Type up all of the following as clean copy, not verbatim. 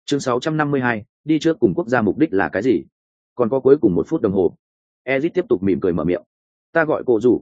Chương 652, đi trước cùng quốc gia mục đích là cái gì? Còn có cuối cùng 1 phút đồng hồ. Ezit tiếp tục mỉm cười mở miệng. Ta gọi cổ rủ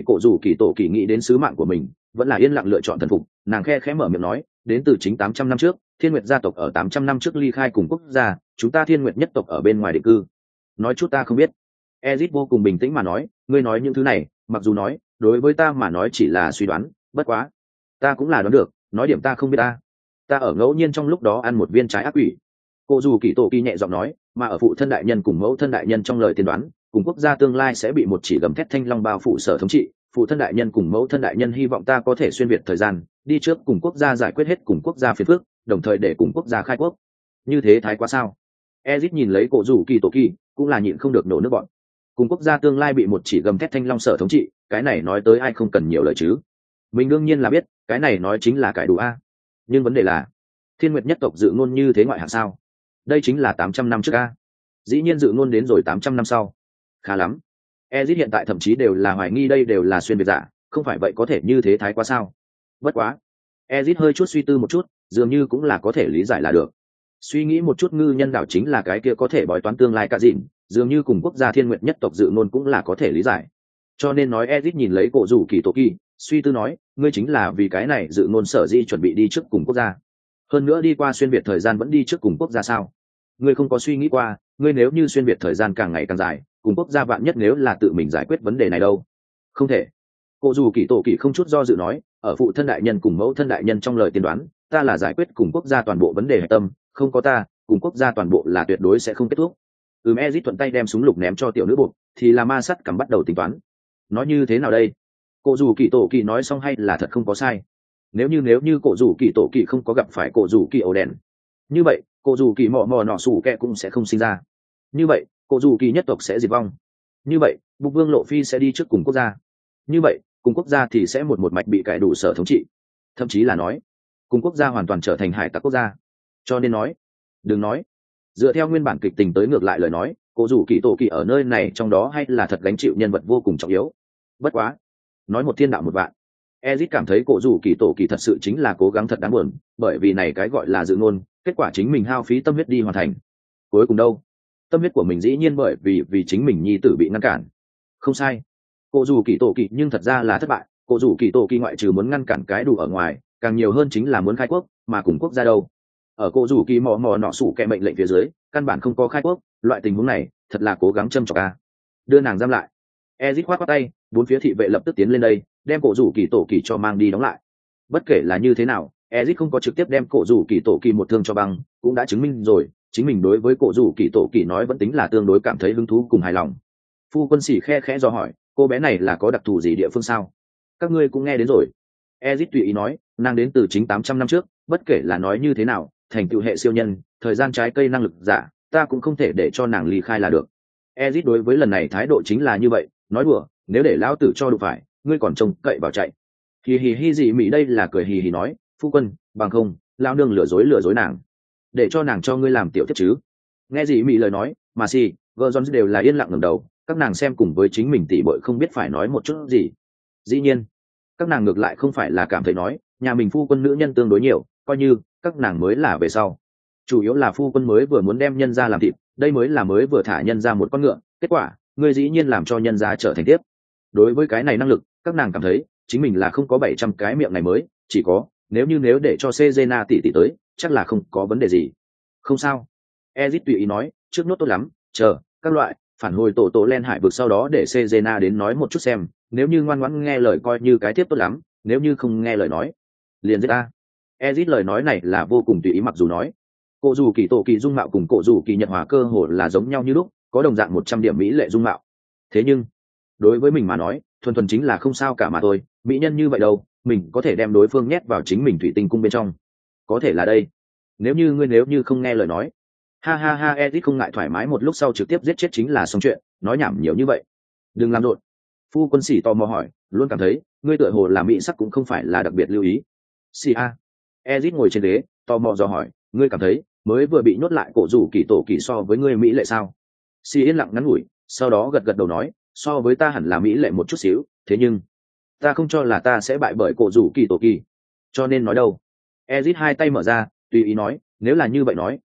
kỳ tổ kỳ nghĩ đến sứ mạng của mình, vẫn là yên lặng lựa chọn thần phục. Nàng khe khẽ mở miệng nói, đến từ chính 800 năm trước, Thiên Nguyệt gia tộc ở 800 năm trước ly khai cùng quốc gia, chúng ta Thiên Nguyệt nhất tộc ở bên ngoài định cư. Nói chút ta không biết. Ezit vô cùng bình tĩnh mà nói, ngươi nói những thứ này, mặc dù nói, đối với ta mà nói chỉ là suy đoán, bất quá, ta cũng là đoán được, nói điểm ta không biết ta ở ngẫu nhiên trong lúc đó ăn một viên trái ác quỷ. Cô dù kỳ tổ kỳ nhẹ giọng nói, mà ở phụ thân đại nhân cùng mẫu thân đại nhân trong lời tiên đoán, cùng quốc gia tương lai sẽ bị một chỉ gầm thét thanh long bao phủ sở thống trị. Phụ thân đại nhân cùng mẫu thân đại nhân hy vọng ta có thể xuyên việt thời gian, đi trước cùng quốc gia giải quyết hết cùng quốc gia phiền phức, đồng thời để cùng quốc gia khai quốc. Như thế thái quá sao? Ezit nhìn lấy cổ rủ kỳ tổ kỳ, cũng là nhịn không được nổ nước bọn. Cùng quốc gia tương lai bị một chỉ gầm thét thanh long sở thống trị, cái này nói tới ai không cần nhiều lời chứ? Mình đương nhiên là biết, cái này nói chính là cải đủ nhưng vấn đề là, Thiên Nguyệt nhất tộc dự ngôn như thế ngoại hạng sao? Đây chính là 800 năm trước dĩ nhiên dự ngôn đến rồi 800 năm sau. Khá lắm. Ezit hiện tại thậm chí đều là hoài nghi đây đều là xuyên việt giả, không phải vậy có thể như thế thái quá sao? Bất quá. Ezit hơi chút suy tư một chút, dường như cũng là có thể lý giải là được. Suy nghĩ một chút, ngư nhân đảo chính là cái kia có thể bói toán tương lai cả dịn, dường như cùng quốc gia Thiên Nguyệt nhất tộc dự ngôn cũng là có thể lý giải. Cho nên nói Ezit nhìn lấy cổ rủ kỳ tổ kỳ, suy tư nói, ngươi chính là vì cái này dự ngôn sở di chuẩn bị đi trước cùng quốc gia. Hơn nữa đi qua xuyên việt thời gian vẫn đi trước cùng quốc gia sao? Ngươi không có suy nghĩ qua, ngươi nếu như xuyên việt thời gian càng ngày càng dài, cùng quốc gia vạn nhất nếu là tự mình giải quyết vấn đề này đâu? Không thể. Cô dù kỳ tổ kỳ không chút do dự nói, ở phụ thân đại nhân cùng mẫu thân đại nhân trong lời tiên đoán, ta là giải quyết cùng quốc gia toàn bộ vấn đề hệ tâm, không có ta, cùng quốc gia toàn bộ là tuyệt đối sẽ không kết thúc. Ezit thuận tay đem súng lục ném cho tiểu nữ buộc, thì là ma sắt cầm bắt đầu tính toán. Nói như thế nào đây? Cô dù kỳ tổ kỳ nói xong hay là thật không có sai? Nếu như cổ dù kỳ tổ kỳ không có gặp phải cổ dù kỳ ổ đèn, như vậy cổ dù kỳ mò mò nọ sủ kẹ cũng sẽ không sinh ra. Như vậy cổ dù kỳ nhất tộc sẽ diệt vong. Như vậy Bục Vương Lộ Phi sẽ đi trước cùng quốc gia. Như vậy cùng quốc gia thì sẽ một mạch bị cải đủ sở thống trị, thậm chí là nói cùng quốc gia hoàn toàn trở thành hải tặc quốc gia. Cho nên nói, đừng nói dựa theo nguyên bản kịch tình tới ngược lại lời nói, cổ dù kỳ tổ kỳ ở nơi này trong đó hay là thật gánh chịu nhân vật vô cùng trọng yếu. Bất quá nói một thiên đạo một vạn, Ezit cảm thấy cổ dù kỳ tổ kỳ thật sự chính là cố gắng thật đáng buồn, bởi vì này cái gọi là dự ngôn, kết quả chính mình hao phí tâm huyết đi hoàn thành. Cuối cùng đâu? Tâm huyết của mình dĩ nhiên bởi vì chính mình nhi tử bị ngăn cản. Không sai. Cổ dù kỳ tổ kỳ nhưng thật ra là thất bại, cổ dù kỳ tổ kỳ ngoại trừ muốn ngăn cản cái đủ ở ngoài, càng nhiều hơn chính là muốn khai quốc, mà cùng quốc gia đâu? Ở cổ dù kỳ mò mò nọ sủ kẹ mệnh lệnh phía dưới, căn bản không có khai quốc, loại tình huống này, thật là cố gắng châm chọc Đưa nàng giam lại. Ezit khoát tay, bốn phía thị vệ lập tức tiến lên đây, đem cổ rủ kỳ tổ kỳ cho mang đi đóng lại. Bất kể là như thế nào, Ezit không có trực tiếp đem cổ rủ kỳ tổ kỳ một thương cho băng, cũng đã chứng minh rồi chính mình đối với cổ rủ kỳ tổ kỳ nói vẫn tính là tương đối cảm thấy hứng thú cùng hài lòng. Phu quân sĩ khe khẽ do hỏi, cô bé này là có đặc thù gì địa phương sao? Các ngươi cũng nghe đến rồi. Ezit tùy ý nói, nàng đến từ chính 800 năm trước, bất kể là nói như thế nào, thành tựu hệ siêu nhân, thời gian trái cây năng lực giả, ta cũng không thể để cho nàng ly khai là được. Ezit đối với lần này thái độ chính là như vậy, nói đùa, nếu để lão tử cho đụng phải, ngươi còn trông cậy vào chạy. Hì hì hi gì mỹ đây là cười hì hì nói, phu quân, bằng không, lão nương lừa dối nàng, để cho nàng cho ngươi làm tiểu tiếp chứ. Nghe gì mỹ lời nói, mà si, Jones đều là yên lặng ngẩng đầu, các nàng xem cùng với chính mình tỷ bội không biết phải nói một chút gì. Dĩ nhiên, các nàng ngược lại không phải là cảm thấy nói, nhà mình phu quân nữ nhân tương đối nhiều, coi như các nàng mới là về sau. Chủ yếu là phu quân mới vừa muốn đem nhân ra làm thịt, đây mới là mới vừa thả nhân ra một con ngựa, kết quả ngươi dĩ nhiên làm cho nhân ra trở thành tiếp. Đối với cái này năng lực, các nàng cảm thấy chính mình là không có 700 cái miệng này mới, chỉ có nếu để cho Cezena tỷ tới, chắc là không có vấn đề gì. Không sao. Ezit tùy ý nói, trước nốt tốt lắm, chờ các loại phản hồi tổ len hải vực sau đó để Cezena đến nói một chút xem, nếu như ngoan ngoãn nghe lời coi như cái tiếp tốt lắm, nếu như không nghe lời nói, liền giết ta. Ezit lời nói này là vô cùng tùy ý, mặc dù nói cổ dù kỳ tổ kỳ dung mạo cùng cổ dù kỳ nhật hòa cơ hồ là giống nhau như lúc, có đồng dạng 100 điểm mỹ lệ dung mạo. Thế nhưng đối với mình mà nói, thuần chính là không sao cả mà thôi, mỹ nhân như vậy đâu, mình có thể đem đối phương nhét vào chính mình thủy tinh cung bên trong. Có thể là đây. Nếu như không nghe lời nói. Ha ha ha, Edith không ngại thoải mái một lúc sau trực tiếp giết chết chính là xong chuyện, nói nhảm nhiều như vậy. Đừng làm rộn. Phu quân sĩ tò mò hỏi, luôn cảm thấy, ngươi tựa hồ là mỹ sắc cũng không phải là đặc biệt lưu ý. Sĩ a. Edith ngồi trên ghế, tò mò dò hỏi, ngươi cảm thấy, mới vừa bị nhốt lại cổ rủ kỳ tổ kỳ so với ngươi mỹ lệ sao? Sĩ yên lặng ngắn ngủi, sau đó gật đầu nói, so với ta hẳn là mỹ lệ một chút xíu, thế nhưng ta không cho là ta sẽ bại bởi cổ rủ kỳ tổ kỳ, cho nên nói đâu. Ezit hai tay mở ra, tùy ý nói, nếu là như vậy nói,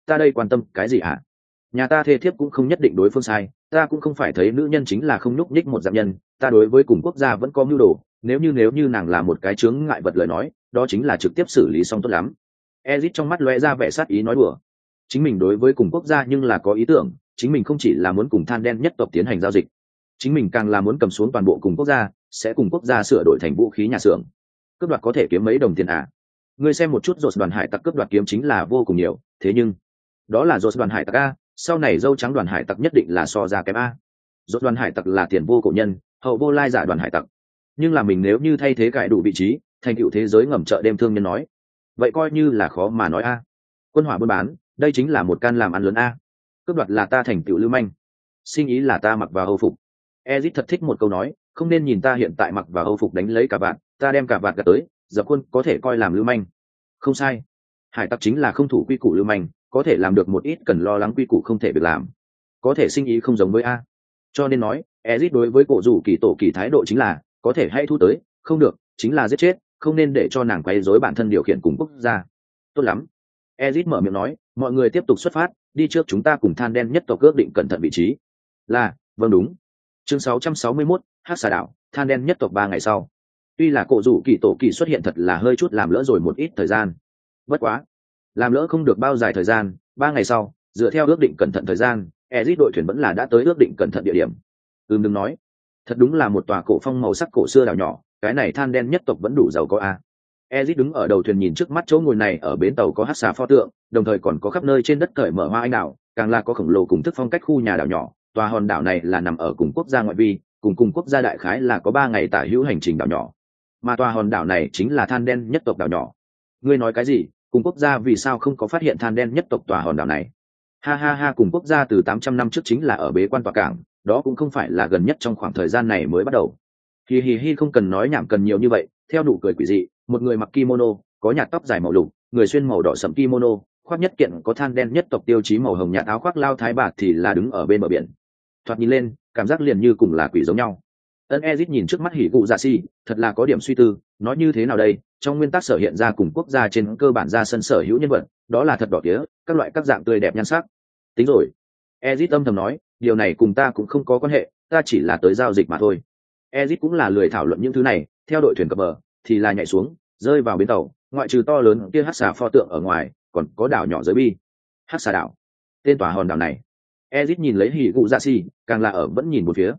ta đây quan tâm cái gì hả? Nhà ta thê thiếp cũng không nhất định đối phương sai, ta cũng không phải thấy nữ nhân chính là không nhúc nhích một dạng nhân, ta đối với cùng quốc gia vẫn có mưu đồ, nếu như nàng là một cái chướng ngại vật lời nói, đó chính là trực tiếp xử lý xong tốt lắm. Ezit trong mắt lóe ra vẻ sát ý nói đùa. Chính mình đối với cùng quốc gia nhưng là có ý tưởng, chính mình không chỉ là muốn cùng than đen nhất tộc tiến hành giao dịch, chính mình càng là muốn cầm xuống toàn bộ cùng quốc gia, sẽ cùng quốc gia sửa đổi thành vũ khí nhà xưởng. Cướp đoạt có thể kiếm mấy đồng tiền à? Ngươi xem một chút, rột đoàn hải tặc cướp đoạt kiếm chính là vô cùng nhiều, thế nhưng đó là rột đoàn hải tặc a, sau này dâu trắng đoàn hải tặc nhất định là so ra kém a. Rốt đoàn hải tặc là tiền vô cổ nhân, hậu vô lai giả đoàn hải tặc, nhưng là mình nếu như thay thế cải đủ vị trí, thành tựu thế giới ngầm chợ đêm thương nhân nói, vậy coi như là khó mà nói a. Quân hỏa buôn bán, đây chính là một can làm ăn lớn a. Cướp đoạt là ta thành tựu lưu manh, sinh ý là ta mặc vào âu phục. Ezit thật thích một câu nói, không nên nhìn ta hiện tại mặc vào âu phục đánh lấy cả vạt, ta đem cả vạt gạt tới, dập quân có thể coi làm lưu manh. Không sai, hải tặc chính là không thủ quy củ lưu manh, có thể làm được một ít cần lo lắng quy củ không thể việc làm, có thể sinh ý không giống với a. Cho nên nói Ezit đối với cổ rủ kỳ tổ kỳ thái độ chính là có thể hay thu tới, không được chính là giết chết, không nên để cho nàng quấy rối bản thân điều khiển cùng quốc gia. Tốt lắm, Ezit mở miệng nói, mọi người tiếp tục xuất phát, đi trước, chúng ta cùng than đen nhất tộc ước định cẩn thận vị trí. Là, vâng đúng. Chương 661, Hắc xà đảo, than đen nhất tộc 3 ngày sau. Tuy là cổ rủ kỳ tổ kỳ xuất hiện thật là hơi chút làm lỡ rồi một ít thời gian, bất quá làm lỡ không được bao dài thời gian. 3 ngày sau, dựa theo ước định cẩn thận thời gian, Ezit đội thuyền vẫn là đã tới ước định cẩn thận địa điểm. Đừng nói, thật đúng là một tòa cổ phong màu sắc cổ xưa đảo nhỏ, cái này than đen nhất tộc vẫn đủ giàu có a. Ezit đứng ở đầu thuyền nhìn trước mắt chỗ ngồi này, ở bến tàu có hắc xà pho tượng, đồng thời còn có khắp nơi trên đất cởi mở hoa anh đào, càng là có khổng lồ cùng thức phong cách khu nhà đảo nhỏ. Tòa hòn đảo này là nằm ở cùng quốc gia ngoại vi, cùng quốc gia đại khái là có 3 ngày tả hữu hành trình đảo nhỏ, mà tòa hòn đảo này chính là than đen nhất tộc đảo nhỏ. Ngươi nói cái gì? Cùng quốc gia vì sao không có phát hiện than đen nhất tộc tòa hòn đảo này? Ha ha ha, cùng quốc gia từ 800 năm trước chính là ở bế quan tòa cảng, đó cũng không phải là gần nhất trong khoảng thời gian này mới bắt đầu. Hi hi hi, không cần nói nhảm cần nhiều như vậy. Theo nụ cười quỷ dị, một người mặc kimono, có nhạt tóc dài màu lục, người xuyên màu đỏ sẫm kimono, khoác nhất kiện có than đen nhất tộc tiêu chí màu hồng nhạt áo khoác lao thái bạc thì là đứng ở bên bờ biển. Thoạt nhìn lên, cảm giác liền như cùng là quỷ giống nhau. Ezit nhìn trước mắt hỉ cụ dạ xì, thật là có điểm suy tư, nói như thế nào đây, trong nguyên tắc sở hiện ra cùng quốc gia trên cơ bản ra sân sở hữu nhân vật, đó là thật đỏ tía, các loại các dạng tươi đẹp nhan sắc. Tính rồi. Ezit âm thầm nói, điều này cùng ta cũng không có quan hệ, ta chỉ là tới giao dịch mà thôi. Ezit cũng là lười thảo luận những thứ này, theo đội thuyền cập bờ, thì là nhảy xuống, rơi vào bến tàu, ngoại trừ to lớn kia hắc xà pho tượng ở ngoài, còn có đảo nhỏ dưới bi. Hắc xà đảo, tên tòa hòn đảo này. Ezit nhìn lấy hỉ cụ dạ xì, càng là ở vẫn nhìn một phía.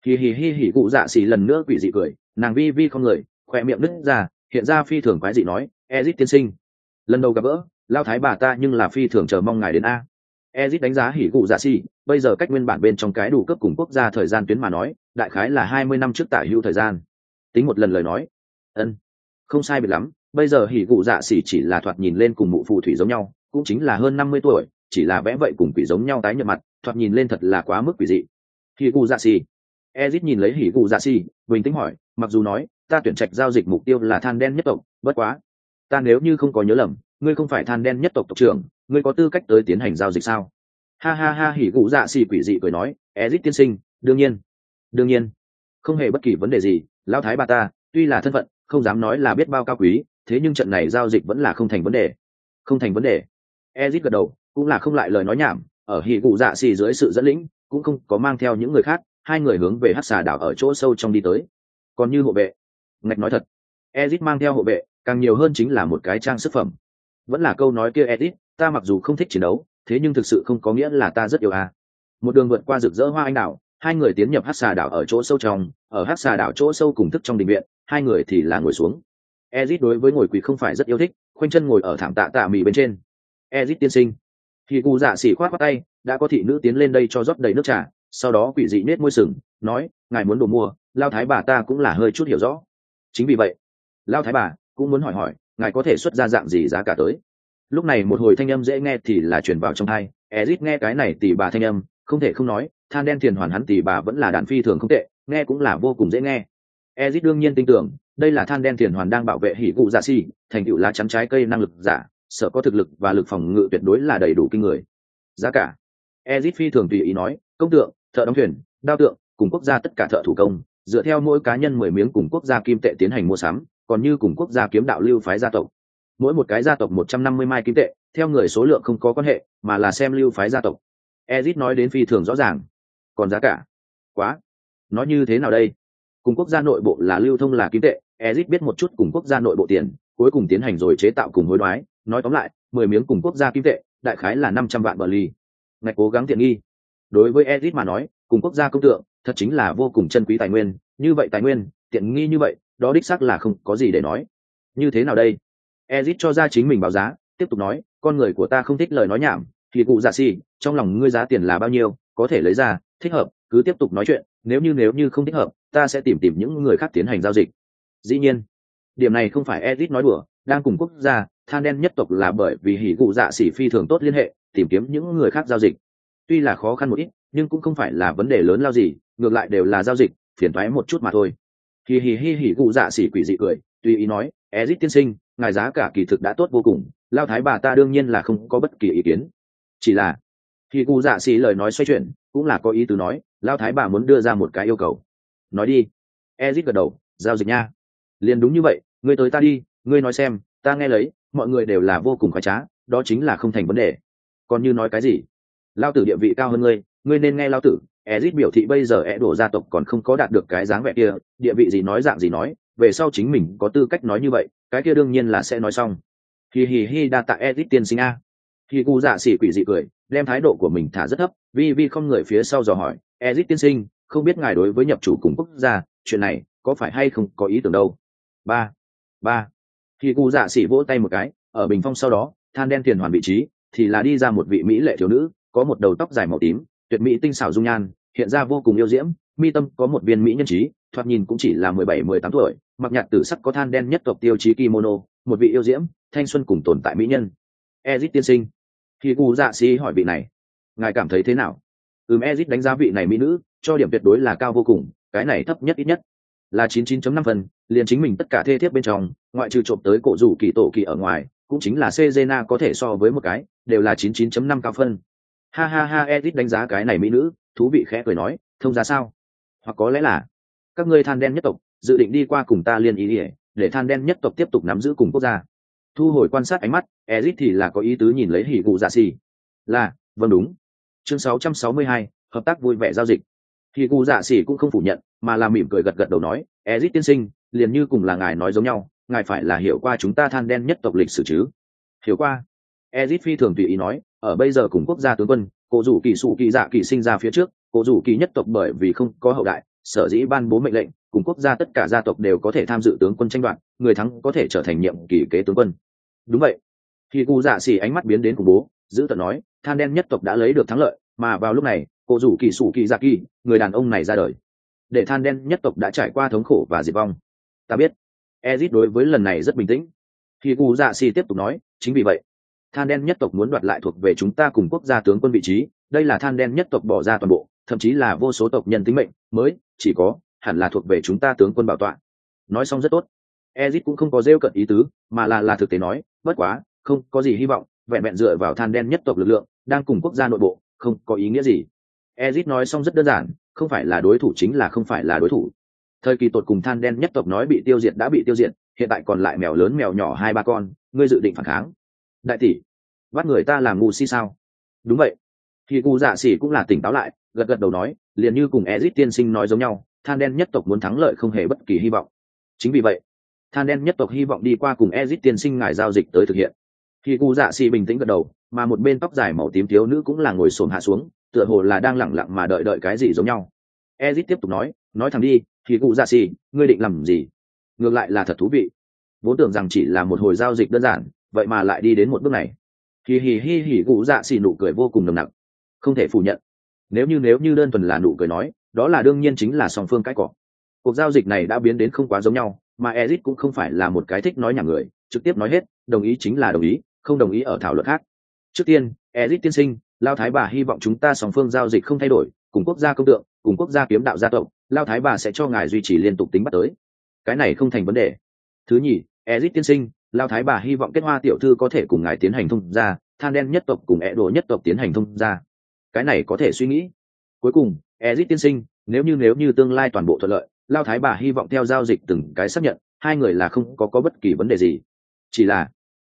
Hỉ cụ dạ xì lần nữa quỷ dị cười, nàng vi vi không người, khỏe miệng nứt ra, hiện ra phi thường quái dị nói, Ezit tiên sinh, lần đầu gặp gỡ, lao thái bà ta nhưng là phi thường chờ mong ngài đến a. Ezit đánh giá hỉ cụ dạ xì, bây giờ cách nguyên bản bên trong cái đủ cấp cùng quốc gia thời gian tuyến mà nói, đại khái là 20 năm trước tả hữu thời gian. Tính một lần lời nói, không sai biệt lắm, bây giờ hỉ cụ dạ xì chỉ là thoạt nhìn lên cùng mụ phù thủy giống nhau, cũng chính là hơn 50 tuổi, chỉ là vẽ vậy cùng quỷ giống nhau tái nhợt mặt, thoạt nhìn lên thật là quá mức quỷ dị. Hỉ cụ dạ xì. Ezit nhìn lấy hỉ cụ dạ xì, bình tĩnh hỏi, mặc dù nói ta tuyển trạch giao dịch mục tiêu là than đen nhất tộc, bất quá ta nếu như không có nhớ lầm, ngươi không phải than đen nhất tộc tộc trưởng, ngươi có tư cách tới tiến hành giao dịch sao? Ha ha ha, hỉ cụ dạ xì quỷ dị cười nói, Ezit tiên sinh, đương nhiên không hề bất kỳ vấn đề gì. Lão thái bà ta tuy là thân phận không dám nói là biết bao cao quý, thế nhưng trận này giao dịch vẫn là không thành vấn đề. Ezit gật đầu, cũng là không lại lời nói nhảm, ở hỉ cụ dạ xì dưới sự dẫn lĩnh, cũng không có mang theo những người khác, hai người hướng về hắc xà đảo ở chỗ sâu trong đi tới. Còn như hộ vệ, ngạch nói thật, Ezit mang theo hộ vệ càng nhiều hơn chính là một cái trang sức phẩm. Vẫn là câu nói kia Ezit, ta mặc dù không thích chiến đấu, thế nhưng thực sự không có nghĩa là ta rất yêu a. Một đường vượt qua rực rỡ hoa anh đào, hai người tiến nhập hắc xà đảo ở chỗ sâu trong, ở hắc xà đảo chỗ sâu cùng thức trong đình viện, hai người thì là ngồi xuống. Ezit đối với ngồi quỳ không phải rất yêu thích, khoanh chân ngồi ở thảm tạ mì bên trên. Ezit tiên sinh. Thì cụ dạ xỉ khoát tay, đã có thị nữ tiến lên đây cho rót đầy nước trà, sau đó quỷ dị nết môi sừng, nói, ngài muốn đồ mua, lao thái bà ta cũng là hơi chút hiểu rõ. Chính vì vậy, lao thái bà cũng muốn hỏi, ngài có thể xuất ra dạng gì giá cả tới. Lúc này một hồi thanh âm dễ nghe thì là truyền vào trong tai. Ezit nghe cái này tỷ bà thanh âm, không thể không nói, than đen thiền hoàn hắn tỷ bà vẫn là đàn phi thường không tệ, nghe cũng là vô cùng dễ nghe. Ezit đương nhiên tin tưởng, đây là than đen thiền hoàn đang bảo vệ hỉ cụ dạ xỉ, thành tựu lá chắn trái cây năng lực giả, sợ có thực lực và lực phòng ngự tuyệt đối là đầy đủ kinh người. Giá cả, Ezit phi thường tùy ý nói, công tượng, thợ đóng thuyền, đao tượng, cùng quốc gia tất cả thợ thủ công, dựa theo mỗi cá nhân 10 miếng cùng quốc gia kim tệ tiến hành mua sắm, còn như cùng quốc gia kiếm đạo lưu phái gia tộc. mỗi một cái gia tộc 150 mai kim tệ, theo người số lượng không có quan hệ mà là xem lưu phái gia tộc. Ezit nói đến phi thường rõ ràng. Còn giá cả quá, nói như thế nào đây? Cùng quốc gia nội bộ là lưu thông là kim tệ, Ezit biết một chút cùng quốc gia nội bộ tiền, cuối cùng tiến hành rồi chế tạo cùng hối đoái. Nói tóm lại, 10 miếng cùng quốc gia kim tệ đại khái là 500 vạn bờ ly. Ngạch cố gắng tiện nghi. Đối với Ezit mà nói, cùng quốc gia công tượng thật chính là vô cùng chân quý tài nguyên, như vậy tài nguyên tiện nghi như vậy, đó đích xác là không có gì để nói. Như thế nào đây? Ezit cho ra chính mình báo giá, tiếp tục nói, con người của ta không thích lời nói nhảm, thì cụ dạ xì, trong lòng ngươi giá tiền là bao nhiêu, có thể lấy ra, thích hợp cứ tiếp tục nói chuyện, nếu như không thích hợp, ta sẽ tìm những người khác tiến hành giao dịch. Dĩ nhiên, điểm này không phải Ezit nói đùa, đang cùng quốc gia than đen nhất tộc là bởi vì hỉ cụ dạ xỉ phi thường tốt liên hệ, tìm kiếm những người khác giao dịch. Tuy là khó khăn một ít, nhưng cũng không phải là vấn đề lớn lao gì, ngược lại đều là giao dịch, phiền toái một chút mà thôi. Hỉ cụ dạ xỉ quỷ dị cười, tùy ý nói, Ezit tiên sinh, ngài giá cả kỳ thực đã tốt vô cùng, lao thái bà ta đương nhiên là không có bất kỳ ý kiến. Chỉ là hỉ cụ dạ xỉ lời nói xoay chuyển, cũng là có ý tứ nói, lao thái bà muốn đưa ra một cái yêu cầu. Nói đi. Ezit gật đầu, giao dịch nha. Liền đúng như vậy, ngươi tới ta đi, ngươi nói xem, ta nghe lấy, mọi người đều là vô cùng khoái trá, đó chính là không thành vấn đề. Còn như nói cái gì? Lao tử địa vị cao hơn ngươi nên nghe lao tử. Ezit biểu thị bây giờ đổ gia tộc còn không có đạt được cái dáng vẻ kia, địa vị gì nói dạng gì nói, về sau chính mình có tư cách nói như vậy, cái kia đương nhiên là sẽ nói xong. Đa tạ Ezit tiên sinh a. Khi cụ dạ xỉ quỷ dị cười, đem thái độ của mình thả rất thấp, vi không người phía sau dò hỏi, Ezit tiên sinh, không biết ngài đối với nhập chủ cùng quốc gia, chuyện này có phải hay không có ý tưởng đâu. Ba. Khi cụ dạ xỉ vỗ tay một cái, ở bình phong sau đó, than đen tiền hoàn vị trí thì là đi ra một vị mỹ lệ thiếu nữ, có một đầu tóc dài màu tím, tuyệt mỹ tinh xảo dung nhan, hiện ra vô cùng yêu diễm, mi tâm có một viên mỹ nhân trí, thoạt nhìn cũng chỉ là 17-18 tuổi, mặc nhạt tử sắc có than đen nhất tộc tiêu chí kimono, một vị yêu diễm, thanh xuân cùng tồn tại mỹ nhân. Ezit tiên sinh. Khi cụ dạ xỉ hỏi vị này, ngài cảm thấy thế nào? Ezit đánh giá vị này mỹ nữ, cho điểm tuyệt đối là cao vô cùng, cái này thấp nhất ít nhất là 99.5 phần, liền chính mình tất cả thê thiếp bên trong, ngoại trừ trộm tới cổ rủ kỳ tổ kỳ ở ngoài, cũng chính là Cezena có thể so với một cái, đều là 99.5 cao phân. Ha, Ezit đánh giá cái này mỹ nữ, thú vị khẽ cười nói, thông giá sao? Hoặc có lẽ là các ngươi than đen nhất tộc dự định đi qua cùng ta liên ý để than đen nhất tộc tiếp tục nắm giữ cùng quốc gia. Thu hồi quan sát ánh mắt, Ezit thì là có ý tứ nhìn lấy hỉ cụ dạ xì. Là, vâng đúng. Chương 662, hợp tác vui vẻ giao dịch. Hỉ cụ dạ xì cũng không phủ nhận, mà là mỉm cười gật đầu nói, Ezit tiên sinh, liền như cùng là ngài nói giống nhau, ngài phải là hiểu qua chúng ta than đen nhất tộc lịch sử chứ? Hiểu qua. Ezit phi thường tùy ý nói, ở bây giờ cùng quốc gia tướng quân, cổ rủ kỳ sụ kỳ dạ kỳ sinh ra phía trước, cổ rủ kỳ nhất tộc bởi vì không có hậu đại, sở dĩ ban bố mệnh lệnh, cùng quốc gia tất cả gia tộc đều có thể tham dự tướng quân tranh đoạt, người thắng có thể trở thành nhiệm kỳ kế tướng quân. Đúng vậy. Khi cụ dạ xỉ ánh mắt biến đến khủng bố, giữ tợn nói, than đen nhất tộc đã lấy được thắng lợi, mà vào lúc này, cổ rủ kỳ sụ kỳ dạ kỳ, người đàn ông này ra đời, để than đen nhất tộc đã trải qua thống khổ và diệt vong. Ta biết. Ezit đối với lần này rất bình tĩnh. Khi cụ dạ xỉ tiếp tục nói, chính vì vậy, than đen nhất tộc muốn đoạt lại thuộc về chúng ta cùng quốc gia tướng quân vị trí, đây là than đen nhất tộc bỏ ra toàn bộ, thậm chí là vô số tộc nhân tính mệnh mới chỉ có hẳn là thuộc về chúng ta tướng quân bảo tọa. Nói xong rất tốt. Ezit cũng không có rêu cận ý tứ, mà là thực tế nói, bất quá không có gì hy vọng, vẹn vẹn dựa vào than đen nhất tộc lực lượng đang cùng quốc gia nội bộ không có ý nghĩa gì. Ezit nói xong rất đơn giản, không phải là đối thủ chính là không phải là đối thủ. Thời kỳ tột cùng than đen nhất tộc nói bị tiêu diệt đã bị tiêu diệt, hiện tại còn lại mèo lớn mèo nhỏ 2-3 con, ngươi dự định phản kháng? Đại tỷ, bắt người ta làm ngu si sao? Đúng vậy. Khi cụ dạ xỉ cũng là tỉnh táo lại, gật đầu nói, liền như cùng Ezit tiên sinh nói giống nhau, than đen nhất tộc muốn thắng lợi không hề bất kỳ hy vọng. Chính vì vậy, than đen nhất tộc hy vọng đi qua cùng Ezit tiên sinh ngài giao dịch tới thực hiện. Khi cụ dạ xỉ bình tĩnh gật đầu, mà một bên tóc dài màu tím thiếu nữ cũng là ngồi xổm hạ xuống, tựa hồ là đang lẳng lặng mà đợi cái gì giống nhau. Ezit tiếp tục nói thẳng đi, khi cụ dạ xỉ, ngươi định làm gì? Ngược lại là thật thú vị. Vốn tưởng rằng chỉ là một hồi giao dịch đơn giản, vậy mà lại đi đến một bước này. Hỉ cụ dạ xỉ nụ cười vô cùng nồng nặc. Không thể phủ nhận, nếu như đơn thuần là nụ cười nói, đó là đương nhiên chính là song phương cãi cọ. Cuộc giao dịch này đã biến đến không quá giống nhau, mà Ezit cũng không phải là một cái thích nói nhảm người, trực tiếp nói hết, đồng ý chính là đồng ý, không đồng ý ở thảo luận khác. Trước tiên, Ezit tiên sinh, Lao Thái bà hy vọng chúng ta song phương giao dịch không thay đổi, cùng quốc gia công tượng, cùng quốc gia kiếm đạo gia tộc, Lao Thái bà sẽ cho ngài duy trì liên tục tính bắt tới. Cái này không thành vấn đề. Thứ nhì, Ezit tiên sinh, Lao Thái bà hy vọng Kết Hoa tiểu thư có thể cùng ngài tiến hành thông gia, than đen nhất tộc cùng đồ nhất tộc tiến hành thông gia. Cái này có thể suy nghĩ. Cuối cùng, Ezit tiên sinh, nếu như tương lai toàn bộ thuận lợi, Lao Thái bà hy vọng theo giao dịch từng cái xác nhận, hai người là không có bất kỳ vấn đề gì. Chỉ là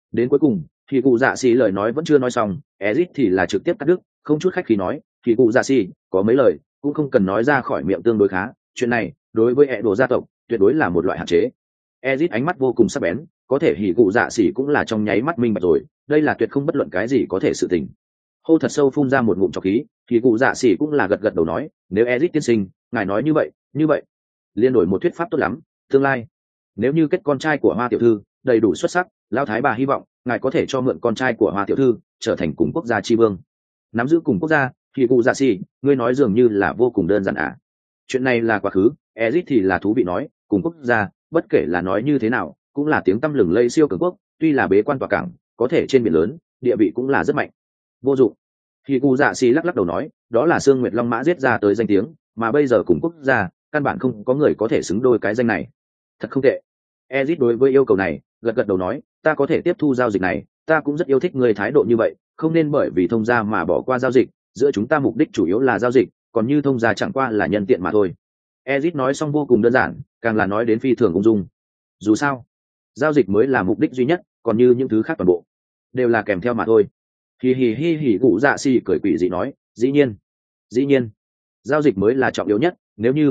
Đến cuối cùng thì cụ dạ xì lời nói vẫn chưa nói xong, Ezic thì là trực tiếp cắt đứt, không chút khách khí nói, thì cụ dạ xì có mấy lời cũng không cần nói ra khỏi miệng tương đối khá, chuyện này đối với hệ đồ gia tộc tuyệt đối là một loại hạn chế. Ezic ánh mắt vô cùng sắc bén, có thể hỉ cụ dạ xỉ cũng là trong nháy mắt minh bạch rồi, đây là tuyệt không bất luận cái gì có thể sự tình. Hô thật sâu phun ra một ngụm trọc khí, hỉ cụ dạ xỉ cũng là gật gật đầu nói, nếu Ezic tiên sinh ngài nói như vậy liên đổi một thuyết pháp tốt lắm, tương lai nếu như kết con trai của Hoa tiểu thư đầy đủ xuất sắc, lão thái bà hy vọng ngài có thể cho mượn con trai của Hoa tiểu thư trở thành cùng quốc gia tri vương, nắm giữ cùng quốc gia. Hỉ cụ dạ xỉ, ngươi nói dường như là vô cùng đơn giản à? Chuyện này là quá khứ. Ezic thì là thú vị nói, cùng quốc gia bất kể là nói như thế nào cũng là tiếng tăm lừng lây siêu cường quốc, tuy là bế quan tòa cảng có thể trên biển lớn địa vị cũng là rất mạnh. Vô dụng. Thì cụ dạ xì lắc lắc đầu nói, đó là Sương Nguyệt Long Mã giết ra tới danh tiếng, mà bây giờ cùng quốc gia căn bản không có người có thể xứng đôi cái danh này. Thật không tệ. Ezic đối với yêu cầu này gật gật đầu nói, ta có thể tiếp thu giao dịch này, ta cũng rất yêu thích người thái độ như vậy, không nên bởi vì thông gia mà bỏ qua giao dịch, giữa chúng ta mục đích chủ yếu là giao dịch, còn như thông gia chẳng qua là nhân tiện mà thôi. Ezic nói xong vô cùng đơn giản, càng là nói đến phi thường ung dung. Dù sao giao dịch mới là mục đích duy nhất, còn như những thứ khác toàn bộ đều là kèm theo mà thôi. Hì hì hì hì, cụ dạ xì cười quỷ dị nói, dĩ nhiên giao dịch mới là trọng yếu nhất,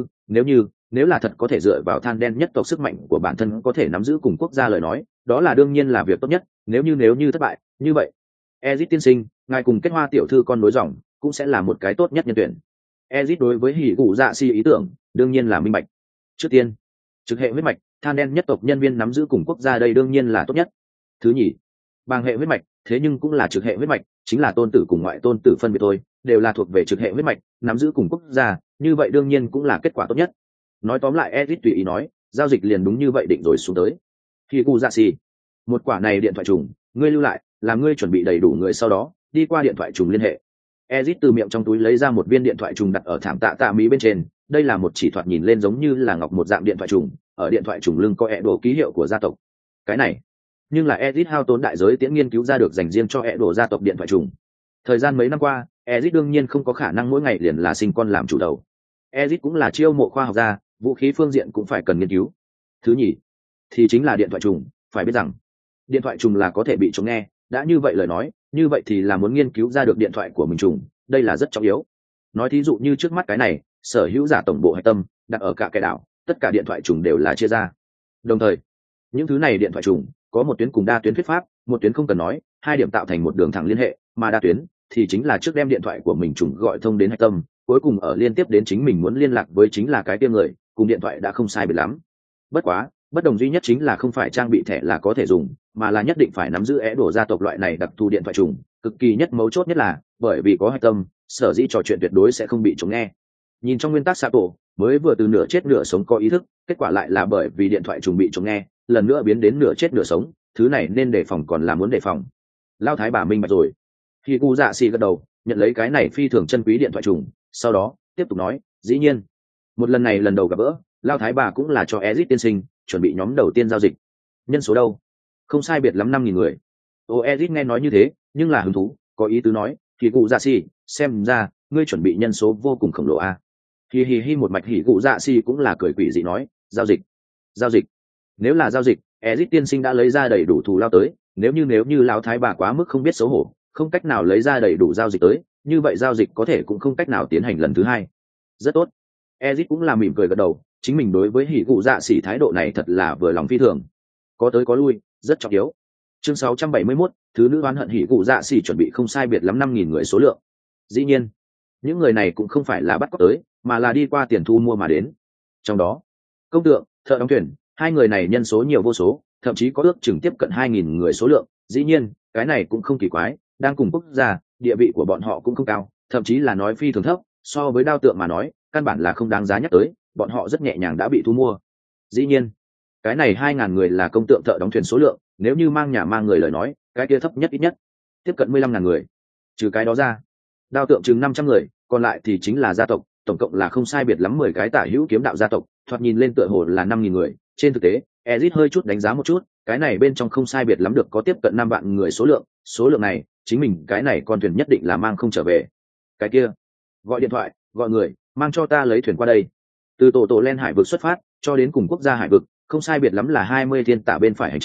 nếu là thật có thể dựa vào than đen nhất tộc sức mạnh của bản thân có thể nắm giữ cùng quốc gia lời nói, đó là đương nhiên là việc tốt nhất, nếu như thất bại như vậy Ezic tiên sinh ngài cùng kết Hoa tiểu thư con nối dòng cũng sẽ là một cái tốt nhất nhân tuyển. Ezic đối với hỉ cụ dạ xì ý tưởng đương nhiên là minh bạch. Trước tiên trực hệ huyết mạch than đen nhất tộc nhân viên nắm giữ cùng quốc gia đây đương nhiên là tốt nhất. Thứ nhì, bàng hệ huyết mạch thế nhưng cũng là trực hệ huyết mạch, chính là tôn tử cùng ngoại tôn tử phân biệt thôi, đều là thuộc về trực hệ huyết mạch nắm giữ cùng quốc gia, như vậy đương nhiên cũng là kết quả tốt nhất. Nói tóm lại, Ezic tùy ý nói, giao dịch liền đúng như vậy định rồi xuống tới. Khi cụ dạ xì, một quả này điện thoại trùng ngươi lưu lại, làm ngươi chuẩn bị đầy đủ người sau đó đi qua điện thoại trùng liên hệ. Ezic từ miệng trong túi lấy ra một viên điện thoại trùng đặt ở thảm tạ mỹ bên trên, đây là một chỉ thoạt nhìn lên giống như là ngọc một dạng điện thoại trùng, ở điện thoại trùng lưng có đồ ký hiệu của gia tộc. Cái này nhưng là Ezic hao tốn đại giới tiễn nghiên cứu ra được dành riêng cho đồ gia tộc điện thoại trùng. Thời gian mấy năm qua, Ezic đương nhiên không có khả năng mỗi ngày liền là sinh con làm chủ đầu. Ezic cũng là chiêu mộ khoa học gia, vũ khí phương diện cũng phải cần nghiên cứu. Thứ nhì thì chính là điện thoại trùng, phải biết rằng điện thoại trùng là có thể bị chống nghe, đã như vậy lời nói, như vậy thì là muốn nghiên cứu ra được điện thoại của mình trùng, đây là rất trọng yếu. Nói thí dụ như trước mắt cái này, sở hữu giả tổng bộ hạch tâm đặt ở cả cái đảo, tất cả điện thoại trùng đều là chia ra. Đồng thời những thứ này điện thoại trùng có một tuyến cùng đa tuyến thuyết pháp, một tuyến không cần nói, hai điểm tạo thành một đường thẳng liên hệ, mà đa tuyến thì chính là trước đem điện thoại của mình trùng gọi thông đến hạch tâm, cuối cùng ở liên tiếp đến chính mình muốn liên lạc với chính là cái kia người, cùng điện thoại đã không sai biệt lắm. Bất quá bất đồng duy nhất chính là không phải trang bị thẻ là có thể dùng, mà là nhất định phải nắm giữ đồ gia tộc loại này đặc thù điện thoại trùng, cực kỳ nhất mấu chốt nhất là bởi vì có hạch tâm, sở dĩ trò chuyện tuyệt đối sẽ không bị chống nghe. Nhìn trong nguyên tắc Sato mới vừa từ nửa chết nửa sống có ý thức, kết quả lại là bởi vì điện thoại trùng bị chống nghe, lần nữa biến đến nửa chết nửa sống, thứ này nên đề phòng còn là muốn đề phòng. Lao thái bà minh bạch rồi. Khi cụ dạ xì gật đầu nhận lấy cái này phi thường chân quý điện thoại trùng, sau đó tiếp tục nói, dĩ nhiên một lần này lần đầu gặp gỡ, Lao thái bà cũng là cho Ezic tiên sinh chuẩn bị nhóm đầu tiên giao dịch. Nhân số đâu? Không sai biệt lắm 5.000 người. Ezic nghe nói như thế nhưng là hứng thú, có ý tứ nói, thì cụ dạ xì xem ra ngươi chuẩn bị nhân số vô cùng khổng lồ a. Hi hi hi, một mạch hỉ cụ dạ xì cũng là cười quỷ dị nói, giao dịch nếu là giao dịch, Ezic tiên sinh đã lấy ra đầy đủ thù lao tới, nếu như lão thái bà quá mức không biết xấu hổ, không cách nào lấy ra đầy đủ giao dịch tới, như vậy giao dịch có thể cũng không cách nào tiến hành lần thứ hai. Rất tốt. Ezic cũng là mỉm cười gật đầu, chính mình đối với hỉ cụ dạ xỉ thái độ này thật là vừa lòng phi thường, có tới có lui, rất trọng yếu. Chương 671, thứ nữ oán hận hỉ cụ dạ xỉ chuẩn bị không sai biệt lắm 5.000 người số lượng. Dĩ nhiên những người này cũng không phải là bắt cóc tới, mà là đi qua tiền thu mua mà đến. Trong đó công tượng, thợ đóng thuyền, hai người này nhân số nhiều vô số, thậm chí có ước chừng tiếp cận 2.000 người số lượng. Dĩ nhiên cái này cũng không kỳ quái, đang cùng quốc gia, địa vị của bọn họ cũng không cao, thậm chí là nói phi thường thấp, so với đao tượng mà nói căn bản là không đáng giá nhắc tới, bọn họ rất nhẹ nhàng đã bị thu mua. Dĩ nhiên cái này 2.000 người là công tượng thợ đóng thuyền số lượng, nếu như mang nhà mang người lời nói, cái kia thấp nhất ít nhất tiếp cận 15.000 người. Trừ cái đó ra, đao tượng chừng 500 người, còn lại thì chính là gia tộc, tổng cộng là không sai biệt lắm 10 cái tả hữu kiếm đạo gia tộc, thoạt nhìn lên tựa hồ là 5.000 người, trên thực tế Ezic hơi chút đánh giá một chút, cái này bên trong không sai biệt lắm được có tiếp cận 5 vạn người số lượng này chính mình cái này con thuyền nhất định là mang không trở về. Cái kia gọi điện thoại gọi người mang cho ta lấy thuyền qua đây. Từ tổ len hải vực xuất phát cho đến cùng quốc gia hải vực không sai biệt lắm là 20 thiên tả bên phải hành trình,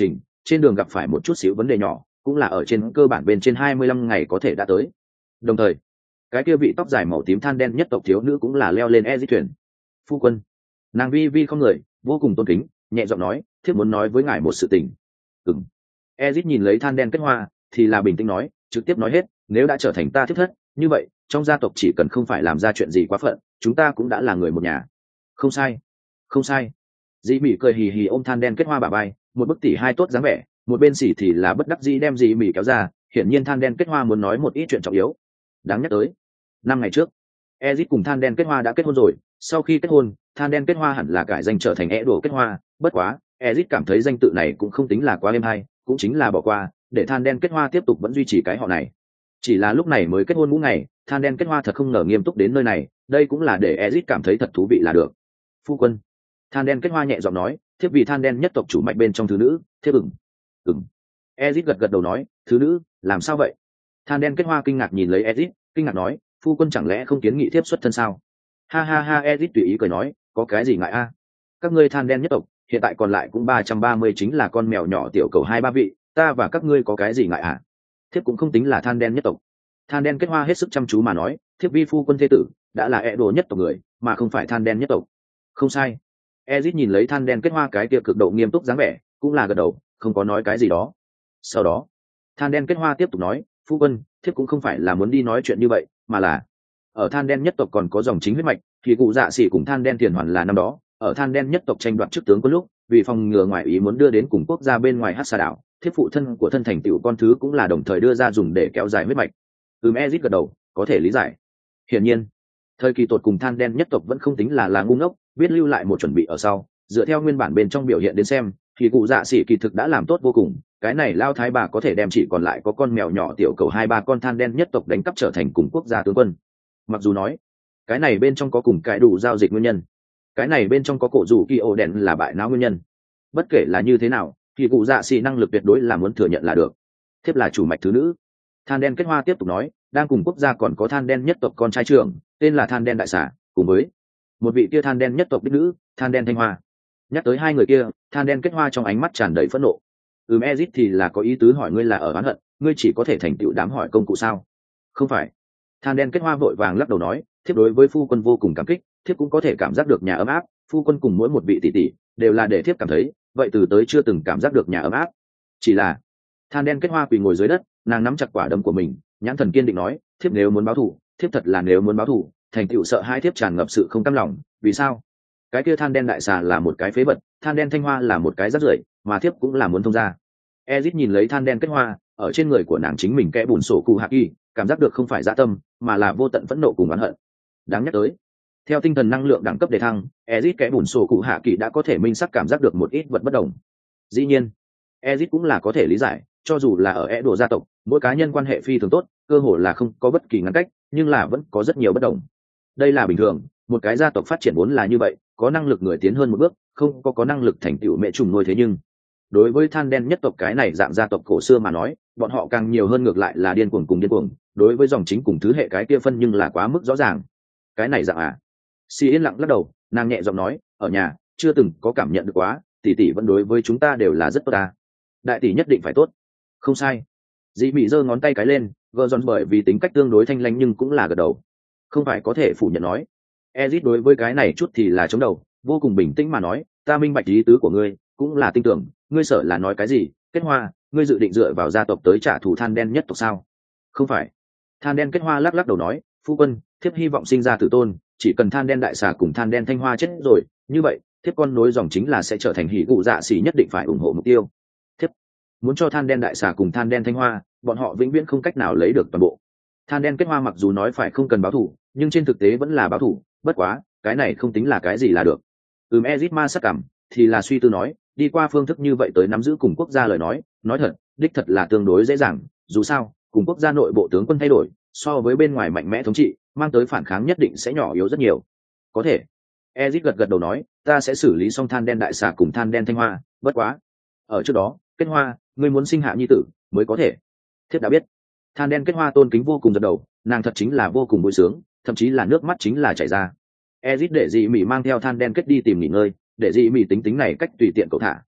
trên đường gặp phải một chút xíu vấn đề nhỏ cũng là ở trên cơ bản bên trên 25 ngày có thể đã tới. Đồng thời cái kia vị tóc dài màu tím than đen nhất tộc thiếu nữ cũng là leo lên Ezit thuyền. Phu quân. Nàng vi vi không người vô cùng tôn kính nhẹ giọng nói, thiếp muốn nói với ngài một sự tình. Ừm. Ezit nhìn lấy than đen kết hoa thì là bình tĩnh nói, trực tiếp nói hết, nếu đã trở thành ta thiếp thất như vậy trong gia tộc chỉ cần không phải làm ra chuyện gì quá phận, chúng ta cũng đã là người một nhà. Không sai, không sai. Dĩ Mị cười hì hì ôm than đen kết hoa bả vai, một bức tỷ hai tốt dáng vẻ, một bên xỉ thì là bất đắc dĩ đem Dĩ Mị kéo ra, hiển nhiên than đen kết hoa muốn nói một ít chuyện trọng yếu. Đáng nhắc tới, 5 ngày trước, Ezit cùng than đen kết hoa đã kết hôn rồi, sau khi kết hôn, than đen kết hoa hẳn là cải danh trở thành é đổ kết hoa, bất quá, Ezit cảm thấy danh tự này cũng không tính là quá êm hay, cũng chính là bỏ qua, để than đen kết hoa tiếp tục vẫn duy trì cái họ này. Chỉ là lúc này mới kết hôn 4 ngày, than đen kết hoa thật không ngờ nghiêm túc đến nơi này, đây cũng là để Ezit cảm thấy thật thú vị là được. Phu quân. Than đen kết hoa nhẹ giọng nói, thiếp vì than đen nhất tộc chủ mạch bên trong thứ nữ, thiếp ửng. Ezit gật gật đầu nói, thứ nữ, làm sao vậy? Than đen kết hoa kinh ngạc nhìn lấy Ezit, kinh ngạc nói, phu quân chẳng lẽ không kiến nghị thiếp xuất thân sao? Ha ha ha, Ezit tùy ý cười nói, có cái gì ngại a? Các ngươi than đen nhất tộc, hiện tại còn lại cũng 330 chính là con mèo nhỏ tiểu cầu 2-3 vị, ta và các ngươi có cái gì ngại à? Thiếp cũng không tính là than đen nhất tộc. Than đen kết hoa hết sức chăm chú mà nói, thiếp vi phu quân thế tử, đã là ẹ đồ nhất tộc người, mà không phải than đen nhất tộc. Không sai. Ezit nhìn lấy than đen kết hoa cái kia cực độ nghiêm túc dáng vẻ, cũng là gật đầu, không có nói cái gì đó. Sau đó, than đen kết hoa tiếp tục nói, phu quân, thiếp cũng không phải là muốn đi nói chuyện như vậy, mà là ở than đen nhất tộc còn có dòng chính huyết mạch, thì cụ dạ sĩ cùng than đen tiền hoàn là năm đó, ở than đen nhất tộc tranh đoạt chức tướng có lúc, vì phòng ngừa ngoại ý muốn đưa đến cùng quốc gia bên ngoài Hắc Sa đảo, thiếp phụ thân của thân thành tựu con thứ cũng là đồng thời đưa ra dùng để kéo dài huyết mạch. Ezit gật đầu, có thể lý giải. Hiển nhiên, thời kỳ tột cùng than đen nhất tộc vẫn không tính là ngu ngốc, biết lưu lại một chuẩn bị ở sau, dựa theo nguyên bản bên trong biểu hiện đến xem, thì cụ dạ sĩ kỳ thực đã làm tốt vô cùng, cái này lao thái bà có thể đem chỉ còn lại có con mèo nhỏ tiểu cầu 2-3 con than đen nhất tộc đánh cắp trở thành cùng quốc gia tướng quân. Mặc dù nói, cái này bên trong có cùng cái đủ giao dịch nguyên nhân, cái này bên trong có cổ rủ kỳ ổ đèn là bại não nguyên nhân, bất kể là như thế nào thì cụ dạ sĩ năng lực tuyệt đối là muốn thừa nhận là được. Thiếp là chủ mạch thứ nữ. Than đen kết hoa tiếp tục nói, đang cùng quốc gia còn có than đen nhất tộc con trai trưởng tên là than đen đại xà, cùng với một vị kia than đen nhất tộc đích nữ than đen thanh hoa. Nhắc tới hai người kia, than đen kết hoa trong ánh mắt tràn đầy phẫn nộ. Ezit thì là có ý tứ hỏi, ngươi là ở oán hận, ngươi chỉ có thể thành tựu đám hỏi công cụ sao? Không phải. Than đen kết hoa vội vàng lắc đầu nói, thiếp đối với phu quân vô cùng cảm kích, thiếp cũng có thể cảm giác được nhà ấm áp, phu quân cùng mỗi một vị tỷ tỷ đều là để thiếp cảm thấy, vậy từ tới chưa từng cảm giác được nhà ấm áp. Chỉ là, than đen kết hoa quỳ ngồi dưới đất, nàng nắm chặt quả đấm của mình, nhãn thần kiên định nói, thiếp nếu muốn báo thù, thiếp thật là nếu muốn báo thù, thành tựu sợ hai thiếp tràn ngập sự không cam lòng. Vì sao? Cái kia than đen đại xà là một cái phế vật, than đen thanh hoa là một cái rác rưởi, mà thiếp cũng là muốn thông ra. Ezit nhìn lấy than đen kết hoa, ở trên người của nàng chính mình kẽ bùn sổ cụ hạ kỳ, cảm giác được không phải dã tâm, mà là vô tận phẫn nộ cùng oán hận. Đáng nhắc tới, theo tinh thần năng lượng đẳng cấp đề thăng, Ezit kẽ bùn sổ cụ hạ kỳ đã có thể minh sắc cảm giác được một ít vật bất đồng. Dĩ nhiên, Ezit cũng là có thể lý giải, cho dù là ở Edo gia tộc, mỗi cá nhân quan hệ phi thường tốt, cơ hội là không có bất kỳ ngăn cách, nhưng là vẫn có rất nhiều bất đồng. Đây là bình thường, một cái gia tộc phát triển vốn là như vậy, có năng lực người tiến hơn một bước, không có năng lực thành tựu mẹ trùng nuôi. Thế nhưng đối với than đen nhất tộc cái này dạng gia tộc cổ xưa mà nói, bọn họ càng nhiều hơn ngược lại là điên cuồng cùng điên cuồng, đối với dòng chính cùng thứ hệ cái kia phân nhưng là quá mức rõ ràng. Cái này dạng à? Si yên lặng lắc đầu, nàng nhẹ giọng nói, ở nhà chưa từng có cảm nhận được quá, tỷ tỷ vẫn đối với chúng ta đều là rất tốt à. Đại tỷ nhất định phải tốt. Không sai. Dĩ Mị giơ ngón tay cái lên, gờ giòn bởi vì tính cách tương đối thanh lãnh nhưng cũng là gật đầu, không phải có thể phủ nhận nói. Ezit đối với cái này chút thì là chống đầu, vô cùng bình tĩnh mà nói, ta minh bạch ý tứ của ngươi, cũng là tin tưởng, ngươi sợ là nói cái gì? Kết hoa, ngươi dự định dựa vào gia tộc tới trả thù than đen nhất tộc sao? Không phải. Than đen kết hoa lắc lắc đầu nói, phu quân, thiếp hy vọng sinh ra tử tôn, chỉ cần than đen đại xà cùng than đen thanh hoa chết rồi, như vậy thiếp con nối dòng chính là sẽ trở thành hỉ cụ dạ xỉ nhất định phải ủng hộ mục tiêu. Thiếp muốn cho than đen đại xà cùng than đen thanh hoa, bọn họ vĩnh viễn không cách nào lấy được toàn bộ. Than đen kết hoa mặc dù nói phải không cần báo thù, nhưng trên thực tế vẫn là báo thù, bất quá cái này không tính là cái gì là được. Ezit ma sắc cảm thì là suy tư nói, đi qua phương thức như vậy tới nắm giữ cùng quốc gia lời nói thật, đích thật là tương đối dễ dàng, dù sao cùng quốc gia nội bộ tướng quân thay đổi, so với bên ngoài mạnh mẽ thống trị, mang tới phản kháng nhất định sẽ nhỏ yếu rất nhiều. Có thể. Ezit gật gật đầu nói, ta sẽ xử lý xong than đen đại xà cùng than đen thanh hoa, bất quá ở trước đó, kết hoa, ngươi muốn sinh hạ nhi tử mới có thể. Thiếp đã biết. Than đen kết hoa tôn kính vô cùng gật đầu, nàng thật chính là vô cùng vui sướng, thậm chí là nước mắt chính là chảy ra. Ezit để Dị Mị mang theo than đen kết đi tìm nghỉ ngơi, để Dị Mị tính này cách tùy tiện cậu thả,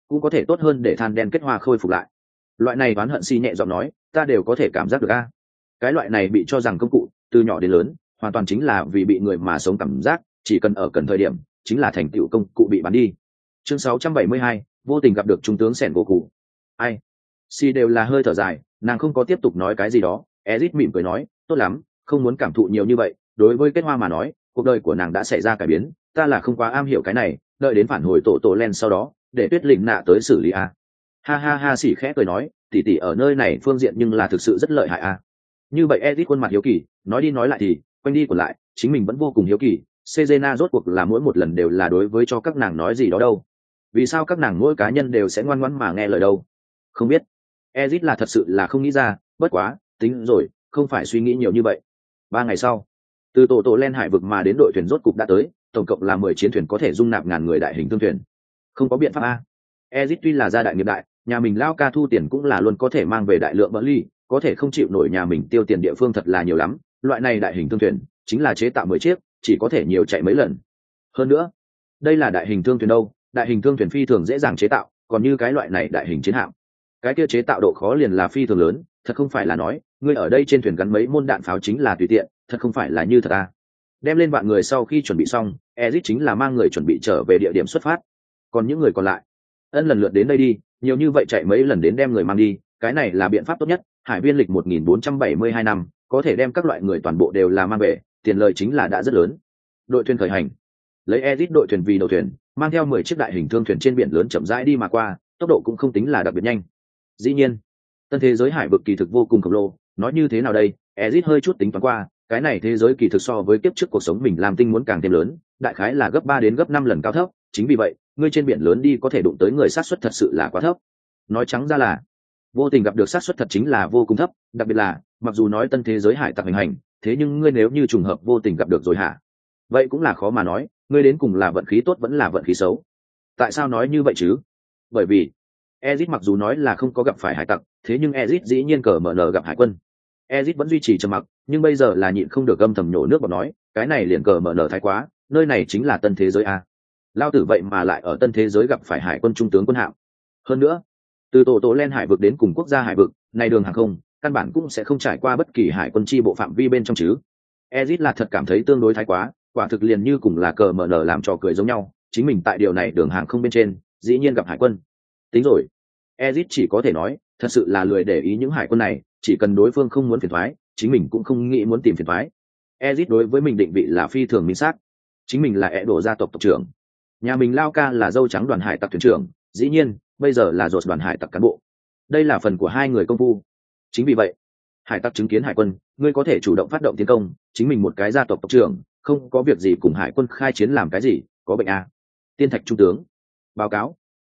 cũng có thể tốt hơn để than đen kết hoa khôi phục lại. Loại này oán hận Si nhẹ giọng nói, ta đều có thể cảm giác được a. Cái loại này bị cho rằng công cụ từ nhỏ đến lớn hoàn toàn chính là vì bị người mà sống cảm giác, chỉ cần ở cần thời điểm chính là thành tựu công cụ bị bắn đi. Chương 672, vô tình gặp được trung tướng Sẻn gỗ cụ. Ai? Si đều là hơi thở dài, nàng không có tiếp tục nói cái gì đó. Ezit mỉm cười nói, tốt lắm, không muốn cảm thụ nhiều như vậy. Đối với kết hoa mà nói, cuộc đời của nàng đã xảy ra cải biến, ta là không quá am hiểu cái này, đợi đến phản hồi tổ len sau đó, để Tuyết Lĩnh nạ tới xử lý a. Ha ha ha, xỉ khẽ cười nói, tỷ tỷ ở nơi này phương diện nhưng là thực sự rất lợi hại a. Như vậy Ezit khuôn mặt hiếu kỳ, nói đi nói lại thì quanh đi của lại, chính mình vẫn vô cùng hiếu kỳ. Cezena rốt cuộc là mỗi một lần đều là đối với cho các nàng nói gì đó đâu? Vì sao các nàng mỗi cá nhân đều sẽ ngoan ngoãn mà nghe lời đâu? Không biết. Ezit là thật sự là không nghĩ ra, bất quá, tính rồi, không phải suy nghĩ nhiều như vậy. 3 ngày sau, từ tổ len hải vực mà đến đội thuyền rốt cục đã tới, tổng cộng là 10 chiến thuyền có thể dung nạp ngàn người đại hình thương thuyền. Không có biện pháp a. Ezit tuy là gia đại nghiệp đại, nhà mình lao ca thu tiền cũng là luôn có thể mang về đại lượng bỡ ly, có thể không chịu nổi nhà mình tiêu tiền địa phương thật là nhiều lắm. Loại này đại hình thương thuyền chính là chế tạo 10 chiếc, chỉ có thể nhiều chạy mấy lần. Hơn nữa, đây là đại hình thương thuyền đâu, đại hình thương thuyền phi thường dễ dàng chế tạo, còn như cái loại này đại hình chiến hạm, cái kia chế tạo độ khó liền là phi thường lớn, thật không phải là nói ngươi ở đây trên thuyền gắn mấy môn đạn pháo chính là tùy tiện, thật không phải là như thật à. Đem lên vạn người sau khi chuẩn bị xong, Ezic chính là mang người chuẩn bị trở về địa điểm xuất phát. Còn những người còn lại, lần lượt đến đây đi, nhiều như vậy chạy mấy lần đến đem người mang đi, cái này là biện pháp tốt nhất. Hải viên lịch 1472 năm, có thể đem các loại người toàn bộ đều là mang về, tiền lời chính là đã rất lớn. Đội thuyền khởi hành, lấy Ezic đội thuyền vì đầu thuyền, mang theo 10 chiếc đại hình thương thuyền trên biển lớn chậm rãi đi mà qua, tốc độ cũng không tính là đặc biệt nhanh. Dĩ nhiên, tân thế giới hải vực kỳ thực vô cùng khổng lồ, nói như thế nào đây? Ezic hơi chút tính toán qua, cái này thế giới kỳ thực so với kiếp trước cuộc sống mình làm tinh muốn càng thêm lớn, đại khái là gấp 3 đến gấp 5 lần cao thấp, chính vì vậy, ngươi trên biển lớn đi có thể đụng tới người xác suất thật sự là quá thấp. Nói trắng ra là, vô tình gặp được xác suất thật chính là vô cùng thấp, đặc biệt là, mặc dù nói tân thế giới hải tặc hành hành, thế nhưng ngươi nếu như trùng hợp vô tình gặp được rồi hả? Vậy cũng là khó mà nói, ngươi đến cùng là vận khí tốt vẫn là vận khí xấu. Tại sao nói như vậy chứ? Bởi vì Ezic mặc dù nói là không có gặp phải hải tặc, thế nhưng Ezic dĩ nhiên cờ mở nở gặp hải quân. Ezic vẫn duy trì trầm mặc, nhưng bây giờ là nhịn không được âm thầm nhổ nước bọt nói, cái này liền cờ mở nở thái quá, nơi này chính là tân thế giới a. Lao tử vậy mà lại ở tân thế giới gặp phải hải quân trung tướng quân hạm. Hơn nữa, từ tổ len hải vực đến cùng quốc gia hải vực, này đường hàng không, căn bản cũng sẽ không trải qua bất kỳ hải quân chi bộ phạm vi bên trong chứ. Ezic là thật cảm thấy tương đối thái quá, quả thực liền như cùng là cờ mở nở làm trò cười giống nhau, chính mình tại điều này đường hàng không bên trên, dĩ nhiên gặp hải quân. Tính rồi, Ezic chỉ có thể nói, thật sự là lười để ý những hải quân này, chỉ cần đối phương không muốn phiền toái, chính mình cũng không nghĩ muốn tìm phiền toái. Ezic đối với mình định vị là phi thường minh xác, chính mình là Edo gia tộc tộc trưởng, nhà mình lao ca là dâu trắng đoàn hải tặc thuyền trưởng, dĩ nhiên, bây giờ là rột đoàn hải tặc cán bộ. Đây là phần của hai người công phu. Chính vì vậy, hải tặc chứng kiến hải quân, ngươi có thể chủ động phát động tiến công, chính mình một cái gia tộc tộc trưởng, không có việc gì cùng hải quân khai chiến làm cái gì, có bệnh à? Tiên Thạch trung tướng, báo cáo.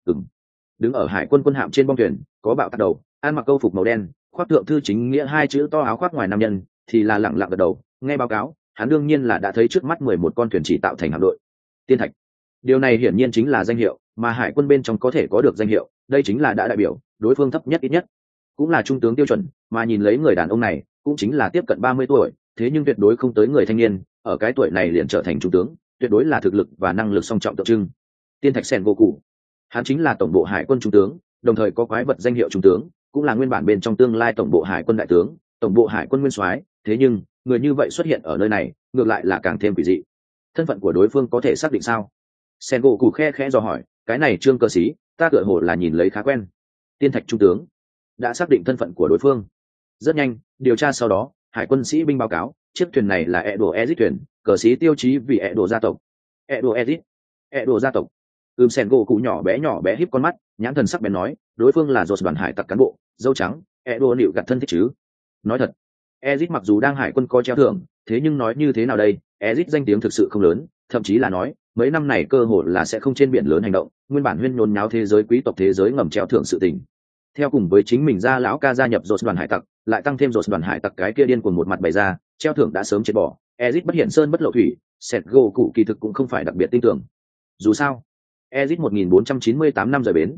Đứng ở hải quân quân hạm trên bong thuyền, có bạo tạc đầu, ăn mặc câu phục màu đen, khoác thượng thư chính nghĩa 2 chữ to áo khoác ngoài nam nhân, thì là lặng lặng gật đầu, nghe báo cáo, hắn đương nhiên là đã thấy trước mắt 11 con thuyền chỉ tạo thành hạm đội. Tiên Thạch. Điều này hiển nhiên chính là danh hiệu, mà hải quân bên trong có thể có được danh hiệu, đây chính là đã đại biểu, đối phương thấp nhất ít nhất, cũng là trung tướng tiêu chuẩn, mà nhìn lấy người đàn ông này, cũng chính là tiếp cận 30 tuổi, thế nhưng tuyệt đối không tới người thanh niên, ở cái tuổi này liền trở thành trung tướng, tuyệt đối là thực lực và năng lực song trọng tượng trưng. Tiên Thạch Sen Goku, hắn chính là tổng bộ hải quân trung tướng, đồng thời có quái vật danh hiệu trung tướng, cũng là nguyên bản bên trong tương lai tổng bộ hải quân đại tướng, tổng bộ hải quân nguyên soái, thế nhưng, người như vậy xuất hiện ở nơi này, ngược lại là càng thêm quỷ dị. Thân phận của đối phương có thể xác định sao? Sen Goku khe khẽ dò hỏi, cái này Trương Cơ Sĩ, ta tựa hồ là nhìn lấy khá quen. Tiên Thạch trung tướng đã xác định thân phận của đối phương. Rất nhanh, điều tra sau đó, hải quân sĩ binh báo cáo, chiếc thuyền này là Edo Ezic thuyền, cờ sĩ tiêu chí vì Edo gia tộc. Edo Ezic, Edo gia tộc. Sen Goku nhỏ bé híp con mắt, nhãn thần sắc bén nói, đối phương là Rốt đoàn hải tặc cán bộ, dâu trắng, Edo nịu gặt thân thích chứ? Nói thật, Ezic mặc dù đang hải quân có treo thưởng, thế nhưng nói như thế nào đây, Ezic danh tiếng thực sự không lớn, thậm chí là nói, mấy năm này cơ hội là sẽ không trên biển lớn hành động, nguyên bản huyên nôn nháo thế giới quý tộc thế giới ngầm treo thưởng sự tình. Theo cùng với chính mình gia lão ca gia nhập Rốt đoàn hải tặc, lại tăng thêm Rốt đoàn hải tặc cái kia điên cuồng một mặt bày ra, treo thưởng đã sớm chết bỏ, Ezic bất hiện sơn bất lộ thủy, Sẹt Goku kỳ thực cũng không phải đặc biệt tin tưởng. Dù sao, Ezic 1498 năm rời bến,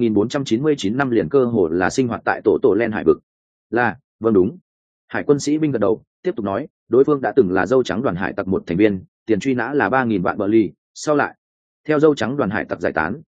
1499 năm liền cơ hồ là sinh hoạt tại tổ len hải vực. Là, vâng đúng. Hải quân sĩ binh gật đầu, tiếp tục nói, đối phương đã từng là dâu trắng đoàn hải tặc một thành viên, tiền truy nã là 3000 vạn bờ ly, sau lại, theo dâu trắng đoàn hải tặc giải tán,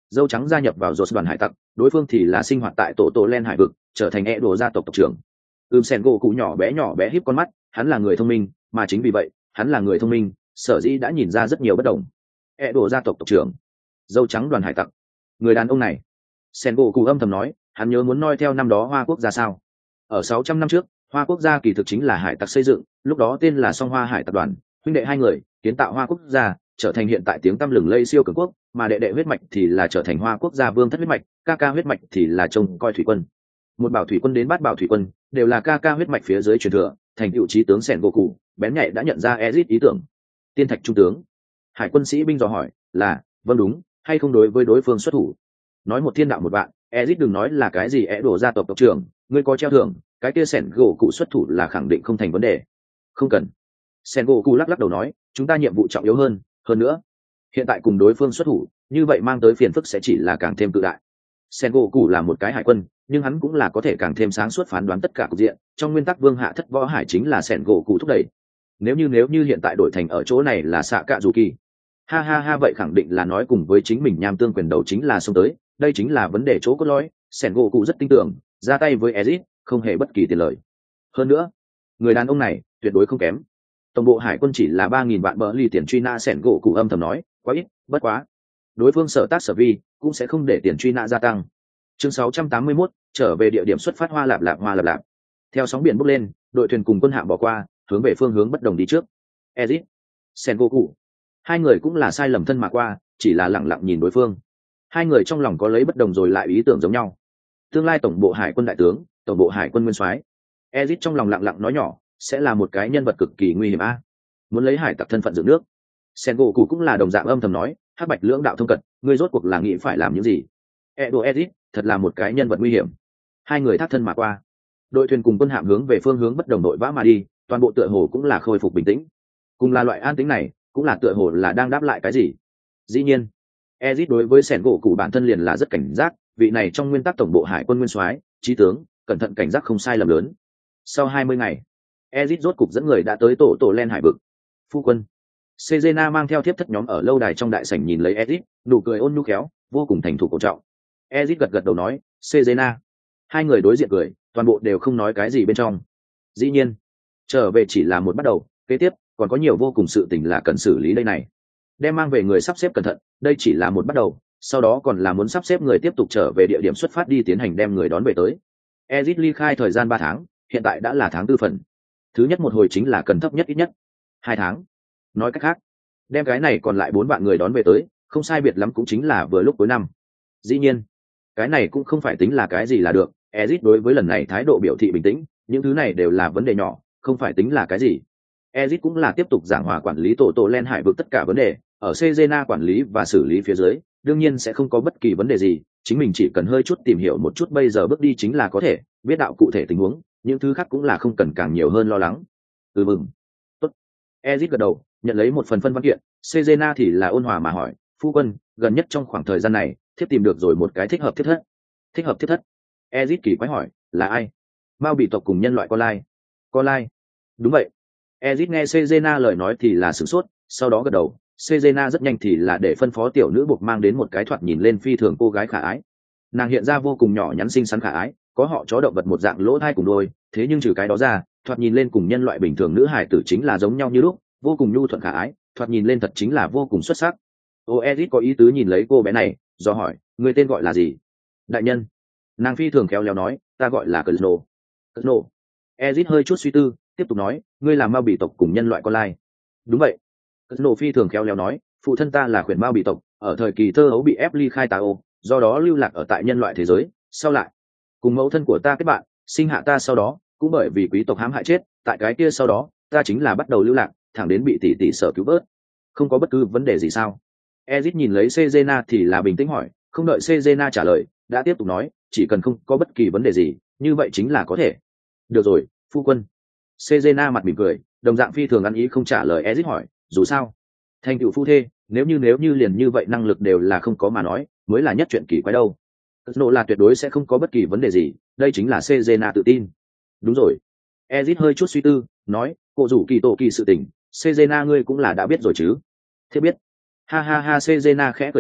dâu trắng gia nhập vào dột đoàn hải tặc, đối phương thì là sinh hoạt tại tổ len hải vực, trở thành Edo gia tộc tộc trưởng. Sen gỗ cụ nhỏ bé híp con mắt, hắn là người thông minh, mà chính vì vậy hắn là người thông minh, sở dĩ đã nhìn ra rất nhiều bất đồng. Edo gia tộc tộc trưởng, dâu trắng đoàn hải tặc, người đàn ông này. Sen gỗ cụ âm thầm nói, hắn nhớ muốn noi theo năm đó Hoa Quốc gia sao. Ở 600 năm trước, Hoa Quốc gia kỳ thực chính là hải tặc xây dựng, lúc đó tên là Song Hoa Hải Tập đoàn, huynh đệ hai người kiến tạo Hoa Quốc gia, trở thành hiện tại tiếng tăm lừng lây siêu cường quốc, mà đệ đệ huyết mạch thì là trở thành Hoa Quốc gia vương thất huyết mạch, ca ca huyết mạch thì là trông coi thủy quân. Một bảo thủy quân đến bát bảo thủy quân, đều là ca ca huyết mạch phía dưới truyền thừa, thành tựu chí tướng Sen Goku, bén nhạy đã nhận ra Ezic ý tưởng. Tiên thạch trung tướng, hải quân sĩ binh dò hỏi, là, vâng đúng, hay không đối với đối phương xuất thủ. Nói một thiên đạo một bạn, Ezic đừng nói là cái gì Edo gia tộc tộc trưởng, ngươi có treo thưởng, cái kia Sen Goku xuất thủ là khẳng định không thành vấn đề. Không cần. Sen Goku lắc đầu nói, chúng ta nhiệm vụ trọng yếu hơn nữa hiện tại cùng đối phương xuất thủ, như vậy mang tới phiền phức sẽ chỉ là càng thêm cự đại. Sen Goku là một cái hải quân, nhưng hắn cũng là có thể càng thêm sáng suốt phán đoán tất cả cục diện, trong nguyên tắc vương hạ thất võ hải chính là Sen Goku thúc đẩy. Nếu như hiện tại đổi thành ở chỗ này là Sạ Cạ Dù Kỳ, ha vậy khẳng định là nói cùng với chính mình nham tương quyền đầu chính là xông tới, đây chính là vấn đề chỗ cốt lõi. Sen Goku rất tin tưởng, ra tay với Ezic không hề bất kỳ tiền lời. Hơn nữa, người đàn ông này tuyệt đối không kém. Tổng bộ hải quân chỉ là 3.000 vạn bờ ly tiền truy nã. Sen Goku âm thầm nói, quá ít, bất quá đối phương sở tác sở vi cũng sẽ không để tiền truy nã gia tăng. Chương 681, trở về địa điểm xuất phát. Hoa lạp lạp. Theo sóng biển bốc lên, đội thuyền cùng quân hạm bỏ qua, hướng về phương hướng bất đồng đi trước. Ezic, Sen Goku, hai người cũng là sai lầm thân mà qua, chỉ là lẳng lặng nhìn đối phương. Hai người trong lòng có lấy bất đồng rồi lại ý tưởng giống nhau. Tương lai tổng bộ hải quân đại tướng, tổng bộ hải quân nguyên soái. Ezic trong lòng lặng lặng nói nhỏ, sẽ là một cái nhân vật cực kỳ nguy hiểm a. Muốn lấy hải tặc thân phận dựng nước. Sen Goku cũng là đồng dạng âm thầm nói, hắc bạch lưỡng đạo thông cật, ngươi rốt cuộc là nghĩ phải làm những gì? Ezic thật là một cái nhân vật nguy hiểm. Hai người thác thân mà qua, đội thuyền cùng quân hạm hướng về phương hướng bất đồng đội vã mà đi, toàn bộ tựa hồ cũng là khôi phục bình tĩnh. Cùng là loại an tĩnh này, cũng là tựa hồ là đang đáp lại cái gì. Dĩ nhiên, Ezic đối với Sen Goku bản thân liền là rất cảnh giác, vị này trong nguyên tắc tổng bộ hải quân nguyên soái, chí tướng, cẩn thận cảnh giác không sai lầm lớn. Sau 20 ngày, Ezic rốt cục dẫn người đã tới tổ len hải vực. Phu quân Sejena mang theo thiếp thất nhóm ở lâu đài trong đại sảnh nhìn lấy Ezic, nụ cười ôn nhu khéo, vô cùng thành thục cổ trọng. Ezic gật đầu nói, Sejena. Hai người đối diện cười, toàn bộ đều không nói cái gì bên trong. Dĩ nhiên, trở về chỉ là một bắt đầu, kế tiếp còn có nhiều vô cùng sự tình là cần xử lý đây này. Đem mang về người sắp xếp cẩn thận, đây chỉ là một bắt đầu, sau đó còn là muốn sắp xếp người tiếp tục trở về địa điểm xuất phát đi tiến hành đem người đón về tới. Ezic ly khai thời gian 3 tháng, hiện tại đã là tháng 4 phần. Thứ nhất một hồi chính là cần thấp nhất ít nhất 2 tháng. Nói cách khác, đem cái này còn lại 4 vạn người đón về tới, không sai biệt lắm cũng chính là vừa lúc cuối năm. Dĩ nhiên, cái này cũng không phải tính là cái gì là được. Ezic đối với lần này thái độ biểu thị bình tĩnh, những thứ này đều là vấn đề nhỏ, không phải tính là cái gì. Ezic cũng là tiếp tục giảng hòa quản lý tổ len hải vực tất cả vấn đề, ở Sejena quản lý và xử lý phía dưới, đương nhiên sẽ không có bất kỳ vấn đề gì, chính mình chỉ cần hơi chút tìm hiểu một chút bây giờ bước đi chính là có thể, biết đạo cụ thể tình huống, những thứ khác cũng là không cần càng nhiều hơn lo lắng. Mừng. Tốt. Ezic gật đầu, nhận lấy một phần phân văn kiện. Sejena thì là ôn hòa mà hỏi, phu quân, gần nhất trong khoảng thời gian này, thiếp tìm được rồi một cái thích hợp thiết thất. Thích hợp thiết thất? Ezic kỳ quái hỏi, là ai? Mao bị tộc cùng nhân loại con lai. Con lai? Đúng vậy. Ezic nghe Sejena lời nói thì là sửng sốt, sau đó gật đầu. Sejena rất nhanh thì là để phân phó tiểu nữ buộc mang đến một cái thoạt nhìn lên phi thường cô gái khả ái. Nàng hiện ra vô cùng nhỏ nhắn xinh xắn khả ái, có họ chó động vật một dạng lỗ thai cùng đôi, thế nhưng trừ cái đó ra, thoạt nhìn lên cùng nhân loại bình thường nữ hài tử chính là giống nhau như lúc, vô cùng nhu thuận khả ái, thoạt nhìn lên thật chính là vô cùng xuất sắc. Ezic có ý tứ nhìn lấy cô bé này, do hỏi, người tên gọi là gì? Đại nhân. Nàng phi thường khéo léo nói, ta gọi là Cờ Nô. Ezic hơi chút suy tư, tiếp tục nói, ngươi là Mao bị tộc cùng nhân loại con lai. Đúng vậy. Cờ Nô phi thường khéo léo nói, phụ thân ta là khuyển Mao bị tộc, ở thời kỳ thơ ấu bị ép ly khai Tao, do đó lưu lạc ở tại nhân loại thế giới, sau lại cùng mẫu thân của ta kết bạn, sinh hạ ta sau đó cũng bởi vì quý tộc hãm hại chết, tại cái kia sau đó ta chính là bắt đầu lưu lạc, thẳng đến bị tỷ tỷ sở cứu vớt. Không có bất cứ vấn đề gì sao? Ezic nhìn lấy Sejena thì là bình tĩnh hỏi, không đợi Sejena trả lời, đã tiếp tục nói, chỉ cần không có bất kỳ vấn đề gì, như vậy chính là có thể. Được rồi, phu quân. Sejena mặt mỉm cười, đồng dạng phi thường ăn ý không trả lời Ezic hỏi, dù sao, thành tựu phu thê, nếu như liền như vậy năng lực đều là không có mà nói, mới là nhất chuyện kỳ quái đâu. Nộ là tuyệt đối sẽ không có bất kỳ vấn đề gì, đây chính là Sejena tự tin. Đúng rồi. Ezic hơi chút suy tư, nói, cô rủ kỳ tổ kỳ sự tình, Sejena ngươi cũng là đã biết rồi chứ? Thế biết. Ha Sejena khẽ cười nói,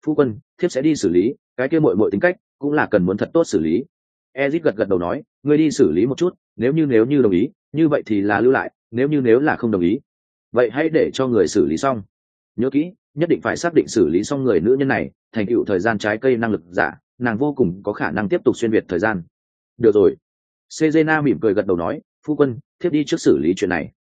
phu quân thiếp sẽ đi xử lý, cái kia muội muội tính cách cũng là cần muốn thật tốt xử lý. Ezit gật gật đầu nói, ngươi đi xử lý một chút, nếu như đồng ý như vậy thì là lưu lại, nếu là không đồng ý vậy hãy để cho người xử lý xong. Nhớ kỹ, nhất định phải xác định xử lý xong người nữ nhân này thành tựu thời gian trái cây năng lực giả, nàng vô cùng có khả năng tiếp tục xuyên việt thời gian. Được rồi. Sejena mỉm cười gật đầu nói, phu quân thiếp đi trước xử lý chuyện này.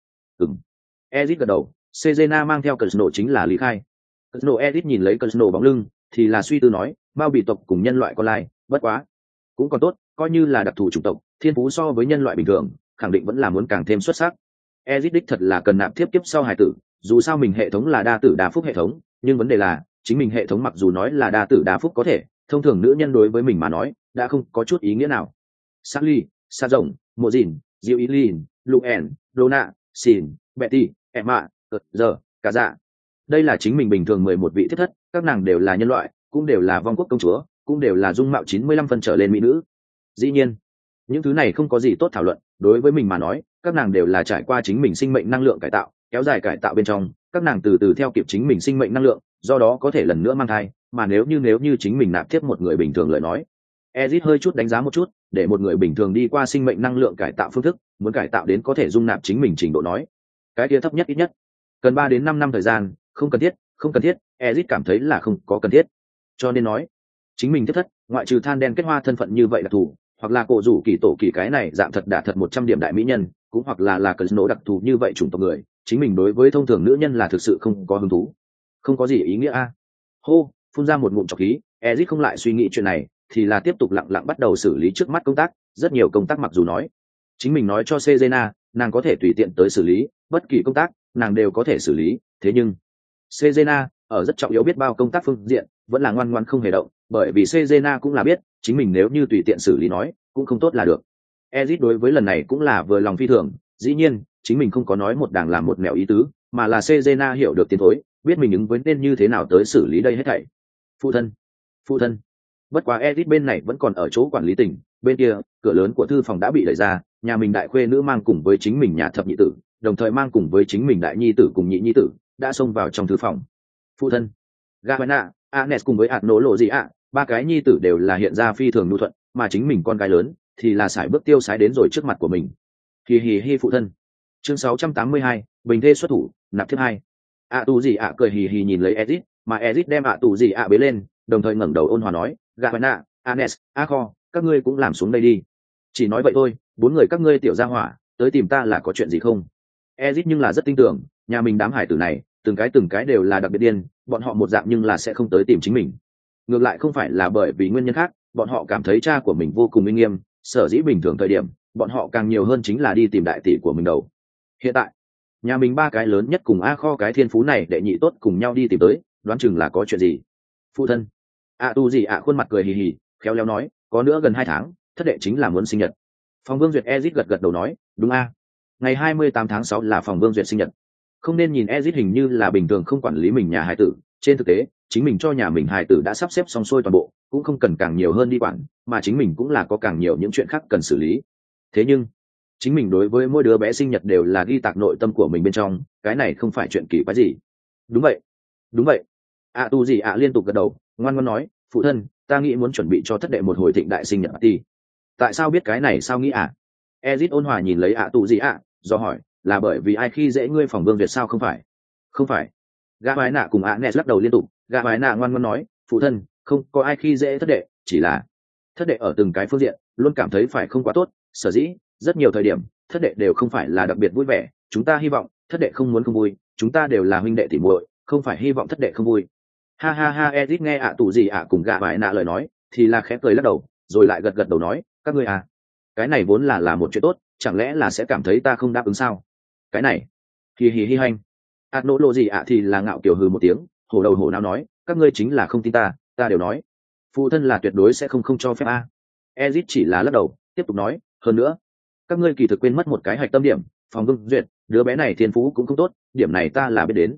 Ezit gật đầu. Sejena mang theo cơn nổ chính là lý khai. Cơn nổ Ezit nhìn lấy cơn nổ bóng lưng thì là suy tư nói, bao bị tộc cùng nhân loại con lai bất quá cũng còn tốt, coi như là đặc thù chủng tộc, thiên phú so với nhân loại bình thường khẳng định vẫn là muốn càng thêm xuất sắc. Ezit đích thật là cần nạp tiếp tiếp sau hài tử, dù sao mình hệ thống là đa tử đa phúc hệ thống, nhưng vấn đề là chính mình hệ thống mặc dù nói là đa tử đa phúc có thể, thông thường nữ nhân đối với mình mà nói đã không có chút ý nghĩa nào. Sally, Sa Rồng, Mộ Dìn, Diệu Ý Lin, Luen, Rona, Xin, Betty, Emma, giờ, cả dạ. Đây là chính mình bình thường 11 vị thiết thất, các nàng đều là nhân loại, cũng đều là vong quốc công chúa, cũng đều là dung mạo 95 phân trở lên mỹ nữ. Dĩ nhiên, những thứ này không có gì tốt thảo luận, đối với mình mà nói, các nàng đều là trải qua chính mình sinh mệnh năng lượng cải tạo, kéo dài cải tạo bên trong, các nàng từ từ theo kịp chính mình sinh mệnh năng lượng, do đó có thể lần nữa mang thai, mà nếu như chính mình nạp tiếp một người bình thường lời nói. Ezit hơi chút đánh giá một chút, để một người bình thường đi qua sinh mệnh năng lượng cải tạo phương thức, muốn cải tạo đến có thể dung nạp chính mình trình độ nói, cái kia thấp nhất ít nhất cần 3 đến 5 năm thời gian, không cần thiết, Ezit cảm thấy là không có cần thiết. Cho nên nói, chính mình thiết thất, ngoại trừ than đen kết hoa thân phận như vậy đặc thù, hoặc là cổ rủ kỳ tổ kỳ cái này dạng thật đả thật 100 điểm đại mỹ nhân, cũng hoặc là cờ nổ đặc thù như vậy chủng tộc người, chính mình đối với thông thường nữ nhân là thực sự không có hứng thú, không có gì ý nghĩa a. Hô, phun ra một ngụm trọc khí, Ezit không lại suy nghĩ chuyện này, thì là tiếp tục lặng lặng bắt đầu xử lý trước mắt công tác. Rất nhiều công tác mặc dù nói chính mình nói cho Sejena, nàng có thể tùy tiện tới xử lý, bất kỳ công tác nàng đều có thể xử lý, thế nhưng Sejena ở rất trọng yếu biết bao công tác phương diện vẫn là ngoan ngoãn không hề động, bởi vì Sejena cũng là biết chính mình nếu như tùy tiện xử lý nói cũng không tốt là được. Ezit đối với lần này cũng là vừa lòng phi thường, dĩ nhiên chính mình không có nói một đàng làm một mẹo ý tứ, mà là Sejena hiểu được tiến thối, biết mình ứng với nên như thế nào tới xử lý đây hết thảy. Phụ thân. Bất quá Ezit bên này vẫn còn ở chỗ quản lý tỉnh, bên kia cửa lớn của thư phòng đã bị đẩy ra, nhà mình đại khuê nữ mang cùng với chính mình nhà thập nhị tử, đồng thời mang cùng với chính mình đại nhi tử cùng nhị nhi tử đã xông vào trong thư phòng. Phụ thân. Gawana, Anes cùng với Adno lộ gì ạ, ba cái nhi tử đều là hiện ra phi thường nhu thuận, mà chính mình con gái lớn thì là sải bước tiêu sái đến rồi trước mặt của mình. Hì hì hi phụ thân. Chương 682, bình thê xuất thủ, nạp thiếp 2. Tu gì ạ cười hì hì nhìn lấy Ezit, mà Ezit đem Tu gì ạ bế lên, đồng thời ngẩng đầu ôn hòa nói, Gawana, Anes, Akho, các ngươi cũng làm xuống đây đi. Chỉ nói vậy thôi, 4 người các ngươi tiểu gia hỏa tới tìm ta là có chuyện gì không? Ezit nhưng là rất tin tưởng, nhà mình đám hải tử này từng cái đều là đặc biệt điên, bọn họ một dạng nhưng là sẽ không tới tìm chính mình. Ngược lại không phải là bởi vì nguyên nhân khác, bọn họ cảm thấy cha của mình vô cùng uy nghiêm, sở dĩ bình thường thời điểm bọn họ càng nhiều hơn chính là đi tìm đại tỷ của mình đầu. Hiện tại nhà mình ba cái lớn nhất cùng Kho cái thiên phú này đệ nhị tốt cùng nhau đi tìm tới, đoán chừng là có chuyện gì. Phụ thân. Tu gì ạ khuôn mặt cười hì hì, khéo léo nói, có nữa gần 2 tháng thất đệ chính là muốn sinh nhật. Phòng Vương Duyệt Ezit gật đầu nói, đúng a, ngày 28 tháng 6 là Phòng Vương Duyệt sinh nhật. Không nên nhìn Ezit hình như là bình thường không quản lý mình nhà hài tử, trên thực tế chính mình cho nhà mình hài tử đã sắp xếp xong xuôi toàn bộ, cũng không cần càng nhiều hơn đi quản, mà chính mình cũng là có càng nhiều những chuyện khác cần xử lý. Thế nhưng chính mình đối với mỗi đứa bé sinh nhật đều là ghi tạc nội tâm của mình bên trong, cái này không phải chuyện kỳ quái gì. Đúng vậy. Tu gì ạ liên tục gật đầu, ngoan ngoãn nói, phụ thân, ta nghĩ muốn chuẩn bị cho thất đệ một hồi thịnh đại sinh nhật party. Tại sao biết cái này sao nghĩ ạ? Ezit ôn hòa nhìn lấy Tu gì ạ, do hỏi, là bởi vì ai khi dễ ngươi Phòng Vương Duyệt sao? Không phải. Gã Bái Nạ cùng Anes lắc đầu liên tục. Gã Bái Nạ ngoan ngoãn nói, phụ thân, không có ai khi dễ thất đệ, chỉ là thất đệ ở từng cái phương diện luôn cảm thấy phải không quá tốt, sở dĩ rất nhiều thời điểm thất đệ đều không phải là đặc biệt vui vẻ, chúng ta hy vọng thất đệ không muốn không vui, chúng ta đều là huynh đệ tỉ muội, không phải hy vọng thất đệ không vui. Ha ha ha. Ezit nghe tù gì cùng Gã Bái Nạ lời nói thì là khẽ cười lắc đầu, rồi lại gật đầu nói, các ngươi cái này vốn là một chuyện tốt, chẳng lẽ là sẽ cảm thấy ta không đáp ứng sao? Cái này hì hì hi hành. Adno lộ gì thì là ngạo kiểu hừ một tiếng, hổ đầu hổ não nói, các ngươi chính là không tin ta đều nói, phụ thân là tuyệt đối sẽ không cho phép a. Ezit chỉ là lắc đầu, tiếp tục nói, hơn nữa các ngươi kỳ thực quên mất một cái hạch tâm điểm, Phòng Vương Duyệt đứa bé này thiên phú cũng không tốt, điểm này ta là biết đến.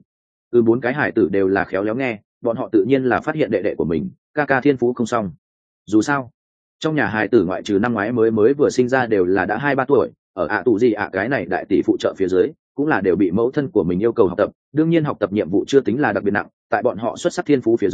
4 cái hải tử đều là khéo léo nghe, bọn họ tự nhiên là phát hiện đệ đệ của mình ca thiên phú không xong. Dù sao trong nhà hải tử ngoại trừ năm ngoái mới vừa sinh ra đều là đã 2-3 tuổi, ở tù gì cái này đại tỷ phụ trợ phía dưới cũng là đều bị mẫu thân của mình yêu cầu học tập, đương nhiên học tập nhiệm vụ chưa tính là đặc biệt nặng, tại bọn họ xuất sắc thiên phú phía dưới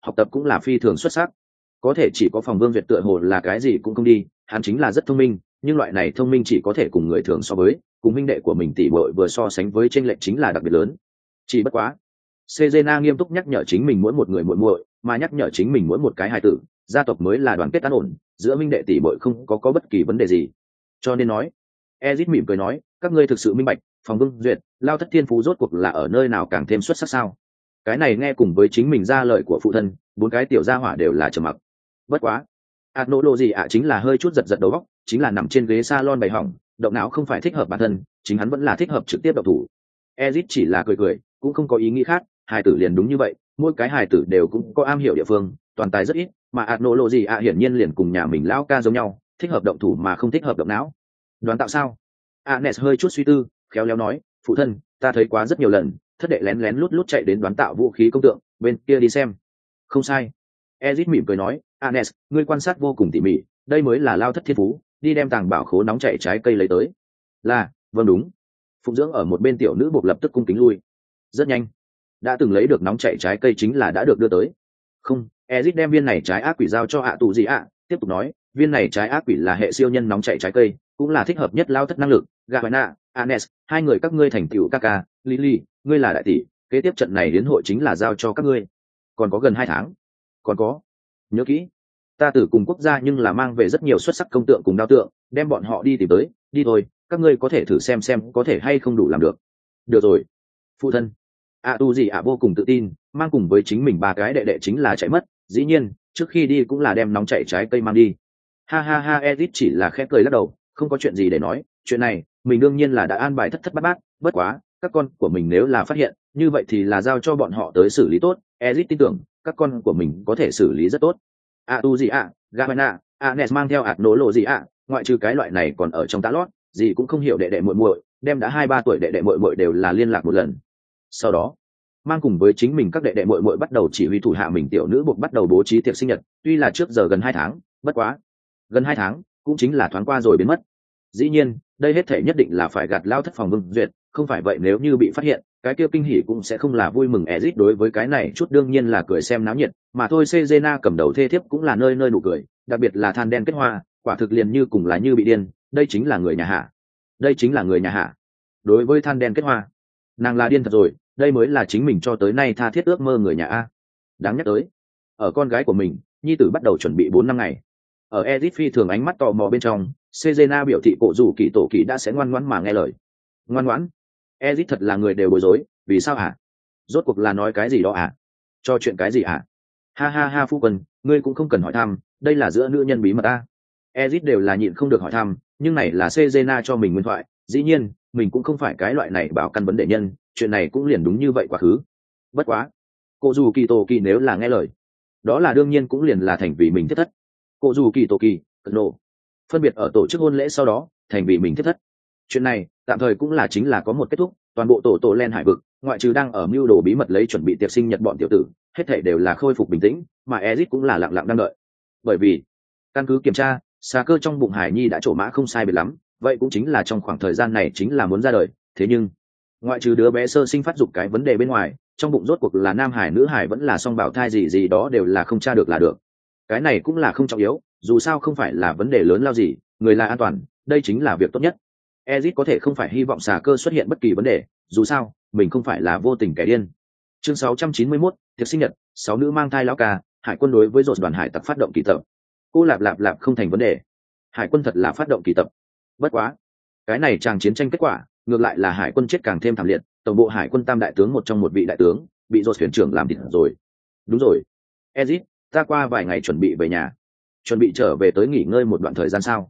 học tập cũng là phi thường xuất sắc. Có thể chỉ có Phòng Vương Duyệt tựa hồ là cái gì cũng không đi, hắn chính là rất thông minh, nhưng loại này thông minh chỉ có thể cùng người thường so với, cùng huynh đệ của mình tỷ muội vừa so sánh với chênh lệch chính là đặc biệt lớn. Chỉ bất quá, Cezena nghiêm túc nhắc nhở chính mình mỗi một người muội muội, mà nhắc nhở chính mình mỗi một cái hài tử, gia tộc mới là đoàn kết an ổn, giữa huynh đệ tỷ muội không có bất kỳ vấn đề gì. Cho nên nói, Ezit mỉm cười nói, các ngươi thực sự minh bạch, Phòng Vương Duyệt, Lao Thất Thiên Phú rốt cuộc là ở nơi nào càng thêm xuất sắc sao? Cái này nghe cùng với chính mình ra lời của phụ thân, bốn cái tiểu gia hỏa đều là trầm mặc. Bất quá, nỗ lộ gì ạ chính là hơi chút giật đầu óc, chính là nằm trên ghế salon bày hỏng, động não không phải thích hợp bản thân, chính hắn vẫn là thích hợp trực tiếp động thủ. Ezit chỉ là cười cười, cũng không có ý nghĩ khác, hài tử liền đúng như vậy, mỗi cái hài tử đều cũng có am hiểu địa phương, toàn tài rất ít, mà nỗ lộ gì ạ hiển nhiên liền cùng nhà mình lão ca giống nhau, thích hợp động thủ mà không thích hợp động não. Đoán tạo sao? Anes hơi chút suy tư, khéo léo nói, phụ thân, ta thấy quá rất nhiều lần, thất đệ lén lén lút lút chạy đến đoán tạo vũ khí công tượng, bên kia đi xem. Không sai. Ezit mỉm cười nói, Anes, ngươi quan sát vô cùng tỉ mỉ, đây mới là Lao Thất Thiên Phú, đi đem tàng bảo khố nóng chảy trái cây lấy tới. Là, vâng đúng. Phụng dưỡng ở một bên tiểu nữ buộc lập tức cung kính lui. Rất nhanh, đã từng lấy được nóng chảy trái cây chính là đã được đưa tới. Không, Ezit đem viên này trái ác quỷ giao cho tù gì ạ, tiếp tục nói, viên này trái ác quỷ là hệ siêu nhân nóng chảy trái cây, cũng là thích hợp nhất Lao Thất năng lực. Gavana, Anes, hai người các ngươi thành tựu Kaka, Lily, ngươi là đại tỷ, kế tiếp trận này đến hội chính là giao cho các ngươi. Còn có gần 2 tháng. Còn có, nhớ kỹ, ta từ cùng quốc gia nhưng là mang về rất nhiều xuất sắc công tượng cùng đao tượng, đem bọn họ đi tìm tới, đi thôi, các ngươi có thể thử xem có thể hay không đủ làm được. Được rồi, phụ thân. Tu gì ạ vô cùng tự tin, mang cùng với chính mình 3 cái đệ đệ chính là chạy mất, dĩ nhiên, trước khi đi cũng là đem nóng chảy trái cây mang đi. Ha ha ha, Edith chỉ là khẽ cười lắc đầu, không có chuyện gì để nói, chuyện này, mình đương nhiên là đã an bài thất thất bát bát, bất quá, các con của mình nếu là phát hiện, như vậy thì là giao cho bọn họ tới xử lý tốt, Edith tin tưởng, các con của mình có thể xử lý rất tốt. Tu gì ạ, Gavana, Anes mang theo nỗ lộ gì ạ, ngoại trừ cái loại này còn ở trong tá lót, gì cũng không hiểu đệ đệ muội muội, đem đã 2-3 tuổi đệ đệ muội muội đều là liên lạc một lần. Sau đó, mang cùng với chính mình các đệ đệ muội muội bắt đầu chỉ huy thủ hạ mình tiểu nữ buộc bắt đầu bố trí tiệc sinh nhật, tuy là trước giờ gần 2 tháng, bất quá, gần 2 tháng, cũng chính là thoáng qua rồi biến mất. Dĩ nhiên, đây hết thể nhất định là phải gạt Lao Thất Phòng Vương Duyệt, không phải vậy nếu như bị phát hiện, cái kia kinh hỉ cũng sẽ không là vui mừng. Ezit đối với cái này chút đương nhiên là cười xem náo nhiệt, mà thôi Cezena cầm đầu thê thiếp cũng là nơi nơi nụ cười, đặc biệt là than đen kết hoa, quả thực liền như cùng là như bị điên, đây chính là người nhà hạ. Đây chính là người nhà hạ. Đối với than đen kết hoa, nàng là điên thật rồi, đây mới là chính mình cho tới nay tha thiết ước mơ người nhà a. Đáng nhắc tới, ở con gái của mình, nhi tử bắt đầu chuẩn bị 4 năm ngày. Ở Ezit phi thường ánh mắt tò mò bên trong, Cezena biểu thị cổ rủ kỳ tổ kỳ đã sẽ ngoan ngoãn mà nghe lời. Ngoan ngoãn? Ezit thật là người đều bối rối, vì sao hả? Rốt cuộc là nói cái gì đó à? Cho chuyện cái gì hả? Ha ha ha phu quân, ngươi cũng không cần hỏi thăm, đây là giữa nữ nhân bí mật ta. Ezit đều là nhịn không được hỏi thăm, nhưng này là Cezena cho mình nguyên thoại, dĩ nhiên, mình cũng không phải cái loại này bảo căn vấn đề nhân, chuyện này cũng liền đúng như vậy quá khứ. Bất quá, cổ rủ kỳ tổ kỳ nếu là nghe lời, đó là đương nhiên cũng liền là thành vì mình thiết thất. Cổ rủ kỳ tổ kỳ, nổ. Phân biệt ở tổ chức hôn lễ sau đó, thành vì mình thiết thất. Chuyện này, tạm thời cũng là chính là có một kết thúc, toàn bộ tổ len hải vực, ngoại trừ đang ở mưu đồ bí mật lấy chuẩn bị tiệc sinh nhật bọn tiểu tử, hết thảy đều là khôi phục bình tĩnh, mà Ezic cũng là lặng lặng đang đợi. Bởi vì, căn cứ kiểm tra, xà cơ trong bụng Hải Nhi đã trổ mã không sai biệt lắm, vậy cũng chính là trong khoảng thời gian này chính là muốn ra đời, thế nhưng, ngoại trừ đứa bé sơ sinh phát dục cái vấn đề bên ngoài, trong bụng rốt cuộc là nam hải nữ hải vẫn là song bảo thai gì gì đó đều là không tra được là được. Cái này cũng là không trọng yếu, dù sao không phải là vấn đề lớn lao gì, người là an toàn, đây chính là việc tốt nhất. Ezit có thể không phải hy vọng xà cơ xuất hiện bất kỳ vấn đề, dù sao, mình không phải là vô tình kẻ điên. Chương 691, tiệc sinh nhật, 6 nữ mang thai lão ca, hải quân đối với dột đoàn hải tặc phát động kỳ tập. Cô lạp lạp lạp không thành vấn đề. Hải quân thật là phát động kỳ tập. Bất quá, cái này chàng chiến tranh kết quả, ngược lại là hải quân chết càng thêm thảm liệt, tổng bộ hải quân tam đại tướng một trong một vị đại tướng, bị dột thuyền trưởng làm thịt rồi. Đúng rồi. Ezit, ta qua vài ngày chuẩn bị về nhà. Chuẩn bị trở về tới nghỉ ngơi một đoạn thời gian sao?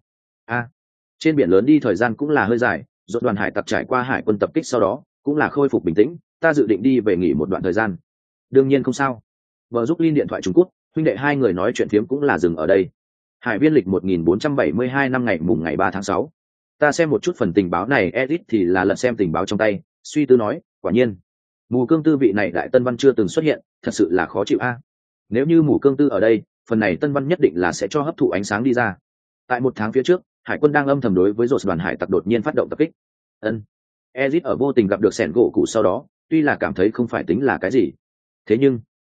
Trên biển lớn đi thời gian cũng là hơi dài, dột đoàn hải tặc trải qua hải quân tập kích sau đó cũng là khôi phục bình tĩnh, ta dự định đi về nghỉ một đoạn thời gian. Đương nhiên không sao. Vợ giúp Linh điện thoại Trung Quốc, huynh đệ hai người nói chuyện phiếm cũng là dừng ở đây. Hải viên lịch 1472 năm ngày mùng ngày 3 tháng 6. Ta xem một chút phần tình báo này, edit thì là lật xem tình báo trong tay, suy tư nói, quả nhiên, Mù Cương Tư vị này đại tân văn chưa từng xuất hiện, thật sự là khó chịu a. Nếu như Mù Cương Tư ở đây, phần này tân văn nhất định là sẽ cho hấp thụ ánh sáng đi ra. Tại 1 tháng phía trước, hải quân đang âm thầm đối với dột đoàn hải tặc đột nhiên phát động tập kích. Ezit ở vô tình gặp được sẻn gỗ cụ sau đó, tuy là cảm thấy không phải tính là cái gì, thế nhưng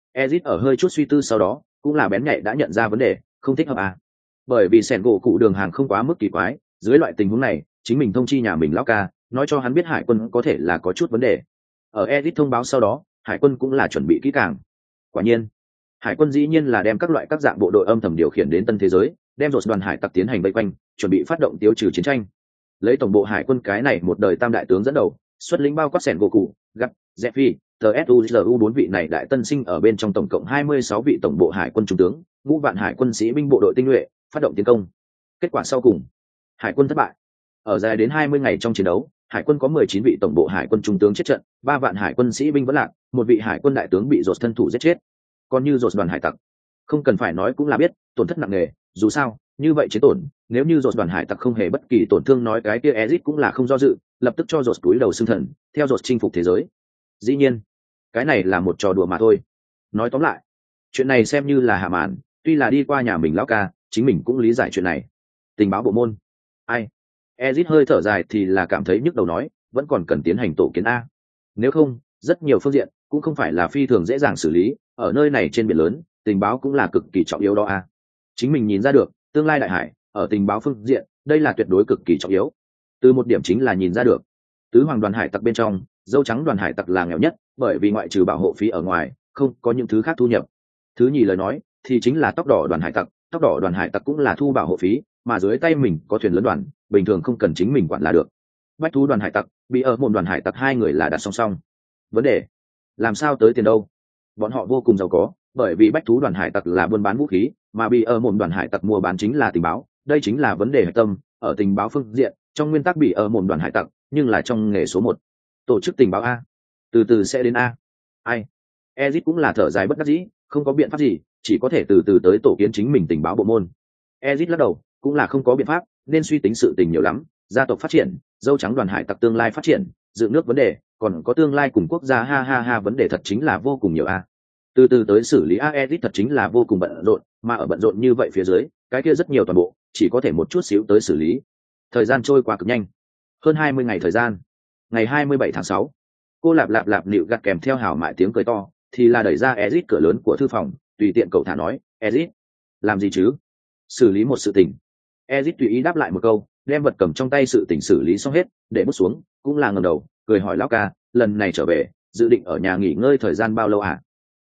Ezit ở hơi chút suy tư sau đó cũng là bén nhạy đã nhận ra vấn đề không thích hợp à. Bởi vì sẻn gỗ cụ đường hàng không quá mức kỳ quái, dưới loại tình huống này chính mình thông chi nhà mình lão ca nói cho hắn biết hải quân có thể là có chút vấn đề. Ở Ezit thông báo sau đó hải quân cũng là chuẩn bị kỹ càng. Quả nhiên hải quân dĩ nhiên là đem các loại các dạng bộ đội âm thầm điều khiển đến tân thế giới, đem dột đoàn hải tặc tiến hành vây quanh, chuẩn bị phát động tiêu trừ chiến tranh. Lấy tổng bộ hải quân cái này một đời tam đại tướng dẫn đầu, xuất lĩnh bao quát sẻn gỗ cụ, gặp Zephy, tsuzu 4 vị này đại tân sinh ở bên trong tổng cộng 26 vị tổng bộ hải quân trung tướng, ngũ vạn hải quân sĩ binh bộ đội tinh nhuệ phát động tiến công. Kết quả sau cùng hải quân thất bại. Ở dài đến 20 ngày trong chiến đấu, hải quân có 19 vị tổng bộ hải quân trung tướng chết trận, 3 vạn hải quân sĩ binh vẫn lạc, một vị hải quân đại tướng bị dột thân thủ giết chết. Còn như dột đoàn hải tặc, không cần phải nói cũng là biết tổn thất nặng nề, dù sao như vậy chiến tổn, nếu như dột đoàn hải tặc không hề bất kỳ tổn thương nói cái kia Ezic cũng là không do dự, lập tức cho dột túi đầu xương thần, theo dột chinh phục thế giới. Dĩ nhiên cái này là một trò đùa mà thôi. Nói tóm lại chuyện này xem như là hạ màn, tuy là đi qua nhà mình lão ca chính mình cũng lý giải chuyện này. Tình báo bộ môn ai? Ezic hơi thở dài thì là cảm thấy nhức đầu nói vẫn còn cần tiến hành tổ kiến a, nếu không rất nhiều phương diện cũng không phải là phi thường dễ dàng xử lý. Ở nơi này trên biển lớn tình báo cũng là cực kỳ trọng yếu đó a. Chính mình nhìn ra được tương lai đại hải ở tình báo phương diện đây là tuyệt đối cực kỳ trọng yếu. Từ một điểm chính là nhìn ra được tứ hoàng đoàn hải tặc bên trong dâu trắng đoàn hải tặc là nghèo nhất, bởi vì ngoại trừ bảo hộ phí ở ngoài không có những thứ khác thu nhập. Thứ nhì lời nói thì chính là tóc đỏ đoàn hải tặc, tóc đỏ đoàn hải tặc cũng là thu bảo hộ phí, mà dưới tay mình có thuyền lớn đoàn bình thường không cần chính mình quản là được. Bách thú đoàn hải tặc bị ở một đoàn hải tặc hai người là đặt song song. Vấn đề làm sao tới tiền đâu? Bọn họ vô cùng giàu có, bởi vì bách thú đoàn hải tặc là buôn bán vũ khí, mà bị ở một đoàn hải tặc mua bán chính là tình báo. Đây chính là vấn đề核tâm ở tình báo phương diện. Trong nguyên tắc bị ở một đoàn hải tặc nhưng là trong nghề số 1 tổ chức tình báo a, từ từ sẽ đến a. Ai? Ezic cũng là thở dài bất đắc dĩ, không có biện pháp gì, chỉ có thể từ từ tới tổ kiến chính mình tình báo bộ môn. Ezic lắc đầu, cũng là không có biện pháp, nên suy tính sự tình nhiều lắm, gia tộc phát triển, dâu trắng đoàn hải tặc tương lai phát triển, dựng nước vấn đề, còn có tương lai cùng quốc gia ha ha ha vấn đề thật chính là vô cùng nhiều a. Từ từ tới xử lý a. Ezic thật chính là vô cùng bận rộn, mà ở bận rộn như vậy phía dưới, cái kia rất nhiều toàn bộ, chỉ có thể một chút xíu tới xử lý. Thời gian trôi qua cực nhanh, hơn 20 ngày thời gian. Ngày 27 tháng 6, cô lạp lạp lạp nịu gặt kèm theo hào mại tiếng cười to thì là đẩy ra Ezic cửa lớn của thư phòng, tùy tiện cậu thả nói, Ezic làm gì chứ? Xử lý một sự tình. Ezic tùy ý đáp lại một câu, đem vật cầm trong tay sự tình xử lý xong hết, để bút xuống, cũng là ngẩng đầu cười hỏi lão ca, lần này trở về dự định ở nhà nghỉ ngơi thời gian bao lâu hả?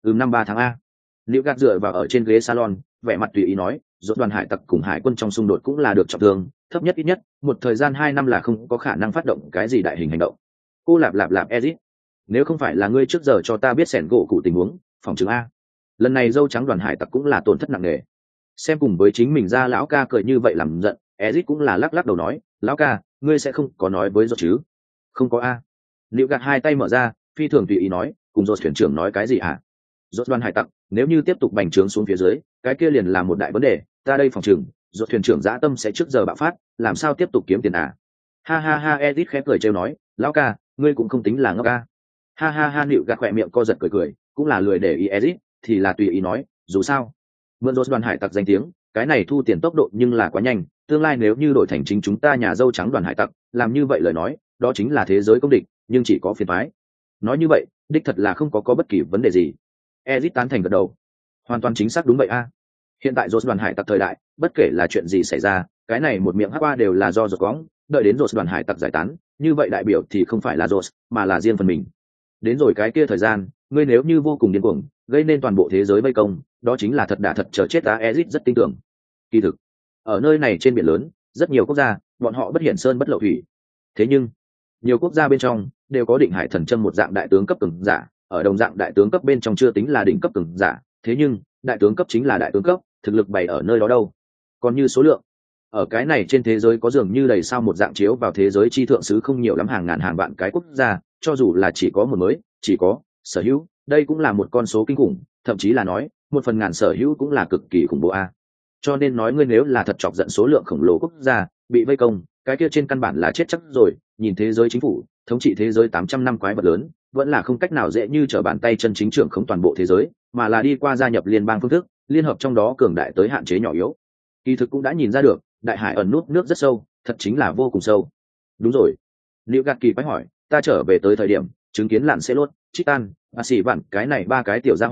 3 tháng a. Nịu gặt dựa vào ở trên ghế salon, vẻ mặt tùy ý nói, dốt đoàn hải tặc cùng hải quân trong xung đột cũng là được trọng thương, thấp nhất ít nhất một thời gian 2 năm là không có khả năng phát động cái gì đại hình hành động. Cô lạp lạp lạp Ezic, nếu không phải là ngươi trước giờ cho ta biết sẻn gỗ cụ tình huống phòng chứng a, lần này dâu trắng đoàn hải tặc cũng là tổn thất nặng nề. Xem cùng với chính mình ra lão ca cười như vậy làm giận, Ezic cũng là lắc lắc đầu nói, lão ca ngươi sẽ không có nói với dốt chứ? Không có a. Liệu gạt hai tay mở ra phi thường tùy ý nói, cùng dốt thuyền trưởng nói cái gì hả? Dốt đoàn hải tặc nếu như tiếp tục bành trướng xuống phía dưới, cái kia liền là một đại vấn đề, ta đây phòng chừng dốt thuyền trưởng dã tâm sẽ trước giờ bạo phát, làm sao tiếp tục kiếm tiền à? Ha ha ha. Ezic khẽ cười trêu nói, lão ca ngươi cũng không tính là ngốc ca. Ha ha ha. Nịu gạt khỏe miệng co giật cười cười, cũng là lười để ý Ezic, thì là tùy ý nói, dù sao mượn dốt đoàn hải tặc danh tiếng, cái này thu tiền tốc độ nhưng là quá nhanh, tương lai nếu như đổi thành chính chúng ta nhà dâu trắng đoàn hải tặc làm như vậy lời nói, đó chính là thế giới công địch, nhưng chỉ có phiền toái. Nói như vậy đích thật là không có bất kỳ vấn đề gì. Ezic tán thành gật đầu, hoàn toàn chính xác đúng vậy a. Hiện tại dốt đoàn hải tặc thời đại, bất kể là chuyện gì xảy ra, cái này một miệng hắc qua đều là do dốt quõng, đợi đến dốt đoàn hải tặc giải tán, như vậy đại biểu thì không phải là dốt mà là riêng phần mình. Đến rồi cái kia thời gian, ngươi nếu như vô cùng điên cuồng gây nên toàn bộ thế giới vây công, đó chính là thật đả thật chờ chết ta. Ezic rất tin tưởng. Kỳ thực ở nơi này trên biển lớn, rất nhiều quốc gia bọn họ bất hiển sơn bất lộ thủy, thế nhưng nhiều quốc gia bên trong đều có định hải thần châm một dạng đại tướng cấp cường giả, ở đồng dạng đại tướng cấp bên trong chưa tính là đỉnh cấp cường giả, thế nhưng đại tướng cấp chính là đại tướng cấp, thực lực bày ở nơi đó đâu. Còn như số lượng, ở cái này trên thế giới có dường như đầy sao một dạng chiếu vào thế giới chi thượng sứ không nhiều lắm, hàng ngàn hàng vạn cái quốc gia, cho dù là chỉ có một mới chỉ có sở hữu, đây cũng là một con số kinh khủng, thậm chí là nói 1/1000 sở hữu cũng là cực kỳ khủng bố a. Cho nên nói ngươi nếu là thật chọc giận số lượng khổng lồ quốc gia bị vây công, cái kia trên căn bản là chết chắc rồi. Nhìn thế giới chính phủ thống trị thế giới 800 năm quái vật lớn, vẫn là không cách nào dễ như trở bàn tay chân chính trưởng khống toàn bộ thế giới, mà là đi qua gia nhập liên bang phương thức, liên hợp trong đó cường đại tới hạn chế nhỏ yếu. Kỳ thực cũng đã nhìn ra được, đại hải ẩn nút nước rất sâu, thật chính là vô cùng sâu. Đúng rồi. Liễu Gạt Kỳ quái hỏi, ta trở về tới thời điểm chứng kiến lạn xe lốt, Chitan, xỉ vạn cái này ba cái tiểu gia hỏa,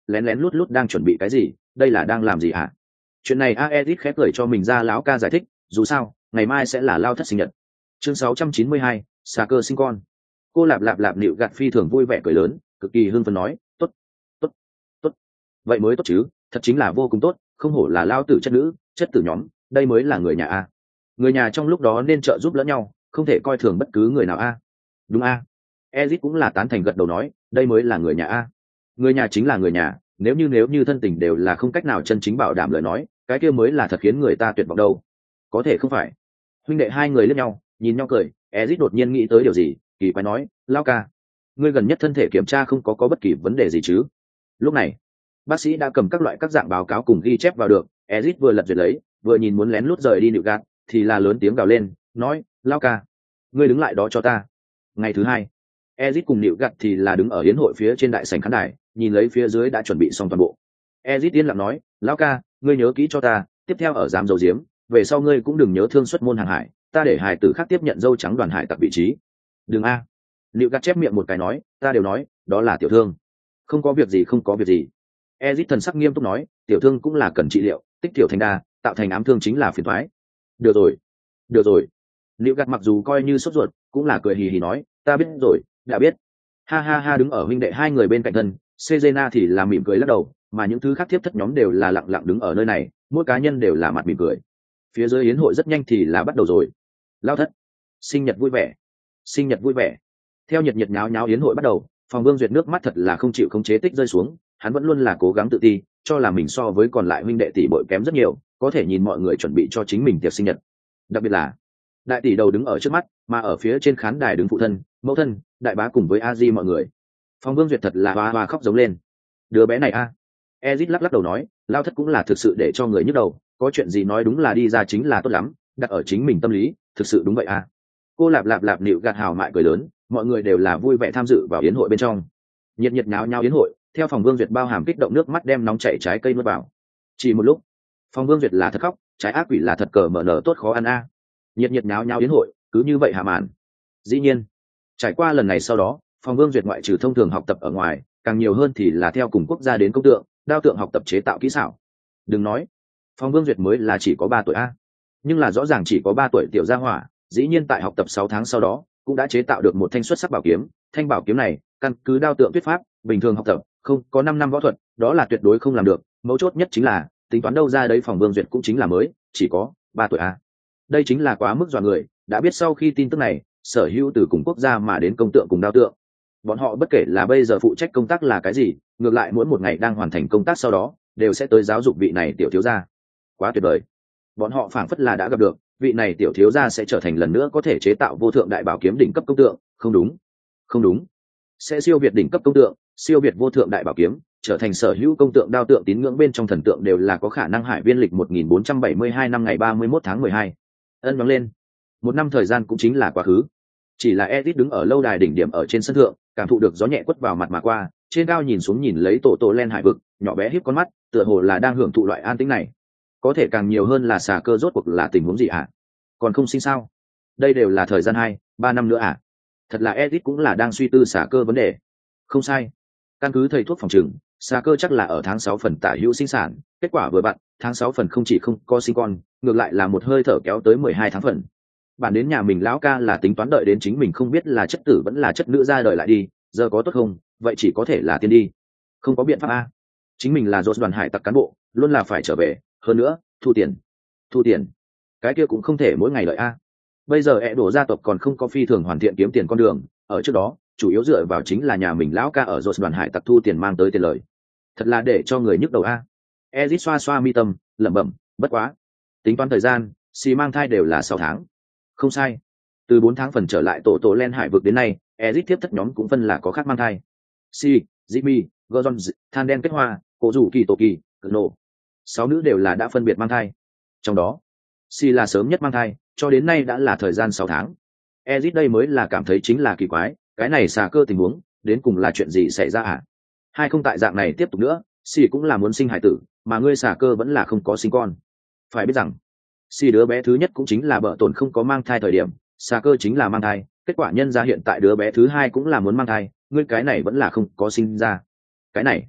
lén lén lút lút đang chuẩn bị cái gì, đây là đang làm gì hả? Chuyện này Ezit khép cười cho mình ra lão ca giải thích, dù sao ngày mai sẽ là lao thất sinh nhật. Chương 692, xà cơ sinh con. Cô lạp lạp lạp nịu gạt phi thường vui vẻ cười lớn, cực kỳ hưng phấn nói, tốt tốt tốt, vậy mới tốt chứ, thật chính là vô cùng tốt, không hổ là lao tử chất nữ chất tử nhóm, đây mới là người nhà a. Người nhà trong lúc đó nên trợ giúp lẫn nhau, không thể coi thường bất cứ người nào a. Đúng a. Ezit cũng là tán thành gật đầu nói, đây mới là người nhà a. Người nhà chính là người nhà, nếu như thân tình đều là không cách nào chân chính bảo đảm lời nói, cái kia mới là thật khiến người ta tuyệt vọng đâu. Có thể không phải. Huynh đệ hai người liếc nhau, nhìn nhau cười, Ezit đột nhiên nghĩ tới điều gì, kỳ quái nói, lao ca, ngươi gần nhất thân thể kiểm tra không có bất kỳ vấn đề gì chứ? Lúc này bác sĩ đã cầm các dạng báo cáo cùng ghi chép vào được. Ezit vừa lật duyệt lấy, vừa nhìn muốn lén lút rời đi nịu gạt, thì là lớn tiếng gào lên, nói, lao ca, ngươi đứng lại đó cho ta. Ngày thứ hai, Ezit cùng nịu gạt thì là đứng ở hiến hội phía trên đại sảnh khán đài, nhìn lấy phía dưới đã chuẩn bị xong toàn bộ. Ezit yên lặng nói, lao ca, ngươi nhớ kỹ cho ta, tiếp theo ở giám dầu diếm, về sau ngươi cũng đừng nhớ thương xuất môn hàng hải, ta để hải tử khác tiếp nhận dâu trắng đoàn hải tặc vị trí. Đừng a. Nịu gạt chép miệng một cái nói, ta đều nói, đó là tiểu thương. Không có việc gì, không có việc gì. Ezit thần sắc nghiêm túc nói, tiểu thương cũng là cần trị liệu, tích tiểu thành đa, tạo thành ám thương chính là phiền toái. Được rồi, được rồi. Nịu gạt mặc dù coi như sốt ruột, cũng là cười hì hì nói, ta biết rồi, đã biết. Ha ha ha, đứng ở huynh đệ hai người bên cạnh thân, Cezena thì là mỉm cười lắc đầu, mà những thứ khác tiếp thất nhóm đều là lặng lặng đứng ở nơi này, mỗi cá nhân đều là mặt mỉm cười. Phía dưới yến hội rất nhanh thì là bắt đầu rồi. Lao thất, sinh nhật vui vẻ, sinh nhật vui vẻ. Theo nhiệt nhiệt nháo nháo yến hội bắt đầu, Phòng Vương Duyệt nước mắt thật là không chịu khống chế tích rơi xuống, hắn vẫn luôn là cố gắng tự ti, cho là mình so với còn lại huynh đệ tỷ muội kém rất nhiều, có thể nhìn mọi người chuẩn bị cho chính mình tiệc sinh nhật. Đặc biệt là đại tỷ đầu đứng ở trước mắt, mà ở phía trên khán đài đứng phụ thân, mẫu thân, đại bá cùng với A Di mọi người. Phòng Vương Duyệt thật là hoa hoa khóc giống lên. Đứa bé này a. Ezit lắc lắc đầu nói, lao thất cũng là thực sự để cho người nhức đầu, có chuyện gì nói đúng là đi ra chính là tốt lắm, đặt ở chính mình tâm lý, thực sự đúng vậy a. Cô lạp lạp lạp nịu gạt hào mại cười lớn, mọi người đều là vui vẻ tham dự vào yến hội bên trong. Nhiệt nhiệt nháo nháo yến hội, theo Phòng Vương Duyệt bao hàm kích động nước mắt đem nóng chảy trái cây nuốt vào. Chỉ một lúc, Phòng Vương Duyệt là thật khóc, trái ác quỷ là thật cờ mở nở tốt khó ăn a. Nhiệt nhiệt nháo nháo yến hội, cứ như vậy hạ màn. Dĩ nhiên, trải qua lần này sau đó, Phòng Vương Duyệt ngoại trừ thông thường học tập ở ngoài, càng nhiều hơn thì là theo cùng quốc gia đến công tượng, đao tượng học tập chế tạo kỹ xảo. Đừng nói, Phòng Vương Duyệt mới là chỉ có 3 tuổi a, nhưng là rõ ràng chỉ có 3 tuổi tiểu gia hỏa, dĩ nhiên tại học tập 6 tháng sau đó, cũng đã chế tạo được một thanh xuất sắc bảo kiếm. Thanh bảo kiếm này, căn cứ đao tượng thuyết pháp, bình thường học tập, không có 5 năm võ thuật, đó là tuyệt đối không làm được. Mấu chốt nhất chính là, tính toán đâu ra đấy Phòng Vương Duyệt cũng chính là mới, chỉ có 3 tuổi a. Đây chính là quá mức dọa người. Đã biết sau khi tin tức này, sở hữu từ cùng quốc gia mà đến công tượng cùng đao tượng, bọn họ bất kể là bây giờ phụ trách công tác là cái gì, ngược lại mỗi một ngày đang hoàn thành công tác sau đó, đều sẽ tới giáo dục vị này tiểu thiếu gia. Quá tuyệt vời. Bọn họ phảng phất là đã gặp được, vị này tiểu thiếu gia sẽ trở thành lần nữa có thể chế tạo vô thượng đại bảo kiếm đỉnh cấp công tượng, không đúng, không đúng. Sẽ siêu việt đỉnh cấp công tượng, siêu việt vô thượng đại bảo kiếm, trở thành sở hữu công tượng đao tượng tín ngưỡng bên trong thần tượng đều là có khả năng. Hải viên lịch 1472 năm ngày 31 tháng 12. Ân vắng lên. Một năm thời gian cũng chính là quá khứ. Chỉ là Edith đứng ở lâu đài đỉnh điểm ở trên sân thượng, cảm thụ được gió nhẹ quất vào mặt mà qua, trên cao nhìn xuống nhìn lấy tổ tổ len hải vực, nhỏ bé híp con mắt, tựa hồ là đang hưởng thụ loại an tĩnh này. Có thể càng nhiều hơn là xà cơ rốt cuộc là tình huống gì ạ? Còn không sinh sao? Đây đều là thời gian 2-3 năm nữa à? Thật là Edith cũng là đang suy tư xà cơ vấn đề. Không sai. Căn cứ thầy thuốc phòng trừng, xà cơ chắc là ở tháng 6 phần tả hữu sinh sản, kết quả vừa vặn, tháng 6 phần không chỉ không có sinh con, ngược lại là một hơi thở kéo tới 12 tháng phần. Bản đến nhà mình lão ca là tính toán đợi đến chính mình không biết là chất tử vẫn là chất nữ ra đời lại đi, giờ có tốt không, vậy chỉ có thể là tiên đi. Không có biện pháp a. Chính mình là dột đoàn hải tặc cán bộ, luôn là phải trở về, hơn nữa, thu tiền. Cái kia cũng không thể mỗi ngày đợi a. Bây giờ đổ gia tộc còn không có phi thường hoàn thiện kiếm tiền con đường, ở trước đó, chủ yếu dựa vào chính là nhà mình lão ca ở dột đoàn hải tặc thu tiền mang tới tiền lời. Thật là để cho người nhức đầu a. Ezit xoa xoa mi tâm, lẩm bẩm, bất quá. Tính toán thời gian, xì mang thai đều là 6 tháng. Không sai. Từ 4 tháng phần trở lại tổ len hải vực đến nay, Ezit tiếp thất nhóm cũng phân là có khác mang thai. Si, Jimmy, Gordon, Than đen kết hoa, cổ rủ kỳ tổ kỳ, cực nổ. 6 nữ đều là đã phân biệt mang thai. Trong đó, Si là sớm nhất mang thai, cho đến nay đã là thời gian 6 tháng. Ezit đây mới là cảm thấy chính là kỳ quái, cái này xà cơ tình huống, đến cùng là chuyện gì xảy ra à? Hay không tại dạng này tiếp tục nữa, Si cũng là muốn sinh hải tử, mà ngươi xà cơ vẫn là không có sinh con. Phải biết rằng, Si đứa bé thứ nhất cũng chính là bợ tổn không có mang thai thời điểm, xà cơ chính là mang thai, kết quả nhân ra hiện tại đứa bé thứ hai cũng là muốn mang thai, ngươi cái này vẫn là không có sinh ra. Cái này,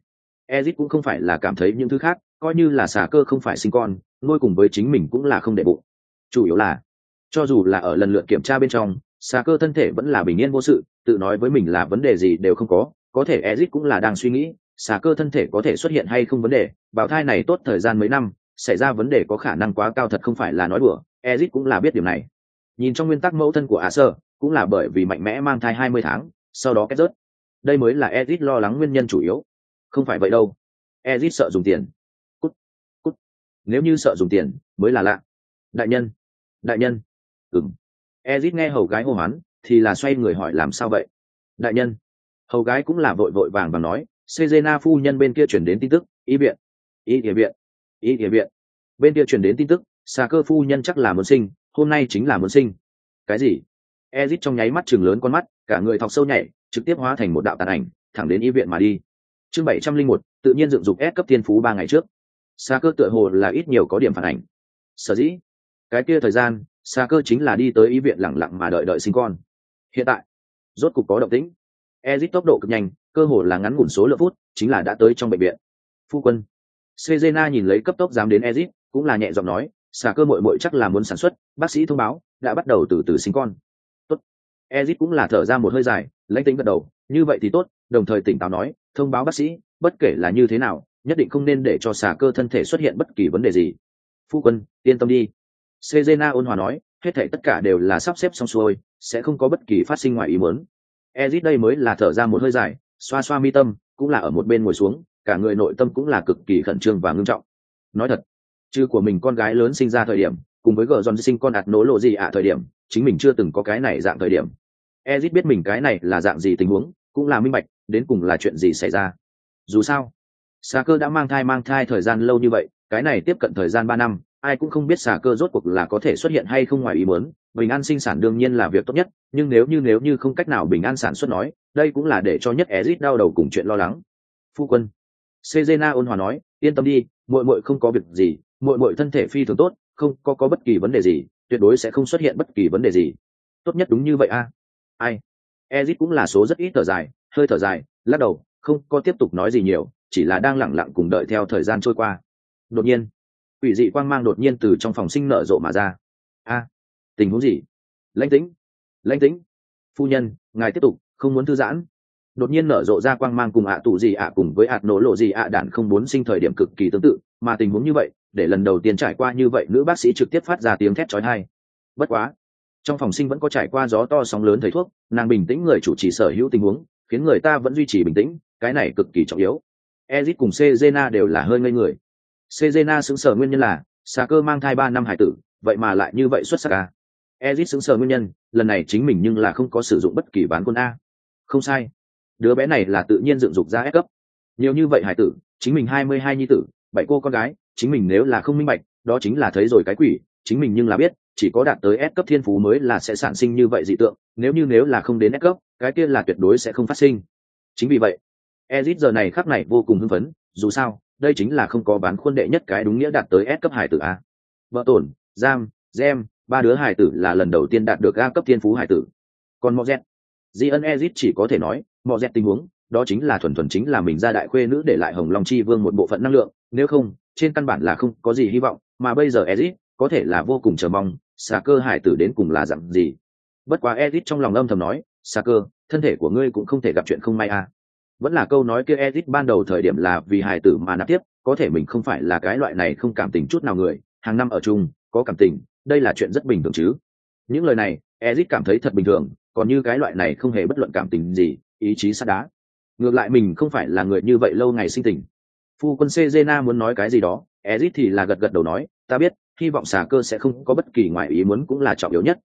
Ezit cũng không phải là cảm thấy những thứ khác, coi như là xà cơ không phải sinh con, nuôi cùng với chính mình cũng là không để bụng. Chủ yếu là, cho dù là ở lần lượt kiểm tra bên trong, xà cơ thân thể vẫn là bình yên vô sự, tự nói với mình là vấn đề gì đều không có thể Ezit cũng là đang suy nghĩ, xà cơ thân thể có thể xuất hiện hay không vấn đề, bào thai này tốt thời gian mấy năm, xảy ra vấn đề có khả năng quá cao thật không phải là nói đùa, Ezit cũng là biết điểm này. Nhìn trong nguyên tắc mẫu thân của Acer, cũng là bởi vì mạnh mẽ mang thai 20 tháng, sau đó kết rớt. Đây mới là Ezit lo lắng nguyên nhân chủ yếu. Không phải vậy đâu. Ezit sợ dùng tiền. Cút, cút. Nếu như sợ dùng tiền, mới là lạ. Đại nhân, đại nhân. Ừm. Ezit nghe hầu gái hô hoán, thì là xoay người hỏi làm sao vậy. Đại nhân. Hầu gái cũng là vội vội vàng nói, Sejena phu nhân bên kia chuyển đến tin tức, y viện, y viện, y viện. Bên kia chuyển đến tin tức, xà cơ phu nhân chắc là muốn sinh, hôm nay chính là muốn sinh. Cái gì? Ezit trong nháy mắt chừng lớn con mắt, cả người thọc sâu nhảy, trực tiếp hóa thành một đạo tàn ảnh, thẳng đến y viện mà đi. Chương 701, tự nhiên dựng dục S cấp thiên phú 3 ngày trước. Xà cơ tựa hồ là ít nhiều có điểm phản ảnh. Sở dĩ, cái kia thời gian, xà cơ chính là đi tới y viện lặng lặng mà đợi sinh con. Hiện tại, rốt cục có động tĩnh. Ezit tốc độ cực nhanh, cơ hồ là ngắn ngủn số lượng phút, chính là đã tới trong bệnh viện. Phu quân. Sejena nhìn lấy cấp tốc dám đến Ezit, cũng là nhẹ giọng nói, xà cơ muội muội chắc là muốn sản xuất, bác sĩ thông báo, đã bắt đầu từ từ sinh con. Tốt. Ezit cũng là thở ra một hơi dài, lãnh tĩnh gật đầu, như vậy thì tốt, đồng thời tỉnh táo nói, thông báo bác sĩ, bất kể là như thế nào, nhất định không nên để cho xà cơ thân thể xuất hiện bất kỳ vấn đề gì. Phu quân, yên tâm đi. Sejena ôn hòa nói, hết thảy tất cả đều là sắp xếp xong xuôi, sẽ không có bất kỳ phát sinh ngoài ý muốn. Ezit đây mới là thở ra một hơi dài, xoa xoa mi tâm, cũng là ở một bên ngồi xuống, cả người nội tâm cũng là cực kỳ khẩn trương và ngưng trọng. Nói thật, chứ của mình con gái lớn sinh ra thời điểm, cùng với gờ giòn sinh con ạt nỗ lộ gì thời điểm, chính mình chưa từng có cái này dạng thời điểm. Ezit biết mình cái này là dạng gì tình huống, cũng là minh bạch, đến cùng là chuyện gì xảy ra. Dù sao, xà cơ đã mang thai thời gian lâu như vậy, cái này tiếp cận thời gian 3 năm, ai cũng không biết xà cơ rốt cuộc là có thể xuất hiện hay không ngoài ý muốn. Bình an sinh sản đương nhiên là việc tốt nhất, nhưng nếu như không cách nào bình an sản xuất nói, đây cũng là để cho nhất Ezit đau đầu cùng chuyện lo lắng. Phu quân. Sejena ôn hòa nói, yên tâm đi, muội muội không có việc gì, muội muội thân thể phi thường tốt, không có bất kỳ vấn đề gì, tuyệt đối sẽ không xuất hiện bất kỳ vấn đề gì. Tốt nhất đúng như vậy a. Ai? Ezit cũng là số rất ít thở dài, hơi thở dài, lắc đầu, không có tiếp tục nói gì nhiều, chỉ là đang lặng lặng cùng đợi theo thời gian trôi qua. Đột nhiên, quỷ dị quang mang đột nhiên từ trong phòng sinh nở rộ mà ra. A, tình huống gì? Lãnh tĩnh. Phu nhân, ngài tiếp tục, không muốn thư giãn. Đột nhiên nở rộ ra quang mang cùng tụ gì cùng với nổ lộ gì đản không muốn sinh thời điểm cực kỳ tương tự, mà tình huống như vậy, để lần đầu tiên trải qua như vậy nữ bác sĩ trực tiếp phát ra tiếng thét chói tai. Bất quá, trong phòng sinh vẫn có trải qua gió to sóng lớn thầy thuốc, nàng bình tĩnh người chủ trì sở hữu tình huống, khiến người ta vẫn duy trì bình tĩnh, cái này cực kỳ trọng yếu. Ezit cùng Sejena đều là hơi ngây người. Sejena sững sờ nguyên nhân là xà cơ mang thai 3 năm hải tử, vậy mà lại như vậy xuất sắc à? Ezit sững sờ nguyên nhân, lần này chính mình nhưng là không có sử dụng bất kỳ bán quân a. Không sai, đứa bé này là tự nhiên dựng dục ra S cấp. Nhiều như vậy hải tử, chính mình 22 nhi tử, 7 cô con gái, chính mình nếu là không minh bạch, đó chính là thấy rồi cái quỷ, chính mình nhưng là biết, chỉ có đạt tới S cấp thiên phú mới là sẽ sản sinh như vậy dị tượng, nếu là không đến S cấp, cái kia là tuyệt đối sẽ không phát sinh. Chính vì vậy, Ezit giờ này khắc này vô cùng hưng phấn, dù sao, đây chính là không có bán khuôn đệ nhất cái đúng nghĩa đạt tới S cấp hải tử a. Vợ tổn, Giam, Gem, 3 đứa hải tử là lần đầu tiên đạt được A cấp thiên phú hải tử. Còn Mozet, Jian Ezit chỉ có thể nói, Mozet tình huống, đó chính là thuần chính là mình ra đại khuê nữ để lại Hồng Long Chi Vương một bộ phận năng lượng, nếu không, trên căn bản là không có gì hy vọng, mà bây giờ Ezit có thể là vô cùng chờ mong, xà cơ hải tử đến cùng là dạng gì. Bất quá Ezit trong lòng âm thầm nói, xà cơ, thân thể của ngươi cũng không thể gặp chuyện không may a. Vẫn là câu nói kia, Ezit ban đầu thời điểm là vì hải tử mà nạp tiếp, có thể mình không phải là cái loại này không cảm tình chút nào người, hàng năm ở chung, có cảm tình, đây là chuyện rất bình thường chứ. Những lời này, Ezit cảm thấy thật bình thường, còn như cái loại này không hề bất luận cảm tình gì, ý chí sắt đá. Ngược lại mình không phải là người như vậy lâu ngày sinh tình. Phu quân Sejena muốn nói cái gì đó, Ezit thì là gật đầu nói, ta biết, hy vọng xà cơ sẽ không có bất kỳ ngoại ý muốn cũng là trọng yếu nhất.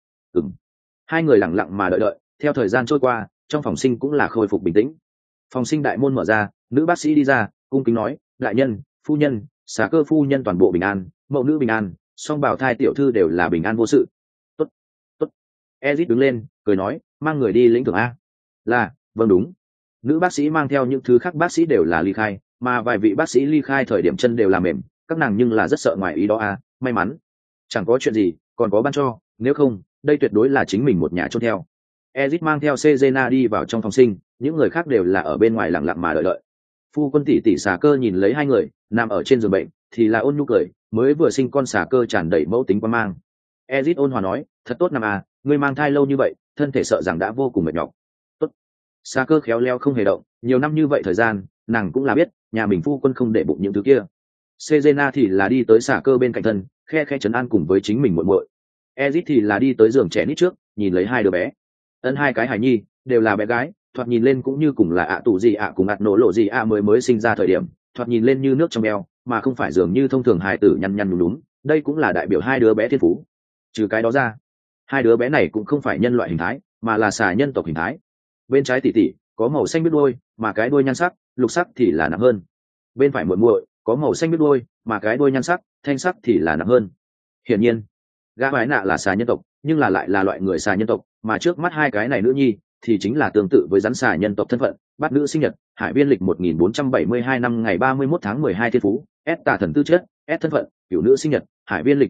Hai người lặng lặng mà đợi, theo thời gian trôi qua, trong phòng sinh cũng là khôi phục bình tĩnh. Phòng sinh đại môn mở ra, nữ bác sĩ đi ra, cung kính nói, đại nhân, phu nhân, xà cơ phu nhân toàn bộ bình an, mẫu nữ bình an, song bảo thai tiểu thư đều là bình an vô sự. Tốt. Ezit đứng lên, cười nói, mang người đi lĩnh thưởng a. Là, vâng đúng. Nữ bác sĩ mang theo những thứ khác bác sĩ đều là ly khai, mà vài vị bác sĩ ly khai thời điểm chân đều là mềm, các nàng nhưng là rất sợ ngoài ý đó a, may mắn. Chẳng có chuyện gì, còn có ban cho, nếu không, đây tuyệt đối là chính mình một nhà chôn theo. Ezit mang theo Sejena đi vào trong phòng sinh, những người khác đều là ở bên ngoài lặng lặng mà đợi. Phu quân tỷ tỷ xà cơ nhìn lấy hai người nằm ở trên giường bệnh thì là ôn nhu cười, mới vừa sinh con xà cơ tràn đầy mẫu tính quan mang. Ezit ôn hòa nói, thật tốt nằm à, ngươi mang thai lâu như vậy thân thể sợ rằng đã vô cùng mệt nhọc. Tốt. Xà cơ khéo leo không hề động, nhiều năm như vậy thời gian nàng cũng là biết nhà mình phu quân không để bụng những thứ kia. Sejena thì là đi tới xà cơ bên cạnh thân, khe khe trấn an cùng với chính mình muội muội. Ezit thì là đi tới giường trẻ nít trước, nhìn lấy hai đứa bé. Ân hai cái hài nhi đều là bé gái, thoạt nhìn lên cũng như cùng là ạ tù gì ạ cùng ạt nổ lộ gì ạ mới mới sinh ra thời điểm, thoạt nhìn lên như nước trong eo, mà không phải dường như thông thường hài tử nhăn nhăn nhúm nhúm. Đây cũng là đại biểu hai đứa bé thiên phú. Trừ cái đó ra, hai đứa bé này cũng không phải nhân loại hình thái, mà là xà nhân tộc hình thái. Bên trái tỷ tỷ có màu xanh biết đuôi, mà cái đuôi nhan sắc, lục sắc thì là nặng hơn. Bên phải muội muội có màu xanh biết đuôi, mà cái đuôi nhan sắc, thanh sắc thì là nặng hơn. Hiển nhiên, gã quái nạ là xà nhân tộc, nhưng là lại là loại người xà nhân tộc, mà trước mắt hai cái này nữ nhi thì chính là tương tự với rắn xà nhân tộc thân phận. Bát nữ sinh nhật, hải viên lịch 1472 năm ngày 31 tháng 12 thiên phú, S tà thần tư chất, S thân phận, cửu nữ sinh nhật, hải viên lịch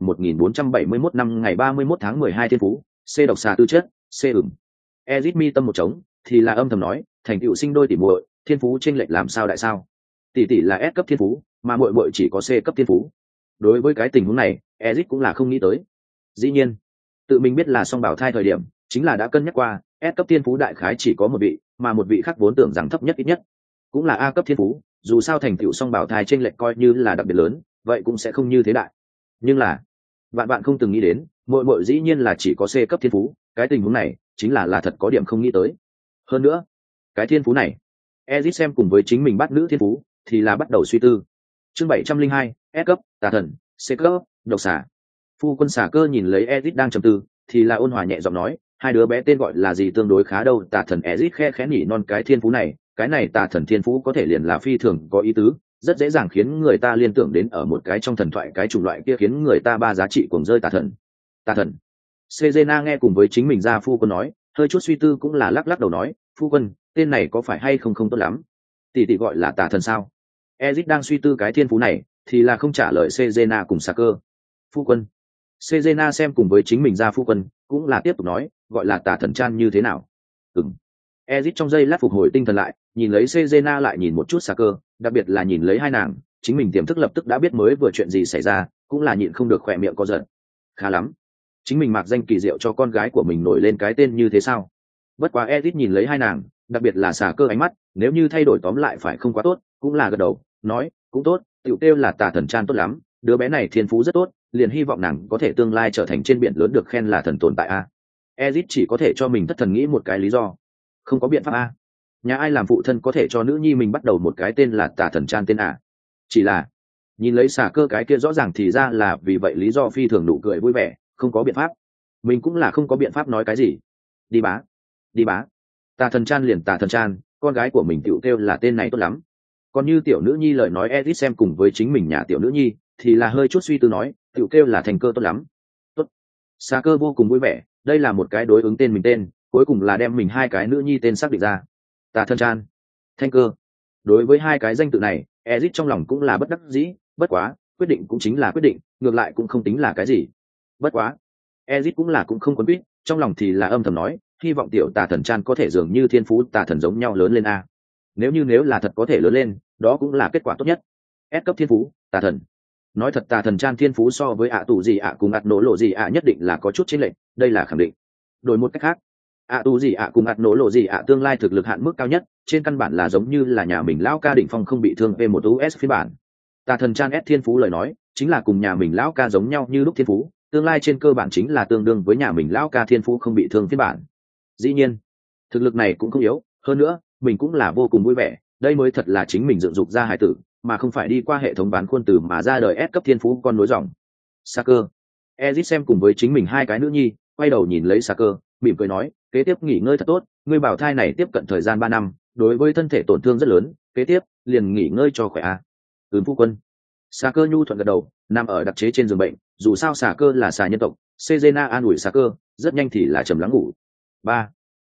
1471 năm ngày 31 tháng 12 thiên phú, C độc xà tư chất, C ửng. Ezit mi tâm một trống, thì là âm thầm nói, thành tựu sinh đôi tỷ muội, thiên phú chênh lệch làm sao đại sao? Tỷ tỷ là S cấp thiên phú, mà muội muội chỉ có C cấp thiên phú. Đối với cái tình huống này, Ezit cũng là không nghĩ tới. Dĩ nhiên, tự mình biết là song bảo thai thời điểm, chính là đã cân nhắc qua, S cấp thiên phú đại khái chỉ có một vị, mà một vị khác vốn tưởng rằng thấp nhất ít nhất cũng là A cấp thiên phú, dù sao thành tựu song bảo thai chênh lệch coi như là đặc biệt lớn, vậy cũng sẽ không như thế đại. Nhưng là, bạn không từng nghĩ đến, muội muội dĩ nhiên là chỉ có C cấp thiên phú, cái tình huống này chính là thật có điểm không nghĩ tới. Hơn nữa, cái thiên phú này, Ezit xem cùng với chính mình bắt nữ thiên phú, thì là bắt đầu suy tư. Chương 702, S cấp, tà thần, C cấp, độc xà. Phu quân xà cơ nhìn lấy Ezit đang trầm tư, thì là ôn hòa nhẹ giọng nói, hai đứa bé tên gọi là gì tương đối khá đâu. Tà thần. Ezit khe khẽ nhỉ non cái thiên phú này, cái này tà thần thiên phú có thể liền là phi thường có ý tứ, rất dễ dàng khiến người ta liên tưởng đến ở một cái trong thần thoại cái chủng loại kia khiến người ta ba giá trị cuồng rơi tà thần. Tà thần. Sejena nghe cùng với chính mình ra phu quân nói, hơi chút suy tư cũng là lắc lắc đầu nói, phu quân, tên này có phải hay không tốt lắm? Tỷ tỷ gọi là tà thần sao? Ezit đang suy tư cái thiên phú này, thì là không trả lời Sejena cùng Saka. Phu quân. Sejena xem cùng với chính mình ra phu quân, cũng là tiếp tục nói, gọi là tà thần chan như thế nào? Ừm. Ezit trong giây lát phục hồi tinh thần lại, nhìn lấy Sejena lại nhìn một chút Saka, đặc biệt là nhìn lấy hai nàng, chính mình tiềm thức lập tức đã biết mới vừa chuyện gì xảy ra, cũng là nhịn không được khỏe miệng co giật. Khá lắm, chính mình mặc danh kỳ diệu cho con gái của mình nổi lên cái tên như thế sao? Bất quá Ezit nhìn lấy hai nàng, đặc biệt là Saka ánh mắt, nếu như thay đổi tóm lại phải không quá tốt, cũng là gật đầu, nói, cũng tốt, tiểu tiêu là tà thần chan tốt lắm, đứa bé này thiên phú rất tốt, liền hy vọng nàng có thể tương lai trở thành trên biển lớn được khen là thần tồn tại a. Ezit chỉ có thể cho mình thất thần nghĩ một cái lý do, không có biện pháp a. Nhà ai làm phụ thân có thể cho nữ nhi mình bắt đầu một cái tên là tà thần chan tên à? Chỉ là nhìn lấy xà cơ cái kia rõ ràng thì ra là vì vậy lý do phi thường nụ cười vui vẻ, không có biện pháp, mình cũng là không có biện pháp nói cái gì. Đi bá, đi bá, tà thần chan liền tà thần chan, con gái của mình tiểu kêu là tên này tốt lắm. Còn như tiểu nữ nhi lời nói Ezit xem cùng với chính mình nhà tiểu nữ nhi thì là hơi chút suy tư nói, tiểu kêu là thành cơ tốt lắm. Tốt. Xà cơ vô cùng vui vẻ, đây là một cái đối ứng tên mình tên, cuối cùng là đem mình hai cái nữ nhi tên xác định ra. Tà thần chan, thanh cơ. Đối với hai cái danh tự này, Ezit trong lòng cũng là bất đắc dĩ, bất quá, quyết định cũng chính là quyết định, ngược lại cũng không tính là cái gì. Bất quá, Ezit cũng là cũng không quấn quýt, trong lòng thì là âm thầm nói, hy vọng tiểu tà thần chan có thể dường như thiên phú tà thần giống nhau lớn lên a. Nếu là thật có thể lớn lên, đó cũng là kết quả tốt nhất. S cấp thiên phú, tà thần. Nói thật tà thần chan thiên phú so với tù gì cùng ạt nổ lộ gì nhất định là có chút chênh lệch, đây là khẳng định. Đổi một cách khác, tù gì cùng ạt nổ lộ gì tương lai thực lực hạn mức cao nhất, trên căn bản là giống như là nhà mình lão ca đỉnh phong không bị thương V1 US phiên bản. Tà thần chan S thiên phú lời nói, chính là cùng nhà mình lão ca giống nhau như lúc thiên phú, tương lai trên cơ bản chính là tương đương với nhà mình lão ca thiên phú không bị thương phiên bản. Dĩ nhiên, thực lực này cũng không yếu, hơn nữa, mình cũng là vô cùng vui vẻ, đây mới thật là chính mình dựng dục ra hải tử, mà không phải đi qua hệ thống bán khuôn từ mà ra đời S cấp thiên phú con nối dòng. Saka. Ezit xem cùng với chính mình hai cái nữ nhi, quay đầu nhìn lấy Saka, mỉm cười nói, kế tiếp nghỉ ngơi thật tốt, ngươi bảo thai này tiếp cận thời gian 3 năm, đối với thân thể tổn thương rất lớn, kế tiếp liền nghỉ ngơi cho khỏe a. Phu quân. Saka nhu thuận gật đầu, nằm ở đặc chế trên giường bệnh, dù sao Saka là xà nhân tộc, Sejena an ủi Saka, rất nhanh thì là trầm lắng ngủ. Ba.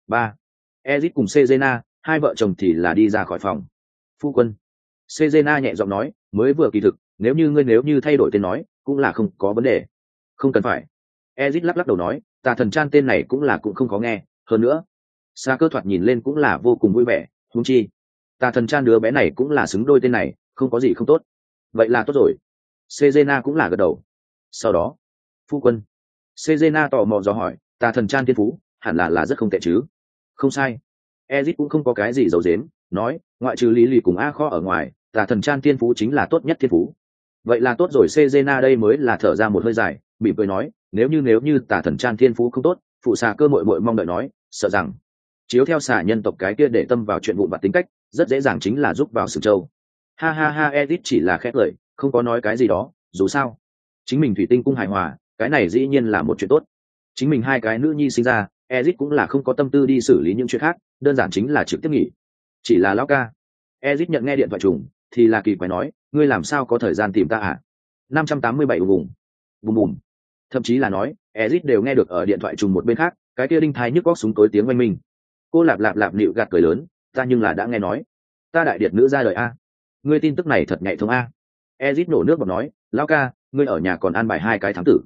Ezit cùng Sejena, hai vợ chồng thì là đi ra khỏi phòng. Phu quân. Sejena nhẹ giọng nói, mới vừa kỳ thực, nếu như thay đổi tên nói, cũng là không có vấn đề. Không cần phải. Ezit lắc đầu nói, tà thần chan tên này cũng không có nghe, hơn nữa. Sa cơ thoạt nhìn lên cũng là vô cùng vui vẻ, huống chi. Tà thần chan đứa bé này cũng là xứng đôi tên này, không có gì không tốt. Vậy là tốt rồi. Sejena cũng là gật đầu. Sau đó, phu quân. Sejena tò mò dò hỏi, tà thần chan thiên phú, hẳn là rất không tệ chứ? Không sai. Ezit cũng không có cái gì giấu giếm, nói, ngoại trừ Lý Lì cùng A Kho ở ngoài, tà thần chan thiên phú chính là tốt nhất thiên phú. Vậy là tốt rồi. Sejena đây mới là thở ra một hơi dài, mỉm cười nói, nếu như tà thần chan thiên phú không tốt, phụ xà cơ mội mội mong đợi nói, sợ rằng chiếu theo xà nhân tộc cái kia để tâm vào chuyện vụn vặt tính cách, rất dễ dàng chính là giúp vào sừng châu. Ha ha ha, Ezit chỉ là khét lời, không có nói cái gì đó, dù sao chính mình thủy tinh cung hài hòa, cái này dĩ nhiên là một chuyện tốt. Chính mình hai cái nữ nhi sinh ra, Ezit cũng là không có tâm tư đi xử lý những chuyện khác, đơn giản chính là trực tiếp nghỉ. Chỉ là lão ca. Ezit nhận nghe điện thoại trùng, thì là kỳ quái nói, ngươi làm sao có thời gian tìm ta à? 587 vùng bùm bùm. Thậm chí là nói, Ezit đều nghe được ở điện thoại trùng một bên khác, cái kia đinh thái nhức góc súng tối tiếng oanh minh. Cô lạp lạp lạp nịu gạt cười lớn, ta nhưng là đã nghe nói, ta đại điệt nữ ra đời a. Ngươi tin tức này thật nhạy thông a. Ezit nổ nước bọt nói, lão ca, ngươi ở nhà còn an bài hai cái thám tử.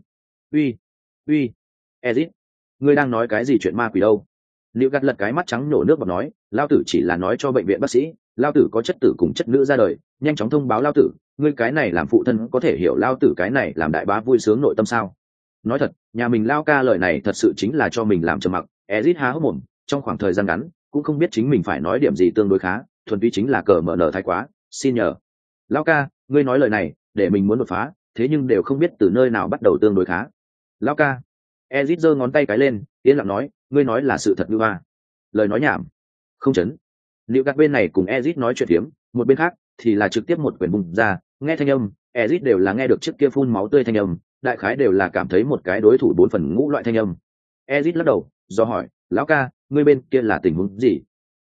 Uy, Ezit, ngươi đang nói cái gì chuyện ma quỷ đâu? Nịu gạt lật cái mắt trắng nổ nước bọt nói, lao tử chỉ là nói cho bệnh viện bác sĩ, lao tử có chất tử cùng chất nữ ra đời, nhanh chóng thông báo lao tử, ngươi cái này làm phụ thân có thể hiểu lao tử cái này làm đại bá vui sướng nội tâm sao? Nói thật, nhà mình lao ca lời này thật sự chính là cho mình làm trầm mặc. Ezit há hốc mồm, trong khoảng thời gian ngắn cũng không biết chính mình phải nói điểm gì tương đối khá, thuần túy chính là cờ mở nở thái quá. Xin nhờ lao ca, ngươi nói lời này để mình muốn đột phá, thế nhưng đều không biết từ nơi nào bắt đầu tương đối khá. Lao ca. Ezit giơ ngón tay cái lên, yên lặng nói, ngươi nói là sự thật như ba. Lời nói nhảm không chấn. Liệu gạt bên này cùng Ezit nói chuyện phiếm, một bên khác thì là trực tiếp một quyển bùng ra, nghe thanh âm, Ezit đều là nghe được trước kia phun máu tươi thanh âm, đại khái đều là cảm thấy một cái đối thủ 4 phần ngũ loại thanh âm. Ezit lắc đầu, do hỏi, lão ca, ngươi bên kia là tình huống gì?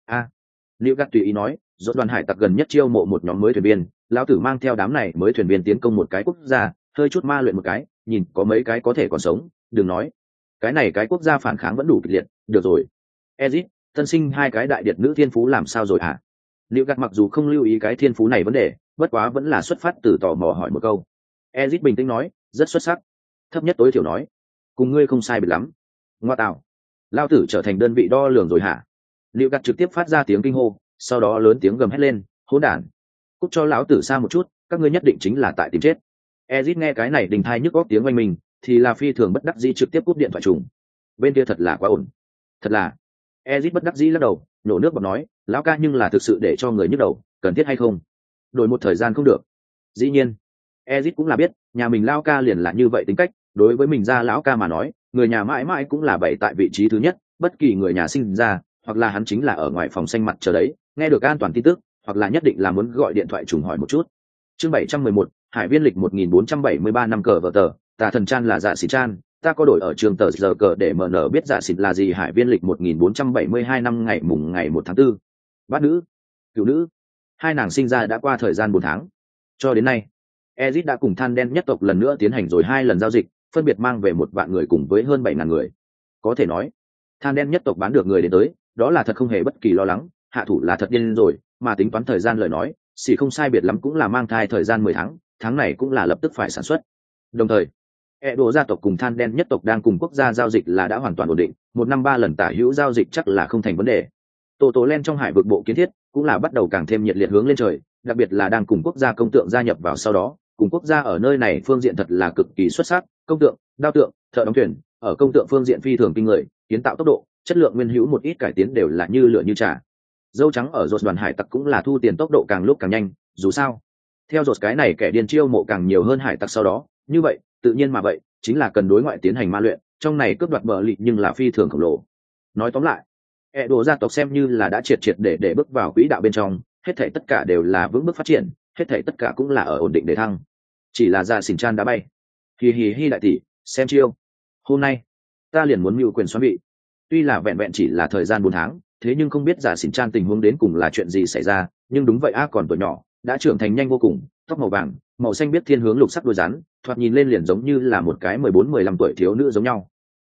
Liệu gạt tùy ý nói, dốt đoàn hải tặc gần nhất chiêu mộ một nhóm mới thuyền viên, lão tử mang theo đám này mới thuyền viên tiến công một cái quốc gia, hơi chút ma luyện một cái, nhìn có mấy cái có thể còn sống, đừng nói cái này cái quốc gia phản kháng vẫn đủ kịch liệt. Được rồi. Ezit, tân sinh hai cái đại điệt nữ thiên phú làm sao rồi hả? Liệu gạt mặc dù không lưu ý cái thiên phú này vấn đề, bất quá vẫn là xuất phát từ tò mò hỏi một câu. Ezit bình tĩnh nói, rất xuất sắc. Thấp nhất tối thiểu nói, cùng ngươi không sai biệt lắm. Ngoa tạo, lao tử trở thành đơn vị đo lường rồi hả? Liệu gạt trực tiếp phát ra tiếng kinh hô, sau đó lớn tiếng gầm hét lên, hỗn đản, cút cho lão tử xa một chút, các ngươi nhất định chính là tại tìm chết. Ezit nghe cái này đình thai nhức góc tiếng oanh mình, thì là phi thường bất đắc dĩ trực tiếp cúp điện thoại trùng. Bên kia thật là quá ổn. Thật là. Ezit bất đắc dĩ lắc đầu, nổ nước bọt nói, lão ca nhưng là thực sự để cho người nhức đầu, cần thiết hay không? Đổi một thời gian không được. Dĩ nhiên. Ezit cũng là biết, nhà mình lão ca liền là như vậy tính cách, đối với mình ra lão ca mà nói, người nhà mãi mãi cũng là bày tại vị trí thứ nhất, bất kỳ người nhà sinh ra, hoặc là hắn chính là ở ngoài phòng xanh mặt chờ đấy, nghe được an toàn tin tức, hoặc là nhất định là muốn gọi điện thoại trùng hỏi một chút. Chương 711, Hải viên lịch 1473 năm cờ vở tờ, tà thần chan là dạ xỉ chan, ta có đổi ở trường tờ giờ cờ để mở nở biết dạ xỉ là gì. Hải viên lịch 1472 năm ngày 1 tháng 4. Bát nữ, cửu nữ, hai nàng sinh ra đã qua thời gian 4 tháng. Cho đến nay, Ezit đã cùng than đen nhất tộc lần nữa tiến hành rồi 2 lần giao dịch, phân biệt mang về 1 vạn người cùng với hơn 7.000 người. Có thể nói, than đen nhất tộc bán được người đến tới, đó là thật không hề bất kỳ lo lắng, hạ thủ là thật điên rồi, mà tính toán thời gian lời nói, xỉ không sai biệt lắm cũng là mang thai thời gian 10 tháng, tháng này cũng là lập tức phải sản xuất. Đồng thời, Edo gia tộc cùng than đen nhất tộc đang cùng quốc gia giao dịch là đã hoàn toàn ổn định, 1 năm 3 lần tả hữu giao dịch chắc là không thành vấn đề. Tổ tổ len trong hải vực bộ kiến thiết cũng là bắt đầu càng thêm nhiệt liệt hướng lên trời, đặc biệt là đang cùng quốc gia công tượng gia nhập vào sau đó, cùng quốc gia ở nơi này phương diện thật là cực kỳ xuất sắc, công tượng, đao tượng, thợ đóng thuyền, ở công tượng phương diện phi thường kinh người, kiến tạo tốc độ, chất lượng nguyên hữu một ít cải tiến đều là như lửa như chả. Dâu trắng ở rột đoàn hải tặc cũng là thu tiền tốc độ càng lúc càng nhanh, dù sao theo rột cái này kẻ điên chiêu mộ càng nhiều hơn hải tặc sau đó, như vậy tự nhiên mà vậy chính là cần đối ngoại tiến hành ma luyện, trong này cướp đoạt bờ lì nhưng là phi thường khổng lồ. Nói tóm lại, Edo gia tộc xem như là đã triệt để bước vào quỹ đạo bên trong, hết thảy tất cả đều là vững bước phát triển, hết thảy tất cả cũng là ở ổn định để thăng. Chỉ là ra xỉn chan đã bay. Hì hì hi đại tỷ, xem chiêu. Hôm nay, ta liền muốn mưu quyền xoán vị. Tuy là vẹn vẹn chỉ là thời gian 4 tháng, thế nhưng không biết giả xỉn chan tình huống đến cùng là chuyện gì xảy ra, nhưng đúng vậy còn tuổi nhỏ, đã trưởng thành nhanh vô cùng, tóc màu vàng, màu xanh biết thiên hướng lục sắc đuôi rắn, thoạt nhìn lên liền giống như là một cái 14-15 tuổi thiếu nữ giống nhau.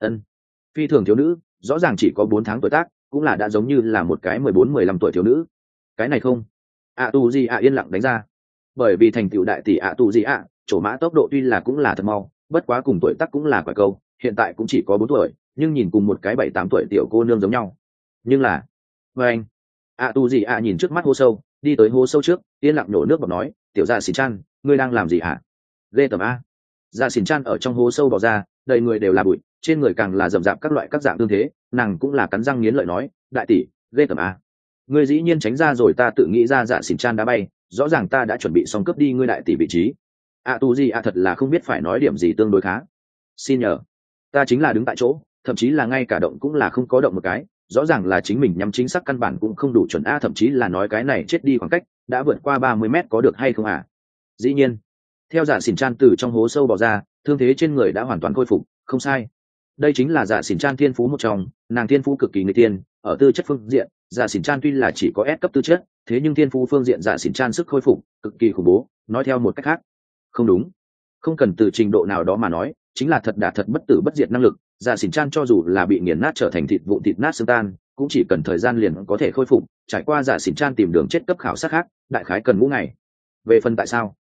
Phi thường thiếu nữ, rõ ràng chỉ có 4 tháng tuổi tác, cũng là đã giống như là một cái 14-15 tuổi thiếu nữ. Cái này không? Tu Di yên lặng đánh ra. Bởi vì thành tựu đại tỷ Tu Di chỗ mã tốc độ tuy là cũng là thật mau, bất quá cùng tuổi tác cũng là quả câu, hiện tại cũng chỉ có 4 tuổi, nhưng nhìn cùng một cái 7-8 tuổi tiểu cô nương giống nhau. Nhưng là, anh, Tu gì nhìn trước mắt hố sâu, đi tới hố sâu trước, yên lặng nhổ nước bọt nói, tiểu dạ xỉn chan, ngươi đang làm gì hả? Ghê tởm a. Dạ xỉn chan ở trong hố sâu bỏ ra, đầy người đều là bụi, trên người càng là rậm rạp các loại các dạng tương thế, nàng cũng là cắn răng nghiến lợi nói, đại tỷ, ghê tởm a. Ngươi dĩ nhiên tránh ra rồi, ta tự nghĩ ra dạ xỉn chan đã bay, rõ ràng ta đã chuẩn bị xong cướp đi ngươi đại tỷ vị trí. Tu gì thật là không biết phải nói điểm gì tương đối khá. Xin nhờ, ta chính là đứng tại chỗ, thậm chí là ngay cả động cũng là không có động một cái, rõ ràng là chính mình nhắm chính xác căn bản cũng không đủ chuẩn a, thậm chí là nói cái này chết đi khoảng cách đã vượt qua 30 mét có được hay không à? Dĩ nhiên. Theo dạ xỉn chan từ trong hố sâu bò ra, thương thế trên người đã hoàn toàn khôi phục, không sai. Đây chính là dạ xỉn chan thiên phú một trong, nàng thiên phú cực kỳ người tiên, ở tư chất phương diện, dạ xỉn chan tuy là chỉ có S cấp tư chất, thế nhưng thiên phú phương diện dạ xỉn chan sức khôi phục cực kỳ khủng bố, nói theo một cách khác. Không đúng, không cần từ trình độ nào đó mà nói, chính là thật đả thật bất tử bất diệt năng lực. Dạ xỉn chan cho dù là bị nghiền nát trở thành thịt vụn thịt nát xương tan, cũng chỉ cần thời gian liền có thể khôi phục. Trải qua dạ xỉn chan tìm đường chết cấp khảo sát khác, đại khái cần 5 ngày. Về phần tại sao,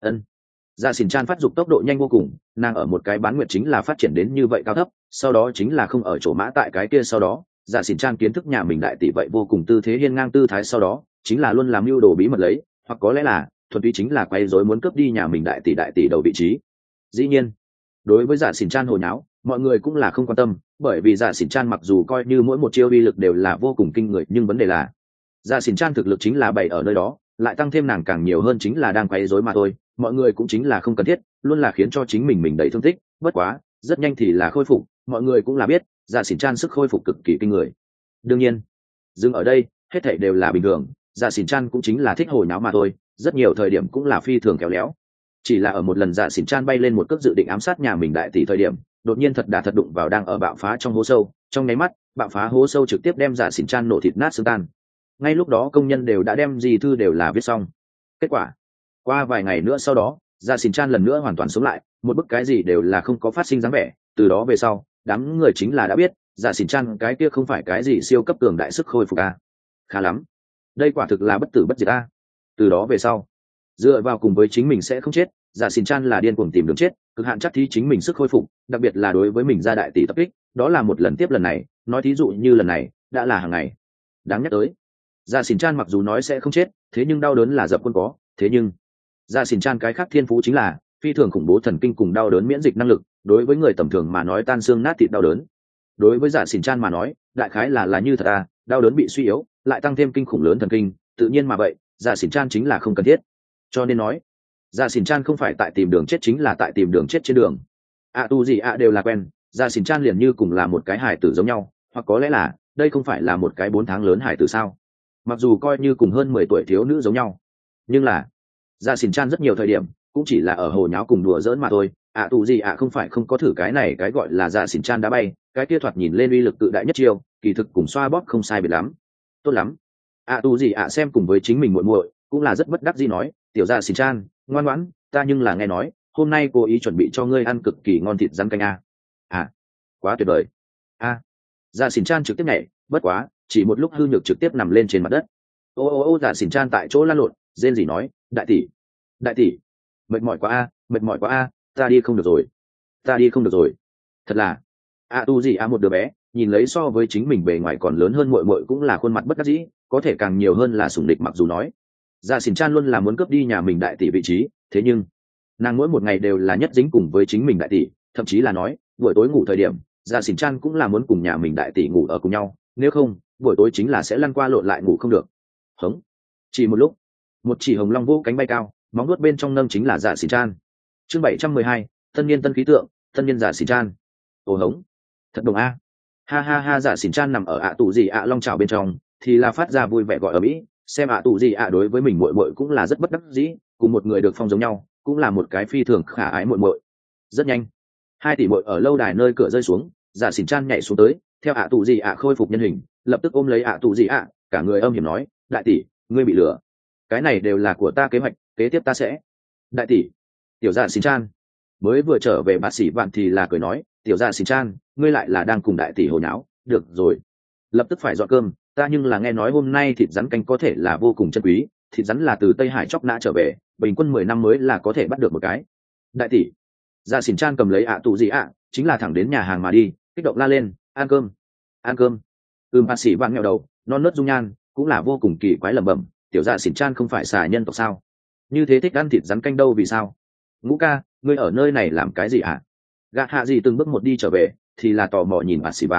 dạ xỉn chan phát dục tốc độ nhanh vô cùng, nàng ở một cái bán nguyệt chính là phát triển đến như vậy cao thấp, sau đó chính là không ở chỗ mã tại cái kia, sau đó dạ xỉn chan kiến thức nhà mình đại tỷ vậy vô cùng tư thế hiên ngang tư thái, sau đó chính là luôn làm mưu đồ bí mật lấy, hoặc có lẽ là thuần túy chính là quay rối muốn cướp đi nhà mình đại tỷ đầu vị trí. Dĩ nhiên, đối với dạ xỉn chan hồi nháo, mọi người cũng là không quan tâm, bởi vì dạ xỉn chan mặc dù coi như mỗi một chiêu uy lực đều là vô cùng kinh người, nhưng vấn đề là dạ xỉn chan thực lực chính là bày ở nơi đó, lại tăng thêm nàng càng nhiều hơn chính là đang quay rối mà thôi. Mọi người cũng chính là không cần thiết luôn là khiến cho chính mình đầy thương tích, bất quá rất nhanh thì là khôi phục, mọi người cũng là biết dạ xỉn chan sức khôi phục cực kỳ kinh người. Đương nhiên dừng ở đây hết thảy đều là bình thường, dạ xỉn chan cũng chính là thích hồi náo mà thôi, rất nhiều thời điểm cũng là phi thường khéo léo. Chỉ là ở một lần dạ xỉn chan bay lên một cước dự định ám sát nhà mình đại tỷ thời điểm, đột nhiên thật đụng vào đang ở bạo phá trong hố sâu, trong nháy mắt bạo phá hố sâu trực tiếp đem dạ xỉn chan nổ thịt nát xương tan. Ngay lúc đó công nhân đều đã đem di thư đều là viết xong. Kết quả qua vài ngày nữa sau đó, dạ xỉn chan lần nữa hoàn toàn sống lại, một bức cái gì đều là không có phát sinh dáng vẻ. Từ đó về sau đám người chính là đã biết dạ xỉn chan cái kia không phải cái gì siêu cấp cường đại sức khôi phục a. Khá lắm, đây quả thực là bất tử bất diệt a. Từ đó về sau, dựa vào cùng với chính mình sẽ không chết, dạ xỉn chan là điên cuồng tìm đường chết, cực hạn chắc thí chính mình sức khôi phục, đặc biệt là đối với mình ra đại tỷ tập kích, đó là một lần tiếp lần này, nói thí dụ như lần này đã là hàng ngày. Đáng nhắc tới, dạ xỉn chan mặc dù nói sẽ không chết, thế nhưng đau đớn là dập quân có, thế nhưng dạ xỉn chan cái khác thiên phú chính là phi thường khủng bố thần kinh cùng đau đớn miễn dịch năng lực, đối với người tầm thường mà nói tan xương nát thịt đau đớn, đối với dạ xỉn chan mà nói đại khái là như thật à, đau đớn bị suy yếu lại tăng thêm kinh khủng lớn thần kinh, tự nhiên mà vậy dạ xỉn chan chính là không cần thiết. Cho nên nói dạ xỉn chan không phải tại tìm đường chết, chính là tại tìm đường chết trên đường. Tu gì đều là quen, dạ xỉn chan liền như cùng là một cái hải tử giống nhau, hoặc có lẽ là đây không phải là một cái 4 tháng lớn hải tử sao, mặc dù coi như cùng hơn 10 tuổi thiếu nữ giống nhau, nhưng là dạ xỉn chan rất nhiều thời điểm cũng chỉ là ở hồ nháo cùng đùa giỡn mà thôi. Tu gì không phải không có thử cái này cái gọi là dạ xỉn chan đã bay, cái kia thoạt nhìn lên uy lực tự đại nhất chiêu, kỳ thực cùng xoa bóp không sai biệt lắm. Tốt lắm. Tu gì xem cùng với chính mình muội muội cũng là rất bất đắc dĩ nói, tiểu dạ xỉn chan ngoan ngoãn, ta nhưng là nghe nói hôm nay cô ý chuẩn bị cho ngươi ăn cực kỳ ngon thịt rắn canh a. Quá tuyệt vời dạ xỉn chan trực tiếp nhảy, bất quá chỉ một lúc hư nhược trực tiếp nằm lên trên mặt đất. Dạ xỉn chan tại chỗ lăn lộn rên rỉ nói, đại tỷ mệt mỏi quá a, ta đi không được rồi, thật là Tu gì một đứa bé nhìn lấy so với chính mình bề ngoài còn lớn hơn muội muội cũng là khuôn mặt bất đắc dĩ, có thể càng nhiều hơn là sủng địch. Mặc dù nói dạ xỉn chan luôn là muốn cướp đi nhà mình đại tỷ vị trí, thế nhưng nàng mỗi một ngày đều là nhất dính cùng với chính mình đại tỷ, thậm chí là nói buổi tối ngủ thời điểm dạ xỉn chan cũng là muốn cùng nhà mình đại tỷ ngủ ở cùng nhau, nếu không buổi tối chính là sẽ lăn qua lộn lại ngủ không được. Hống. Chỉ một lúc, một chỉ hồng long vô cánh bay cao, móng vuốt bên trong nâng chính là dạ xỉn chan. Chương 712, tân niên tân khí tượng, tân niên dạ xỉn chan. Hống. Thật đồng a. Ha, dạ xỉn chan nằm ở tụ gì long chảo bên trong thì là phát ra vui vẻ gọi ở mỹ, xem tụ gì đối với mình muội muội cũng là rất bất đắc dĩ, cùng một người được phong giống nhau, cũng là một cái phi thường khả ái muội muội. Rất nhanh 2 tỷ muội ở lâu đài nơi cửa rơi xuống, dạ xỉn chan nhảy xuống tới, theo tụ gì khôi phục nhân hình, lập tức ôm lấy tụ gì cả người âm hiểm nói, đại tỷ ngươi bị lừa, cái này đều là của ta kế hoạch, kế tiếp ta sẽ. Đại tỷ. Tiểu dạ xỉn chan mới vừa trở về bác sĩ bạn thì là cười nói, tiểu dạ xỉn chan ngươi lại là đang cùng đại tỷ hồ nháo, được rồi lập tức phải dọn cơm, ta nhưng là nghe nói hôm nay thịt rắn canh có thể là vô cùng chân quý, thịt rắn là từ Tây Hải chóc nã trở về, bình quân 10 năm mới là có thể bắt được một cái. Đại tỷ. Dạ xỉn chan cầm lấy tụ gì chính là thẳng đến nhà hàng mà đi, kích động la lên, ăn cơm. Bác sĩ bạn nghèo đầu non nớt dung nhan cũng là vô cùng kỳ quái lẩm bẩm, tiểu dạ xỉn chan không phải xà nhân tộc sao, như thế thích ăn thịt rắn canh đâu vì sao? Ngũ ca, ngươi ở nơi này làm cái gì hả? Gạ hạ gì từng bước một đi trở về thì là tò mò nhìn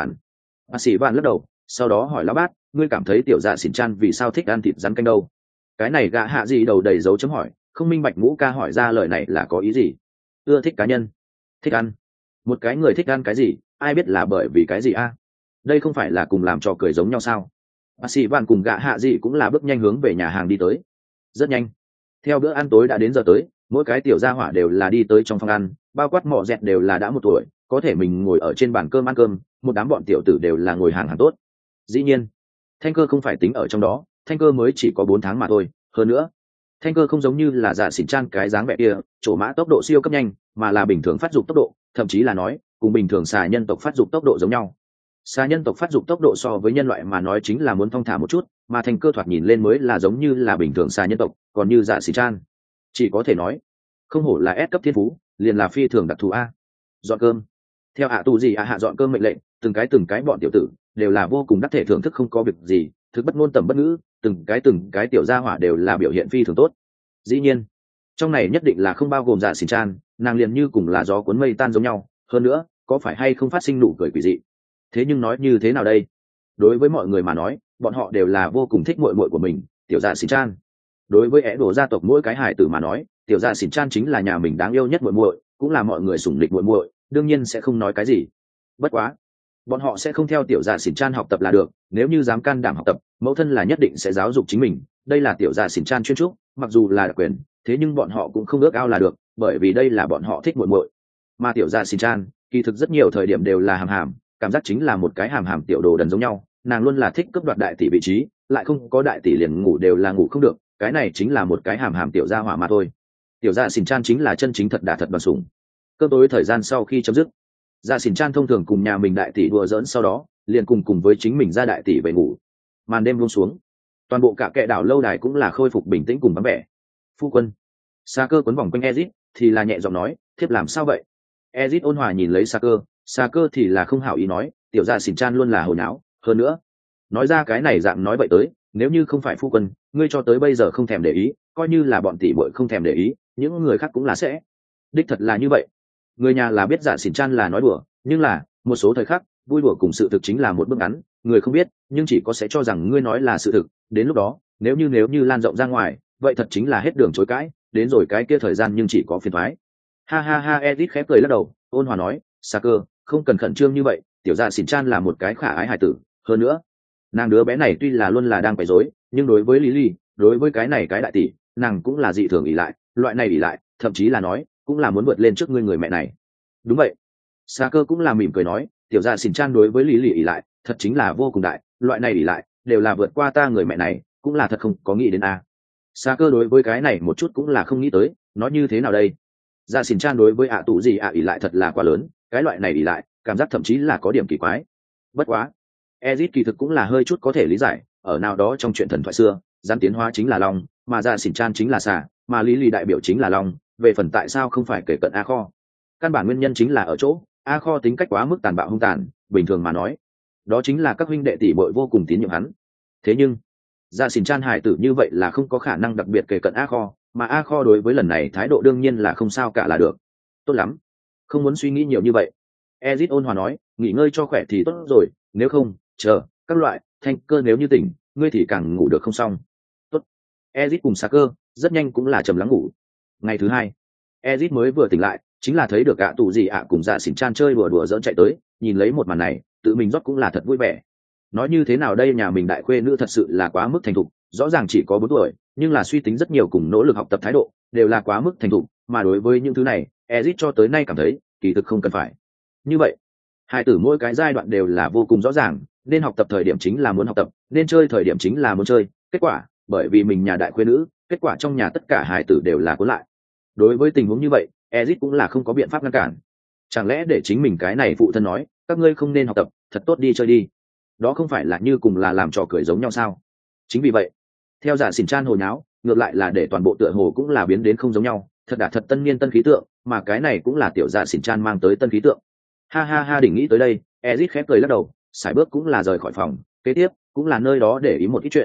bà sĩ vạn lắc đầu, sau đó hỏi lão bát, ngươi cảm thấy tiểu dạ xỉn chan vì sao thích ăn thịt rắn canh đâu? Cái này gạ hạ gì đầu đầy dấu chấm hỏi, không minh bạch ngũ ca hỏi ra lời này là có ý gì. Ưa thích cá nhân, thích ăn. Một cái người thích ăn cái gì, ai biết là bởi vì cái gì a? Đây không phải là cùng làm trò cười giống nhau sao? Bà sĩ vạn cùng gạ hạ gì cũng là bước nhanh hướng về nhà hàng đi tới. Rất nhanh, theo bữa ăn tối đã đến giờ tới, mỗi cái tiểu gia hỏa đều là đi tới trong phòng ăn, bao quát mọ dẹt đều là đã 1 tuổi, có thể mình ngồi ở trên bàn cơm ăn cơm, một đám bọn tiểu tử đều là ngồi hàng hàng tốt. Dĩ nhiên thanh cơ không phải tính ở trong đó, thanh cơ mới chỉ có 4 tháng mà thôi. Hơn nữa thanh cơ không giống như là dạ xỉn chan cái dáng vẻ kia trổ mã tốc độ siêu cấp nhanh, mà là bình thường phát dục tốc độ, thậm chí là nói cùng bình thường xà nhân tộc phát dục tốc độ giống nhau. Xà nhân tộc phát dục tốc độ so với nhân loại mà nói chính là muốn thong thả một chút, mà thanh cơ thoạt nhìn lên mới là giống như là bình thường xà nhân tộc, còn như dạ xỉn chan chỉ có thể nói không hổ là S cấp thiên phú, liền là phi thường đặc thù a. Dọn cơm. Theo tù gì hạ dọn cơm mệnh lệnh, từng cái bọn tiểu tử đều là vô cùng đắc thể thưởng thức không có việc gì, thức bất ngôn tầm bất ngữ, từng cái tiểu gia hỏa đều là biểu hiện phi thường tốt. Dĩ nhiên trong này nhất định là không bao gồm dạ xỉn chan, nàng liền như cùng là gió cuốn mây tan giống nhau. Hơn nữa có phải hay không phát sinh nụ cười quỷ dị. Thế nhưng nói như thế nào đây, đối với mọi người mà nói bọn họ đều là vô cùng thích muội muội của mình, tiểu dạ xỉn chan. Đối với ẻ đồ gia tộc mỗi cái hải tử mà nói, tiểu dạ xỉn chan chính là nhà mình đáng yêu nhất muội muội, cũng là mọi người sủng lịch muội muội, đương nhiên sẽ không nói cái gì. Bất quá bọn họ sẽ không theo tiểu dạ xỉn chan học tập là được, nếu như dám can đảm học tập, mẫu thân là nhất định sẽ giáo dục chính mình. Đây là tiểu dạ xỉn chan chuyên trúc, mặc dù là đặc quyền, thế nhưng bọn họ cũng không ước ao là được, bởi vì đây là bọn họ thích muội muội. Mà tiểu dạ xỉn chan kỳ thực rất nhiều thời điểm đều là hàm hàm, cảm giác chính là một cái hàm hàm tiểu đồ đần giống nhau, nàng luôn là thích cướp đoạt đại tỷ vị trí, lại không có đại tỷ liền ngủ đều là ngủ không được, cái này chính là một cái hàm hàm tiểu gia hỏa mà thôi. Tiểu dạ xỉn chan chính là chân chính thật đả thật đoàn sủng. Cơm tối thời gian sau khi chấm dứt, dạ xỉn chan thông thường cùng nhà mình đại tỷ đùa giỡn, sau đó liền cùng với chính mình ra đại tỷ về ngủ. Màn đêm buông xuống, toàn bộ cả kệ đảo lâu đài cũng là khôi phục bình tĩnh cùng vắng vẻ. Phu quân. Sa cơ quấn vòng quanh Ezit thì là nhẹ giọng nói, thiếp làm sao vậy? Ezit ôn hòa nhìn lấy Sa cơ thì là không hảo ý nói, tiểu dạ xỉn chan luôn là hồi não, hơn nữa nói ra cái này dạng nói vậy tới, nếu như không phải phu quân, ngươi cho tới bây giờ không thèm để ý, coi như là bọn tỷ muội không thèm để ý, những người khác cũng là sẽ. Đích thật là như vậy. Người nhà là biết dạ xỉn chan là nói đùa, nhưng là một số thời khắc vui đùa cùng sự thực chính là một bước ngắn, người không biết nhưng chỉ có sẽ cho rằng ngươi nói là sự thực, đến lúc đó nếu như lan rộng ra ngoài, vậy thật chính là hết đường chối cãi, đến rồi cái kia thời gian nhưng chỉ có phiền toái. Ha ha ha, Edith khép cười lắc đầu, ôn hòa nói, Sa cơ, không cần khẩn trương như vậy, tiểu dạ xỉn chan là một cái khả ái hài tử, hơn nữa nàng đứa bé này tuy là luôn là đang quấy rối, nhưng đối với Lily, đối với cái này cái đại tỷ, nàng cũng là dị thường ỷ lại, loại này ỷ lại thậm chí là nói cũng là muốn vượt lên trước ngươi người mẹ này. Đúng vậy. Sa cơ cũng là mỉm cười nói, tiểu dạ xỉn chan đối với Lily ỷ lại thật chính là vô cùng đại, loại này ỷ lại đều là vượt qua ta người mẹ này, cũng là thật không có nghĩ đến a. Sa cơ đối với cái này một chút cũng là không nghĩ tới, nói như thế nào đây? Dạ xỉn chan đối với tụ gì ỷ lại thật là quá lớn, cái loại này ỷ lại cảm giác thậm chí là có điểm kỳ quái. Bất quá Ezit kỳ thực cũng là hơi chút có thể lý giải, ở nào đó trong chuyện thần thoại xưa, gián tiến hóa chính là long, mà dạ xỉn chan chính là xà, mà lý lì đại biểu chính là long, về phần tại sao không phải kể cận a kho, căn bản nguyên nhân chính là ở chỗ a kho tính cách quá mức tàn bạo hung tàn, bình thường mà nói đó chính là các huynh đệ tỷ muội vô cùng tín nhiệm hắn. Thế nhưng dạ xỉn chan hải tử như vậy là không có khả năng đặc biệt kể cận a kho, mà a kho đối với lần này thái độ đương nhiên là không sao cả là được. Tốt lắm, không muốn suy nghĩ nhiều như vậy. Ezit ôn hòa nói, nghỉ ngơi cho khỏe thì tốt rồi, nếu không chờ các loại thanh cơ nếu như tỉnh, ngươi thì càng ngủ được không xong. Tốt. Ezit cùng Sa cơ rất nhanh cũng là trầm lắng ngủ. Ngày thứ hai, Ezit mới vừa tỉnh lại, chính là thấy được tù gì cùng dạ xỉn chan chơi đùa giỡn chạy tới, nhìn lấy một màn này, tự mình rót cũng là thật vui vẻ. Nói như thế nào đây, nhà mình đại khuê nữ thật sự là quá mức thành thục, rõ ràng chỉ có 4 tuổi, nhưng là suy tính rất nhiều cùng nỗ lực học tập thái độ đều là quá mức thành thục, mà đối với những thứ này, Ezit cho tới nay cảm thấy kỳ thực không cần phải. Như vậy, hai tử mỗi cái giai đoạn đều là vô cùng rõ ràng, nên học tập thời điểm chính là muốn học tập, nên chơi thời điểm chính là muốn chơi. Kết quả bởi vì mình nhà đại khuê nữ, kết quả trong nhà tất cả hài tử đều là cuốn lại. Đối với tình huống như vậy, Ezit cũng là không có biện pháp ngăn cản. Chẳng lẽ để chính mình cái này phụ thân nói các ngươi không nên học tập, thật tốt đi chơi đi, đó không phải là như cùng là làm trò cười giống nhau sao? Chính vì vậy, theo giả xỉn chan hồi nháo, ngược lại là để toàn bộ tựa hồ cũng là biến đến không giống nhau, thật đả thật tân niên tân khí tượng, mà cái này cũng là tiểu giả xỉn chan mang tới tân khí tượng. Ha ha ha, đỉnh nghĩ tới đây, Ezit khép cười lắc đầu, sải bước cũng là rời khỏi phòng, kế tiếp cũng là nơi đó để ý một ít chuyện,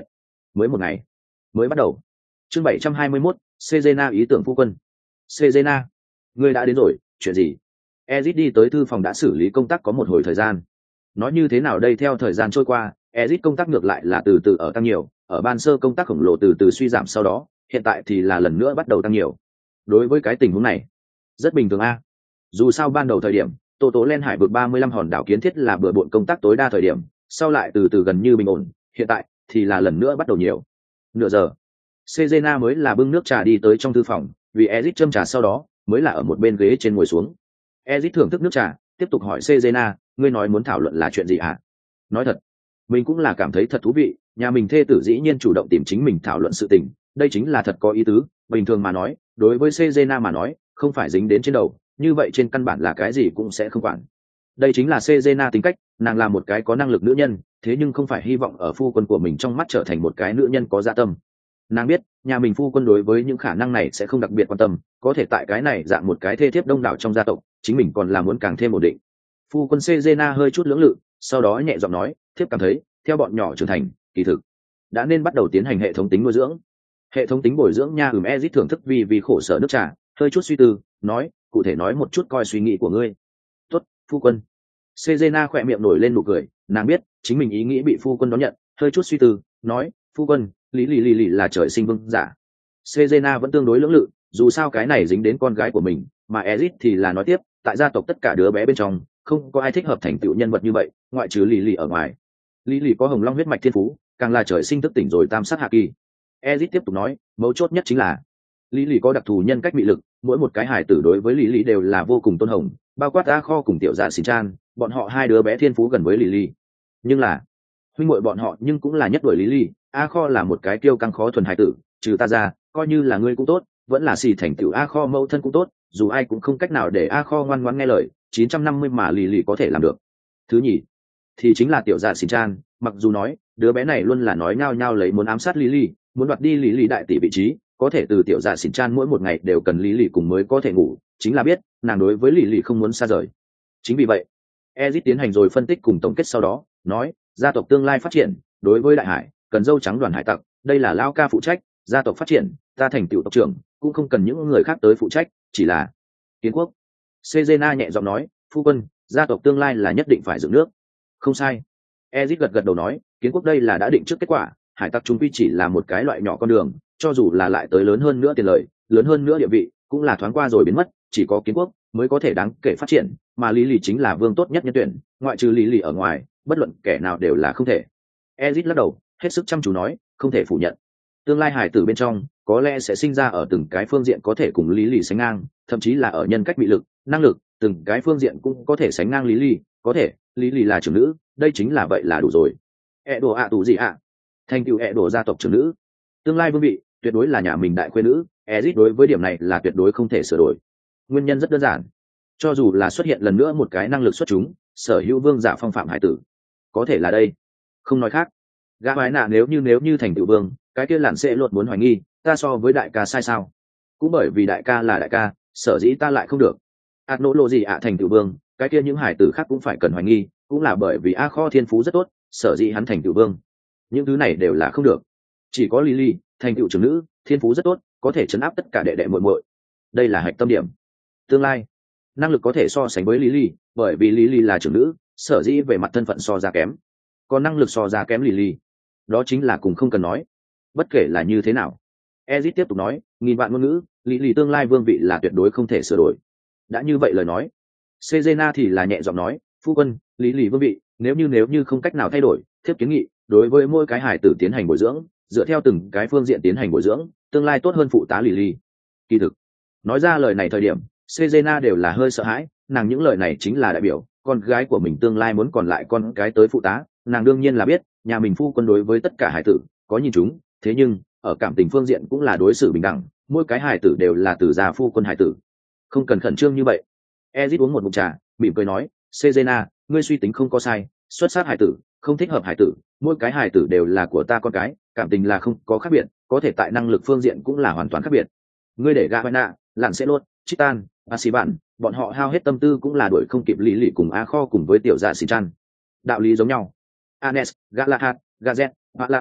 mới một ngày, mới bắt đầu. Chương 721, Cezena ý tưởng phu quân. Cezena, ngươi đã đến rồi, chuyện gì? Ezit đi tới thư phòng đã xử lý công tác có một hồi thời gian. Nói như thế nào đây, theo thời gian trôi qua, Ezit công tác ngược lại là từ từ ở tăng nhiều, ở ban sơ công tác khổng lồ từ từ suy giảm, sau đó, hiện tại thì là lần nữa bắt đầu tăng nhiều. Đối với cái tình huống này, rất bình thường a. Dù sao ban đầu thời điểm, Tô Tố Len Hải vực 35 hòn đảo kiến thiết là bừa bộn công tác tối đa thời điểm, sau lại từ từ gần như bình ổn, hiện tại thì là lần nữa bắt đầu nhiều. Nửa giờ, Cezena mới là bưng nước trà đi tới trong thư phòng, vì Ezit châm trà sau đó, mới là ở một bên ghế trên ngồi xuống. Ezit thưởng thức nước trà, tiếp tục hỏi Cezena, ngươi nói muốn thảo luận là chuyện gì hả? Nói thật, mình cũng là cảm thấy thật thú vị, nhà mình thê tử dĩ nhiên chủ động tìm chính mình thảo luận sự tình, đây chính là thật có ý tứ. Bình thường mà nói, đối với Cezena mà nói, không phải dính đến trên đầu, như vậy trên căn bản là cái gì cũng sẽ không quản. Đây chính là Cezena tính cách, nàng là một cái có năng lực nữ nhân, thế nhưng không phải hy vọng ở phu quân của mình trong mắt trở thành một cái nữ nhân có dạ tâm. Nàng biết nhà mình phu quân đối với những khả năng này sẽ không đặc biệt quan tâm, có thể tại cái này dạng một cái thê thiếp đông đảo trong gia tộc, chính mình còn là muốn càng thêm ổn định. Phu quân Cezena hơi chút lưỡng lự, sau đó nhẹ giọng nói, thiếp cảm thấy theo bọn nhỏ trưởng thành, kỳ thực đã nên bắt đầu tiến hành hệ thống tính nuôi dưỡng. Hệ thống tính bồi dưỡng nha. Ezit thưởng thức vì khổ sở nước trà, hơi chút suy tư, nói, cụ thể nói một chút coi suy nghĩ của ngươi. Tốt, phu quân. Cezena khỏe miệng nổi lên nụ cười, nàng biết chính mình ý nghĩ bị phu quân đón nhận, hơi chút suy tư, nói, phu quân, lý là trời sinh vương giả. Cezena vẫn tương đối lưỡng lự, dù sao cái này dính đến con gái của mình, mà Ezit thì là nói tiếp, tại gia tộc tất cả đứa bé bên trong, không có ai thích hợp thành tựu nhân vật như vậy, ngoại trừ Lý ở ngoài. Lý có hồng long huyết mạch thiên phú, càng là trời sinh thức tỉnh rồi tam sát hạ kỳ. Ezit tiếp tục nói, mấu chốt nhất chính là Lý có đặc thù nhân cách mị lực, mỗi một cái hài tử đối với Lý đều là vô cùng tôn hồng, bao quát A Kho cùng tiểu dạ Xin Chan, bọn họ hai đứa bé thiên phú gần với Lý. Nhưng là huynh muội bọn họ nhưng cũng là nhất đuổi Lý. A Kho là một cái kiêu căng khó thuần hài tử, trừ ta ra, coi như là ngươi cũng tốt, vẫn là xì thành tựu A Kho mẫu thân cũng tốt, dù ai cũng không cách nào để A Kho ngoan ngoãn nghe lời, 950 mà Lý có thể làm được. Thứ nhì thì chính là tiểu dạ Xin Chan, mặc dù nói đứa bé này luôn là nói nhao nhao lấy muốn ám sát Lý, muốn đoạt đi Lý đại tỷ vị trí, có thể từ tiểu dạ Xin Chan mỗi một ngày đều cần Lý cùng mới có thể ngủ, chính là biết nàng đối với Lý không muốn xa rời. Chính vì vậy, Ezit tiến hành rồi phân tích cùng tổng kết sau đó, nói, gia tộc tương lai phát triển, đối với đại hải, cần dâu trắng đoàn hải tặc, đây là Lao ca phụ trách, gia tộc phát triển, ta thành tựu tộc trưởng, cũng không cần những người khác tới phụ trách, chỉ là kiến quốc. Cezena nhẹ giọng nói, phu quân, gia tộc tương lai là nhất định phải dựng nước. Không sai. Ezit gật đầu nói, kiến quốc đây là đã định trước kết quả, hải tặc chúng quy chỉ là một cái loại nhỏ con đường, cho dù là lại tới lớn hơn nữa tiền lợi, lớn hơn nữa địa vị, cũng là thoáng qua rồi biến mất, chỉ có kiến quốc mới có thể đáng kể phát triển, mà Lý chính là vương tốt nhất nhân tuyển, ngoại trừ Lý ở ngoài, bất luận kẻ nào đều là không thể. Ezit lắc đầu, hết sức chăm chú nói, không thể phủ nhận. Tương lai hải tử bên trong, có lẽ sẽ sinh ra ở từng cái phương diện có thể cùng Lý sánh ngang, thậm chí là ở nhân cách mị lực, năng lực, từng cái phương diện cũng có thể sánh ngang Lý, có thể, Lý là trưởng nữ, đây chính là vậy là đủ rồi. Đồ ạ tù gì ạ? Thành tựu đồ gia tộc trưởng nữ, tương lai vương vị, tuyệt đối là nhà mình đại khuê nữ, Ezit đối với điểm này là tuyệt đối không thể sửa đổi. Nguyên nhân rất đơn giản, cho dù là xuất hiện lần nữa một cái năng lực xuất chúng, sở hữu vương giả phong phạm hải tử, có thể là đây, không nói khác. Gã mái nạ nếu như thành tựu vương, cái kia lặn sẽ luật muốn hoài nghi, ta so với đại ca sai sao? Cũng bởi vì đại ca là đại ca, sở dĩ ta lại không được. Át nỗ lộ gì ạ thành tựu vương, cái kia những hải tử khác cũng phải cần hoài nghi, cũng là bởi vì A Kho thiên phú rất tốt, sở dĩ hắn thành tựu vương. Những thứ này đều là không được. Chỉ có Lý thành tựu trưởng nữ, thiên phú rất tốt, có thể chấn áp tất cả đệ đệ muội muội. Đây là hạch tâm điểm. Tương lai năng lực có thể so sánh với Lý, bởi vì Lý là trưởng nữ, sở dĩ về mặt thân phận so ra kém, còn năng lực so ra kém Lý, đó chính là cùng không cần nói. Bất kể là như thế nào, Ezit tiếp tục nói, nghìn vạn ngôn ngữ, Lý tương lai vương vị là tuyệt đối không thể sửa đổi. Đã như vậy lời nói, Cezena thì là nhẹ giọng nói, phu quân, Lý vương vị, nếu như không cách nào thay đổi, thiếp kiến nghị, đối với mỗi cái hải tử tiến hành bồi dưỡng, dựa theo từng cái phương diện tiến hành bồi dưỡng, tương lai tốt hơn phụ tá Lý. Kỳ thực, nói ra lời này thời điểm, Cezena đều là hơi sợ hãi, nàng những lời này chính là đại biểu con gái của mình tương lai muốn còn lại con cái tới phụ tá, nàng đương nhiên là biết nhà mình phu quân đối với tất cả hải tử có nhìn chúng, thế nhưng ở cảm tình phương diện cũng là đối xử bình đẳng, mỗi cái hải tử đều là từ gia phu quân hải tử, không cần khẩn trương như vậy. Ezit uống một ngụm trà, mỉm cười nói, Cezena, ngươi suy tính không có sai, xuất sắc hải tử, không thích hợp hải tử, mỗi cái hải tử đều là của ta con cái, cảm tình là không có khác biệt, có thể tại năng lực phương diện cũng là hoàn toàn khác biệt. Ngươi để gạ nạ, lặn sẽ lốt, Chitan, Asiban, bọn họ hao hết tâm tư cũng là đuổi không kịp Lý cùng A Kho cùng với tiểu dạ Xin Chan. Đạo lý giống nhau. Anes, Galahad, Gazet, Lạc Mơ Đen,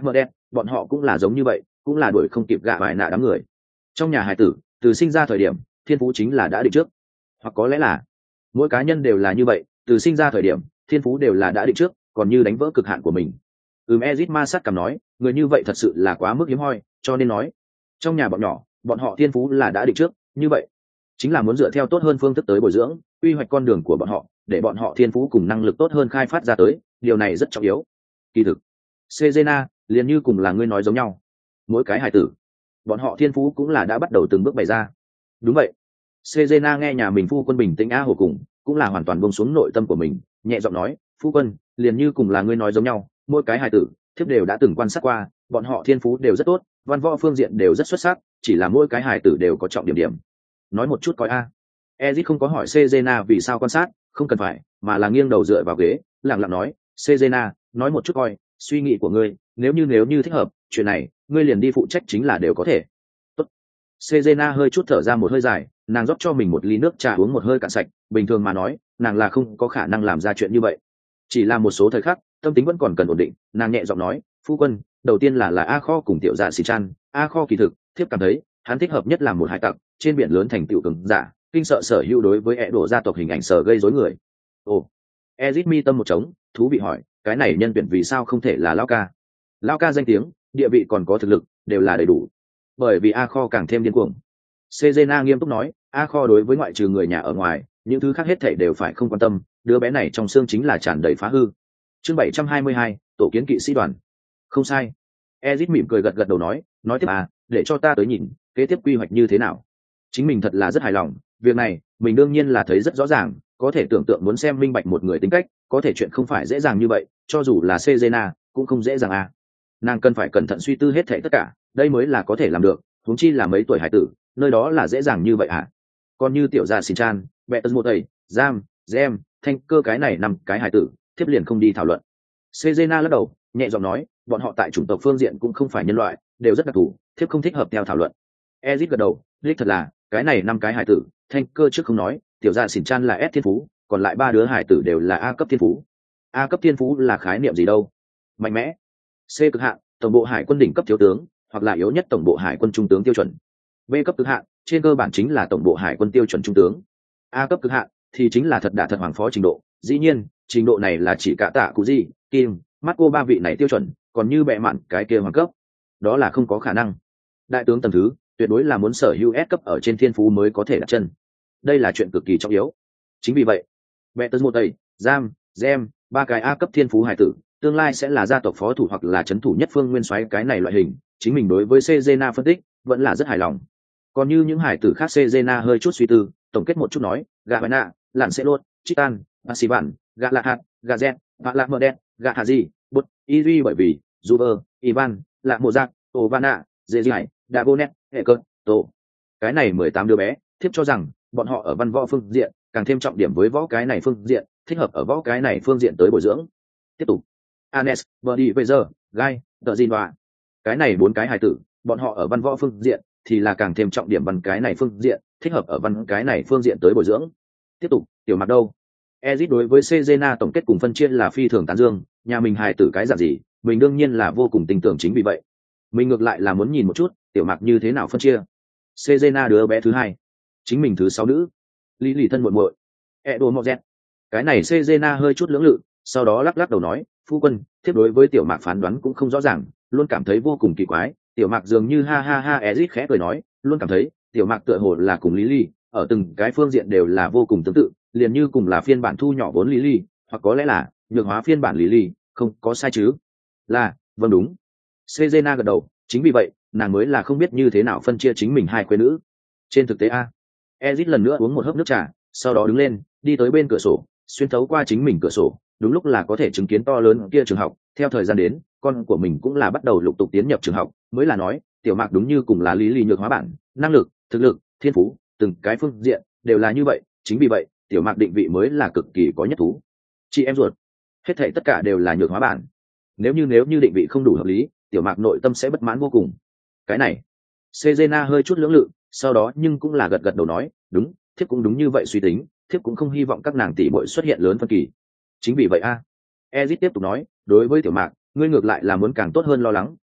bọn họ cũng là giống như vậy, cũng là đuổi không kịp gạ vải nạ đám người. Trong nhà hài tử, từ sinh ra thời điểm thiên phú chính là đã định trước, hoặc có lẽ là mỗi cá nhân đều là như vậy, từ sinh ra thời điểm thiên phú đều là đã định trước, còn như đánh vỡ cực hạn của mình. Ezit ma sát cầm nói, người như vậy thật sự là quá mức hiếm hoi, cho nên nói trong nhà bọn nhỏ, bọn họ thiên phú là đã định trước, như vậy chính là muốn dựa theo tốt hơn phương thức tới bồi dưỡng, quy hoạch con đường của bọn họ, để bọn họ thiên phú cùng năng lực tốt hơn khai phát ra tới, điều này rất trọng yếu. Kỳ thực Cezena liền như cùng là ngươi nói giống nhau, mỗi cái hài tử bọn họ thiên phú cũng là đã bắt đầu từng bước bày ra. Đúng vậy. Cezena nghe nhà mình phu quân bình tĩnh á hồ cùng, cũng là hoàn toàn buông xuống nội tâm của mình, nhẹ giọng nói, phu quân, liền như cùng là ngươi nói giống nhau, mỗi cái hài tử thiếp đều đã từng quan sát qua, bọn họ thiên phú đều rất tốt, văn võ phương diện đều rất xuất sắc, chỉ là mỗi cái hài tử đều có trọng điểm điểm. Nói một chút coi a. Ezit không có hỏi Cezena vì sao quan sát, không cần phải, mà là nghiêng đầu dựa vào ghế, lặng lặng nói, Cezena, nói một chút coi, suy nghĩ của ngươi, nếu như thích hợp, chuyện này, ngươi liền đi phụ trách chính là đều có thể. Tốt. Cezena hơi chút thở ra một hơi dài, nàng rót cho mình một ly nước trà uống một hơi cạn sạch, bình thường mà nói, nàng là không có khả năng làm ra chuyện như vậy. Chỉ là một số thời khắc, tâm tính vẫn còn cần ổn định, nàng nhẹ giọng nói, phu quân, đầu tiên là A Kho cùng tiểu dạ xì chan, A Kho kỳ thực, thiếp cảm thấy, hắn thích hợp nhất là một hải tặc, trên biển lớn thành tựu cường giả, kinh sợ sở hữu đối với ẻ đổ gia tộc hình ảnh sở gây rối người. Ồ. Ezit mi tâm một trống, thú vị hỏi, cái này nhân tuyển vì sao không thể là Lão ca? Lão ca danh tiếng, địa vị còn có thực lực, đều là đầy đủ. Bởi vì A Kho càng thêm điên cuồng. Cezena nghiêm túc nói, A Kho đối với ngoại trừ người nhà ở ngoài, những thứ khác hết thảy đều phải không quan tâm, đứa bé này trong xương chính là tràn đầy phá hư. Chương 722, tổ kiến kỵ sĩ đoàn. Không sai. Ezit mỉm cười gật gật đầu nói tiếp à, để cho ta tới nhìn, kế tiếp quy hoạch như thế nào. Chính mình thật là rất hài lòng, việc này, mình đương nhiên là thấy rất rõ ràng, có thể tưởng tượng muốn xem minh bạch một người tính cách, có thể chuyện không phải dễ dàng như vậy, cho dù là Cezena, cũng không dễ dàng à. Nàng cần phải cẩn thận suy tư hết thảy tất cả, đây mới là có thể làm được, huống chi là mấy tuổi hải tử, nơi đó là dễ dàng như vậy à. Còn như tiểu gia Shinchan, Betus một tẩy, Jam, Gem, Thanh Cơ cái này năm cái hải tử, thiếp liền không đi thảo luận. Cezena lắc đầu, nhẹ giọng nói, bọn họ tại chủng tộc phương diện cũng không phải nhân loại, đều rất đặc thù, thiếp không thích hợp theo thảo luận. Ezit gật đầu, đích thật là, cái này năm cái hải tử, Thanh Cơ trước không nói, tiểu gia Shinchan là S thiên phú, còn lại ba đứa hải tử đều là A cấp thiên phú. A cấp thiên phú là khái niệm gì đâu? Mạnh mẽ. C cực hạn, tổng bộ hải quân đỉnh cấp thiếu tướng, hoặc là yếu nhất tổng bộ hải quân trung tướng tiêu chuẩn. B cấp cực hạn, trên cơ bản chính là tổng bộ hải quân tiêu chuẩn trung tướng. A cấp cực hạn thì chính là thật đả thật hoàng phó trình độ, dĩ nhiên trình độ này là chỉ cả tạ cụ gì kim mắt cô ba vị này tiêu chuẩn, còn như bệ mạn cái kia hoàng cấp đó là không có khả năng. Đại tướng tầng thứ tuyệt đối là muốn sở hữu S cấp ở trên thiên phú mới có thể đặt chân, đây là chuyện cực kỳ trọng yếu. Chính vì vậy bệ tấn một tây giam gem ba cái A cấp thiên phú hải tử tương lai sẽ là gia tộc phó thủ hoặc là trấn thủ nhất phương nguyên soái cái này loại hình. Chính mình đối với Cezena phân tích vẫn là rất hài lòng. Còn như những hải tử khác, Cezena hơi chút suy tư, tổng kết một chút nói, gà bánh nạ, lặn sẽ lốt, chitan, asivan, gà lạc hạt, gà z, gà lạc mờ đen, gà hà di, bút, y bởi vì, Zuber, Ivan, lạc mộ giác, Ovana, dễ dãi, Dagonet, hệ cơ, tổ. Cái này 18 đứa bé, thiếp cho rằng, bọn họ ở văn võ phương diện, càng thêm trọng điểm với võ cái này phương diện, thích hợp ở võ cái này phương diện tới bồi dưỡng. Tiếp tục. Anes, Verdi Vezer, Gai, Tờ Ginva. Cái này 4 cái hài tử, bọn họ ở văn võ phương diện, thì là càng thêm trọng điểm văn cái này phương diện, thích hợp ở văn cái này phương diện tới bồi dưỡng. Tiếp tục, tiểu mặc đâu? Ezit đối với Cezena tổng kết cùng phân chia là phi thường tán dương, nhà mình hài tử cái dạng gì, mình đương nhiên là vô cùng tin tưởng. Chính vì vậy, mình ngược lại là muốn nhìn một chút, tiểu mặc như thế nào phân chia. Cezena đứa bé thứ hai, chính mình thứ 6 nữ, lý lì thân muội muội, Edo Mozet. Cái này Cezena hơi chút lưỡng lự, sau đó lắc lắc đầu nói, phu quân, thiếp đối với tiểu mạc phán đoán cũng không rõ ràng, luôn cảm thấy vô cùng kỳ quái. Tiểu mạc dường như ha ha ha. Ezit khẽ cười nói, luôn cảm thấy tiểu mạc tựa hồ là cùng Lily ở từng cái phương diện đều là vô cùng tương tự, liền như cùng là phiên bản thu nhỏ vốn Lily, hoặc có lẽ là nhược hóa phiên bản Lily, không có sai chứ? Là, vâng đúng. Cezena gật đầu, chính vì vậy nàng mới là không biết như thế nào phân chia chính mình hai khuê nữ. Trên thực tế a. Ezit lần nữa uống một hớp nước trà, sau đó đứng lên, đi tới bên cửa sổ, xuyên thấu qua chính mình cửa sổ, đúng lúc là có thể chứng kiến to lớn kia trường học. Theo thời gian đến, con của mình cũng là bắt đầu lục tục tiến nhập trường học, mới là nói tiểu mạc đúng như cùng là lý lì nhược hóa bản, năng lực, thực lực, thiên phú, từng cái phương diện đều là như vậy. Chính vì vậy tiểu mạc định vị mới là cực kỳ có nhất thú. Chị em ruột, hết thảy tất cả đều là nhược hóa bản. Nếu như định vị không đủ hợp lý, tiểu mạc nội tâm sẽ bất mãn vô cùng. Cái này Cezena hơi chút lưỡng lự, sau đó nhưng cũng là gật gật đầu nói, đúng, thiếp cũng đúng như vậy suy tính, thiếp cũng không hy vọng các nàng tỷ muội xuất hiện lớn phân kỳ. Chính vì vậy a. Ezit tiếp tục nói, đối với tiểu mạc, ngươi ngược lại là muốn càng tốt hơn lo lắng,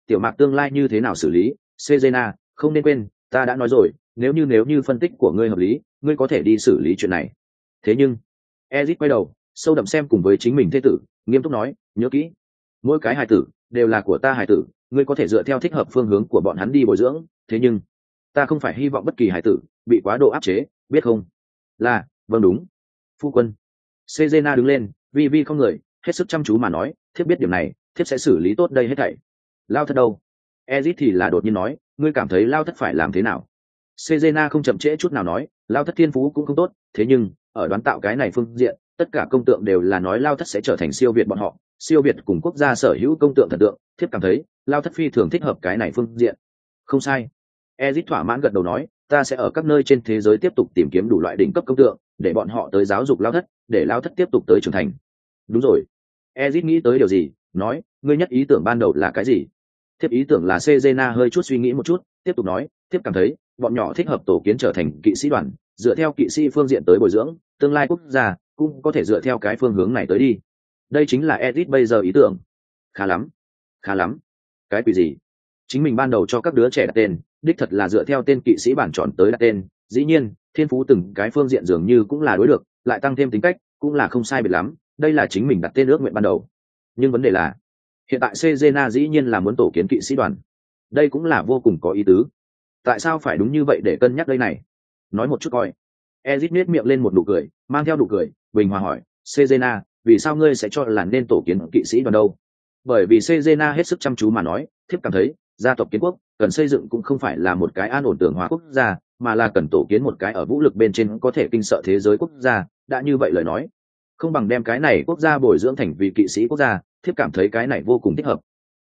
tiểu mạc tương lai như thế nào xử lý. Cezena, không nên quên, ta đã nói rồi, nếu như phân tích của ngươi hợp lý, ngươi có thể đi xử lý chuyện này. Thế nhưng, Ezit quay đầu, sâu đậm xem cùng với chính mình thế tử, nghiêm túc nói, nhớ kỹ, mỗi cái hài tử đều là của ta hài tử, ngươi có thể dựa theo thích hợp phương hướng của bọn hắn đi bồi dưỡng, thế nhưng ta không phải hy vọng bất kỳ hài tử bị quá độ áp chế, biết không? Là, vâng đúng. Phu quân. Cezena đứng lên, vi vi không người, hết sức chăm chú mà nói, thiếp biết điểm này, thiếp sẽ xử lý tốt đây hết thảy. Lao thất đâu? Ezit thì là đột nhiên nói, ngươi cảm thấy Lao thất phải làm thế nào? Cezena không chậm trễ chút nào nói, Lao thất thiên phú cũng không tốt, thế nhưng ở đoán tạo cái này phương diện, tất cả công tượng đều là nói Lao thất sẽ trở thành siêu việt bọn họ, siêu việt cùng quốc gia sở hữu công tượng thần tượng, thiếp cảm thấy Lao thất phi thường thích hợp cái này phương diện. Không sai. Ezit thỏa mãn gật đầu nói, ta sẽ ở các nơi trên thế giới tiếp tục tìm kiếm đủ loại đỉnh cấp công tượng, để bọn họ tới giáo dục Lao thất, để Lao thất tiếp tục tới trưởng thành. Đúng rồi. Ezit nghĩ tới điều gì, nói, ngươi nhất ý tưởng ban đầu là cái gì? Thiếp ý tưởng là Cezena hơi chút suy nghĩ một chút, tiếp tục nói, thiếp cảm thấy bọn nhỏ thích hợp tổ kiến trở thành kỵ sĩ đoàn, dựa theo kỵ sĩ phương diện tới bồi dưỡng, tương lai quốc gia cũng có thể dựa theo cái phương hướng này tới đi. Đây chính là Ezit bây giờ ý tưởng. Khá lắm, khá lắm. Cái quỷ gì? Chính mình ban đầu cho các đứa trẻ đặt tên, đích thật là dựa theo tên kỵ sĩ bản chọn tới đặt tên, dĩ nhiên, thiên phú từng cái phương diện dường như cũng là đối được, lại tăng thêm tính cách, cũng là không sai biệt lắm, đây là chính mình đặt tên ước nguyện ban đầu. Nhưng vấn đề là, hiện tại Cezena dĩ nhiên là muốn tổ kiến kỵ sĩ đoàn. Đây cũng là vô cùng có ý tứ. Tại sao phải đúng như vậy để cân nhắc đây này? Nói một chút coi. Ezit nét miệng lên một nụ cười, mang theo nụ cười, bình hòa hỏi, Cezena, vì sao ngươi sẽ cho là nên tổ kiến kỵ sĩ đoàn đâu? Bởi vì Cezena hết sức chăm chú mà nói, thiếp cảm thấy, gia tộc kiến quốc, cần xây dựng cũng không phải là một cái an ổn tưởng hóa quốc gia, mà là cần tổ kiến một cái ở vũ lực bên trên có thể kinh sợ thế giới quốc gia, đã như vậy lời nói. Không bằng đem cái này quốc gia bồi dưỡng thành vị kỵ sĩ quốc gia, thiếp cảm thấy cái này vô cùng thích hợp.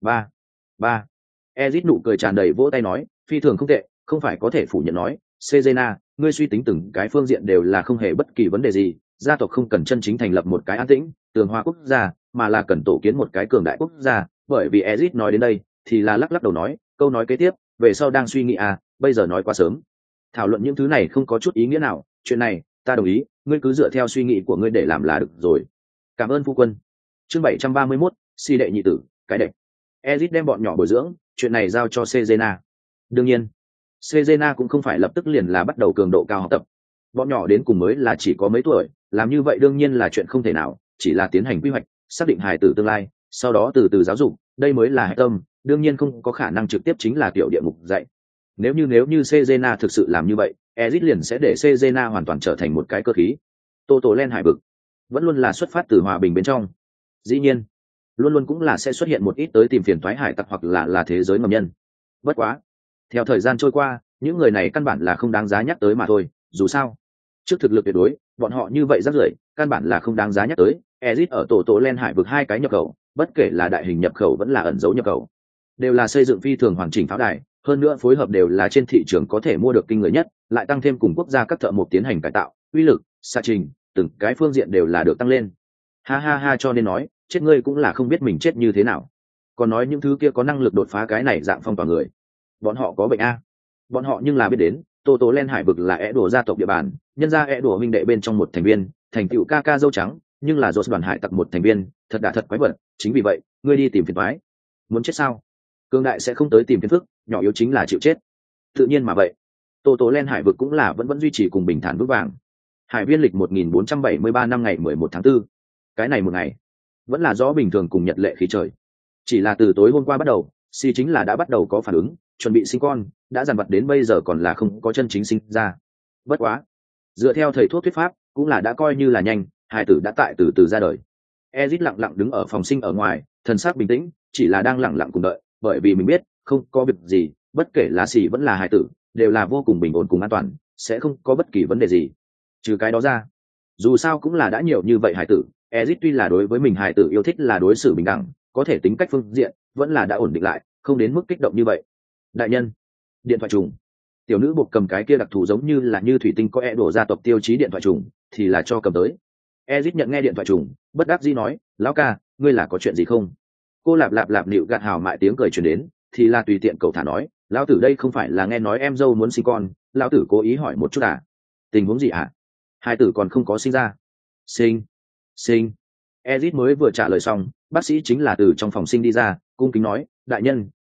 Ba. Ezit nụ cười tràn đầy vỗ tay nói, phi thường không tệ, không phải có thể phủ nhận nói, Cezena, ngươi suy tính từng cái phương diện đều là không hề bất kỳ vấn đề gì, gia tộc không cần chân chính thành lập một cái an tĩnh, tường hòa quốc gia, mà là cần tổ kiến một cái cường đại quốc gia, bởi vì Ezit nói đến đây, thì là lắc lắc đầu nói, câu nói kế tiếp, về sau đang suy nghĩ à, bây giờ nói quá sớm. Thảo luận những thứ này không có chút ý nghĩa nào, chuyện này, ta đồng ý, ngươi cứ dựa theo suy nghĩ của ngươi để làm là được rồi. Cảm ơn phu quân. Chương 731, si đệ nhị tử, cái đệ. Ezit đem bọn nhỏ bồi dưỡng, chuyện này giao cho Cezena. Đương nhiên, Cezena cũng không phải lập tức liền là bắt đầu cường độ cao học tập. Bọn nhỏ đến cùng mới là chỉ có mấy tuổi, làm như vậy đương nhiên là chuyện không thể nào, chỉ là tiến hành quy hoạch, xác định hài tử tương lai, sau đó từ từ giáo dục, đây mới là hệ tâm, đương nhiên không có khả năng trực tiếp chính là tiểu địa mục dạy. Nếu như Cezena thực sự làm như vậy, Ezit liền sẽ để Cezena hoàn toàn trở thành một cái cơ khí. Tổ Len hải vực vẫn luôn là xuất phát từ hòa bình bên trong. Dĩ nhiên, luôn luôn cũng là sẽ xuất hiện một ít tới tìm phiền toái hải tặc hoặc là thế giới ngầm nhân. Bất quá, theo thời gian trôi qua, những người này căn bản là không đáng giá nhắc tới mà thôi, dù sao, trước thực lực tuyệt đối, bọn họ như vậy rất rưởi, căn bản là không đáng giá nhắc tới. Ezit ở tổ Len hải vực hai cái nhập khẩu, bất kể là đại hình nhập khẩu vẫn là ẩn dấu nhập khẩu, đều là xây dựng phi thường hoàn chỉnh pháo đài, hơn nữa phối hợp đều là trên thị trường có thể mua được kinh người nhất, lại tăng thêm cùng quốc gia các thợ mộc tiến hành cải tạo, uy lực, xạ trình, từng cái phương diện đều là được tăng lên. Ha ha ha, cho nên nói, chết ngươi cũng là không biết mình chết như thế nào. Còn nói những thứ kia có năng lực đột phá cái này dạng phong tỏa người, bọn họ có bệnh a. Bọn họ nhưng là biết đến, tổ Len hải vực là é đổ gia tộc địa bàn, nhân ra é đổ huynh đệ bên trong một thành viên, thành tựu ca ca dâu trắng, nhưng là dột đoàn hải tặc một thành viên, thật đã thật quái vật. Chính vì vậy, ngươi đi tìm phiền toái, muốn chết sao? Cương đại sẽ không tới tìm phiền phức, nhỏ yếu chính là chịu chết. Tự nhiên mà vậy, tổ Len hải vực cũng là vẫn duy trì cùng bình thản vững vàng. Hải viên lịch 1473 năm ngày 11 tháng 4. Cái này một ngày, vẫn là rõ bình thường cùng nhật lệ khí trời. Chỉ là từ tối hôm qua bắt đầu, Si chính là đã bắt đầu có phản ứng, chuẩn bị sinh con, đã dằn vặt đến bây giờ còn là không có chân chính sinh ra. Bất quá, dựa theo thầy thuốc thuyết pháp, cũng là đã coi như là nhanh, hài tử đã tại từ từ ra đời. Ezit lặng lặng đứng ở phòng sinh ở ngoài, thần sắc bình tĩnh, chỉ là đang lặng lặng cùng đợi, bởi vì mình biết, không có việc gì, bất kể là Si vẫn là hài tử, đều là vô cùng bình ổn cùng an toàn, sẽ không có bất kỳ vấn đề gì. Trừ cái đó ra, dù sao cũng là đã nhiều như vậy hài tử, Ezit tuy là đối với mình hài tử yêu thích là đối xử bình đẳng, có thể tính cách phương diện vẫn là đã ổn định lại, không đến mức kích động như vậy. Đại nhân, điện thoại trùng. Tiểu nữ buộc cầm cái kia đặc thù giống như là như thủy tinh có đổ gia tộc tiêu chí điện thoại trùng, thì là cho cầm tới. Ezit nhận nghe điện thoại trùng, bất đắc dĩ nói, lão ca, ngươi là có chuyện gì không? Cô lạp lạp lạp nịu gạt hào mại tiếng cười truyền đến, thì là tùy tiện cậu thả nói, lão tử đây không phải là nghe nói em dâu muốn sinh con, lão tử cố ý hỏi một chút à? Tình huống gì à? Hai tử còn không có sinh ra. Sinh. Ezit mới vừa trả lời xong, bác sĩ chính là từ trong phòng sinh đi ra, cung kính nói, đại nhân,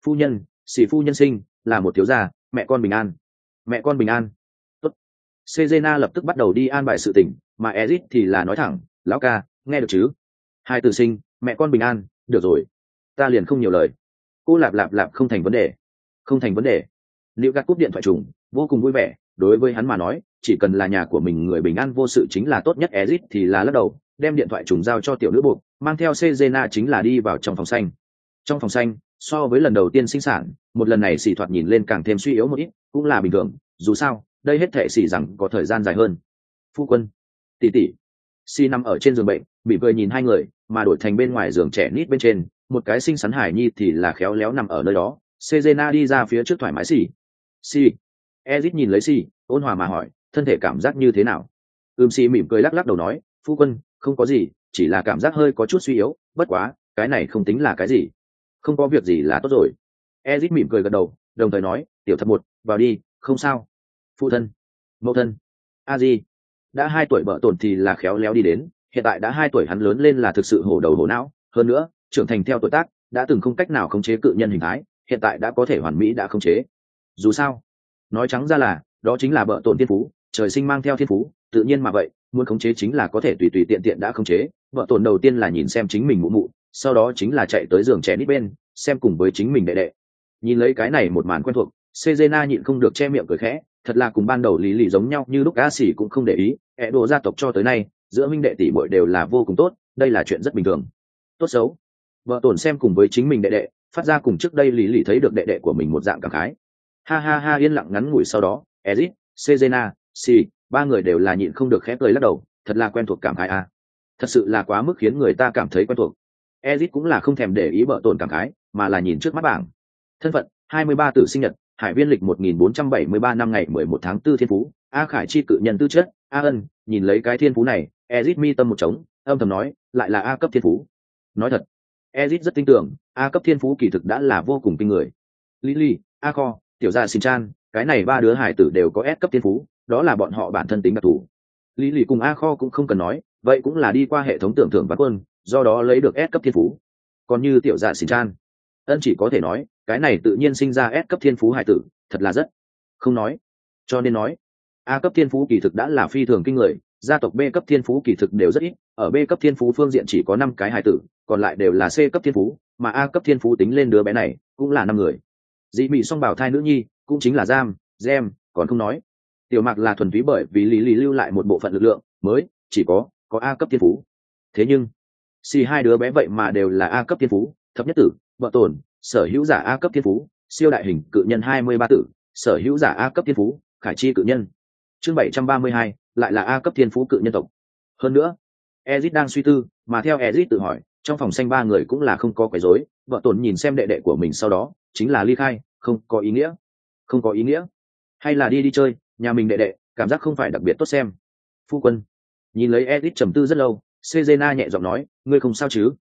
phu nhân, xì phu nhân sinh là một thiếu gia, mẹ con bình an. Mẹ con bình an. Tốt. Cezena lập tức bắt đầu đi an bài sự tình, mà Ezit thì là nói thẳng, lão ca, nghe được chứ? Hai tử sinh, mẹ con bình an, được rồi, ta liền không nhiều lời. Cô lạp lạp lạp, không thành vấn đề, không thành vấn đề. Liệu gạt cúp điện thoại trùng, vô cùng vui vẻ, đối với hắn mà nói, chỉ cần là nhà của mình người bình an vô sự chính là tốt nhất. Ezit thì là lắc đầu, đem điện thoại trùng giao cho tiểu nữ buộc, mang theo Cezena chính là đi vào trong phòng xanh. Trong phòng xanh, so với lần đầu tiên sinh sản, một lần này xỉ thoạt nhìn lên càng thêm suy yếu một ít, cũng là bình thường, dù sao đây hết thể xỉ rằng có thời gian dài hơn. Phu quân, tỷ tỷ. Xỉ nằm ở trên giường bệnh, bị cười nhìn hai người, mà đổi thành bên ngoài giường trẻ nít bên trên, một cái xinh xắn hải nhi thì là khéo léo nằm ở nơi đó. Cezena đi ra phía trước thoải mái xỉ. Xỉ. Ezit nhìn lấy xỉ, ôn hòa mà hỏi, thân thể cảm giác như thế nào? Xỉ mỉm cười lắc lắc đầu nói, phu quân, không có gì, chỉ là cảm giác hơi có chút suy yếu, bất quá cái này không tính là cái gì, không có việc gì là tốt rồi. Ezit mỉm cười gật đầu, đồng thời nói, tiểu thập một, vào đi, không sao. Phụ thân, mẫu thân, a di. Đã 2 tuổi bợ tổn thì là khéo léo đi đến, hiện tại đã 2 tuổi hắn lớn lên là thực sự hổ đầu hổ não, hơn nữa trưởng thành theo tuổi tác, đã từng không cách nào khống chế cự nhân hình thái, hiện tại đã có thể hoàn mỹ đã khống chế. Dù sao, nói trắng ra là đó chính là bợ tổn thiên phú, trời sinh mang theo thiên phú, tự nhiên mà vậy, muốn khống chế chính là có thể tùy tùy tiện tiện đã khống chế. Bợ tổn đầu tiên là nhìn xem chính mình mụ mụ, sau đó chính là chạy tới giường trẻ nít bên, xem cùng với chính mình đệ đệ. Nhìn lấy cái này một màn quen thuộc, Cezena nhịn không được che miệng cười khẽ, thật là cùng ban đầu lý lì giống nhau như lúc A Xỉ cũng không để ý, ẻ đồ gia tộc cho tới nay, giữa minh đệ tỷ muội đều là vô cùng tốt, đây là chuyện rất bình thường. Tốt xấu, vợ tổn xem cùng với chính mình đệ đệ, phát ra cùng trước đây lý lì thấy được đệ đệ của mình một dạng cảm khái. Ha ha ha, yên lặng ngắn ngủi sau đó, Ezit, Cezena, Xỉ, ba người đều là nhịn không được khẽ cười lắc đầu, thật là quen thuộc cảm khái a. Thật sự là quá mức khiến người ta cảm thấy quen thuộc. Ezit cũng là không thèm để ý vợ tổn cảm khái, mà là nhìn trước mắt bảng. Thân phận, 23 tử sinh nhật, Hải viên lịch 1473 năm ngày 11 tháng 4 thiên phú, A Khải chi cự nhân tư chất, A Ân, nhìn lấy cái thiên phú này, Ezit mi tâm một trống, âm thầm nói, lại là A cấp thiên phú. Nói thật, Ezit rất tin tưởng, A cấp thiên phú kỳ thực đã là vô cùng kinh người. Lily, A Kho, tiểu gia Xin Chan, cái này ba đứa hải tử đều có S cấp thiên phú, đó là bọn họ bản thân tính đặc thù. Lily cùng A Kho cũng không cần nói, vậy cũng là đi qua hệ thống tưởng thưởng vạn quân, do đó lấy được S cấp thiên phú. Còn như tiểu gia Xin Chan, Ân chỉ có thể nói, cái này tự nhiên sinh ra S cấp thiên phú hải tử, thật là rất không nói. Cho nên nói, A cấp thiên phú kỳ thực đã là phi thường kinh người, gia tộc B cấp thiên phú kỳ thực đều rất ít, ở B cấp thiên phú phương diện chỉ có 5 cái hải tử, còn lại đều là C cấp thiên phú, mà A cấp thiên phú tính lên đứa bé này cũng là 5 người. Dị bị song bảo thai nữ nhi, cũng chính là Gem, còn không nói. Tiểu Mạc là thuần túy bởi vì Lý lưu lại một bộ phận lực lượng, mới chỉ có A cấp thiên phú. Thế nhưng, hai đứa bé vậy mà đều là A cấp thiên phú, thập nhất tử, vợ tổn, sở hữu giả A cấp thiên phú, siêu đại hình cự nhân 23 tử, sở hữu giả A cấp thiên phú, khải chi cự nhân. Chương 732, lại là A cấp thiên phú cự nhân tộc. Hơn nữa, Ezit đang suy tư, mà theo Ezit tự hỏi, trong phòng xanh ba người cũng là không có quấy rối, vợ tổn nhìn xem đệ đệ của mình sau đó, chính là ly khai, không có ý nghĩa. Không có ý nghĩa. Hay là đi chơi, nhà mình đệ đệ, cảm giác không phải đặc biệt tốt xem. Phu quân. Nhìn lấy Ezit trầm tư rất lâu, Cezena nhẹ giọng nói, ngươi không sao chứ?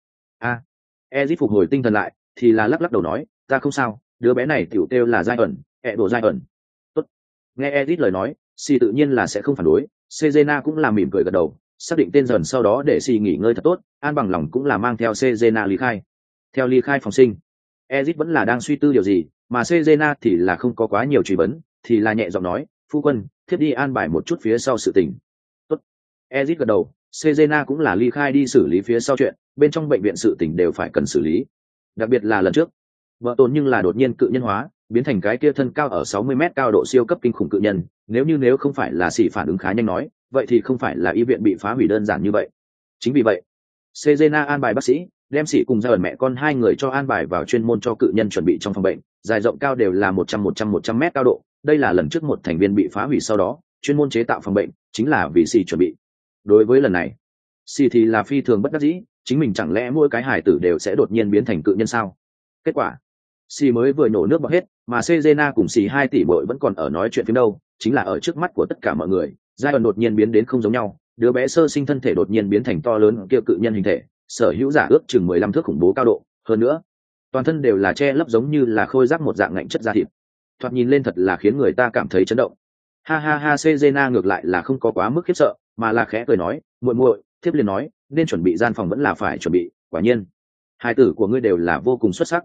Ezit phục hồi tinh thần lại, thì là lắc lắc đầu nói, ta không sao, đứa bé này tiểu kêu là Giai ẩn, đồ Giai ẩn. Tốt. Nghe Ezit lời nói, Si tự nhiên là sẽ không phản đối, Cezena cũng là mỉm cười gật đầu, xác định tên dần sau đó để Si nghỉ ngơi thật tốt, an bằng lòng cũng là mang theo Cezena ly khai. Theo ly khai phòng sinh, Ezit vẫn là đang suy tư điều gì, mà Cezena thì là không có quá nhiều truy vấn, thì là nhẹ giọng nói, phu quân, thiếp đi an bài một chút phía sau sự tình. Tốt. Ezit gật đầu, Cezena cũng là ly khai đi xử lý phía sau chuyện, bên trong bệnh viện sự tình đều phải cần xử lý. Đặc biệt là lần trước, vợ tồn nhưng là đột nhiên cự nhân hóa, biến thành cái kia thân cao ở 60 mét cao độ siêu cấp kinh khủng cự nhân, nếu không phải là Sĩ phản ứng khá nhanh nói, vậy thì không phải là y viện bị phá hủy đơn giản như vậy. Chính vì vậy, Cezena an bài bác sĩ, đem Sĩ cùng Gia ẩn mẹ con hai người cho an bài vào chuyên môn cho cự nhân chuẩn bị trong phòng bệnh, dài rộng cao đều là 100 mét cao độ, đây là lần trước một thành viên bị phá hủy sau đó, chuyên môn chế tạo phòng bệnh, chính là vì Sĩ chuẩn bị. Đối với lần này, Sĩ thì là phi thường bất đắc dĩ, chính mình chẳng lẽ mỗi cái hài tử đều sẽ đột nhiên biến thành cự nhân sao? Kết quả, Sĩ mới vừa nổ nước bọt hết, mà Cezena cùng Sĩ 2 tỷ muội vẫn còn ở nói chuyện phím đâu, chính là ở trước mắt của tất cả mọi người, giai đoạn đột nhiên biến đến không giống nhau, đứa bé sơ sinh thân thể đột nhiên biến thành to lớn kia cự nhân hình thể, sở hữu giả ước chừng 15 thước khủng bố cao độ, hơn nữa, toàn thân đều là che lấp giống như là khôi giáp một dạng ngạnh chất da thịt. Thoạt nhìn lên thật là khiến người ta cảm thấy chấn động. Ha ha ha, Cezena ngược lại là không có quá mức khiếp sợ, mà là khẽ cười nói, muội muội, thiếp liền nói, nên chuẩn bị gian phòng vẫn là phải chuẩn bị, quả nhiên, hai tử của ngươi đều là vô cùng xuất sắc.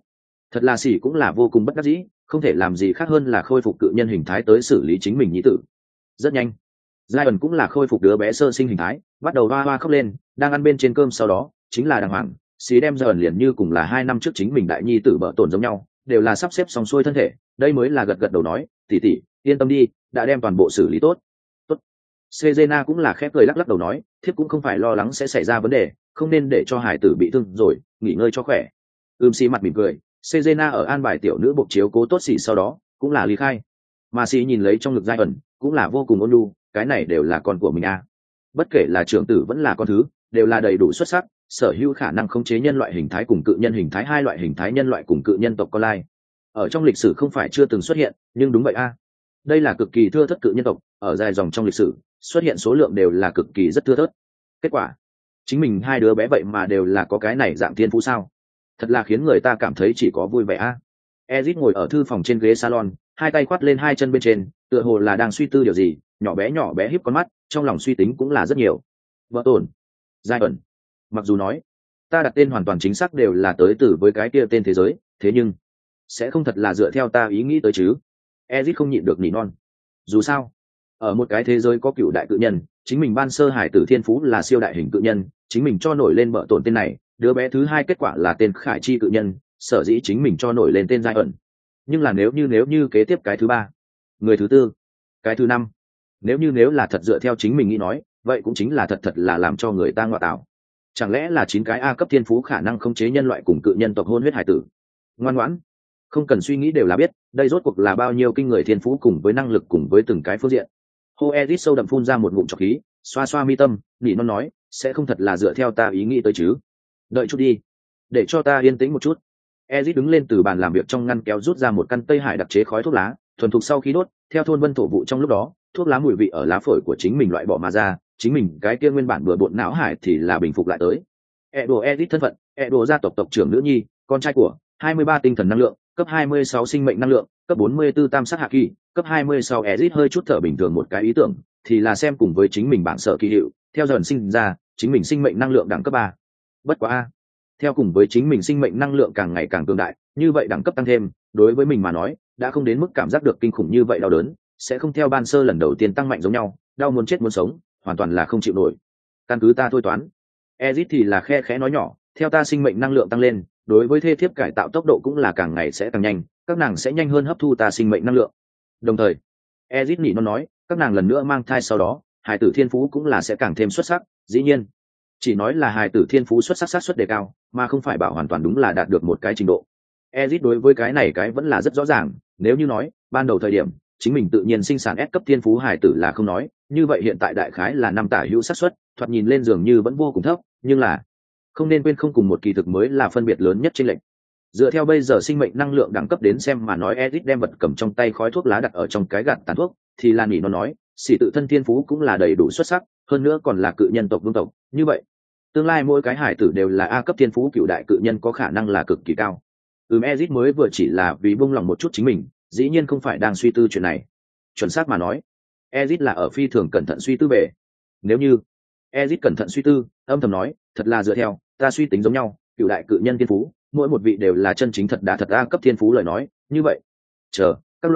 Thật là xỉ cũng là vô cùng bất đắc dĩ, không thể làm gì khác hơn là khôi phục cự nhân hình thái tới xử lý chính mình nhí tử. Rất nhanh, giai ẩn cũng là khôi phục đứa bé sơ sinh hình thái, bắt đầu hoa hoa khóc lên, đang ăn bên trên cơm. Sau đó chính là đàng hoàng xí đem giai ẩn liền như cùng là 2 năm trước chính mình đại nhi tử bợ tổn giống nhau, đều là sắp xếp xong xuôi thân thể. Đây mới là gật gật đầu nói, tỷ tỷ yên tâm đi, đã đem toàn bộ xử lý tốt. Tốt. Sejena cũng là khép cười lắc lắc đầu nói, thiếp cũng không phải lo lắng sẽ xảy ra vấn đề, không nên để cho hải tử bị thương rồi, nghỉ ngơi cho khỏe. Xí mặt mỉm cười. Sejena ở an bài tiểu nữ buộc chiếu cố tốt xỉ sau đó cũng là ly khai, mà xỉ nhìn lấy trong ngực giai ẩn cũng là vô cùng ôn nhu, cái này đều là con của mình à. Bất kể là trưởng tử vẫn là con thứ, đều là đầy đủ xuất sắc, sở hữu khả năng khống chế nhân loại hình thái cùng cự nhân hình thái, hai loại hình thái nhân loại cùng cự nhân tộc con lai. Ở trong lịch sử không phải chưa từng xuất hiện, nhưng đúng vậy a. Đây là cực kỳ thưa thớt cự nhân tộc, ở dài dòng trong lịch sử, xuất hiện số lượng đều là cực kỳ rất thưa thớt. Kết quả, chính mình hai đứa bé vậy mà đều là có cái này dạng thiên phú sao? Thật là khiến người ta cảm thấy chỉ có vui vẻ a. Ezit ngồi ở thư phòng trên ghế salon, hai tay khoát lên hai chân bên trên, tựa hồ là đang suy tư điều gì, nhỏ bé híp con mắt, trong lòng suy tính cũng là rất nhiều. Vợ tổn, giai ẩn. Mặc dù nói, ta đặt tên hoàn toàn chính xác đều là tới từ với cái kia tên thế giới, thế nhưng sẽ không thật là dựa theo ta ý nghĩ tới chứ. Ezit không nhịn được nỉ non. Dù sao, ở một cái thế giới có cựu đại cự nhân, chính mình ban sơ hải tử thiên phú là siêu đại hình cự nhân, chính mình cho nổi lên vợ tổn tên này, đứa bé thứ hai kết quả là tên khải chi cự nhân, sở dĩ chính mình cho nổi lên tên giai ẩn. Nhưng là nếu như kế tiếp cái thứ ba, người thứ tư, cái thứ năm, nếu là thật dựa theo chính mình nghĩ nói, vậy cũng chính là thật là làm cho người ta ngoại tạo. Chẳng lẽ là 9 cái A cấp thiên phú khả năng khống chế nhân loại cùng cự nhân tộc hôn huyết hải tử? Ngoan ngoãn, không cần suy nghĩ đều là biết, đây rốt cuộc là bao nhiêu kinh người thiên phú cùng với năng lực cùng với từng cái phương diện. Hô Ezit sâu đậm phun ra một ngụm trọc khí, xoa xoa mi tâm, nỉ non nói, sẽ không thật là dựa theo ta ý nghĩ tới chứ? Đợi chút đi, để cho ta yên tĩnh một chút. Ezit đứng lên từ bàn làm việc trong ngăn kéo rút ra một căn Tây Hải đặc chế khói thuốc lá, thuần thục sau khi đốt, theo thôn vân thổ vụ trong lúc đó, thuốc lá mùi vị ở lá phổi của chính mình loại bỏ mà ra, chính mình cái kia nguyên bản bừa bộn não hải thì là bình phục lại tới. Ezit thân phận, gia tộc tộc trưởng nữ nhi, con trai của 23 tinh thần năng lượng, cấp 26 sinh mệnh năng lượng, cấp 44 tam sát hạ kỳ, cấp 26. Ezit hơi chút thở bình thường một cái ý tưởng, thì là xem cùng với chính mình bảng sở kỳ hiệu, theo dần sinh ra, chính mình sinh mệnh năng lượng đẳng cấp 3. Bất quá a, theo cùng với chính mình sinh mệnh năng lượng càng ngày càng cường đại, như vậy đẳng cấp tăng thêm, đối với mình mà nói, đã không đến mức cảm giác được kinh khủng như vậy đau đớn, sẽ không theo ban sơ lần đầu tiên tăng mạnh giống nhau, đau muốn chết muốn sống, hoàn toàn là không chịu nổi. Căn cứ ta thôi toán. Ezit thì là khe khẽ nói nhỏ, theo ta sinh mệnh năng lượng tăng lên, đối với thê thiếp cải tạo tốc độ cũng là càng ngày sẽ càng nhanh, các nàng sẽ nhanh hơn hấp thu ta sinh mệnh năng lượng. Đồng thời, Ezit nhỉ nó nói, các nàng lần nữa mang thai sau đó, hài tử thiên phú cũng là sẽ càng thêm xuất sắc, dĩ nhiên, chỉ nói là hài tử thiên phú xuất sắc xác suất đề cao, mà không phải bảo hoàn toàn đúng là đạt được một cái trình độ. Ezit đối với cái này cái vẫn là rất rõ ràng, nếu như nói, ban đầu thời điểm, chính mình tự nhiên sinh sản S cấp thiên phú hài tử là không nói, như vậy hiện tại đại khái là 5 tả hữu xác suất, thoạt nhìn lên dường như vẫn vô cùng thấp, nhưng là không nên quên không cùng một kỳ thực mới là phân biệt lớn nhất trên lệnh. Dựa theo bây giờ sinh mệnh năng lượng đẳng cấp đến xem mà nói, Ezit đem vật cầm trong tay khói thuốc lá đặt ở trong cái gạt tàn thuốc, thì là nỉ nó nói, xỉ tự thân thiên phú cũng là đầy đủ xuất sắc, hơn nữa còn là cự nhân tộc vương tộc, như vậy tương lai mỗi cái hải tử đều là A cấp thiên phú cựu đại cự nhân có khả năng là cực kỳ cao. Ezit mới vừa chỉ là vì buông lòng một chút chính mình, dĩ nhiên không phải đang suy tư chuyện này. Chuẩn xác mà nói, Ezit là ở phi thường cẩn thận suy tư về. Nếu như Ezit cẩn thận suy tư, âm thầm nói, thật là dựa theo ta suy tính giống nhau, cựu đại cự nhân thiên phú, mỗi một vị đều là chân chính thật A cấp thiên phú lời nói, như vậy, chờ các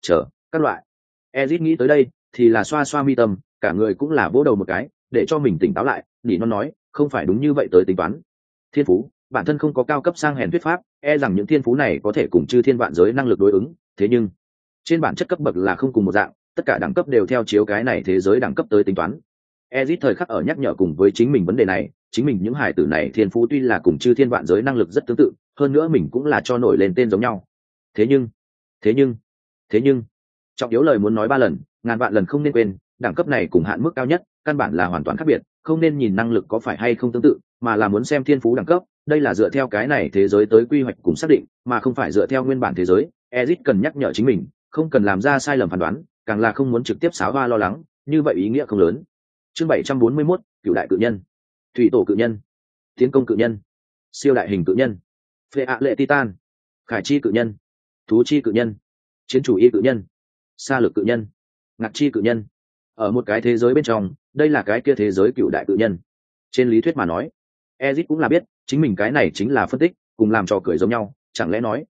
loại. Ezit nghĩ tới đây, thì là xoa xoa mi tâm, cả người cũng là vỗ đầu một cái, để cho mình tỉnh táo lại, nỉ non nói, không phải đúng như vậy tới tính toán. Thiên phú, bản thân không có cao cấp sang hèn thuyết pháp, rằng những thiên phú này có thể cùng chư thiên vạn giới năng lực đối ứng, thế nhưng trên bản chất cấp bậc là không cùng một dạng, tất cả đẳng cấp đều theo chiếu cái này thế giới đẳng cấp tới tính toán. Ezit thời khắc ở nhắc nhở cùng với chính mình vấn đề này, chính mình những hài tử này thiên phú tuy là cùng chư thiên vạn giới năng lực rất tương tự, hơn nữa mình cũng là cho nổi lên tên giống nhau. Thế nhưng, trọng yếu lời muốn nói 3 lần, ngàn vạn lần không nên quên, đẳng cấp này cùng hạn mức cao nhất, căn bản là hoàn toàn khác biệt, không nên nhìn năng lực có phải hay không tương tự, mà là muốn xem thiên phú đẳng cấp, đây là dựa theo cái này thế giới tới quy hoạch cùng xác định, mà không phải dựa theo nguyên bản thế giới. Ezit cần nhắc nhở chính mình, không cần làm ra sai lầm phán đoán, càng là không muốn trực tiếp xáo hoa lo lắng, như vậy ý nghĩa không lớn. Chương 741, cựu đại cự nhân, thủy tổ cự nhân, tiến công cự nhân, siêu đại hình cự nhân, phệ ạ lệ titan, khải chi cự nhân, thú chi cự nhân, chiến chủ y cự nhân, sa lực cự nhân, ngạc chi cự nhân. Ở một cái thế giới bên trong, đây là cái kia thế giới cựu đại cự nhân. Trên lý thuyết mà nói, Ezit cũng là biết, chính mình cái này chính là phân tích, cùng làm trò cười giống nhau, chẳng lẽ nói,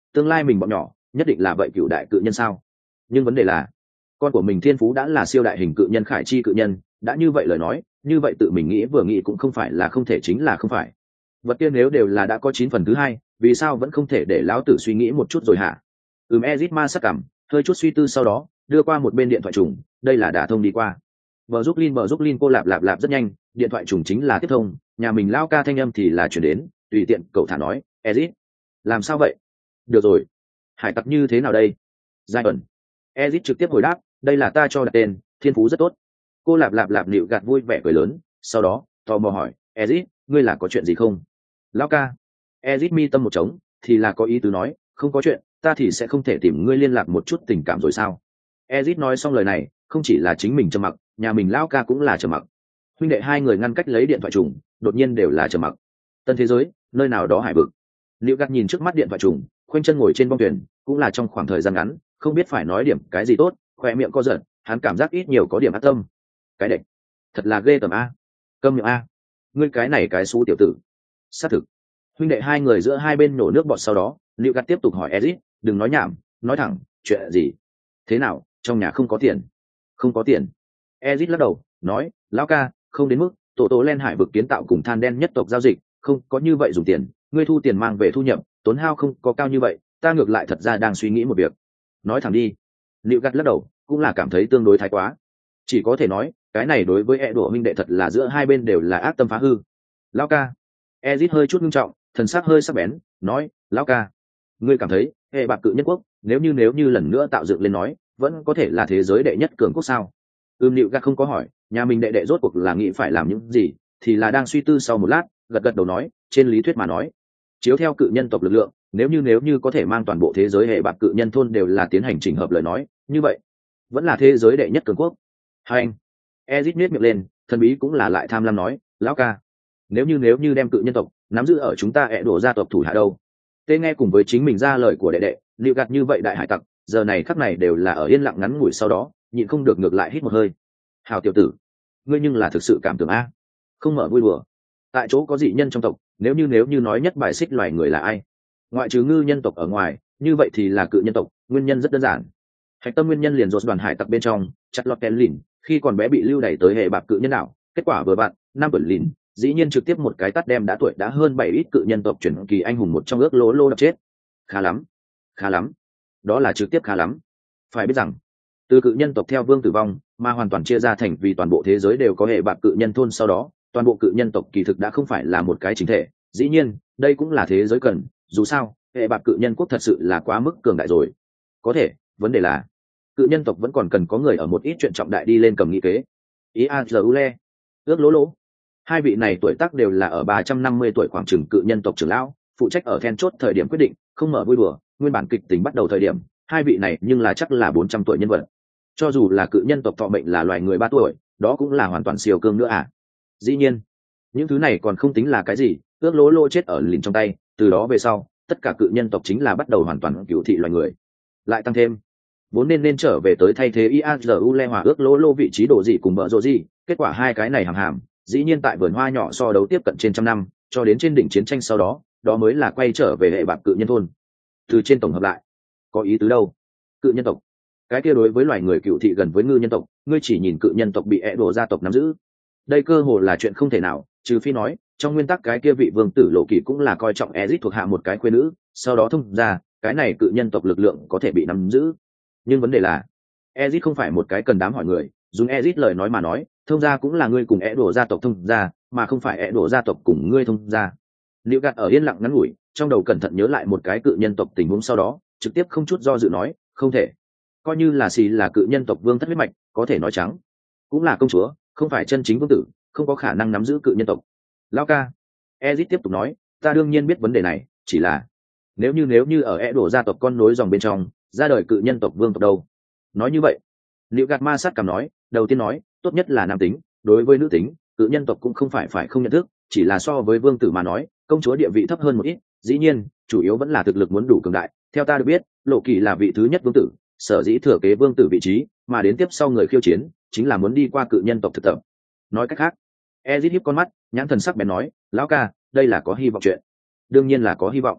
tương lai mình bọn nhỏ nhất định là vậy cựu đại cự nhân sao? Nhưng vấn đề là con của mình thiên phú đã là siêu đại hình cự nhân khải chi cự nhân, đã như vậy lời nói, như vậy tự mình nghĩ vừa nghĩ cũng không phải là không thể, chính là không phải. Vật kia nếu đều là đã có 9/2, vì sao vẫn không thể để lão tử suy nghĩ một chút rồi hả? Ezit ma sắc cảm, hơi chút suy tư sau đó đưa qua một bên điện thoại trùng, đây là đả thông đi qua. Bờ giúp Lin cô lạp rất nhanh, điện thoại trùng chính là tiếp thông, nhà mình lao ca thanh âm thì là chuyển đến, tùy tiện cậu thả nói, Ezit, làm sao vậy? Được rồi, hải tặc như thế nào đây? Giai ẩn. Ezit trực tiếp hồi đáp, đây là ta cho đặt tên, thiên phú rất tốt. Cô lạp nịu gạt vui vẻ cười lớn, sau đó tò mò hỏi, Ezit, ngươi là có chuyện gì không? Lao ca. Ezit mi tâm một trống, thì là có ý tứ nói, không có chuyện, ta thì sẽ không thể tìm ngươi liên lạc một chút tình cảm rồi sao? Ezit nói xong lời này, không chỉ là chính mình trầm mặc, nhà mình lao ca cũng là trầm mặc. Huynh đệ hai người ngăn cách lấy điện thoại trùng, đột nhiên đều là trầm mặc. Tân thế giới, nơi nào đó hải vực. Liễu Gạt nhìn trước mắt điện thoại trùng, khoanh chân ngồi trên bong thuyền, cũng là trong khoảng thời gian ngắn, không biết phải nói điểm cái gì tốt, khỏe miệng co giật, hắn cảm giác ít nhiều có điểm ác tâm. Cái đệch, thật là ghê tởm a. Câm miệng a. Ngươi cái này cái xú tiểu tử. Xác thực. Huynh đệ hai người giữa hai bên nổ nước bọt, sau đó, Liễu Gạt tiếp tục hỏi Ezit, đừng nói nhảm, nói thẳng, chuyện gì? Thế nào, trong nhà không có tiền? Không có tiền. Ezit lắc đầu, nói, lão ca, không đến mức, tổ len hải vực kiến tạo cùng than đen nhất tộc giao dịch, không có như vậy dùng tiền, ngươi thu tiền mang về thu nhập, tốn hao không có cao như vậy, ta ngược lại thật ra đang suy nghĩ một việc. Nói thẳng đi. Liễu Gạt lắc đầu, cũng là cảm thấy tương đối thái quá. Chỉ có thể nói, cái này đối với Edo minh đệ thật là giữa hai bên đều là ác tâm phá hư. Lão ca. Ezit hơi chút nghiêm trọng, thần sắc hơi sắc bén, nói, lão ca, ngươi cảm thấy, hệ bạc cự nhất quốc, nếu như lần nữa tạo dựng lên nói, vẫn có thể là thế giới đệ nhất cường quốc sao? Liễu Gạt không có hỏi, nhà mình đệ rốt cuộc là nghĩ phải làm những gì, thì là đang suy tư sau một lát, gật đầu nói, trên lý thuyết mà nói, chiếu theo cự nhân tộc lực lượng, nếu như có thể mang toàn bộ thế giới hệ bạc cự nhân thôn đều là tiến hành chỉnh hợp lời nói, như vậy vẫn là thế giới đệ nhất cường quốc. Hai anh. Ezit nhếch miệng lên, thần bí cũng là lại tham lam nói, lão ca, nếu như đem cự nhân tộc nắm giữ ở chúng ta đổ gia tộc thủ hạ đâu? Tê nghe cùng với chính mình ra lời của đệ, Liễu Gạt như vậy đại hải tặc, giờ này khắc này đều là ở yên lặng ngắn ngủi, sau đó nhịn không được ngược lại hít một hơi. Hào tiểu tử, ngươi nhưng là thực sự cảm tưởng a, không mở vui đùa. Tại chỗ có dị nhân trong tộc, nếu như nói nhất bài xích loài người là ai, ngoại trừ ngư nhân tộc ở ngoài, như vậy thì là cự nhân tộc. Nguyên nhân rất đơn giản, hạch tâm nguyên nhân liền rột đoàn hải tặc bên trong chặt lọt kén lìn, khi còn bé bị lưu đày tới hệ bạc cự nhân đảo, kết quả vừa bạn năm bẩn lìn dĩ nhiên trực tiếp một cái tát đem đã tuổi đã hơn 7 ít cự nhân tộc chuyển kỳ anh hùng một trong ước lô đập chết. Khá lắm, đó là trực tiếp khá lắm. Phải biết rằng, từ cự nhân tộc theo vương tử vong mà hoàn toàn chia ra thành vì toàn bộ thế giới đều có hệ bạc cự nhân thôn, sau đó toàn bộ cự nhân tộc kỳ thực đã không phải là một cái chính thể. Dĩ nhiên đây cũng là thế giới cần, dù sao hệ bạc cự nhân quốc thật sự là quá mức cường đại rồi. Có thể vấn đề là cự nhân tộc vẫn còn cần có người ở một ít chuyện trọng đại đi lên cầm nghị kế. Iazule, ước lỗ, hai vị này tuổi tác đều là ở 350 tuổi khoảng chừng cự nhân tộc trưởng lão, phụ trách ở then chốt thời điểm quyết định, không mở vui đùa. Nguyên bản kịch tính bắt đầu thời điểm, hai vị này nhưng là chắc là 400 tuổi nhân vật. Cho dù là cự nhân tộc thọ mệnh là loài người 3 tuổi, đó cũng là hoàn toàn siêu cương nữa à. Dĩ nhiên, những thứ này còn không tính là cái gì, ước lỗ chết ở lìn trong tay, từ đó về sau, tất cả cự nhân tộc chính là bắt đầu hoàn toàn cửu thị loài người. Lại tăng thêm, vốn nên trở về tới thay thế Iazule hòa ước lỗ vị trí đồ gì cùng bợ rộ gì, kết quả hai cái này hàm, dĩ nhiên tại vườn hoa nhỏ so đấu tiếp cận trên trăm năm, cho đến trên đỉnh chiến tranh sau đó, đó mới là quay trở về hệ bạc cự nhân thôn. Từ trên tổng hợp lại, có ý tứ đâu? Cự nhân tộc, cái kia đối với loài người cựu thị gần với ngư nhân tộc, ngươi chỉ nhìn cự nhân tộc bị đổ gia tộc nắm giữ, đây cơ hồ là chuyện không thể nào, trừ phi nói trong nguyên tắc cái kia vị vương tử lộ kỳ cũng là coi trọng Ezit thuộc hạ một cái khuê nữ, sau đó thông ra cái này cự nhân tộc lực lượng có thể bị nắm giữ. Nhưng vấn đề là Ezit không phải một cái cần đám hỏi người, dùng Ezit lời nói mà nói, thông gia cũng là ngươi cùng đổ gia tộc thông gia, mà không phải đổ gia tộc cùng ngươi thông gia. Liễu Gạt ở yên lặng ngắn ngủi, trong đầu cẩn thận nhớ lại một cái cự nhân tộc tình huống, sau đó trực tiếp không chút do dự nói, không thể. Coi như là xì là cự nhân tộc vương thất huyết mạch, có thể nói trắng cũng là công chúa, không phải chân chính vương tử, không có khả năng nắm giữ cự nhân tộc. Lão ca. Ezit tiếp tục nói, ta đương nhiên biết vấn đề này, chỉ là nếu như ở đổ gia tộc con nối dòng bên trong ra đời cự nhân tộc vương tộc đâu. Nói như vậy, Liễu Gạt ma sát cảm nói, đầu tiên nói, tốt nhất là nam tính, đối với nữ tính, cự nhân tộc cũng không phải không nhận thức, chỉ là so với vương tử mà nói, công chúa địa vị thấp hơn một ít, dĩ nhiên, chủ yếu vẫn là thực lực muốn đủ cường đại. Theo ta được biết, Lộ Kỳ là vị thứ nhất vương tử, sở dĩ thừa kế vương tử vị trí, mà đến tiếp sau người khiêu chiến, chính là muốn đi qua cự nhân tộc thực tập. Nói cách khác, Ezit hiếp con mắt, nhãn thần sắc bén nói, lão ca, đây là có hy vọng chuyện. Đương nhiên là có hy vọng.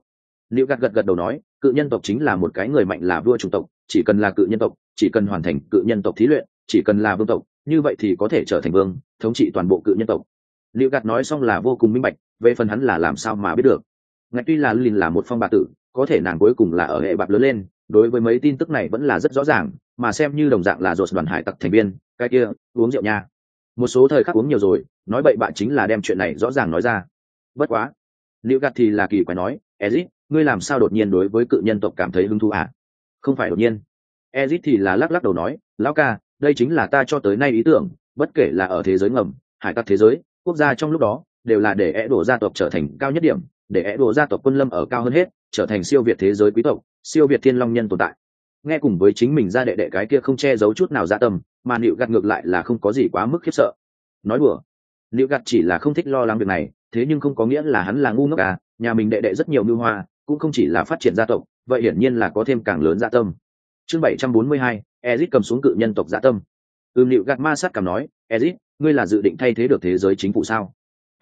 Liệu gật gật gật đầu nói, cự nhân tộc chính là một cái người mạnh là vua chủng tộc, chỉ cần là cự nhân tộc, chỉ cần hoàn thành cự nhân tộc thí luyện, chỉ cần là vương tộc, như vậy thì có thể trở thành vương, thống trị toàn bộ cự nhân tộc. Liệu gật nói xong là vô cùng minh bạch, về phần hắn là làm sao mà biết được. Ngạch tuy là Lin là một phong bạc tử, có thể nàng cuối cùng là ở hệ bạc lớn lên, đối với mấy tin tức này vẫn là rất rõ ràng, mà xem như đồng dạng là rột đoàn hải tặc thành viên, cái kia, uống rượu nha. Một số thời khắc uống nhiều rồi, nói bậy bạ chính là đem chuyện này rõ ràng nói ra. Bất quá, Liệu gạt thì là kỳ quái nói, Ezit, ngươi làm sao đột nhiên đối với cự nhân tộc cảm thấy hứng thú à? Không phải đột nhiên. Ezit thì là lắc lắc đầu nói, lão ca, đây chính là ta cho tới nay ý tưởng, bất kể là ở thế giới ngầm, hải tặc thế giới, quốc gia trong lúc đó, đều là để Edo gia tộc trở thành cao nhất điểm, để Edo gia tộc quân lâm ở cao hơn hết, trở thành siêu việt thế giới quý tộc, siêu việt thiên long nhân tồn tại. Nghe cùng với chính mình ra đệ đệ cái kia không che giấu chút nào dạ tâm, mà Liệu gạt ngược lại là không có gì quá mức khiếp sợ. Nói đùa, Liệu gạt chỉ là không thích lo lắng việc này, thế nhưng không có nghĩa là hắn là ngu ngốc à, nhà mình đệ đệ rất nhiều mưu hoa, cũng không chỉ là phát triển gia tộc, vậy hiển nhiên là có thêm càng lớn dạ tâm. Chương 742, Ezic cầm xuống cự nhân tộc dạ tâm. Liệu gạt ma sát cảm nói, Ezic, ngươi là dự định thay thế được thế giới chính phủ sao?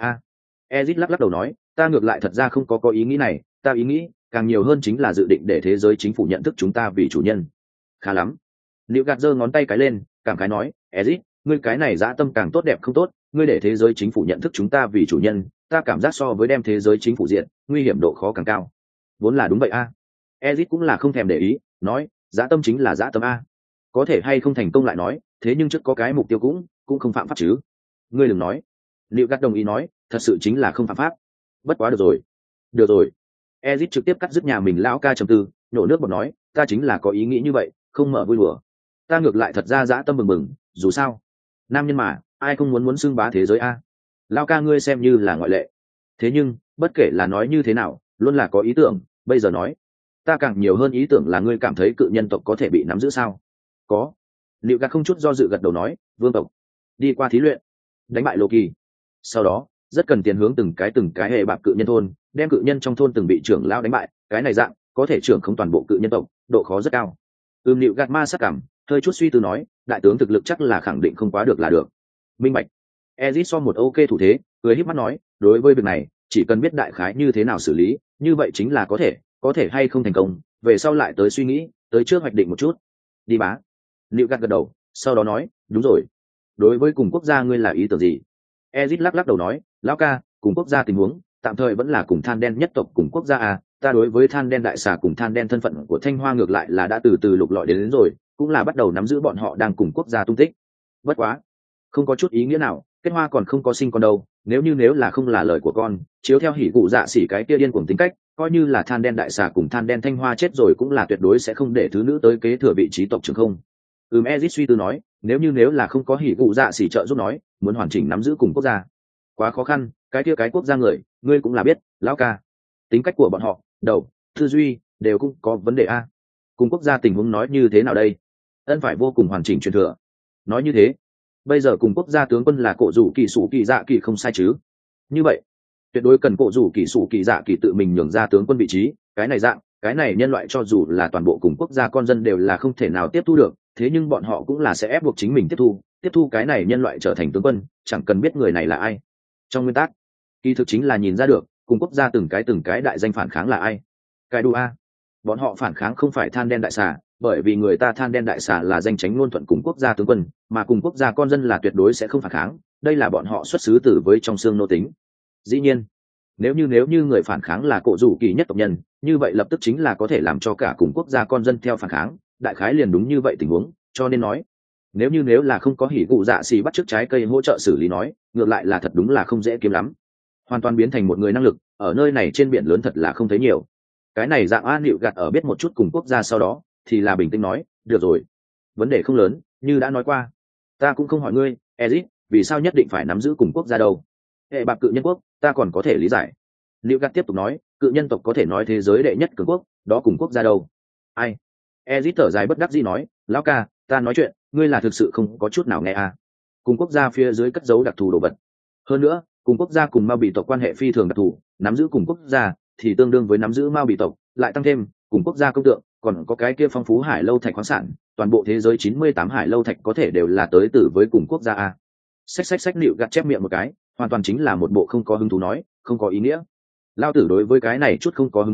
Ezic lắc lắc đầu nói, ta ngược lại thật ra không có ý nghĩ này, ta ý nghĩ càng nhiều hơn chính là dự định để thế giới chính phủ nhận thức chúng ta vì chủ nhân. Khá lắm. Liệu gạt giơ ngón tay cái lên, cảm khái nói, Ezic, ngươi cái này dã tâm càng tốt đẹp không tốt, ngươi để thế giới chính phủ nhận thức chúng ta vì chủ nhân, ta cảm giác so với đem thế giới chính phủ diện, nguy hiểm độ khó càng cao. Vốn là đúng vậy a. Ezic cũng là không thèm để ý, nói, dã tâm chính là dã tâm a. Có thể hay không thành công lại nói, thế nhưng trước có cái mục tiêu cũng không phạm pháp chứ. Ngươi đừng nói. Liệu gạt đồng ý nói, thật sự chính là không phạm pháp. Bất quá được rồi. Được rồi. Ezic trực tiếp cắt dứt nhà mình lão ca trầm tư, nhổ nước bọt nói, ta chính là có ý nghĩ như vậy, không mở vui đùa. Ta ngược lại thật ra dã tâm bừng, dù sao, nam nhân mà, ai không muốn xưng bá thế giới a. Lão ca ngươi xem như là ngoại lệ. Thế nhưng, bất kể là nói như thế nào, luôn là có ý tưởng, bây giờ nói, ta càng nhiều hơn ý tưởng là ngươi cảm thấy cự nhân tộc có thể bị nắm giữ sao? Có. Liệu gạt không chút do dự gật đầu nói, vương tộc đi qua thí luyện, đánh bại Loki. Sau đó, rất cần tiền hướng từng cái hệ bạc cự nhân thôn, đem cự nhân trong thôn từng bị trưởng lão đánh bại, cái này dạng có thể trưởng không toàn bộ cự nhân tộc, độ khó rất cao. Liệu gạt ma sắc cảm, hơi chút suy tư nói, đại tướng thực lực chắc là khẳng định không quá được là được. Minh bạch. Ezit so một ok thủ thế, cười híp mắt nói, đối với việc này, chỉ cần biết đại khái như thế nào xử lý, như vậy chính là có thể hay không thành công, về sau lại tới suy nghĩ, tới trước hoạch định một chút. Đi bá. Liệu gạt gật đầu, sau đó nói, đúng rồi. Đối với cùng quốc gia ngươi là ý tưởng gì? Ezit lắc lắc đầu nói, lão ca, cùng quốc gia tình huống, tạm thời vẫn là cùng than đen nhất tộc cùng quốc gia à, ta đối với than đen đại xà cùng than đen thân phận của Thanh Hoa ngược lại là đã từ từ lục lọi đến rồi, cũng là bắt đầu nắm giữ bọn họ đang cùng quốc gia tung tích. Bất quá, không có chút ý nghĩa nào, kết hoa còn không có sinh con đâu, nếu là không là lời của con, chiếu theo hỉ cụ dạ xỉ cái kia điên cuồng tính cách, coi như là than đen đại xà cùng than đen Thanh Hoa chết rồi cũng là tuyệt đối sẽ không để thứ nữ tới kế thừa vị trí tộc trưởng không. Ezit suy tư nói, nếu là không có hỉ cụ dạ xỉ trợ giúp nói, muốn hoàn chỉnh nắm giữ cùng quốc gia quá khó khăn, cái kia cái quốc gia người, ngươi cũng là biết, lão ca, tính cách của bọn họ, đầu, tư duy đều cũng có vấn đề a. Cùng quốc gia tình huống nói như thế nào đây? Ân phải vô cùng hoàn chỉnh truyền thừa. Nói như thế, bây giờ cùng quốc gia tướng quân là cổ rủ kỳ sủ kỳ dạ kỳ không sai chứ? Như vậy, tuyệt đối cần cổ rủ kỳ sủ kỳ dạ kỳ tự mình nhường ra tướng quân vị trí, cái này dạng, cái này nhân loại cho dù là toàn bộ cùng quốc gia con dân đều là không thể nào tiếp thu được, thế nhưng bọn họ cũng là sẽ ép buộc chính mình tiếp thu cái này nhân loại trở thành tướng quân, chẳng cần biết người này là ai. Trong nguyên tắc, kỳ thực chính là nhìn ra được cùng quốc gia từng cái đại danh phản kháng là ai. Cái đu a, bọn họ phản kháng không phải than đen đại xà, bởi vì người ta than đen đại xà là danh chánh ngôn thuận cùng quốc gia tướng quân, mà cùng quốc gia con dân là tuyệt đối sẽ không phản kháng, đây là bọn họ xuất xứ từ với trong xương nô tính. Dĩ nhiên, nếu như người phản kháng là cổ rủ kỳ nhất tộc nhân, như vậy lập tức chính là có thể làm cho cả cùng quốc gia con dân theo phản kháng, đại khái liền đúng như vậy tình huống, cho nên nói, nếu là không có hỉ cụ dạ xì bắt chước trái cây hỗ trợ xử lý nói, ngược lại là thật đúng là không dễ kiếm lắm. Hoàn toàn biến thành một người năng lực, ở nơi này trên biển lớn thật là không thấy nhiều. Cái này dạng An Liệu gạt ở biết một chút cùng quốc gia sau đó, thì là bình tĩnh nói, được rồi, vấn đề không lớn, như đã nói qua. Ta cũng không hỏi ngươi, Ezic, vì sao nhất định phải nắm giữ cùng quốc gia đâu? Hệ bạc cự nhân quốc, ta còn có thể lý giải. Liệu gạt tiếp tục nói, cự nhân tộc có thể nói thế giới đệ nhất cường quốc, đó cùng quốc gia đâu? Ai? Ezic thở dài bất đắc dĩ nói, lão ca, ta nói chuyện, ngươi là thực sự không có chút nào nghe à? Cùng quốc gia phía dưới cất giấu đặc thù đồ vật. Hơn nữa, cùng quốc gia cùng Mao bị tộc quan hệ phi thường đặc thù, nắm giữ cùng quốc gia thì tương đương với nắm giữ Mao bị tộc, lại tăng thêm cùng quốc gia công tượng, còn có cái kia phong phú hải lâu thạch khoáng sản, toàn bộ thế giới 98 hải lâu thạch có thể đều là tới từ với cùng quốc gia a. Xách Liệu gạt chép miệng một cái, hoàn toàn chính là một bộ không có hứng thú nói, không có ý nghĩa. Lao tử đối với cái này chút không có hứng thú,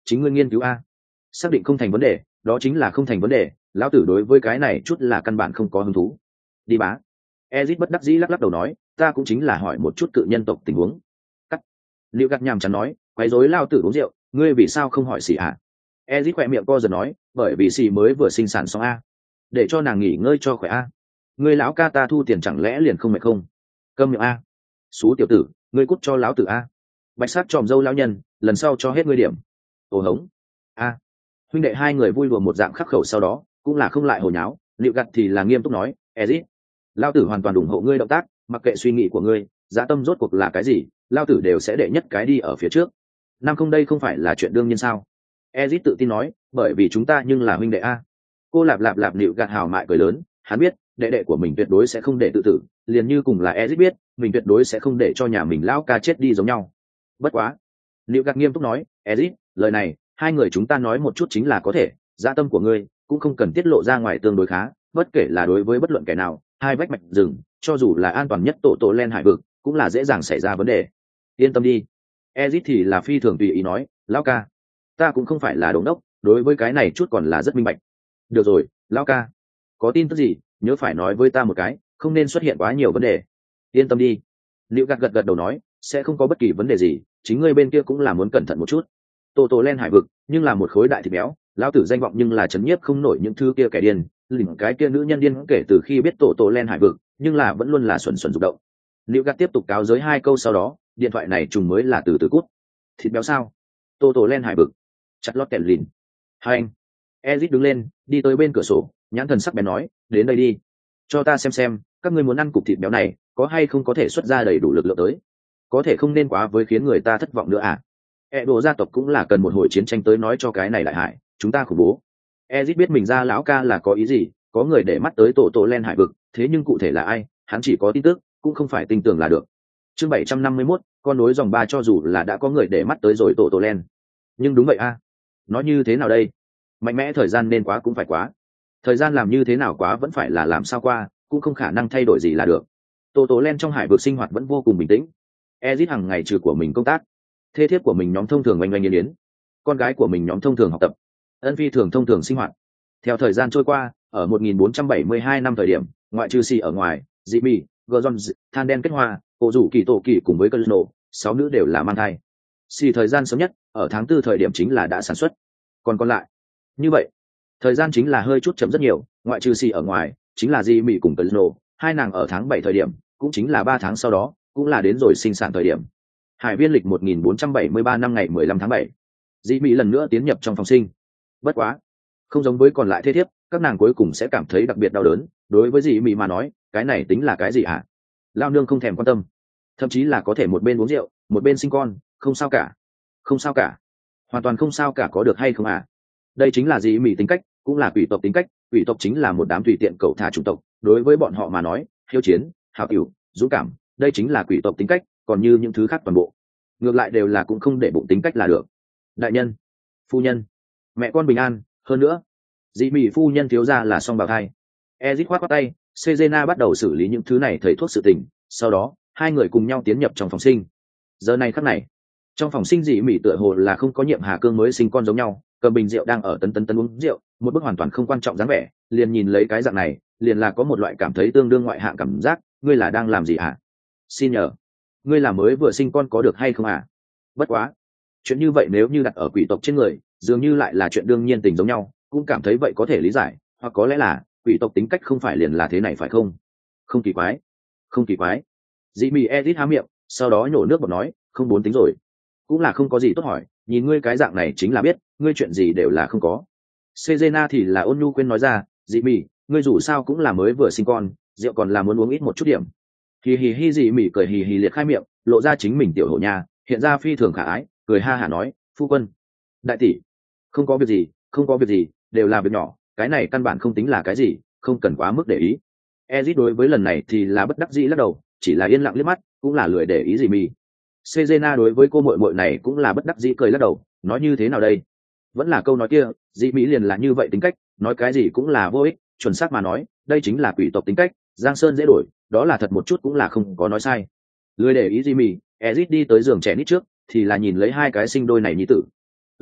chính ngươi nghiên cứu a. Xác định không thành vấn đề, đó chính là không thành vấn đề, lão tử đối với cái này chút là căn bản không có hứng thú. Đi bá. Ezit bất đắc dĩ lắc lắc đầu nói, ta cũng chính là hỏi một chút cự nhân tộc tình huống. Cắt. Liệu gạt nhàm chán nói, quấy rối lao tử uống rượu, ngươi vì sao không hỏi xì à? Ezit khỏe miệng co giật nói, bởi vì xì mới vừa sinh sản xong a, để cho nàng nghỉ ngơi cho khỏe a. Ngươi lão ca ta thu tiền chẳng lẽ liền không mệt không? Câm miệng a. Xú tiểu tử, ngươi cút cho lão tử a. Bạch sát tròm dâu lão nhân, lần sau cho hết ngươi điểm. Ồ hống. A. Huynh đệ hai người vui đùa một dạng khắc khẩu, sau đó cũng là không lại hồ nháo. Liệu gạt thì là nghiêm túc nói, Ezit, lao tử hoàn toàn ủng hộ ngươi động tác, mặc kệ suy nghĩ của ngươi, dã tâm rốt cuộc là cái gì, lao tử đều sẽ đệ nhất cái đi ở phía trước. Năm không đây không phải là chuyện đương nhiên sao? Ezit tự tin nói, bởi vì chúng ta nhưng là huynh đệ a. Cô lạp lạp lạp nịu gạt hào mại cười lớn, hắn biết đệ đệ của mình tuyệt đối sẽ không để tự tử, liền như cùng là Ezit biết mình tuyệt đối sẽ không để cho nhà mình lão ca chết đi giống nhau. Bất quá, nịu gạt nghiêm túc nói, Ezit, lời này hai người chúng ta nói một chút chính là có thể, dã tâm của ngươi cũng không cần tiết lộ ra ngoài tương đối khá, bất kể là đối với bất luận kẻ nào, hai vách mạch rừng, cho dù là an toàn nhất tổ len hải vực, cũng là dễ dàng xảy ra vấn đề. Yên tâm đi. Ezit thì là phi thường tùy ý nói, lão ca, ta cũng không phải là đống đốc, đối với cái này chút còn là rất minh bạch. Được rồi, lão ca, có tin tức gì nhớ phải nói với ta một cái, không nên xuất hiện quá nhiều vấn đề. Yên tâm đi. Liệu gật gật đầu nói, sẽ không có bất kỳ vấn đề gì, chính ngươi bên kia cũng là muốn cẩn thận một chút. Tổ len hải vực nhưng là một khối đại thịt béo, lão tử danh vọng nhưng là chấn nhiếp không nổi những thứ kia kẻ điên, lỉnh cái kia nữ nhân điên kể từ khi biết tổ len hải vực, nhưng là vẫn luôn là xuẩn rụng động. Liệu gạt tiếp tục cáo giới hai câu, sau đó điện thoại này trùng mới là từ từ cút. Thịt béo sao? Tổ len hải vực. Chặt lót kẹt lìn. Hai anh. Ezit đứng lên, đi tới bên cửa sổ, nhãn thần sắc bén nói, đến đây đi, cho ta xem các ngươi muốn ăn cục thịt béo này có hay không có thể xuất ra đầy đủ lực lượng tới, có thể không nên quá với khiến người ta thất vọng nữa à. Đồ gia tộc cũng là cần một hồi chiến tranh tới nói cho cái này đại hại, chúng ta khủng bố. Ezit biết mình ra lão ca là có ý gì, có người để mắt tới tổ len hải vực, thế nhưng cụ thể là ai, hắn chỉ có tin tức, cũng không phải tin tưởng là được. Chương 751, con nối dòng ba, cho dù là đã có người để mắt tới rồi tổ len, nhưng đúng vậy a, nói như thế nào đây? Mạnh mẽ thời gian nên quá cũng phải quá, thời gian làm như thế nào quá vẫn phải là làm sao qua, cũng không khả năng thay đổi gì là được. Tổ len trong hải vực sinh hoạt vẫn vô cùng bình tĩnh. Ezit hàng ngày trừ của mình công tác, thê thiếp của mình nhóm thông thường oanh oanh yến, con gái của mình nhóm thông thường học tập, ân phi thường thông thường sinh hoạt. Theo thời gian trôi qua, ở 1472 năm thời điểm, ngoại trừ Si ở ngoài, Jimmy, Gordon, Than đen kết hoa, cổ rủ kỳ tổ kỳ cùng với Cano, 6 nữ đều là mang thai. Si thời gian sớm nhất, ở tháng 4 thời điểm chính là đã sản xuất. Còn lại, như vậy, thời gian chính là hơi chút chậm rất nhiều, ngoại trừ Si ở ngoài, chính là Jimmy cùng Cano, hai nàng ở tháng 7 thời điểm, cũng chính là 3 tháng sau đó, cũng là đến rồi sinh sản thời điểm. Hải viên lịch 1473 năm ngày 15 tháng 7. Jimmy lần nữa tiến nhập trong phòng sinh. Bất quá, không giống với còn lại thế thiếp, các nàng cuối cùng sẽ cảm thấy đặc biệt đau đớn. Đối với Jimmy mà nói, cái này tính là cái gì hả? Lao nương không thèm quan tâm, thậm chí là có thể một bên uống rượu, một bên sinh con, không sao cả. Không sao cả, hoàn toàn không sao cả, có được hay không à? Đây chính là Jimmy tính cách, cũng là quỷ tộc tính cách. Quỷ tộc chính là một đám tùy tiện cẩu thả chủng tộc, đối với bọn họ mà nói, hiếu chiến, hào cửu, dũng cảm, đây chính là quỷ tộc tính cách, còn như những thứ khác toàn bộ ngược lại đều là cũng không để bụng tính cách là được. Đại nhân, phu nhân, mẹ con bình an. Hơn nữa, dị mỹ phu nhân thiếu ra là song bào thai. Ezit khoát tay, Cezena bắt đầu xử lý những thứ này thầy thuốc sự tình, sau đó hai người cùng nhau tiến nhập trong phòng sinh. Giờ này khắc này, trong phòng sinh dị mỹ tựa hồ là không có nhiệm hà cương mới sinh con giống nhau, cầm bình rượu đang ở tấn uống rượu, một bức hoàn toàn không quan trọng dáng vẻ, liền nhìn lấy cái dạng này, liền là có một loại cảm thấy tương đương ngoại hạng cảm giác. Ngươi là đang làm gì hả? Xin nhờ, ngươi là mới vừa sinh con có được hay không à? Bất quá, chuyện như vậy nếu như đặt ở quỷ tộc trên người, dường như lại là chuyện đương nhiên tình giống nhau, cũng cảm thấy vậy có thể lý giải, hoặc có lẽ là quỷ tộc tính cách không phải liền là thế này phải không? Không kỳ quái, không kỳ quái. Jimmy Ezit há miệng, sau đó nhổ nước bọt nói, không bốn tính rồi, cũng là không có gì tốt hỏi, nhìn ngươi cái dạng này chính là biết, ngươi chuyện gì đều là không có. Cezena thì là ôn nhu quên nói ra, Jimmy, ngươi dù sao cũng là mới vừa sinh con, rượu còn là muốn uống ít một chút điểm. Hì hì hì, Jimmy cười hì hì liệt khai miệng, lộ ra chính mình tiểu hổ nhà, hiện ra phi thường khả ái, cười ha hả nói, phu quân, đại tỷ, không có việc gì, không có việc gì, đều là việc nhỏ, cái này căn bản không tính là cái gì, không cần quá mức để ý. Ezit đối với lần này thì là bất đắc dĩ lắc đầu, chỉ là yên lặng liếc mắt, cũng là lười để ý gì mì. Cezena đối với cô muội muội này cũng là bất đắc dĩ cười lắc đầu, nói như thế nào đây? Vẫn là câu nói kia, dị mỹ liền là như vậy tính cách, nói cái gì cũng là vô ích, chuẩn xác mà nói, đây chính là quỷ tộc tính cách, Giang Sơn dễ đổi, đó là thật một chút cũng là không có nói sai. Lười để ý gì mì, Ezit đi tới giường trẻ nít trước, thì là nhìn lấy hai cái sinh đôi này nhi tử.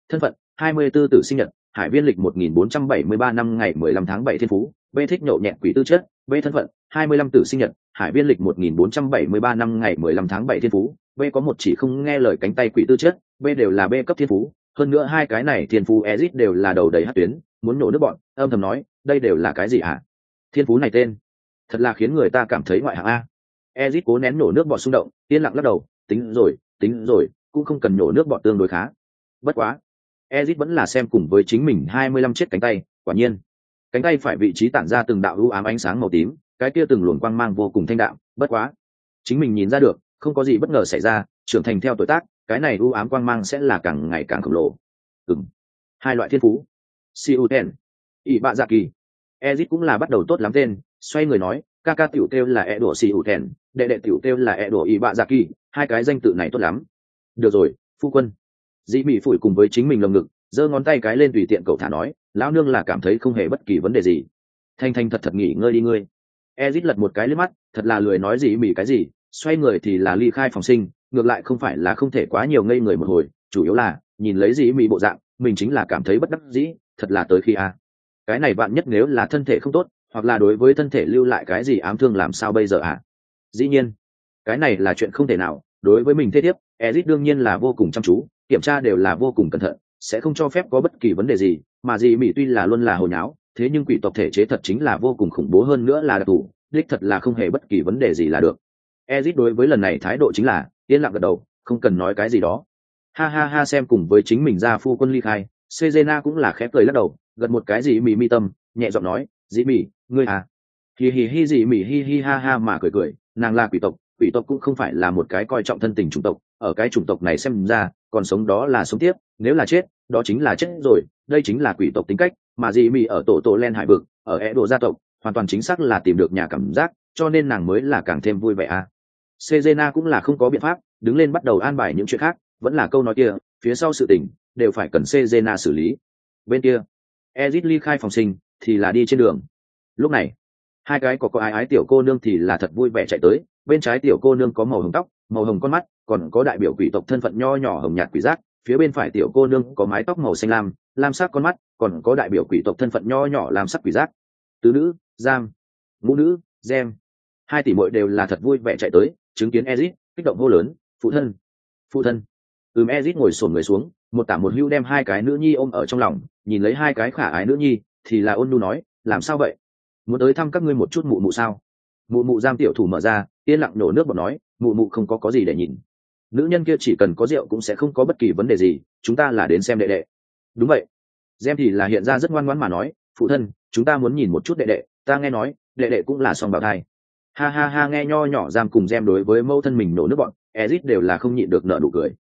Thân phận 24 tử sinh nhật, hải viên lịch 1473 năm ngày 15 tháng 7 thiên phú, B thích nhậu nhẹt quỷ tư chất, B thân phận 25 tử sinh nhật, hải viên lịch 1473 năm ngày 15 tháng 7 thiên phú, B có một chỉ không nghe lời cánh tay quỷ tư chất, B đều là B cấp thiên phú, hơn nữa hai cái này thiên phú Ezic đều là đầu đầy hắc tuyến, muốn nổ nước bọn, âm thầm nói, đây đều là cái gì hả? Thiên phú này tên, thật là khiến người ta cảm thấy ngoại hạng a. Ezic cố nén nổ nước bọt xung động, yên lặng lắc đầu, tính rồi, cũng không cần nổ nước bọt tương đối khá. Bất quá, Ezic vẫn là xem cùng với chính mình 25 chiếc cánh tay, quả nhiên, cánh tay phải vị trí tản ra từng đạo u ám ánh sáng màu tím, cái kia từng luồng quang mang vô cùng thanh đạm, bất quá, chính mình nhìn ra được, không có gì bất ngờ xảy ra, trưởng thành theo tuổi tác, cái này u ám quang mang sẽ là càng ngày càng khổng lồ. Hai loại thiên phú. Siuten, ỷ bạ dạ kỳ. Ezic cũng là bắt đầu tốt lắm tên, xoay người nói, ca ca tiểu kêu là Edo Siuten, đệ đệ tiểu kêu là Edo ỷ bạ dạ kỳ, hai cái danh tự này tốt lắm. Được rồi, phu quân. Dĩ Mị phủi cùng với chính mình lồng ngực, giơ ngón tay cái lên tùy tiện cậu thả nói, lão nương là cảm thấy không hề bất kỳ vấn đề gì. Thanh Thanh thật nghỉ ngơi đi ngươi. Ezic lật một cái liếc mắt, thật là lười nói Dĩ Mị cái gì, xoay người thì là ly khai phòng sinh, ngược lại không phải là không thể quá nhiều ngây người một hồi, chủ yếu là nhìn lấy Dĩ Mị bộ dạng, mình chính là cảm thấy bất đắc dĩ, thật là tới khi a. Cái này bạn nhất nếu là thân thể không tốt, hoặc là đối với thân thể lưu lại cái gì ám thương làm sao bây giờ à? Dĩ nhiên, cái này là chuyện không thể nào, đối với mình thế thiếp, Ezic đương nhiên là vô cùng chăm chú, kiểm tra đều là vô cùng cẩn thận, sẽ không cho phép có bất kỳ vấn đề gì, mà Dĩ Mị tuy là luôn là hồ nháo, thế nhưng quỷ tộc thể chế thật chính là vô cùng khủng bố hơn nữa là đặc thù, đích thật là không hề bất kỳ vấn đề gì là được. Ezic đối với lần này thái độ chính là yên lặng gật đầu, không cần nói cái gì đó. Ha ha ha, xem cùng với chính mình ra phu quân ly khai, Sejena cũng là khép cười lắc đầu, gật một cái Dĩ Mị mi tâm, nhẹ giọng nói, Dĩ Mị, ngươi à? Hi hi hi, Dĩ Mị hi hi ha ha mà cười cười, nàng là quỷ tộc cũng không phải là một cái coi trọng thân tình chủng tộc, ở cái chủng tộc này xem ra, còn sống đó là sống tiếp, nếu là chết, đó chính là chết rồi, đây chính là quỷ tộc tính cách, mà Dĩ Mị ở tổ len hải vực, ở Edo gia tộc, hoàn toàn chính xác là tìm được nhà cảm giác, cho nên nàng mới là càng thêm vui vẻ à. Sejena cũng là không có biện pháp, đứng lên bắt đầu an bài những chuyện khác, vẫn là câu nói kia, phía sau sự tình đều phải cần Sejena xử lý. Bên kia, Ezic ly khai phòng sinh, thì là đi trên đường. Lúc này, hai cái có ai ái tiểu cô nương thì là thật vui vẻ chạy tới, bên trái tiểu cô nương có màu hồng tóc, màu hồng con mắt, còn có đại biểu quỷ tộc thân phận nho nhỏ hồng nhạt quỷ giác, phía bên phải tiểu cô nương có mái tóc màu xanh lam, lam sắc con mắt, còn có đại biểu quỷ tộc thân phận nho nhỏ lam sắc quỷ giác. Tứ nữ, Giam, ngũ nữ, Gem. Hai tỷ muội đều là thật vui vẻ chạy tới, chứng kiến Ezic, kích động hô lớn, phụ thân. Ezic ngồi xổm người xuống, một tả một hữu đem hai cái nữ nhi ôm ở trong lòng, nhìn lấy hai cái khả ái nữ nhi, thì là ôn nhu nói, làm sao vậy? Muốn tới thăm các ngươi một chút mụ mụ sao? Mụ Giam tiểu thủ mở ra, yên lặng nổ nước bọt nói, mụ không có gì để nhìn. Nữ nhân kia chỉ cần có rượu cũng sẽ không có bất kỳ vấn đề gì, chúng ta là đến xem đệ đệ. Đúng vậy. Gem thì là hiện ra rất ngoan ngoãn mà nói, phụ thân, chúng ta muốn nhìn một chút đệ đệ, ta nghe nói, đệ đệ cũng là song bào thai. Ha ha ha, nghe nho nhỏ Giam cùng Gem đối với mẫu thân mình nổ nước bọn, Ezic đều là không nhịn được nở nụ cười.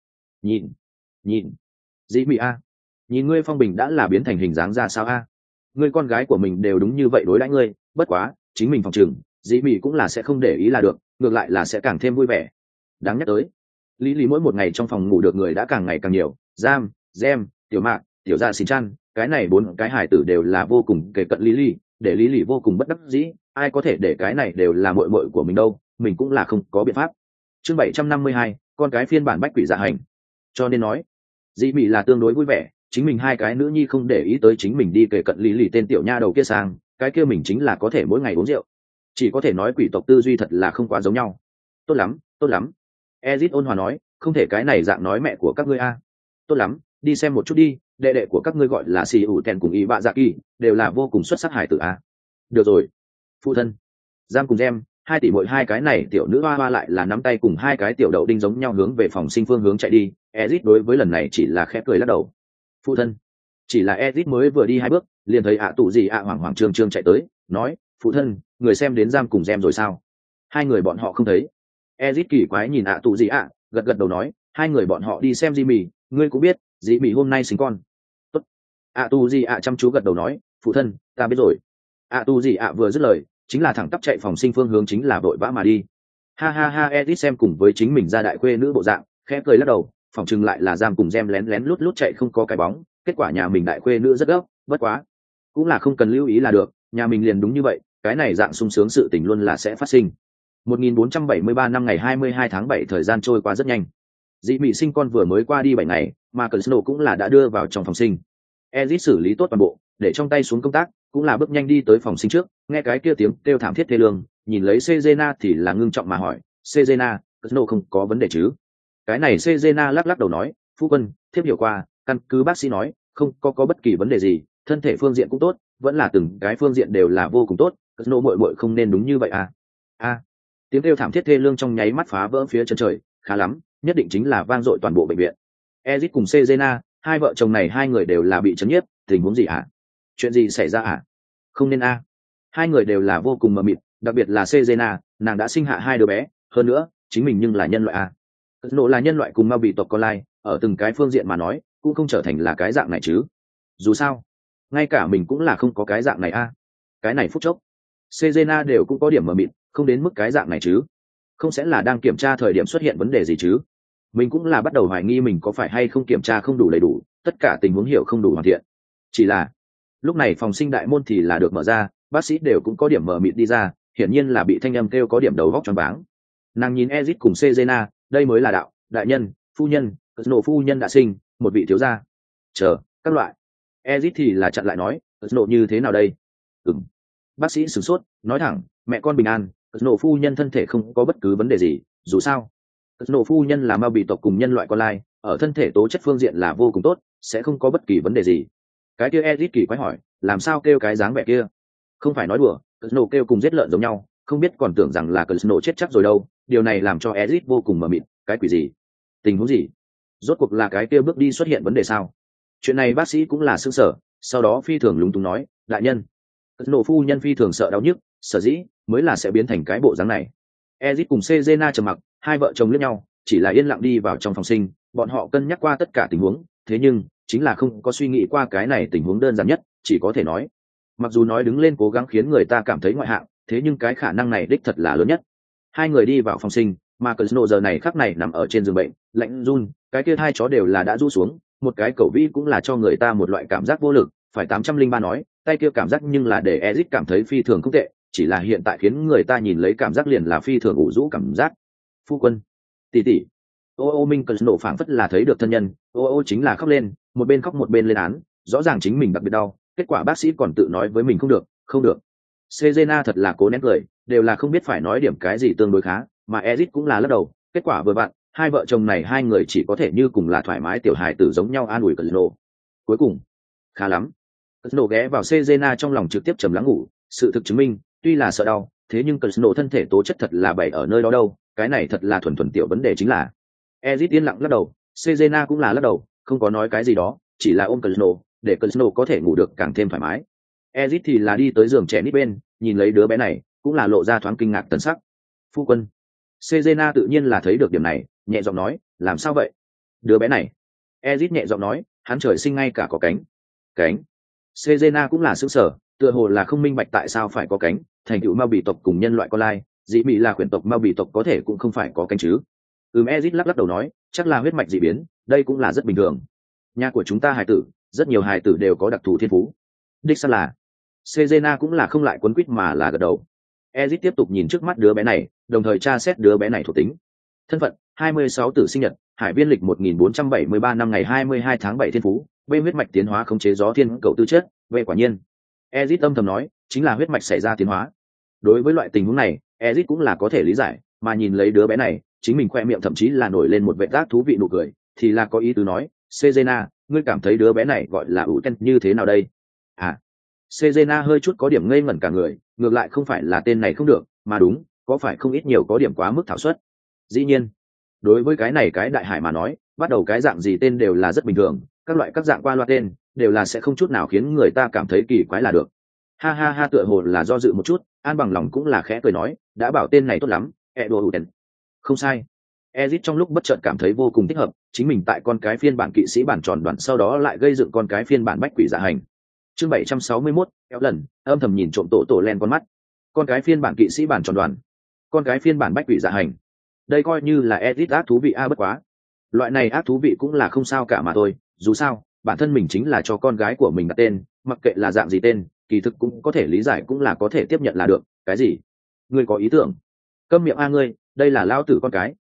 Nhìn, Dĩ Mị a, nhìn ngươi phong bình đã là biến thành hình dáng ra sao a? Ngươi con gái của mình đều đúng như vậy đối đãi ngươi, bất quá, chính mình phòng trường, Dĩ Mị cũng là sẽ không để ý là được, ngược lại là sẽ càng thêm vui vẻ. Đáng nhắc tới, Lý mỗi một ngày trong phòng ngủ được người đã càng ngày càng nhiều, Giam, Gem, Tiểu Mạc, Tiểu Dạ Xin Chăn, cái này bốn cái hài tử đều là vô cùng kề cận Lý, để Lý vô cùng bất đắc dĩ, ai có thể để cái này đều là muội muội của mình đâu, mình cũng là không có biện pháp. Chương 752, con cái phiên bản bách quỷ dạ hành. Cho nên nói, Dĩ Mị là tương đối vui vẻ, chính mình hai cái nữ nhi không để ý tới chính mình đi kề cận Lý tên tiểu nha đầu kia sang, cái kia mình chính là có thể mỗi ngày uống rượu. Chỉ có thể nói quỷ tộc tư duy thật là không quá giống nhau. Tốt lắm. Ezic ôn hòa nói, không thể cái này dạng nói mẹ của các ngươi a. Tốt lắm, đi xem một chút đi, đệ đệ của các ngươi gọi là Xì ủ Tèn cùng Y Bạ Dạ Kỳ, đều là vô cùng xuất sắc hài tử a. Được rồi, phụ thân. Giam cùng Gem, hai tỷ muội hai cái này tiểu nữ hoa lại là nắm tay cùng hai cái tiểu đậu đinh giống nhau hướng về phòng sinh phương hướng chạy đi. Ezic đối với lần này chỉ là khẽ cười lắc đầu. Phụ thân. Chỉ là Ezic mới vừa đi hai bước, liền thấy tụ gì hoảng trương chạy tới, nói, phụ thân, người xem đến Giam cùng Gem rồi sao? Hai người bọn họ không thấy. Ezic kỳ quái nhìn tụ gì gật đầu nói, hai người bọn họ đi xem Dĩ Mị, ngươi cũng biết, Dĩ Mị hôm nay sinh con. Tốt. Tu gì chăm chú gật đầu nói, phụ thân, ta biết rồi. Tu gì vừa dứt lời, chính là thẳng tắp chạy phòng sinh phương hướng chính là vội vã mà đi. Ha ha ha, Ezic xem cùng với chính mình ra đại khuê nữ bộ dạng, khẽ cười lắc đầu, phòng chừng lại là Giam cùng Gem lén lút chạy không có cái bóng, kết quả nhà mình đại khuê nữ rất gấp, bất quá, cũng là không cần lưu ý là được, nhà mình liền đúng như vậy, cái này dạng sung sướng sự tình luôn là sẽ phát sinh. 1473 năm ngày 22 tháng 7 thời gian trôi qua rất nhanh. dị mị sinh con vừa mới qua đi 7 ngày mà cờ snow cũng là đã đưa vào trong phòng sinh. Ezit xử lý tốt toàn bộ để trong tay xuống công tác, cũng là bước nhanh đi tới phòng sinh trước, nghe cái kia tiếng kêu thảm thiết thê lương, nhìn lấy Cezena thì là ngưng trọng mà hỏi, Cezena, cờ snow không có vấn đề chứ? Cái này Cezena lắc lắc đầu nói, phu quân, thiếp hiểu qua, căn cứ bác sĩ nói không có bất kỳ vấn đề gì, thân thể phương diện cũng tốt, vẫn là từng cái phương diện đều là vô cùng tốt, cờ snow muội không nên đúng như vậy à. Tiếng kêu thảm thiết thê lương trong nháy mắt phá vỡ phía chân trời, khá lắm, nhất định chính là vang dội toàn bộ bệnh viện. Ezit cùng Cezena, hai vợ chồng này hai người đều là bị chấn nhiếp, tình huống gì hả? Chuyện gì xảy ra hả? Không nên hai người đều là vô cùng mờ mịt, đặc biệt là Cezena, nàng đã sinh hạ hai đứa bé, hơn nữa chính mình nhưng là nhân loại nộ là nhân loại cùng ma bị tộc con lai, ở từng cái phương diện mà nói cũng không trở thành là cái dạng này chứ. Dù sao ngay cả mình cũng là không có cái dạng này cái này phút chốc Cezena đều cũng có điểm mờ mịt, không đến mức cái dạng này chứ, không sẽ là đang kiểm tra thời điểm xuất hiện vấn đề gì chứ. Mình cũng là bắt đầu hoài nghi mình có phải hay không kiểm tra không đủ đầy đủ, tất cả tình huống hiểu không đủ hoàn thiện. Chỉ là lúc này phòng sinh đại môn thì là được mở ra, bác sĩ đều cũng có điểm mờ mịt đi ra, hiển nhiên là bị thanh âm kêu có điểm đầu góc choáng váng. Nàng nhìn Ezit cùng Cezena, đây mới là đạo, đại nhân, phu nhân, nộ phu nhân đã sinh một vị thiếu gia. Chờ các loại. Ezit thì là chặn lại nói, nộ như thế nào đây? Bác sĩ sửng sốt, nói thẳng, mẹ con bình an, nộ phu nhân thân thể không có bất cứ vấn đề gì, dù sao nộ phu nhân là ma bị tộc cùng nhân loại con lai, ở thân thể tố chất phương diện là vô cùng tốt, sẽ không có bất kỳ vấn đề gì. Cái kia Ezit kỳ quái hỏi, làm sao kêu cái dáng vẻ kia? Không phải nói đùa, nộ kêu cùng giết lợn giống nhau, không biết còn tưởng rằng là nộ chết chắc rồi đâu. Điều này làm cho Ezit vô cùng mờ mịt, cái quỷ gì? Tình huống gì? Rốt cuộc là cái kia bước đi xuất hiện vấn đề sao? Chuyện này bác sĩ cũng là sững sờ, sau đó phi thường lúng túng nói, đại nhân, nộ phu nhân phi thường sợ đau nhức, sở dĩ mới là sẽ biến thành cái bộ dáng này. Ezit cùng Cezena trầm mặc, hai vợ chồng liếc nhau, chỉ là yên lặng đi vào trong phòng sinh. Bọn họ cân nhắc qua tất cả tình huống, thế nhưng chính là không có suy nghĩ qua cái này tình huống đơn giản nhất, chỉ có thể nói, mặc dù nói đứng lên cố gắng khiến người ta cảm thấy ngoại hạng, thế nhưng cái khả năng này đích thật là lớn nhất. Hai người đi vào phòng sinh, mà cờ snow giờ này khắc này nằm ở trên giường bệnh, lạnh run, cái kia hai chó đều là đã rũ xuống, một cái cẩu vĩ cũng là cho người ta một loại cảm giác vô lực. Phải 803 nói, tay kia cảm giác nhưng là để Ezit cảm thấy phi thường không tệ, chỉ là hiện tại khiến người ta nhìn lấy cảm giác liền là phi thường ủ rũ cảm giác. Phu quân, tỷ tỷ, ô minh cờ snow phảng phất là thấy được thân nhân, ô chính là khóc lên, một bên khóc một bên lên án, rõ ràng chính mình đặc biệt đau, kết quả bác sĩ còn tự nói với mình không được. Cezena thật là cố nén cười, đều là không biết phải nói điểm cái gì tương đối khá, mà Ezit cũng là lắc đầu, kết quả vừa vặn, hai vợ chồng này hai người chỉ có thể như cùng là thoải mái tiểu hài tử giống nhau an ủi cờ snow. Cuối cùng, khá lắm. Cờ snow ghé vào Cezena trong lòng trực tiếp trầm lắng ngủ, sự thực chứng minh, tuy là sợ đau, thế nhưng cờ snow thân thể tố chất thật là bày ở nơi đó đâu, cái này thật là thuần tiểu vấn đề chính là. Ezit yên lặng lắc đầu, Cezena cũng là lắc đầu, không có nói cái gì đó, chỉ là ôm cờ snow, để cờ snow có thể ngủ được càng thêm thoải mái. Ezit thì là đi tới giường trẻ nít bên, nhìn lấy đứa bé này, cũng là lộ ra thoáng kinh ngạc tần sắc. Phu quân. Cezena tự nhiên là thấy được điểm này, nhẹ giọng nói, làm sao vậy? Đứa bé này. Ezit nhẹ giọng nói, hắn trời sinh ngay cả có cánh. Cánh. Cezena cũng là sững sờ, tựa hồ là không minh bạch tại sao phải có cánh, thành tựu ma bì tộc cùng nhân loại con lai, dị mị là quyển tộc ma bì tộc có thể cũng không phải có cánh chứ. Ezit lắc đầu nói, chắc là huyết mạch dị biến, đây cũng là rất bình thường. Nhà của chúng ta hài tử, rất nhiều hài tử đều có đặc thù thiên phú. Đích xác là. Cezena cũng là không lại quấn quýt mà là gật đầu. Ezit tiếp tục nhìn trước mắt đứa bé này, đồng thời tra xét đứa bé này thuộc tính. Thân phận, 26 tử sinh nhật, hải viên lịch 1473 năm ngày 22 tháng 7 thiên phú, về huyết mạch tiến hóa khống chế gió thiên cầu tư chất, về quả nhiên. Ezit âm thầm nói, chính là huyết mạch xảy ra tiến hóa. Đối với loại tình huống này, Ezit cũng là có thể lý giải, mà nhìn lấy đứa bé này, chính mình khoe miệng thậm chí là nổi lên một vẻ tác thú vị nụ cười, thì là có ý tứ nói, Cezena, ngươi cảm thấy đứa bé này gọi là ủ tên như thế nào đây? Cezena hơi chút có điểm ngây ngẩn cả người, ngược lại không phải là tên này không được, mà đúng, có phải không ít nhiều có điểm quá mức thảo suất. Dĩ nhiên, đối với cái này cái đại hải mà nói, bắt đầu cái dạng gì tên đều là rất bình thường, các dạng qua loa tên đều là sẽ không chút nào khiến người ta cảm thấy kỳ quái là được. Ha, tựa hồ là do dự một chút, an bằng lòng cũng là khẽ cười nói, đã bảo tên này tốt lắm, Edward. Không sai. Ezit trong lúc bất chợt cảm thấy vô cùng thích hợp, chính mình tại con cái phiên bản kỵ sĩ bản tròn đoạn sau đó lại gây dựng con cái phiên bản bách quỷ dạ hành. Chương 761, kéo lần, âm thầm nhìn trộm tổ len con mắt. Con cái phiên bản kỵ sĩ bản tròn đoàn, con cái phiên bản bách quỷ dạ hành. Đây coi như là Ezit ác thú vị bất quá. Loại này ác thú vị cũng là không sao cả mà thôi, dù sao, bản thân mình chính là cho con gái của mình đặt tên, mặc kệ là dạng gì tên, kỳ thực cũng có thể lý giải cũng là có thể tiếp nhận là được. Cái gì? Ngươi có ý tưởng? Câm miệng ngươi, đây là lao tử con cái,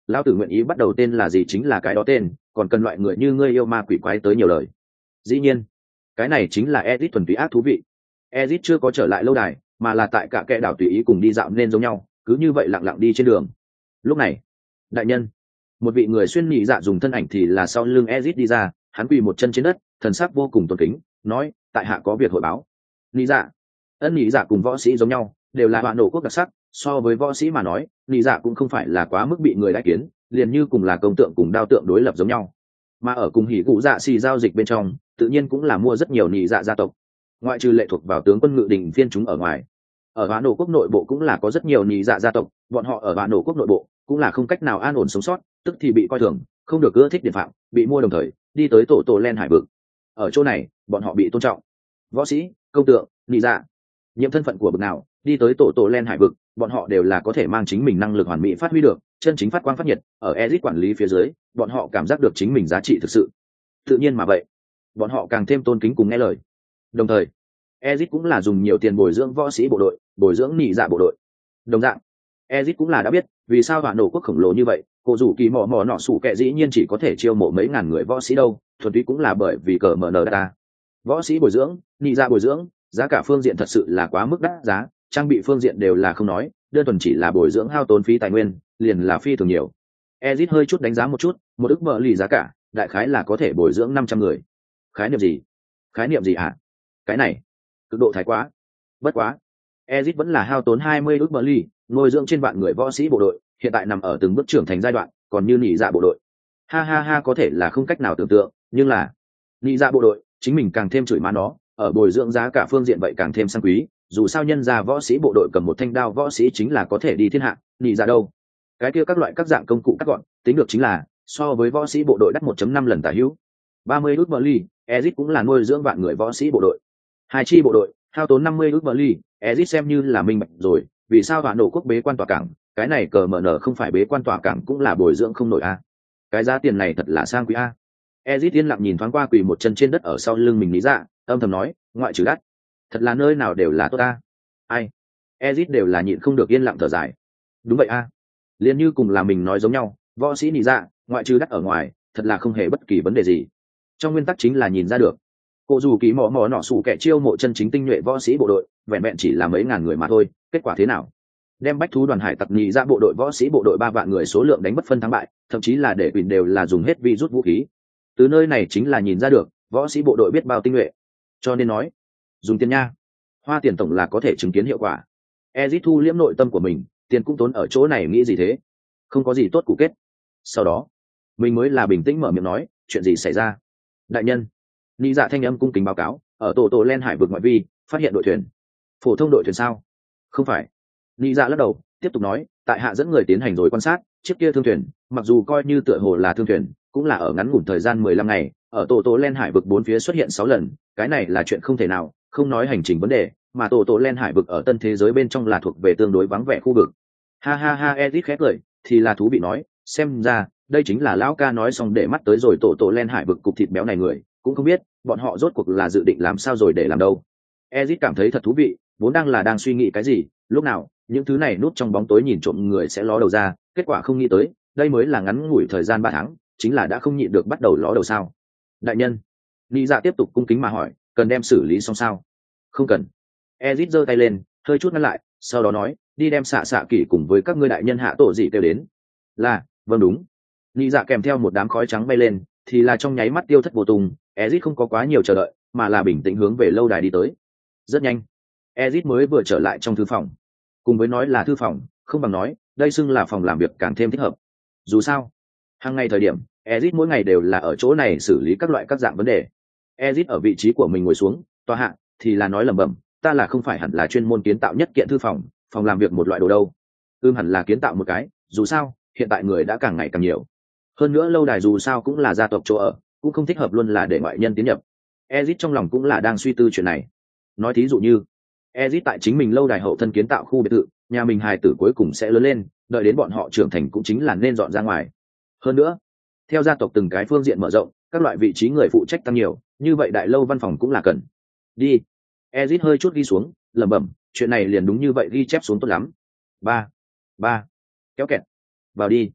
Lão tử nguyện ý bắt đầu tên là gì chính là cái đó tên, còn cần loại người như ngươi yêu ma quỷ quái tới nhiều lời. Dĩ nhiên cái này chính là Ezic thuần túy ác thú vị. Ezic chưa có trở lại lâu đài, mà là tại cả kẽ đảo tùy ý cùng đi dạo nên giống nhau, cứ như vậy lặng lặng đi trên đường. Lúc này, đại nhân, một vị người xuyên nhị dạ dùng thân ảnh thì là sau lưng Ezic đi ra, hắn quỳ một chân trên đất, thần sắc vô cùng tôn kính, nói: tại hạ có việc hội báo. Nhị dạ, nhị dạ cùng võ sĩ giống nhau, đều là họa nổ quốc đặc sắc. So với võ sĩ mà nói, nhị dạ cũng không phải là quá mức bị người đãi kiến, liền như cùng là công tượng cùng đao tượng đối lập giống nhau. Mà ở cùng hỉ cụ dạ xì giao dịch bên trong, tự nhiên cũng là mua rất nhiều nhị dạ gia tộc, ngoại trừ lệ thuộc vào tướng quân ngự đình phiên chúng ở ngoài. Ở họa nổ quốc nội bộ cũng là có rất nhiều nhị dạ gia tộc, bọn họ ở họa nổ quốc nội bộ cũng là không cách nào an ổn sống sót, tức thì bị coi thường, không được ưa thích điện phạm, bị mua đồng thời đi tới tổ len hải vực. Ở chỗ này bọn họ bị tôn trọng. Võ sĩ, công tượng, nhị dạ, nhiệm thân phận của bậc nào đi tới tổ len hải vực, bọn họ đều là có thể mang chính mình năng lực hoàn mỹ phát huy được, chân chính phát quang phát nhiệt. Ở Ezic quản lý phía dưới, bọn họ cảm giác được chính mình giá trị thực sự. Tự nhiên mà vậy, bọn họ càng thêm tôn kính cùng nghe lời. Đồng thời Ezic cũng là dùng nhiều tiền bồi dưỡng võ sĩ bộ đội, bồi dưỡng nhị dạ bộ đội. Đồng dạng Ezic cũng là đã biết vì sao hỏa nổ quốc khổng lồ như vậy, cổ rủ kỳ mò mò nọ sủ kẹ dĩ nhiên chỉ có thể chiêu mộ mấy ngàn người võ sĩ đâu, thuần túy cũng là bởi vì cờ mở nở data. Võ sĩ bồi dưỡng, nhị dạ bồi dưỡng, giá cả phương diện thật sự là quá mức đắt giá, trang bị phương diện đều là không nói, đơn thuần chỉ là bồi dưỡng hao tốn phí tài nguyên, liền là phi thường nhiều. Ezic hơi chút đánh giá một chút, một ức bờ lì giá cả, đại khái là có thể bồi dưỡng 500 người. Khái niệm gì? Khái niệm gì hả? Cái này cực độ thái quá. Bất quá Ezic vẫn là hao tốn 20 ức bờ lì, nuôi dưỡng trên vạn người võ sĩ bộ đội, hiện tại nằm ở từng bước trưởng thành giai đoạn, còn như nhị dạ bộ đội. Ha ha ha, có thể là không cách nào tưởng tượng, nhưng là nhị dạ bộ đội, chính mình càng thêm chửi má nó, ở bồi dưỡng giá cả phương diện vậy càng thêm sang quý, dù sao nhân gia võ sĩ bộ đội cầm một thanh đao võ sĩ chính là có thể đi thiên hạ, nhị dạ đâu? Cái kia các loại các dạng công cụ cắt gọn, tính được chính là so với võ sĩ bộ đội đắt 1.5 lần tả hữu. 30 ức bờ lì, Ezic cũng là nuôi dưỡng vạn người võ sĩ bộ đội. Hai chi bộ đội hao tốn 50 ức bờ lì, Ezic xem như là minh bạch rồi, vì sao hỏa nổ quốc bế quan tỏa cảng, cái này cờ mở nở không phải bế quan tỏa cảng cũng là bồi dưỡng không nổi a. Cái giá tiền này thật là sang quý a. Ezic yên lặng nhìn thoáng qua quỳ một chân trên đất ở sau lưng mình lý dạ, âm thầm nói, ngoại trừ đắt, thật là nơi nào đều là tốt a. Ai? Ezic đều là nhịn không được yên lặng thở dài. Đúng vậy a. Liên như cùng là mình nói giống nhau, võ sĩ lý dạ, ngoại trừ đắt ở ngoài, thật là không hề bất kỳ vấn đề gì. Trong nguyên tắc chính là nhìn ra được. Cô dù ký mò mò nọ sủ kẻ chiêu mộ chân chính tinh nhuệ võ sĩ bộ đội, vẹn vẹn chỉ là mấy ngàn người mà thôi, kết quả thế nào? Đem bách thú đoàn hải tặc nhị ra bộ đội võ sĩ bộ đội 3 vạn người số lượng đánh bất phân thắng bại, thậm chí là để quyền đều là dùng hết vi rút vũ khí. Từ nơi này chính là nhìn ra được võ sĩ bộ đội biết bao tinh nhuệ. Cho nên nói, dùng tiền nha, hoa tiền tổng là có thể chứng kiến hiệu quả. Ezic thu liễm nội tâm của mình, tiền cũng tốn ở chỗ này nghĩ gì thế? Không có gì tốt cụ kết. Sau đó, mình mới là bình tĩnh mở miệng nói, chuyện gì xảy ra? Đại nhân, nhị dạ thanh âm cung kính báo cáo, ở tổ len hải vực ngoại vi phát hiện đội thuyền. Phổ thông đội thuyền sao? Không phải. Nhị dạ lắc đầu, tiếp tục nói, tại hạ dẫn người tiến hành rồi quan sát, chiếc kia thương thuyền, mặc dù coi như tựa hồ là thương thuyền, cũng là ở ngắn ngủn thời gian 15 ngày, ở tổ len hải vực 4 phía xuất hiện 6 lần, cái này là chuyện không thể nào, không nói hành trình vấn đề, mà tổ len hải vực ở tân thế giới bên trong là thuộc về tương đối vắng vẻ khu vực. Ha ha ha, Ezic khẽ cười, thì là thú vị nói, xem ra đây chính là lão ca nói xong để mắt tới rồi tổ len hải vực cục thịt béo này người, cũng không biết bọn họ rốt cuộc là dự định làm sao rồi để làm đâu. Ezic cảm thấy thật thú vị, vốn đang suy nghĩ cái gì, lúc nào những thứ này núp trong bóng tối nhìn trộm người sẽ ló đầu ra, kết quả không nghĩ tới, đây mới là ngắn ngủi thời gian 3 tháng, chính là đã không nhịn được bắt đầu ló đầu sao? Đại nhân, Lý Dạ tiếp tục cung kính mà hỏi, cần đem xử lý xong sao? Không cần. Ezic giơ tay lên, hơi chút ngăn lại, sau đó nói, đi đem xạ kỷ cùng với các ngươi đại nhân hạ tổ gì kêu đến. Là, vâng đúng. Lý Dạ kèm theo một đám khói trắng bay lên, thì là trong nháy mắt tiêu thất vô tung. Ezic không có quá nhiều chờ đợi, mà là bình tĩnh hướng về lâu đài đi tới. Rất nhanh, Ezic mới vừa trở lại trong thư phòng. Cùng với nói là thư phòng, không bằng nói đây xưng là phòng làm việc càng thêm thích hợp. Dù sao, hàng ngày thời điểm, Ezic mỗi ngày đều là ở chỗ này xử lý các loại các dạng vấn đề. Ezic ở vị trí của mình ngồi xuống, tòa hạ, thì là nói lẩm bẩm, ta là không phải hẳn là chuyên môn kiến tạo nhất kiện thư phòng, phòng làm việc một loại đồ đâu. Hẳn là kiến tạo một cái, dù sao, hiện tại người đã càng ngày càng nhiều. Hơn nữa lâu đài dù sao cũng là gia tộc chỗ ở, cũng không thích hợp luôn là để ngoại nhân tiến nhập. Ezic trong lòng cũng là đang suy tư chuyện này. Nói thí dụ như, Ezic tại chính mình lâu đài hậu thân kiến tạo khu biệt thự, nhà mình hài tử cuối cùng sẽ lớn lên, đợi đến bọn họ trưởng thành cũng chính là nên dọn ra ngoài. Hơn nữa, theo gia tộc từng cái phương diện mở rộng, các loại vị trí người phụ trách tăng nhiều, như vậy đại lâu văn phòng cũng là cần. Đi. Ezic hơi chút ghi xuống, lẩm bẩm, chuyện này liền đúng như vậy ghi chép xuống tốt lắm. Ba, kéo kẹt. Vào đi.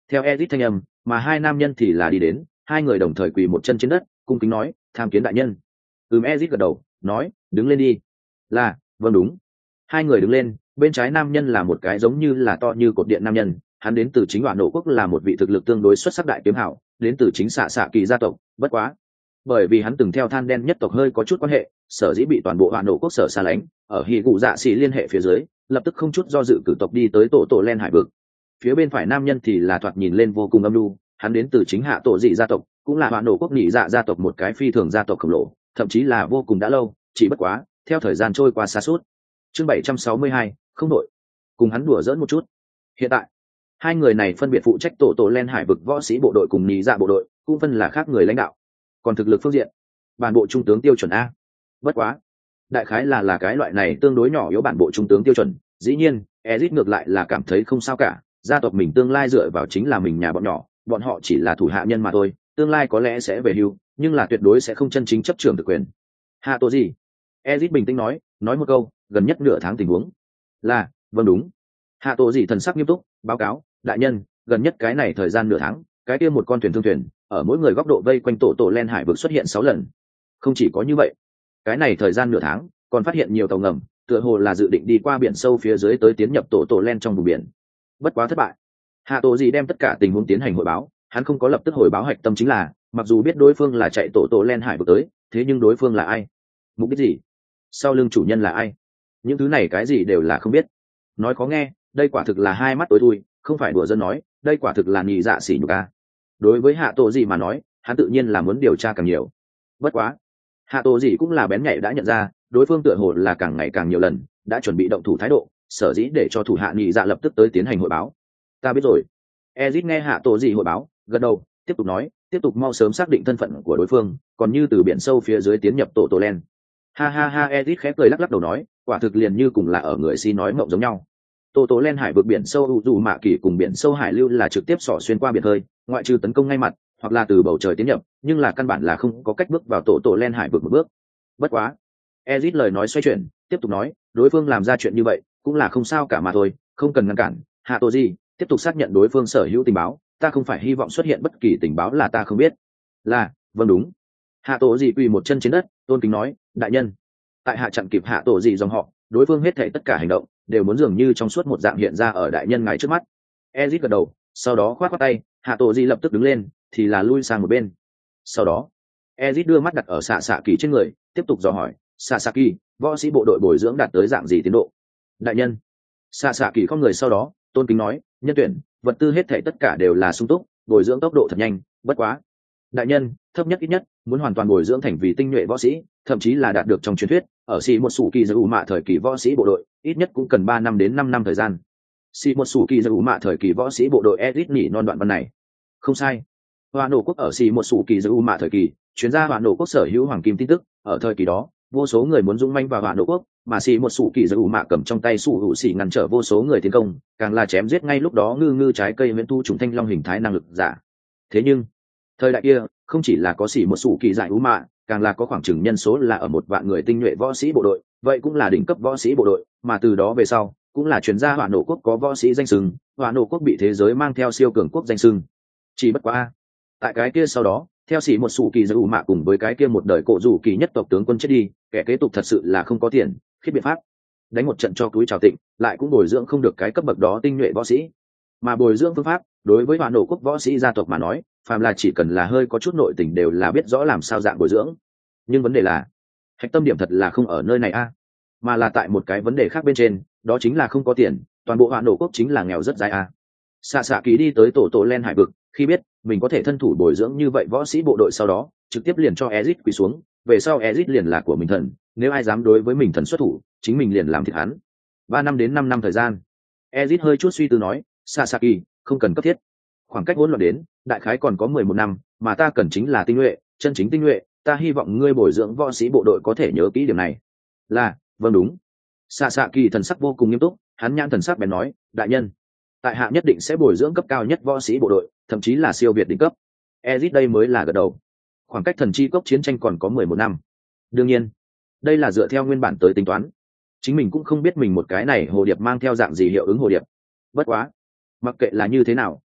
Theo Ezit thanh âm, mà hai nam nhân thì là đi đến, hai người đồng thời quỳ một chân trên đất, cung kính nói, tham kiến đại nhân. Ezit gật đầu, nói, đứng lên đi. Là, vâng đúng. Hai người đứng lên, bên trái nam nhân là một cái giống như là to như cột điện nam nhân, hắn đến từ chính Hỏa Nổ quốc, là một vị thực lực tương đối xuất sắc đại kiếm hảo, đến từ chính xạ xạ kỳ gia tộc, bất quá. Bởi vì hắn từng theo than đen nhất tộc hơi có chút quan hệ, sở dĩ bị toàn bộ Hỏa Nổ quốc sở xa lánh, ở hỉ gụ dạ xỉ liên hệ phía dưới, lập tức không chút do dự cử tộc đi tới tổ len hải vực. Phía bên phải nam nhân thì là thoạt nhìn lên vô cùng âm nhu, hắn đến từ chính hạ tổ dị gia tộc, cũng là Hỏa Nổ quốc nhị dạ gia tộc, một cái phi thường gia tộc khổng lồ, thậm chí là vô cùng đã lâu, chỉ bất quá, theo thời gian trôi qua xa suốt. Chương 762, không đổi. Cùng hắn đùa giỡn một chút. Hiện tại, hai người này phân biệt phụ trách tổ len hải vực võ sĩ bộ đội cùng nhị dạ bộ đội, cũng phân là khác người lãnh đạo. Còn thực lực phương diện, bản bộ trung tướng tiêu chuẩn a. Bất quá, đại khái là cái loại này tương đối nhỏ yếu bản bộ trung tướng tiêu chuẩn. Dĩ nhiên, Ezic ngược lại là cảm thấy không sao cả, gia tộc mình tương lai dựa vào chính là mình nhà bọn nhỏ, bọn họ chỉ là thủ hạ nhân mà thôi, tương lai có lẽ sẽ về hưu, nhưng là tuyệt đối sẽ không chân chính chấp trưởng thực quyền. Hạ tổ gì? Ezic bình tĩnh nói một câu, gần nhất nửa tháng tình huống. Là, vâng đúng. Hạ tổ gì thần sắc nghiêm túc, báo cáo, đại nhân, gần nhất cái này thời gian nửa tháng, cái kia một con thuyền thương thuyền, ở mỗi người góc độ vây quanh tổ len hải vực xuất hiện 6 lần. Không chỉ có như vậy, cái này thời gian nửa tháng, còn phát hiện nhiều tàu ngầm, tựa hồ là dự định đi qua biển sâu phía dưới tới tiến nhập tổ len trong vùng biển. Bất quá thất bại. Hạ tổ gì đem tất cả tình huống tiến hành hội báo, hắn không có lập tức hồi báo hạch tâm chính là, mặc dù biết đối phương là chạy tổ len hải vực tới, thế nhưng đối phương là ai? Mục đích gì? Sau lưng chủ nhân là ai? Những thứ này cái gì đều là không biết. Nói khó nghe, đây quả thực là hai mắt tối thui, không phải đùa dân nói, đây quả thực là nhị dạ xỉ nhục a. Đối với hạ tổ gì mà nói, hắn tự nhiên là muốn điều tra càng nhiều. Bất quá, hạ tổ gì cũng là bén nhạy đã nhận ra, đối phương tựa hồ là càng ngày càng nhiều lần đã chuẩn bị động thủ thái độ, sở dĩ để cho thủ hạ nhị dạ lập tức tới tiến hành hội báo. Ta biết rồi. Ezit nghe hạ tổ gì hội báo, gật đầu, tiếp tục nói, tiếp tục mau sớm xác định thân phận của đối phương, còn như từ biển sâu phía dưới tiến nhập tổ len. Ha ha ha, Ezit khẽ cười lắc đầu nói, quả thực liền như cùng là ở người si nói mộng giống nhau. Tổ len hải vực biển sâu dù mạ kỳ cùng biển sâu hải lưu là trực tiếp xỏ xuyên qua biển hơi, ngoại trừ tấn công ngay mặt hoặc là từ bầu trời tiến nhập, nhưng là căn bản là không có cách bước vào tổ len hải vực một bước. Bất quá, Ezit lời nói xoay chuyển, tiếp tục nói, đối phương làm ra chuyện như vậy cũng là không sao cả mà thôi, không cần ngăn cản. Hạ tổ gì tiếp tục xác nhận đối phương sở hữu tình báo, ta không phải hy vọng xuất hiện bất kỳ tình báo là ta không biết. Là, vâng đúng. Hạ tổ gì quỳ một chân trên đất, tôn kính nói, đại nhân. Tại hạ chặn kịp hạ tổ gì dòng họ, đối phương hết thảy tất cả hành động đều muốn dường như trong suốt một dạng hiện ra ở đại nhân ngài trước mắt. Ezit gật đầu, sau đó khoát tay, hạ tổ gì lập tức đứng lên, thì là lui sang một bên. Sau đó, Ezit đưa mắt đặt ở xạ xạ kỳ trên người, tiếp tục dò hỏi, xạ xạ kỳ, võ sĩ bộ đội bồi dưỡng đạt tới dạng gì tiến độ? Đại nhân. Xạ xạ kỳ không người sau đó, tôn kính nói, nhân tuyển, vật tư hết thảy tất cả đều là sung túc, bồi dưỡng tốc độ thật nhanh, bất quá. Đại nhân, thấp nhất ít nhất muốn hoàn toàn bồi dưỡng thành vì tinh nhuệ võ sĩ, thậm chí là đạt được trong truyền thuyết ở xì một sủ kỳ dầu mạ thời kỳ võ sĩ bộ đội, ít nhất cũng cần 3 năm đến 5 năm thời gian. Xì một sủ kỳ dầu mạ thời kỳ võ sĩ bộ đội Edit nhỉ non đoạn văn này. Không sai. Hoa nổ quốc ở xì một sủ kỳ dầu mạ thời kỳ, chuyên gia Hoa nổ quốc sở hữu hoàng kim tin tức, ở thời kỳ đó, vô số người muốn dũng manh vào Hoa nổ quốc, mà xì một sủ kỳ dầu mạ cầm trong tay sủ hữu xì ngăn trở vô số người tiến công, càng là chém giết ngay lúc đó ngư trái cây miễn thu trùng thanh long hình thái năng lực giả. Thế nhưng, thời đại kia không chỉ là có xỉ một sủ kỳ giải ú mạ, càng là có khoảng chừng nhân số là ở 1 vạn người tinh nhuệ võ sĩ bộ đội, vậy cũng là đỉnh cấp võ sĩ bộ đội, mà từ đó về sau cũng là chuyên gia Hoa nổ quốc có võ sĩ danh sừng, Hoa nổ quốc bị thế giới mang theo siêu cường quốc danh sừng. Chỉ bất quá, tại cái kia sau đó, theo xỉ một sủ kỳ giải ú mạ cùng với cái kia một đời cổ rủ kỳ nhất tộc tướng quân chết đi, kẻ kế tục thật sự là không có tiền, khiết biện pháp, đánh một trận cho túi trào tịnh, lại cũng bồi dưỡng không được cái cấp bậc đó tinh nhuệ võ sĩ. Mà bồi dưỡng phương pháp, đối với Hoa nổ quốc võ sĩ gia tộc mà nói, phàm là chỉ cần là hơi có chút nội tình đều là biết rõ làm sao dạng bồi dưỡng. Nhưng vấn đề là, hạch tâm điểm thật là không ở nơi này a, mà là tại một cái vấn đề khác bên trên, đó chính là không có tiền, toàn bộ Hoa nổ quốc chính là nghèo rất dai a. Xạ xạ kỳ đi tới tổ len hải vực, khi biết mình có thể thân thủ bồi dưỡng như vậy võ sĩ bộ đội, sau đó trực tiếp liền cho Ezic quỳ xuống, về sau Ezic liền là của mình thần, nếu ai dám đối với mình thần xuất thủ, chính mình liền làm thịt hắn. 3 năm đến 5 năm thời gian. Ezic hơi chút suy tư nói, Sasaki, không cần cấp thiết. Khoảng cách hỗn loạn đến, đại khái còn có 11 năm, mà ta cần chính là tinh nhuệ, chân chính tinh nhuệ, ta hy vọng ngươi bồi dưỡng võ sĩ bộ đội có thể nhớ kỹ điểm này. Là, vâng đúng. Sasaki thần sắc vô cùng nghiêm túc, hắn nhãn thần sắc bèn nói, đại nhân, tại hạ nhất định sẽ bồi dưỡng cấp cao nhất võ sĩ bộ đội, thậm chí là siêu việt đỉnh cấp. Ezic đây mới là gật đầu. Khoảng cách thần chi cốc chiến tranh còn có 11 năm. Đương nhiên, đây là dựa theo nguyên bản tới tính toán. Chính mình cũng không biết mình một cái này hồ điệp mang theo dạng gì hiệu ứng hồ điệp. Bất quá, mặc kệ là như thế nào,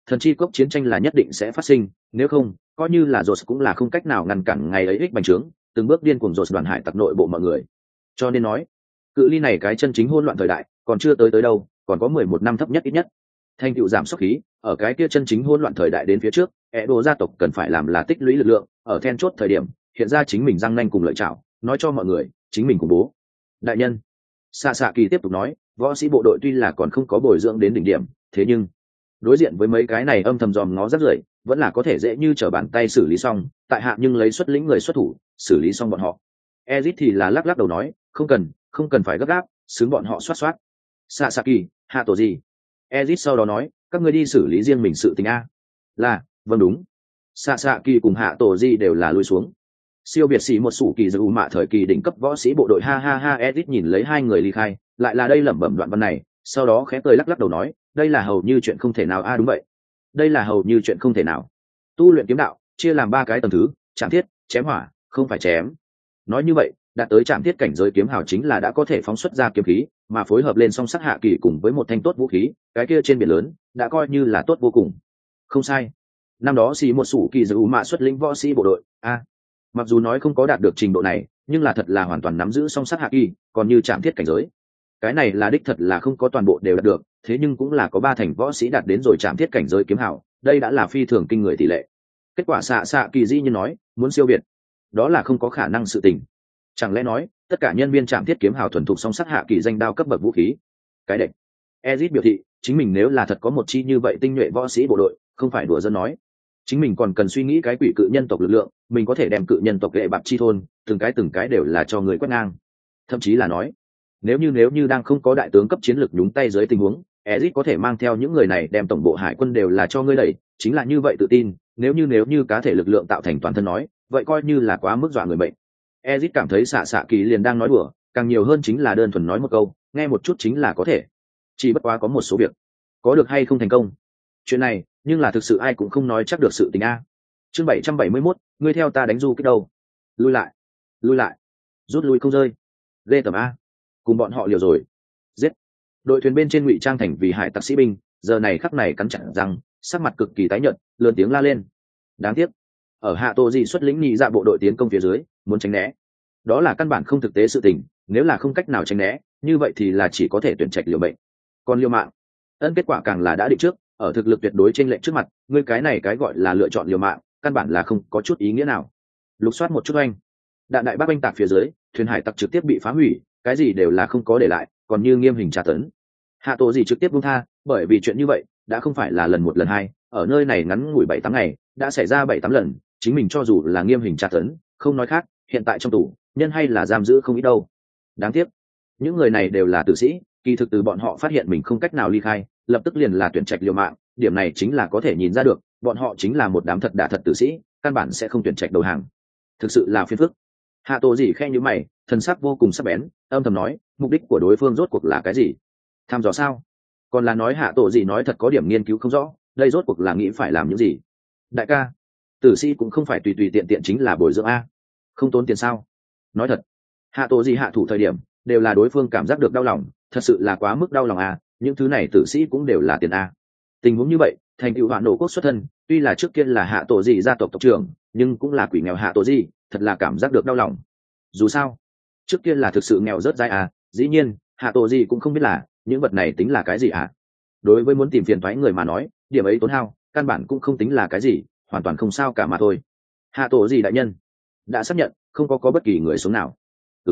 thần chi cốc chiến tranh là nhất định sẽ phát sinh, nếu không coi như là Rhodes cũng là không cách nào ngăn cản ngày ấy ích bành trướng, từng bước điên cuồng Rhodes đoàn hải tặc nội bộ mọi người. Cho nên nói cự ly này cái chân chính hỗn loạn thời đại còn chưa tới đâu, còn có 11 năm thấp nhất ít nhất. Thành tựu giảm sốc khí ở cái kia chân chính hỗn loạn thời đại đến phía trước, Edo gia tộc cần phải làm là tích lũy lực lượng, ở then chốt thời điểm hiện ra chính mình răng nanh cùng lợi chảo, nói cho mọi người chính mình khủng bố. Đại nhân, xạ xạ kỳ tiếp tục nói, võ sĩ bộ đội tuy là còn không có bồi dưỡng đến đỉnh điểm, thế nhưng đối diện với mấy cái này âm thầm dòm ngó rất rưởi, vẫn là có thể dễ như trở bàn tay xử lý xong, tại hạ nhưng lấy xuất lĩnh người xuất thủ xử lý xong bọn họ. Ezit thì là lắc lắc đầu nói, không cần phải gấp gáp, xứng bọn họ xoát xoát. Sasaki, hạ tổ gì? Ezit sau đó nói, các ngươi đi xử lý riêng mình sự tình a. Là, vâng đúng. Sasaki cùng hạ tổ gì đều là lui xuống. Siêu việt sĩ một sủ kỳ dư mạ thời kỳ đỉnh cấp võ sĩ bộ đội, ha ha ha. Ezit nhìn lấy hai người ly khai, lại là đây lẩm bẩm đoạn văn này, sau đó khẽ cười lắc lắc đầu nói, đây là hầu như chuyện không thể nào a. Đúng vậy, đây là hầu như chuyện không thể nào. Tu luyện kiếm đạo chia làm 3 cái tầng thứ: chạm thiết, chém hỏa, không phải chém. Nói như vậy, đạt tới chạm thiết cảnh giới kiếm hào chính là đã có thể phóng xuất ra kiếm khí, mà phối hợp lên song sắc hạ kỳ cùng với một thanh tốt vũ khí, cái kia trên biển lớn đã coi như là tốt vô cùng. Không sai, năm đó xì một sủ kỳ dư mạ xuất lĩnh võ sĩ bộ đội a. Mặc dù nói không có đạt được trình độ này, nhưng là thật là hoàn toàn nắm giữ song sắc hạ kỳ, còn như chạm thiết cảnh giới, cái này là đích thật là không có toàn bộ đều đạt được, thế nhưng cũng là có 3 thành võ sĩ đạt đến rồi chạm thiết cảnh giới kiếm hào, đây đã là phi thường kinh người tỷ lệ. Kết quả xạ kỳ dĩ như nói muốn siêu việt, đó là không có khả năng sự tình. Chẳng lẽ nói tất cả nhân viên trạm thiết kiếm hào thuần thục song sắc hạ kỳ danh đao cấp bậc vũ khí? Cái đệch. Ezit biểu thị chính mình nếu là thật có một chi như vậy tinh nhuệ võ sĩ bộ đội, không phải đùa dân nói, chính mình còn cần suy nghĩ cái quỷ cự nhân tộc lực lượng, mình có thể đem cự nhân tộc lệ bạc chi thôn từng cái đều là cho người quét ngang. Thậm chí là nói nếu như đang không có đại tướng cấp chiến lược nhúng tay dưới tình huống, Ezit có thể mang theo những người này đem tổng bộ hải quân đều là cho ngươi đẩy, chính là như vậy tự tin. Nếu như cá thể lực lượng tạo thành toàn thân nói, vậy coi như là quá mức dọa người bệnh. Ezit cảm thấy xạ kỳ liền đang nói đùa, càng nhiều hơn chính là đơn thuần nói một câu, nghe một chút chính là có thể. Chỉ bất quá có một số việc, có được hay không thành công, chuyện này nhưng là thực sự ai cũng không nói chắc được sự tình a. Chương 771, ngươi theo ta đánh du kích đâu? Lui lại, rút lui không rơi. Ghê tởm a, cùng bọn họ liều rồi. Giết. Đội thuyền bên trên ngụy trang thành vì hải tặc sĩ binh, giờ này khắc này cắn chặt răng, sắc mặt cực kỳ tái nhợt, lớn tiếng la lên. Đáng tiếc, ở hạ tô dị xuất lĩnh nhị dạ bộ đội tiến công phía dưới, muốn tránh né, đó là căn bản không thực tế sự tình. Nếu là không cách nào tránh né, như vậy thì là chỉ có thể tuyển trạch liều mệnh. Còn liều mạng, kết quả càng là đã định trước, ở thực lực tuyệt đối trên lệnh trước mặt, ngươi cái này cái gọi là lựa chọn liều mạng, căn bản là không có chút ý nghĩa nào. Lục soát một chút anh, đạn đại bác anh tạc phía dưới, thuyền hải tặc trực tiếp bị phá hủy, cái gì đều là không có để lại, còn như nghiêm hình tra tấn. Hạ tổ gì trực tiếp buông tha, bởi vì chuyện như vậy đã không phải là lần 1 lần 2, ở nơi này ngắn ngủi 7-8 ngày đã xảy ra 7-8 lần, chính mình cho dù là nghiêm hình tra tấn, không nói khác, hiện tại trong tù nhân hay là giam giữ không ít đâu. Đáng tiếc, những người này đều là tử sĩ, kỳ thực từ bọn họ phát hiện mình không cách nào ly khai, lập tức liền là tuyển trạch liều mạng, điểm này chính là có thể nhìn ra được, bọn họ chính là một đám thật đả thật tử sĩ, căn bản sẽ không tuyển trạch đầu hàng. Thực sự là phiền phức. Hạ tổ gì khe như mày, thần sắc vô cùng sắc bén, âm thầm nói, mục đích của đối phương rốt cuộc là cái gì? Thăm dò sao? Còn là nói hạ tổ gì nói thật có điểm nghiên cứu không rõ, đây rốt cuộc là nghĩ phải làm những gì? Đại ca, tử sĩ cũng không phải tùy tùy tiện tiện chính là bồi dưỡng a, không tốn tiền sao? Nói thật, hạ tổ gì hạ thủ thời điểm đều là đối phương cảm giác được đau lòng, thật sự là quá mức đau lòng a, những thứ này tử sĩ cũng đều là tiền a. Tình huống như vậy, thành tựu hoạn nổ quốc xuất thân, tuy là trước kia là hạ tổ gì gia tộc tộc trưởng, nhưng cũng là quỷ nghèo hạ tổ gì, thật là cảm giác được đau lòng. Dù sao, trước kia là thực sự nghèo rớt dai à, dĩ nhiên hạ tổ gì cũng không biết là những vật này tính là cái gì à. Đối với muốn tìm phiền thoái người mà nói, điểm ấy tốn hao căn bản cũng không tính là cái gì, hoàn toàn không sao cả mà thôi. Hạ tổ gì đại nhân đã xác nhận không có bất kỳ người sống nào.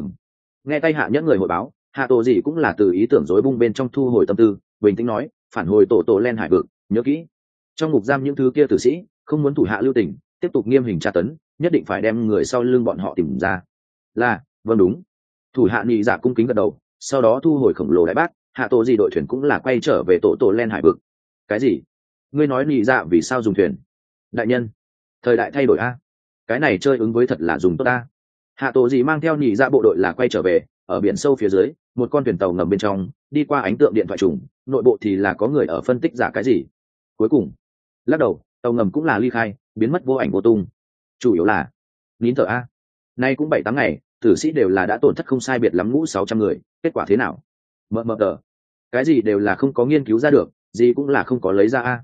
Nghe tay hạ nhẫn người hội báo, hạ tổ gì cũng là từ ý tưởng rối bung bên trong thu hồi tâm tư, bình tĩnh nói, phản hồi tổ len hải vực, nhớ kỹ, trong ngục giam những thứ kia tử sĩ không muốn thủ hạ lưu tình, tiếp tục nghiêm hình tra tấn, nhất định phải đem người sau lưng bọn họ tìm ra. Là, vâng đúng. Thủ hạ nhị dạ cung kính gật đầu, sau đó thu hồi khổng lồ đại bác, hạ tổ gì đội thuyền cũng là quay trở về tổ len hải vực. Cái gì? Ngươi nói nhị dạ vì sao dùng thuyền? Đại nhân, thời đại thay đổi a, cái này chơi ứng với thật là dùng tốt a. Hạ tổ gì mang theo nhị dạ bộ đội là quay trở về, ở biển sâu phía dưới, một con thuyền tàu ngầm bên trong, đi qua ánh tượng điện thoại trùng, nội bộ thì là có người ở phân tích giả cái gì. Cuối cùng, lắc đầu, tàu ngầm cũng là ly khai, biến mất vô ảnh vô tung. Chủ yếu là nín thở a. Nay cũng 7-8 ngày, tử sĩ đều là đã tổn thất không sai biệt lắm ngũ 600 người, kết quả thế nào? Mờ tờ, cái gì đều là không có nghiên cứu ra được, gì cũng là không có lấy ra a.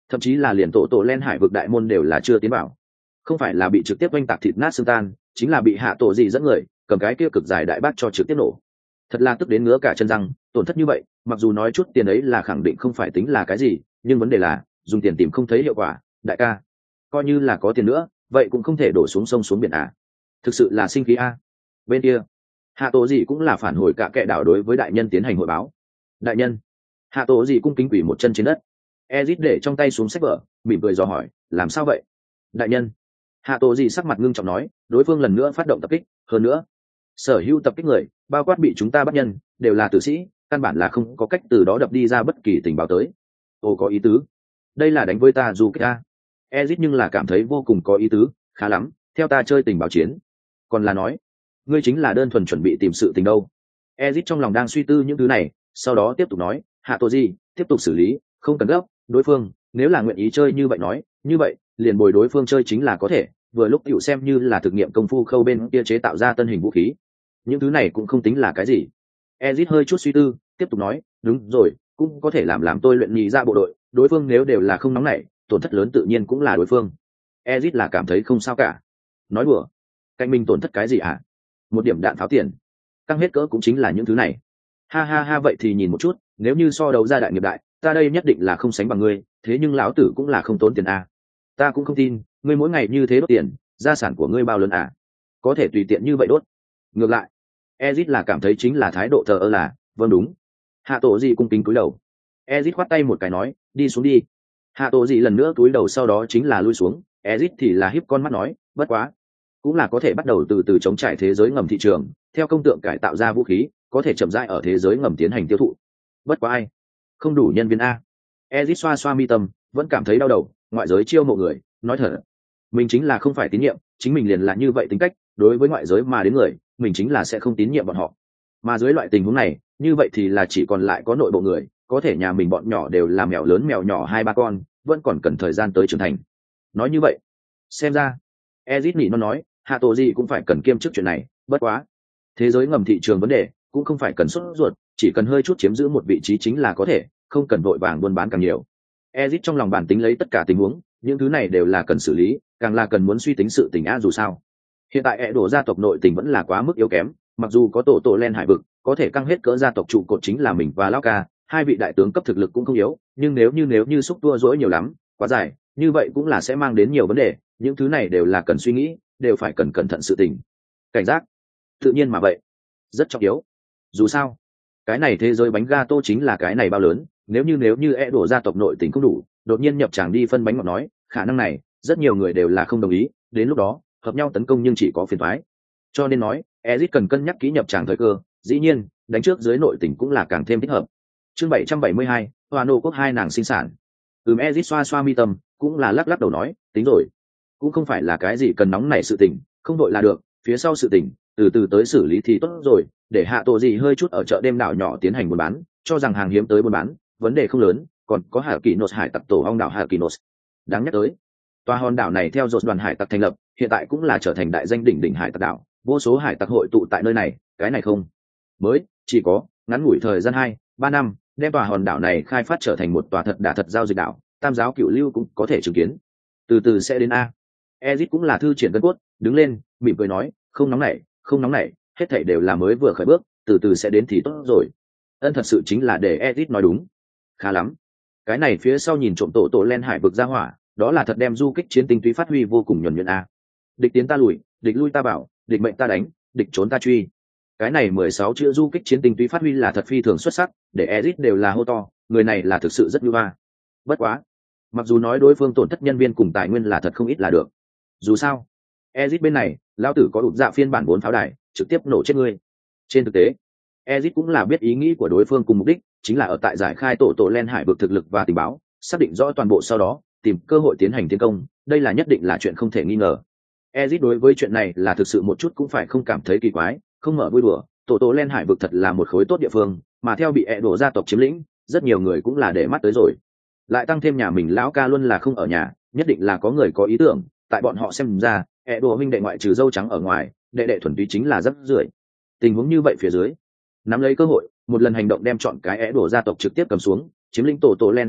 thậm chí là liền tổ len hải vực đại môn đều là chưa tiến vào, không phải là bị trực tiếp oanh tạc thịt nát xương tan, chính là bị hạ tổ gì dẫn người cầm cái kia cực dài đại bác cho trực tiếp nổ. Thật là tức đến ngứa cả chân răng, tổn thất như vậy mặc dù nói chút tiền ấy là khẳng định không phải tính là cái gì, nhưng vấn đề là dùng tiền tìm không thấy hiệu quả. Đại ca, coi như là có tiền nữa vậy cũng không thể đổ xuống sông xuống biển à, thực sự là sinh khí a. Bên kia hạ tổ gì cũng là phản hồi cả kệ đảo đối với đại nhân tiến hành hội báo. Đại nhân. Hạ tổ gì cung kính quỷ một chân trên đất. Ezit để trong tay xuống sách vở mỉm cười dò hỏi, làm sao vậy? Đại nhân. Hạ tổ gì sắc mặt ngưng trọng nói, đối phương lần nữa phát động tập kích, hơn nữa sở hữu tập kích người bao quát bị chúng ta bắt nhân đều là tử sĩ, căn bản là không có cách từ đó đập đi ra bất kỳ tình báo tới. Ồ, có ý tứ, đây là đánh với ta dù kích a. Ezit nhưng là cảm thấy vô cùng có ý tứ, khá lắm, theo ta chơi tình báo chiến. Còn là nói ngươi chính là đơn thuần chuẩn bị tìm sự tình đâu? Ezit trong lòng đang suy tư những thứ này, sau đó tiếp tục nói, hạ tổ gì tiếp tục xử lý, không cần gấp, đối phương nếu là nguyện ý chơi như vậy nói như vậy liền bồi đối phương chơi chính là có thể, vừa lúc tiểu xem như là thực nghiệm công phu khâu bên kia chế tạo ra tân hình vũ khí, những thứ này cũng không tính là cái gì. Ezit hơi chút suy tư tiếp tục nói, đúng rồi, cũng có thể làm tôi luyện nhị ra bộ đội, đối phương nếu đều là không nóng nảy tổn thất lớn tự nhiên cũng là đối phương. Ezit là cảm thấy không sao cả. Nói đùa, cạnh mình tổn thất cái gì à? Một điểm đạn pháo tiền căng hết cỡ cũng chính là những thứ này. Ha ha ha, vậy thì nhìn một chút, nếu như so đấu ra đại nghiệp đại ta đây nhất định là không sánh bằng ngươi, thế nhưng lão tử cũng là không tốn tiền à. Ta cũng không tin ngươi mỗi ngày như thế đốt tiền, gia sản của ngươi bao lớn à, có thể tùy tiện như vậy đốt. Ngược lại Ezit là cảm thấy chính là thái độ thờ ơ là vâng đúng. Hạ tổ gì cung kính cúi đầu. Ezit khoát tay một cái nói, đi xuống đi. Hạ tổ gì lần nữa cúi đầu sau đó chính là lui xuống. Ezit thì là híp con mắt nói, bất quá cũng là có thể bắt đầu từ từ chống trải thế giới ngầm thị trường, theo công tượng cải tạo ra vũ khí có thể chậm rãi ở thế giới ngầm tiến hành tiêu thụ. Bất quá ai không đủ nhân viên a. Ezit xoa xoa mi tâm vẫn cảm thấy đau đầu, ngoại giới chiêu mộ người nói thật mình chính là không phải tín nhiệm, chính mình liền là như vậy tính cách, đối với ngoại giới mà đến người mình chính là sẽ không tín nhiệm bọn họ. Mà dưới loại tình huống này như vậy thì là chỉ còn lại có nội bộ người, có thể nhà mình bọn nhỏ đều là mèo lớn mèo nhỏ 2-3 con, vẫn còn cần thời gian tới trưởng thành. Nói như vậy xem ra Ezit nỉ nó nói, hạ tổ gì cũng phải cần kiêm chức chuyện này, bất quá thế giới ngầm thị trường vấn đề cũng không phải cần sốt ruột, chỉ cần hơi chút chiếm giữ một vị trí chính là có thể, không cần vội vàng buôn bán càng nhiều. Ezit trong lòng bản tính lấy tất cả tình huống, những thứ này đều là cần xử lý, càng là cần muốn suy tính sự tình a. Dù sao hiện tại ẹ đổ gia tộc nội tình vẫn là quá mức yếu kém, mặc dù có tổ len hải vực có thể căng hết cỡ gia tộc trụ cột chính là mình và lão ca, hai vị đại tướng cấp thực lực cũng không yếu, nhưng nếu như xúc tua dỗi nhiều lắm quá dài như vậy cũng là sẽ mang đến nhiều vấn đề, những thứ này đều là cần suy nghĩ, đều phải cần cẩn thận sự tình, cảnh giác tự nhiên mà vậy rất trọng yếu. Dù sao cái này thế giới bánh gato chính là cái này bao lớn, nếu như ẹ đổ gia tộc nội tình không đủ, đột nhiên nhập tràng đi phân bánh ngọt nói, khả năng này rất nhiều người đều là không đồng ý, đến lúc đó hợp nhau tấn công nhưng chỉ có phiền toái. Cho nên nói Ezic cần cân nhắc kỹ nhập tràng thời cơ, dĩ nhiên đánh trước dưới nội tình cũng là càng thêm thích hợp. Chương 772, Hoa Nô quốc hai nàng sinh sản. Ezic xoa xoa mi tâm cũng là lắc lắc đầu nói, tính rồi, cũng không phải là cái gì cần nóng nảy sự tình, không đội là được, phía sau sự tình từ từ tới xử lý thì tốt rồi, để hạ tổ gì hơi chút ở chợ đêm đảo nhỏ tiến hành buôn bán, cho rằng hàng hiếm tới buôn bán vấn đề không lớn, còn có Hà Kỳ Nốt hải tặc tổ ong đảo Hà Kỳ Nốt đáng nhắc tới. Tòa hòn đảo này theo dột đoàn hải tặc thành lập, hiện tại cũng là trở thành đại danh đỉnh hải tặc đảo, vô số hải tặc hội tụ tại nơi này, cái này không mới, chỉ có ngắn ngủi thời gian 2-3 năm đem tòa hòn đảo này khai phát trở thành một tòa thật giao dịch đảo, tam giáo cửu lưu cũng có thể chứng kiến, từ từ sẽ đến a. Ezic cũng là thư triển gân cốt đứng lên mỉm cười nói, không nóng nảy, hết thảy đều là mới vừa khởi bước, từ từ sẽ đến thì tốt rồi. Thật sự chính là để Ezic nói đúng. Khá lắm, cái này phía sau nhìn trộm tổ len hải vực ra hỏa, đó là thật đem du kích chiến tinh túy phát huy vô cùng nhuần nhuyễn a. Địch tiến ta lùi, địch lui ta bảo, địch mệnh ta đánh, địch trốn ta truy. Cái này 16 chữ du kích chiến tinh túy phát huy là thật phi thường xuất sắc, để Ezic đều là hô to, người này là thực sự rất ưu va. Bất quá mặc dù nói đối phương tổn thất nhân viên cùng tài nguyên là thật không ít là được, dù sao Ezic bên này lão tử có ụt dạ phiên bản 4 pháo đài trực tiếp nổ chết ngươi. Trên thực tế Ezic cũng là biết ý nghĩ của đối phương cùng mục đích chính là ở tại giải khai tổ len hải vực thực lực và tình báo, xác định rõ toàn bộ sau đó tìm cơ hội tiến hành tiến công, đây là nhất định là chuyện không thể nghi ngờ. Ezic đối với chuyện này là thực sự một chút cũng phải không cảm thấy kỳ quái, không mở vui đùa, tổ len hải vực thật là một khối tốt địa phương, mà theo bị ẹ đổ gia tộc chiếm lĩnh, rất nhiều người cũng là để mắt tới rồi. Lại tăng thêm nhà mình lão ca luôn là không ở nhà, nhất định là có người có ý tưởng, tại bọn họ xem ra ẹ đổ huynh đệ ngoại trừ dâu trắng ở ngoài, đệ thuần túy chính là rất rưởi. Tình huống như vậy phía dưới, nắm lấy cơ hội, một lần hành động đem chọn cái ẹ đổ gia tộc trực tiếp cầm xuống, chiếm lĩnh tổ len hải vực,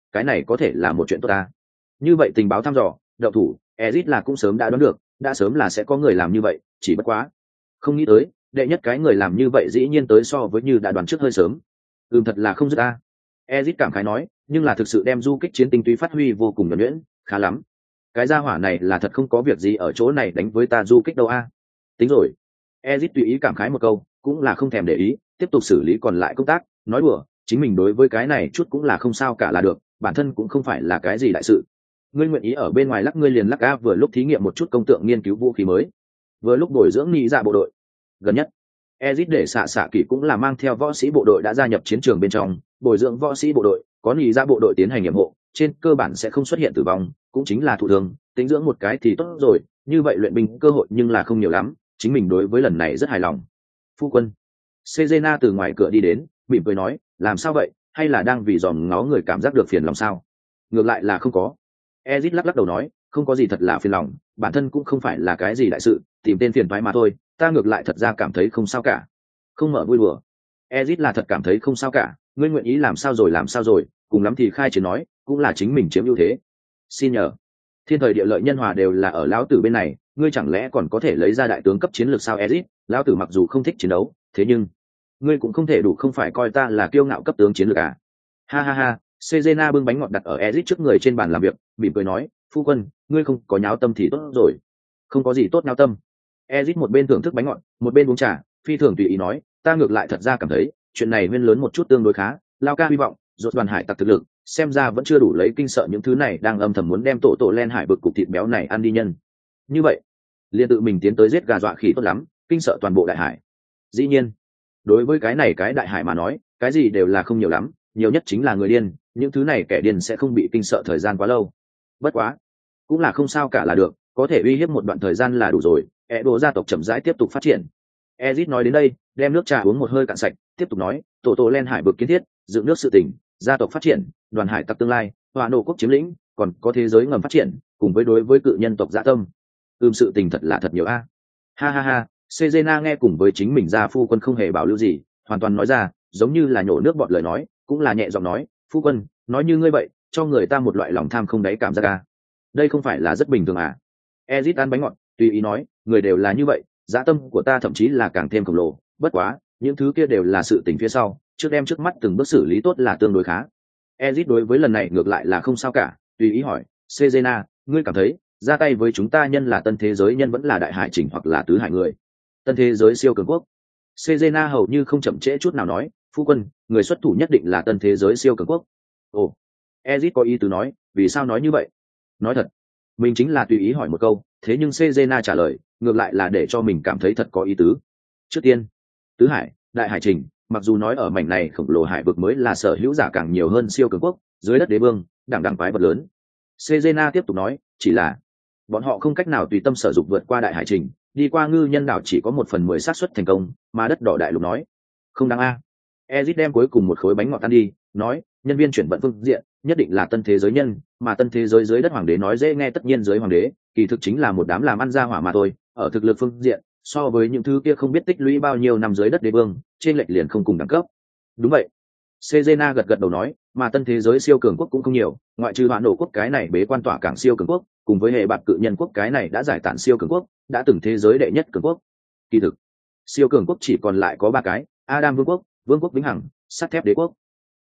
cái này có thể là một chuyện tốt ta. Như vậy tình báo thăm dò đậu thủ Ezic là cũng sớm đã đoán được, đã sớm là sẽ có người làm như vậy, chỉ bất quá không nghĩ tới đệ nhất cái người làm như vậy dĩ nhiên tới so với như đã đoán trước hơi sớm. Thật là không dứt ta. Ezic cảm khái nói, nhưng là thực sự đem du kích chiến tinh túy phát huy vô cùng nhuần nhuyễn, khá lắm. Cái gia hỏa này là thật không có việc gì ở chỗ này đánh với ta du kích đâu a. Tính rồi. Ezic tùy ý cảm khái một câu, cũng là không thèm để ý, tiếp tục xử lý còn lại công tác, nói đùa, chính mình đối với cái này chút cũng là không sao cả là được, bản thân cũng không phải là cái gì đại sự. Ngươi nguyện ý ở bên ngoài lắc ngươi liền lắc a, vừa lúc thí nghiệm một chút công tượng nghiên cứu vũ khí mới, vừa lúc bồi dưỡng nhị dạ bộ đội. Gần nhất Ezic để xạ kỳ cũng là mang theo võ sĩ bộ đội đã gia nhập chiến trường bên trong, bồi dưỡng võ sĩ bộ đội, có nhị dạ bộ đội tiến hành nhiệm hộ, trên cơ bản sẽ không xuất hiện tử vong, cũng chính là thụ thương, tính dưỡng một cái thì tốt rồi, như vậy luyện binh cơ hội nhưng là không nhiều lắm, chính mình đối với lần này rất hài lòng. Phu quân. Sejena từ ngoài cửa đi đến, mỉm cười nói, làm sao vậy, hay là đang vì dòm ngó người cảm giác được phiền lòng sao? Ngược lại là không có. Ezic lắc đầu nói, không có gì thật là phiền lòng, bản thân cũng không phải là cái gì đại sự, tìm tên phiền toái mà thôi, ta ngược lại thật ra cảm thấy không sao cả. Không mở vui đùa. Ezic là thật cảm thấy không sao cả, ngươi nguyện ý làm sao rồi, cùng lắm thì khai chiến nói, cũng là chính mình chiếm ưu thế. Xin nhờ. Thiên thời địa lợi nhân hòa đều là ở lão tử bên này, ngươi chẳng lẽ còn có thể lấy ra đại tướng cấp chiến lược sao Ezic? Lão tử mặc dù không thích chiến đấu, thế nhưng ngươi cũng không thể đủ không phải coi ta là kiêu ngạo cấp tướng chiến lược à? Ha ha ha. Sejena bưng bánh ngọt đặt ở Ezic trước người trên bàn làm việc, mỉm cười nói, phu quân, ngươi không có nháo tâm thì tốt rồi. Không có gì tốt nháo tâm. Ezic một bên thưởng thức bánh ngọt, một bên uống trà, phi thường tùy ý nói, ta ngược lại thật ra cảm thấy chuyện này nguyên lớn một chút tương đối khá, lao ca hy vọng rốt đoàn hải tặc thực lực xem ra vẫn chưa đủ lấy kinh sợ những thứ này đang âm thầm muốn đem tổ len hải bực cục thịt béo này ăn đi nhân. Như vậy liền tự mình tiến tới giết gà dọa khỉ tốt lắm, kinh sợ toàn bộ đại hải. Dĩ nhiên đối với cái này cái đại hải mà nói, cái gì đều là không nhiều lắm, nhiều nhất chính là người điên, những thứ này kẻ điên sẽ không bị kinh sợ thời gian quá lâu. Bất quá cũng là không sao cả là được, có thể uy hiếp một đoạn thời gian là đủ rồi. Edo gia tộc chậm rãi tiếp tục phát triển. Ezic nói đến đây, đem nước trà uống một hơi cạn sạch, tiếp tục nói, tổ len hải vực kiến thiết, dựng nước sự tỉnh, gia tộc phát triển, đoàn hải tặc tương lai, hòa nổ quốc chiếm lĩnh, còn có thế giới ngầm phát triển, cùng với đối với cự nhân tộc dã tâm. Sự tình thật là thật nhiều a. Ha ha ha. Sejena nghe cùng với chính mình gia phu quân không hề bảo lưu gì, hoàn toàn nói ra, giống như là nhổ nước bọt lời nói, cũng là nhẹ giọng nói, phu quân, nói như ngươi vậy, cho người ta một loại lòng tham không đáy cảm giác a. Đây không phải là rất bình thường à? Ezic ăn bánh ngọt, tùy ý nói, người đều là như vậy, dã tâm của ta thậm chí là càng thêm khổng lồ, bất quá, những thứ kia đều là sự tình phía sau, trước đem trước mắt từng bước xử lý tốt là tương đối khá. Ezic đối với lần này ngược lại là không sao cả, tùy ý hỏi, Sejena, ngươi cảm thấy ra tay với chúng ta nhân là tân thế giới nhân vẫn là đại hải chỉnh hoặc là tứ hải người? Tân thế giới siêu cường quốc. Sejena hầu như không chậm trễ chút nào nói, phu quân, người xuất thủ nhất định là tân thế giới siêu cường quốc. Ồ. Ezic có ý tứ nói, vì sao nói như vậy? Nói thật, mình chính là tùy ý hỏi một câu, thế nhưng Sejena trả lời ngược lại là để cho mình cảm thấy thật có ý tứ. Trước tiên, tứ hải, đại hải trình, mặc dù nói ở mảnh này khổng lồ hải vực mới là sở hữu giả càng nhiều hơn siêu cường quốc, dưới đất đế vương, đẳng quái vật lớn. Sejena tiếp tục nói, chỉ là bọn họ không cách nào tùy tâm sở dụng vượt qua đại hải trình, đi qua ngư nhân đảo chỉ có 1/10 xác suất thành công, mà đất đỏ đại lục nói, không đáng a. Ezic đem cuối cùng một khối bánh ngọt ăn đi, nói, nhân viên chuyển vận phương diện nhất định là tân thế giới nhân, mà tân thế giới dưới đất hoàng đế nói dễ nghe, tất nhiên dưới hoàng đế kỳ thực chính là một đám làm ăn ra hỏa mà thôi, ở thực lực phương diện so với những thứ kia không biết tích lũy bao nhiêu năm dưới đất đế vương, trên lệch liền không cùng đẳng cấp. Đúng vậy. Sejena gật đầu nói, mà tân thế giới siêu cường quốc cũng không nhiều, ngoại trừ hoạn nổ quốc cái này bế quan tỏa cảng siêu cường quốc, cùng với hệ bạt cự nhân quốc cái này đã giải tản siêu cường quốc, đã từng thế giới đệ nhất cường quốc. Kỳ thực siêu cường quốc chỉ còn lại có 3 cái, Adam vương quốc, vương quốc vĩnh hằng, sắt thép đế quốc.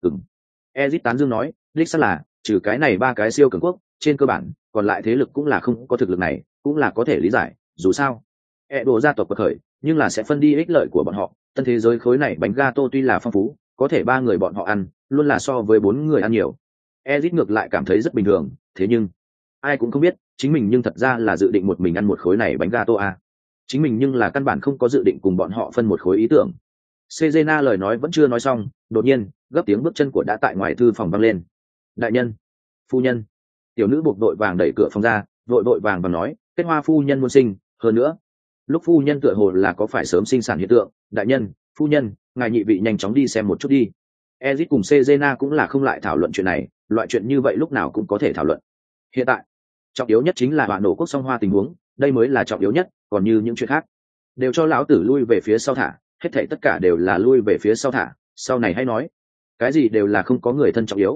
Ezic tán dương nói, đích xác là trừ cái này 3 cái siêu cường quốc, trên cơ bản còn lại thế lực cũng là không có thực lực này, cũng là có thể lý giải, dù sao Edo gia tộc bậc khởi, nhưng là sẽ phân đi ích lợi của bọn họ. Tân thế giới khối này bánh gato tuy là phong phú, có thể 3 người bọn họ ăn luôn là so với 4 người ăn nhiều. Ezic ngược lại cảm thấy rất bình thường, thế nhưng ai cũng không biết chính mình nhưng thật ra là dự định một mình ăn một khối này bánh gato à. Chính mình nhưng là căn bản không có dự định cùng bọn họ phân một khối ý tưởng. Sejena lời nói vẫn chưa nói xong, đột nhiên gấp tiếng bước chân của đã tại ngoài thư phòng vang lên. Đại nhân, phu nhân. Tiểu nữ buộc đội vàng đẩy cửa phòng ra, vội vàng và nói, kết hoa phu nhân muốn sinh, hơn nữa lúc phu nhân tựa hồ là có phải sớm sinh sản hiện tượng. Đại nhân, phu nhân, ngài nhị vị nhanh chóng đi xem một chút đi. Ezic cùng Sejena cũng là không lại thảo luận chuyện này, loại chuyện như vậy lúc nào cũng có thể thảo luận. Hiện tại trọng yếu nhất chính là hoạn nổ quốc song hoa tình huống, đây mới là trọng yếu nhất, còn như những chuyện khác đều cho lão tử lui về phía sau thả, hết thảy tất cả đều là lui về phía sau thả, sau này hãy nói, cái gì đều là không có người thân trọng yếu.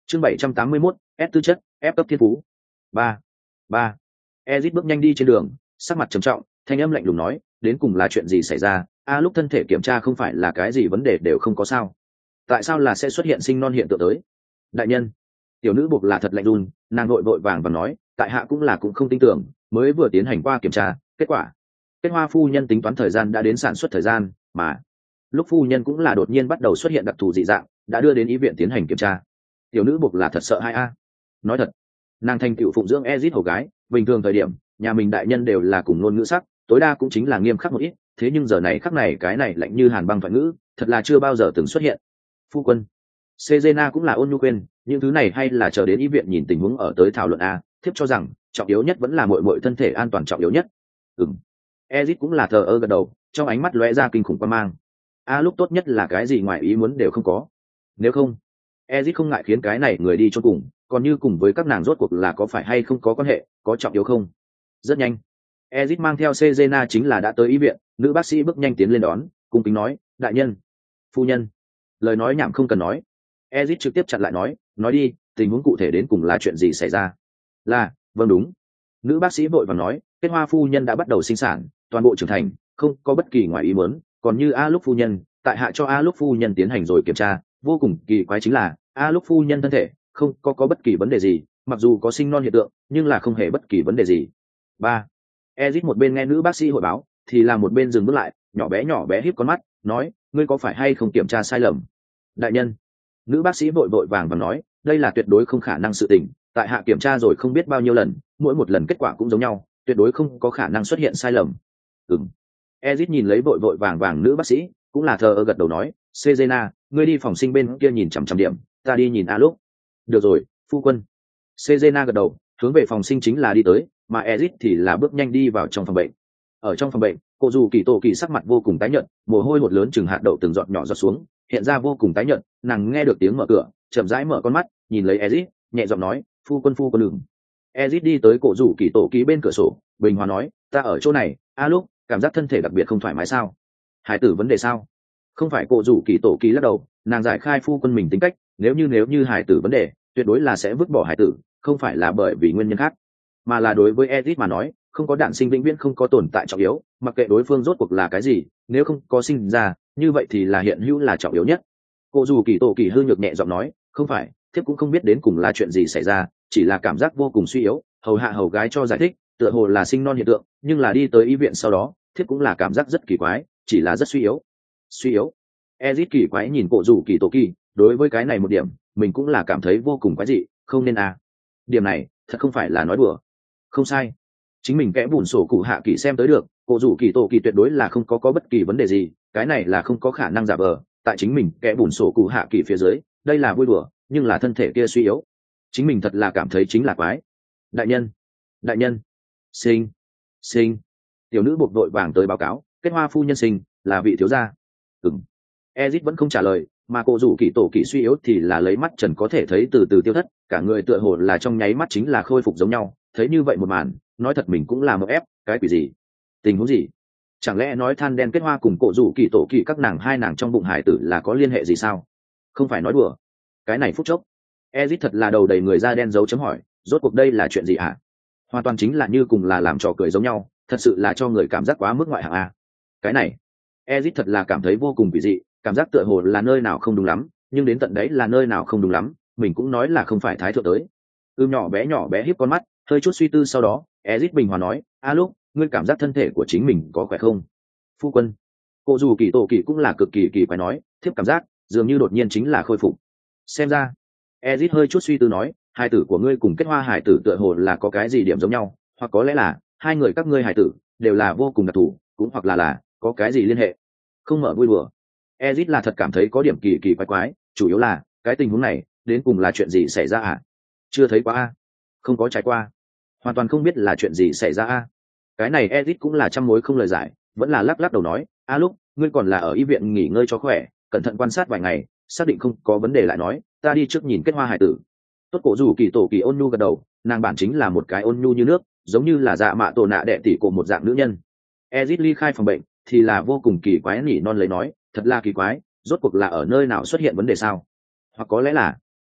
Chương 781, S tư chất, F cấp thiên phú. Ba, ba. Ezit bước nhanh đi trên đường, sắc mặt trầm trọng, thanh âm lạnh lùng nói, đến cùng là chuyện gì xảy ra? Lúc thân thể kiểm tra không phải là cái gì vấn đề đều không có sao? Tại sao là sẽ xuất hiện sinh non hiện tượng tới? Đại nhân, tiểu nữ buộc là thật lạnh run, nàng vội vội vàng và nói, tại hạ cũng không tin tưởng, mới vừa tiến hành qua kiểm tra, kết hoa phu nhân tính toán thời gian đã đến sản xuất thời gian, mà lúc phu nhân cũng là đột nhiên bắt đầu xuất hiện đặc thù dị dạng, đã đưa đến y viện tiến hành kiểm tra. Tiểu nữ buộc là thật sợ hai a. Nói thật, nàng thành tựu phụng dưỡng Ezit hầu gái, bình thường thời điểm nhà mình đại nhân đều là cùng ngôn ngữ sắc, tối đa cũng chính là nghiêm khắc một ít, thế nhưng giờ này khắc này cái này lạnh như hàn băng thoại ngữ, thật là chưa bao giờ từng xuất hiện. Phu quân, Sejena cũng là ôn nhu quên, những thứ này hay là chờ đến y viện nhìn tình huống ở tới thảo luận a, thiếp cho rằng trọng yếu nhất vẫn là muội thân thể an toàn trọng yếu nhất. Ezit cũng là thờ ơ gật đầu, trong ánh mắt lóe ra kinh khủng quan mang. Lúc tốt nhất là cái gì ngoài ý muốn đều không có. Nếu không, Ezit không ngại khiến cái này người đi cho cùng, còn như cùng với các nàng rốt cuộc là có phải hay không có quan hệ, có trọng yếu không. Rất nhanh, Ezit mang theo Sejena chính là đã tới y viện, nữ bác sĩ bước nhanh tiến lên đón, cung kính nói, đại nhân, phu nhân. Lời nói nhảm không cần nói. Ezit trực tiếp chặn lại nói đi, tình huống cụ thể đến cùng là chuyện gì xảy ra. Vâng đúng. Nữ bác sĩ vội vàng nói, kết hoa phu nhân đã bắt đầu sinh sản, toàn bộ trưởng thành, không có bất kỳ ngoài ý muốn, còn như lúc phu nhân, tại hạ cho lúc phu nhân tiến hành rồi kiểm tra, vô cùng kỳ quái chính là lúc phu nhân thân thể không có bất kỳ vấn đề gì, mặc dù có sinh non hiện tượng nhưng là không hề bất kỳ vấn đề gì. Ezit một bên nghe nữ bác sĩ hội báo thì là một bên dừng bước lại, nhỏ bé híp con mắt nói, ngươi có phải hay không kiểm tra sai lầm? Đại nhân, nữ bác sĩ vội vội vàng và nói, đây là tuyệt đối không khả năng sự tình, tại hạ kiểm tra rồi không biết bao nhiêu lần, mỗi một lần kết quả cũng giống nhau, tuyệt đối không có khả năng xuất hiện sai lầm. Ezit nhìn lấy vội vội vàng nữ bác sĩ, cũng là thờ ơ gật đầu nói, Sejena, ngươi đi phòng sinh bên kia nhìn chằm chằm điểm, ta đi nhìn lúc. Được rồi, phu quân. Sejena gật đầu, hướng về phòng sinh chính là đi tới, mà Ezit thì là bước nhanh đi vào trong phòng bệnh. Ở trong phòng bệnh, cô dù kỳ tổ kỳ sắc mặt vô cùng tái nhợt, mồ hôi hột lớn chừng hạt đậu từng giọt nhỏ giọt xuống, hiện ra vô cùng tái nhợt. Nàng nghe được tiếng mở cửa, chậm rãi mở con mắt, nhìn lấy Ezit, nhẹ giọng nói, phu quân đừng. Ezit đi tới cổ rủ kỳ tổ kỳ bên cửa sổ, bình hòa nói, ta ở chỗ này, lúc cảm giác thân thể đặc biệt không thoải mái sao? Hải tử vấn đề sao? Không phải cổ rủ kỳ tổ kỳ lắc đầu, nàng giải khai phu quân mình tính cách, nếu như hải tử vấn đề, tuyệt đối là sẽ vứt bỏ hải tử, không phải là bởi vì nguyên nhân khác, mà là đối với Ezit mà nói, không có đạn sinh vĩnh viễn không có tồn tại trọng yếu, mặc kệ đối phương rốt cuộc là cái gì, nếu không có sinh ra, như vậy thì là hiện hữu là trọng yếu nhất. Cổ rủ kỳ tổ kỳ hư nhược nhẹ giọng nói, không phải, thiếp cũng không biết đến cùng là chuyện gì xảy ra, chỉ là cảm giác vô cùng suy yếu, hầu hạ hầu gái cho giải thích, tựa hồ là sinh non hiện tượng, nhưng là đi tới y viện sau đó, thiếp cũng là cảm giác rất kỳ quái, chỉ là rất suy yếu. Ezit kỳ quái nhìn cổ rủ kỳ tổ kỳ, đối với cái này một điểm mình cũng là cảm thấy vô cùng quái dị, không nên điểm này thật không phải là nói đùa. Không sai, chính mình kẽ bùn sổ cụ hạ kỳ xem tới được, cổ rủ kỳ tổ kỳ tuyệt đối là không có bất kỳ vấn đề gì, cái này là không có khả năng giả vờ, tại chính mình kẽ bùn sổ cụ hạ kỳ phía dưới, đây là vui đùa, nhưng là thân thể kia suy yếu, chính mình thật là cảm thấy chính là quái. Đại nhân, sinh. Tiểu nữ buộc vội vàng tới báo cáo, kết hoa phu nhân sinh, là vị thiếu gia. Ezit vẫn không trả lời, mà cổ rủ kỳ tổ kỳ suy yếu thì là lấy mắt trần có thể thấy từ từ tiêu thất, cả người tựa hồ là trong nháy mắt chính là khôi phục giống nhau. Thấy như vậy một màn, nói thật mình cũng là mơ ép, cái quỷ gì, tình huống gì? Chẳng lẽ nói than đen kết hoa cùng cổ rủ kỳ tổ kỳ các nàng hai nàng trong bụng hải tử là có liên hệ gì sao? Không phải nói đùa. Cái này phút chốc, Ezit thật là đầu đầy người da đen dấu chấm hỏi, rốt cuộc đây là chuyện gì hả? Hoàn toàn chính là như cùng là làm trò cười giống nhau, thật sự là cho người cảm giác quá mức ngoại hạng a. Cái này, Ezit thật là cảm thấy vô cùng kỳ dị, cảm giác tựa hồ là nơi nào không đúng lắm, nhưng đến tận đấy là nơi nào không đúng lắm, mình cũng nói là không phải thái thượng tới. Nhỏ bé híp con mắt, hơi chút suy tư sau đó, Ezit bình hòa nói, lúc ngươi cảm giác thân thể của chính mình có khỏe không? Phu quân. Cô dù kỳ tổ kỳ cũng là cực kỳ phải nói, thiếp cảm giác dường như đột nhiên chính là khôi phục. Xem ra, Ezit hơi chút suy tư nói, hai tử của ngươi cùng kết hoa hải tử tựa hồ là có cái gì điểm giống nhau, hoặc có lẽ là hai người các ngươi hải tử đều là vô cùng đặc thù, cũng hoặc là có cái gì liên hệ. Không mở vui đùa. Ezit là thật cảm thấy có điểm kỳ quái, chủ yếu là cái tình huống này đến cùng là chuyện gì xảy ra à? Chưa thấy qua không có trải qua, hoàn toàn không biết là chuyện gì xảy ra Cái này Ezit cũng là trăm mối không lời giải, vẫn là lắc đầu nói, lúc ngươi còn là ở y viện nghỉ ngơi cho khỏe, cẩn thận quan sát vài ngày, xác định không có vấn đề lại nói, ta đi trước nhìn kết hoa hải tử. Tốt. Cổ rủ kỳ tổ kỳ ôn nhu gật đầu, nàng bản chính là một cái ôn nhu như nước, giống như là dạ mạ tổ nạ đệ tỷ của một dạng nữ nhân. Ezit ly khai phòng bệnh thì là vô cùng kỳ quái nỉ non lấy nói, thật là kỳ quái, rốt cuộc là ở nơi nào xuất hiện vấn đề sao? Hoặc có lẽ là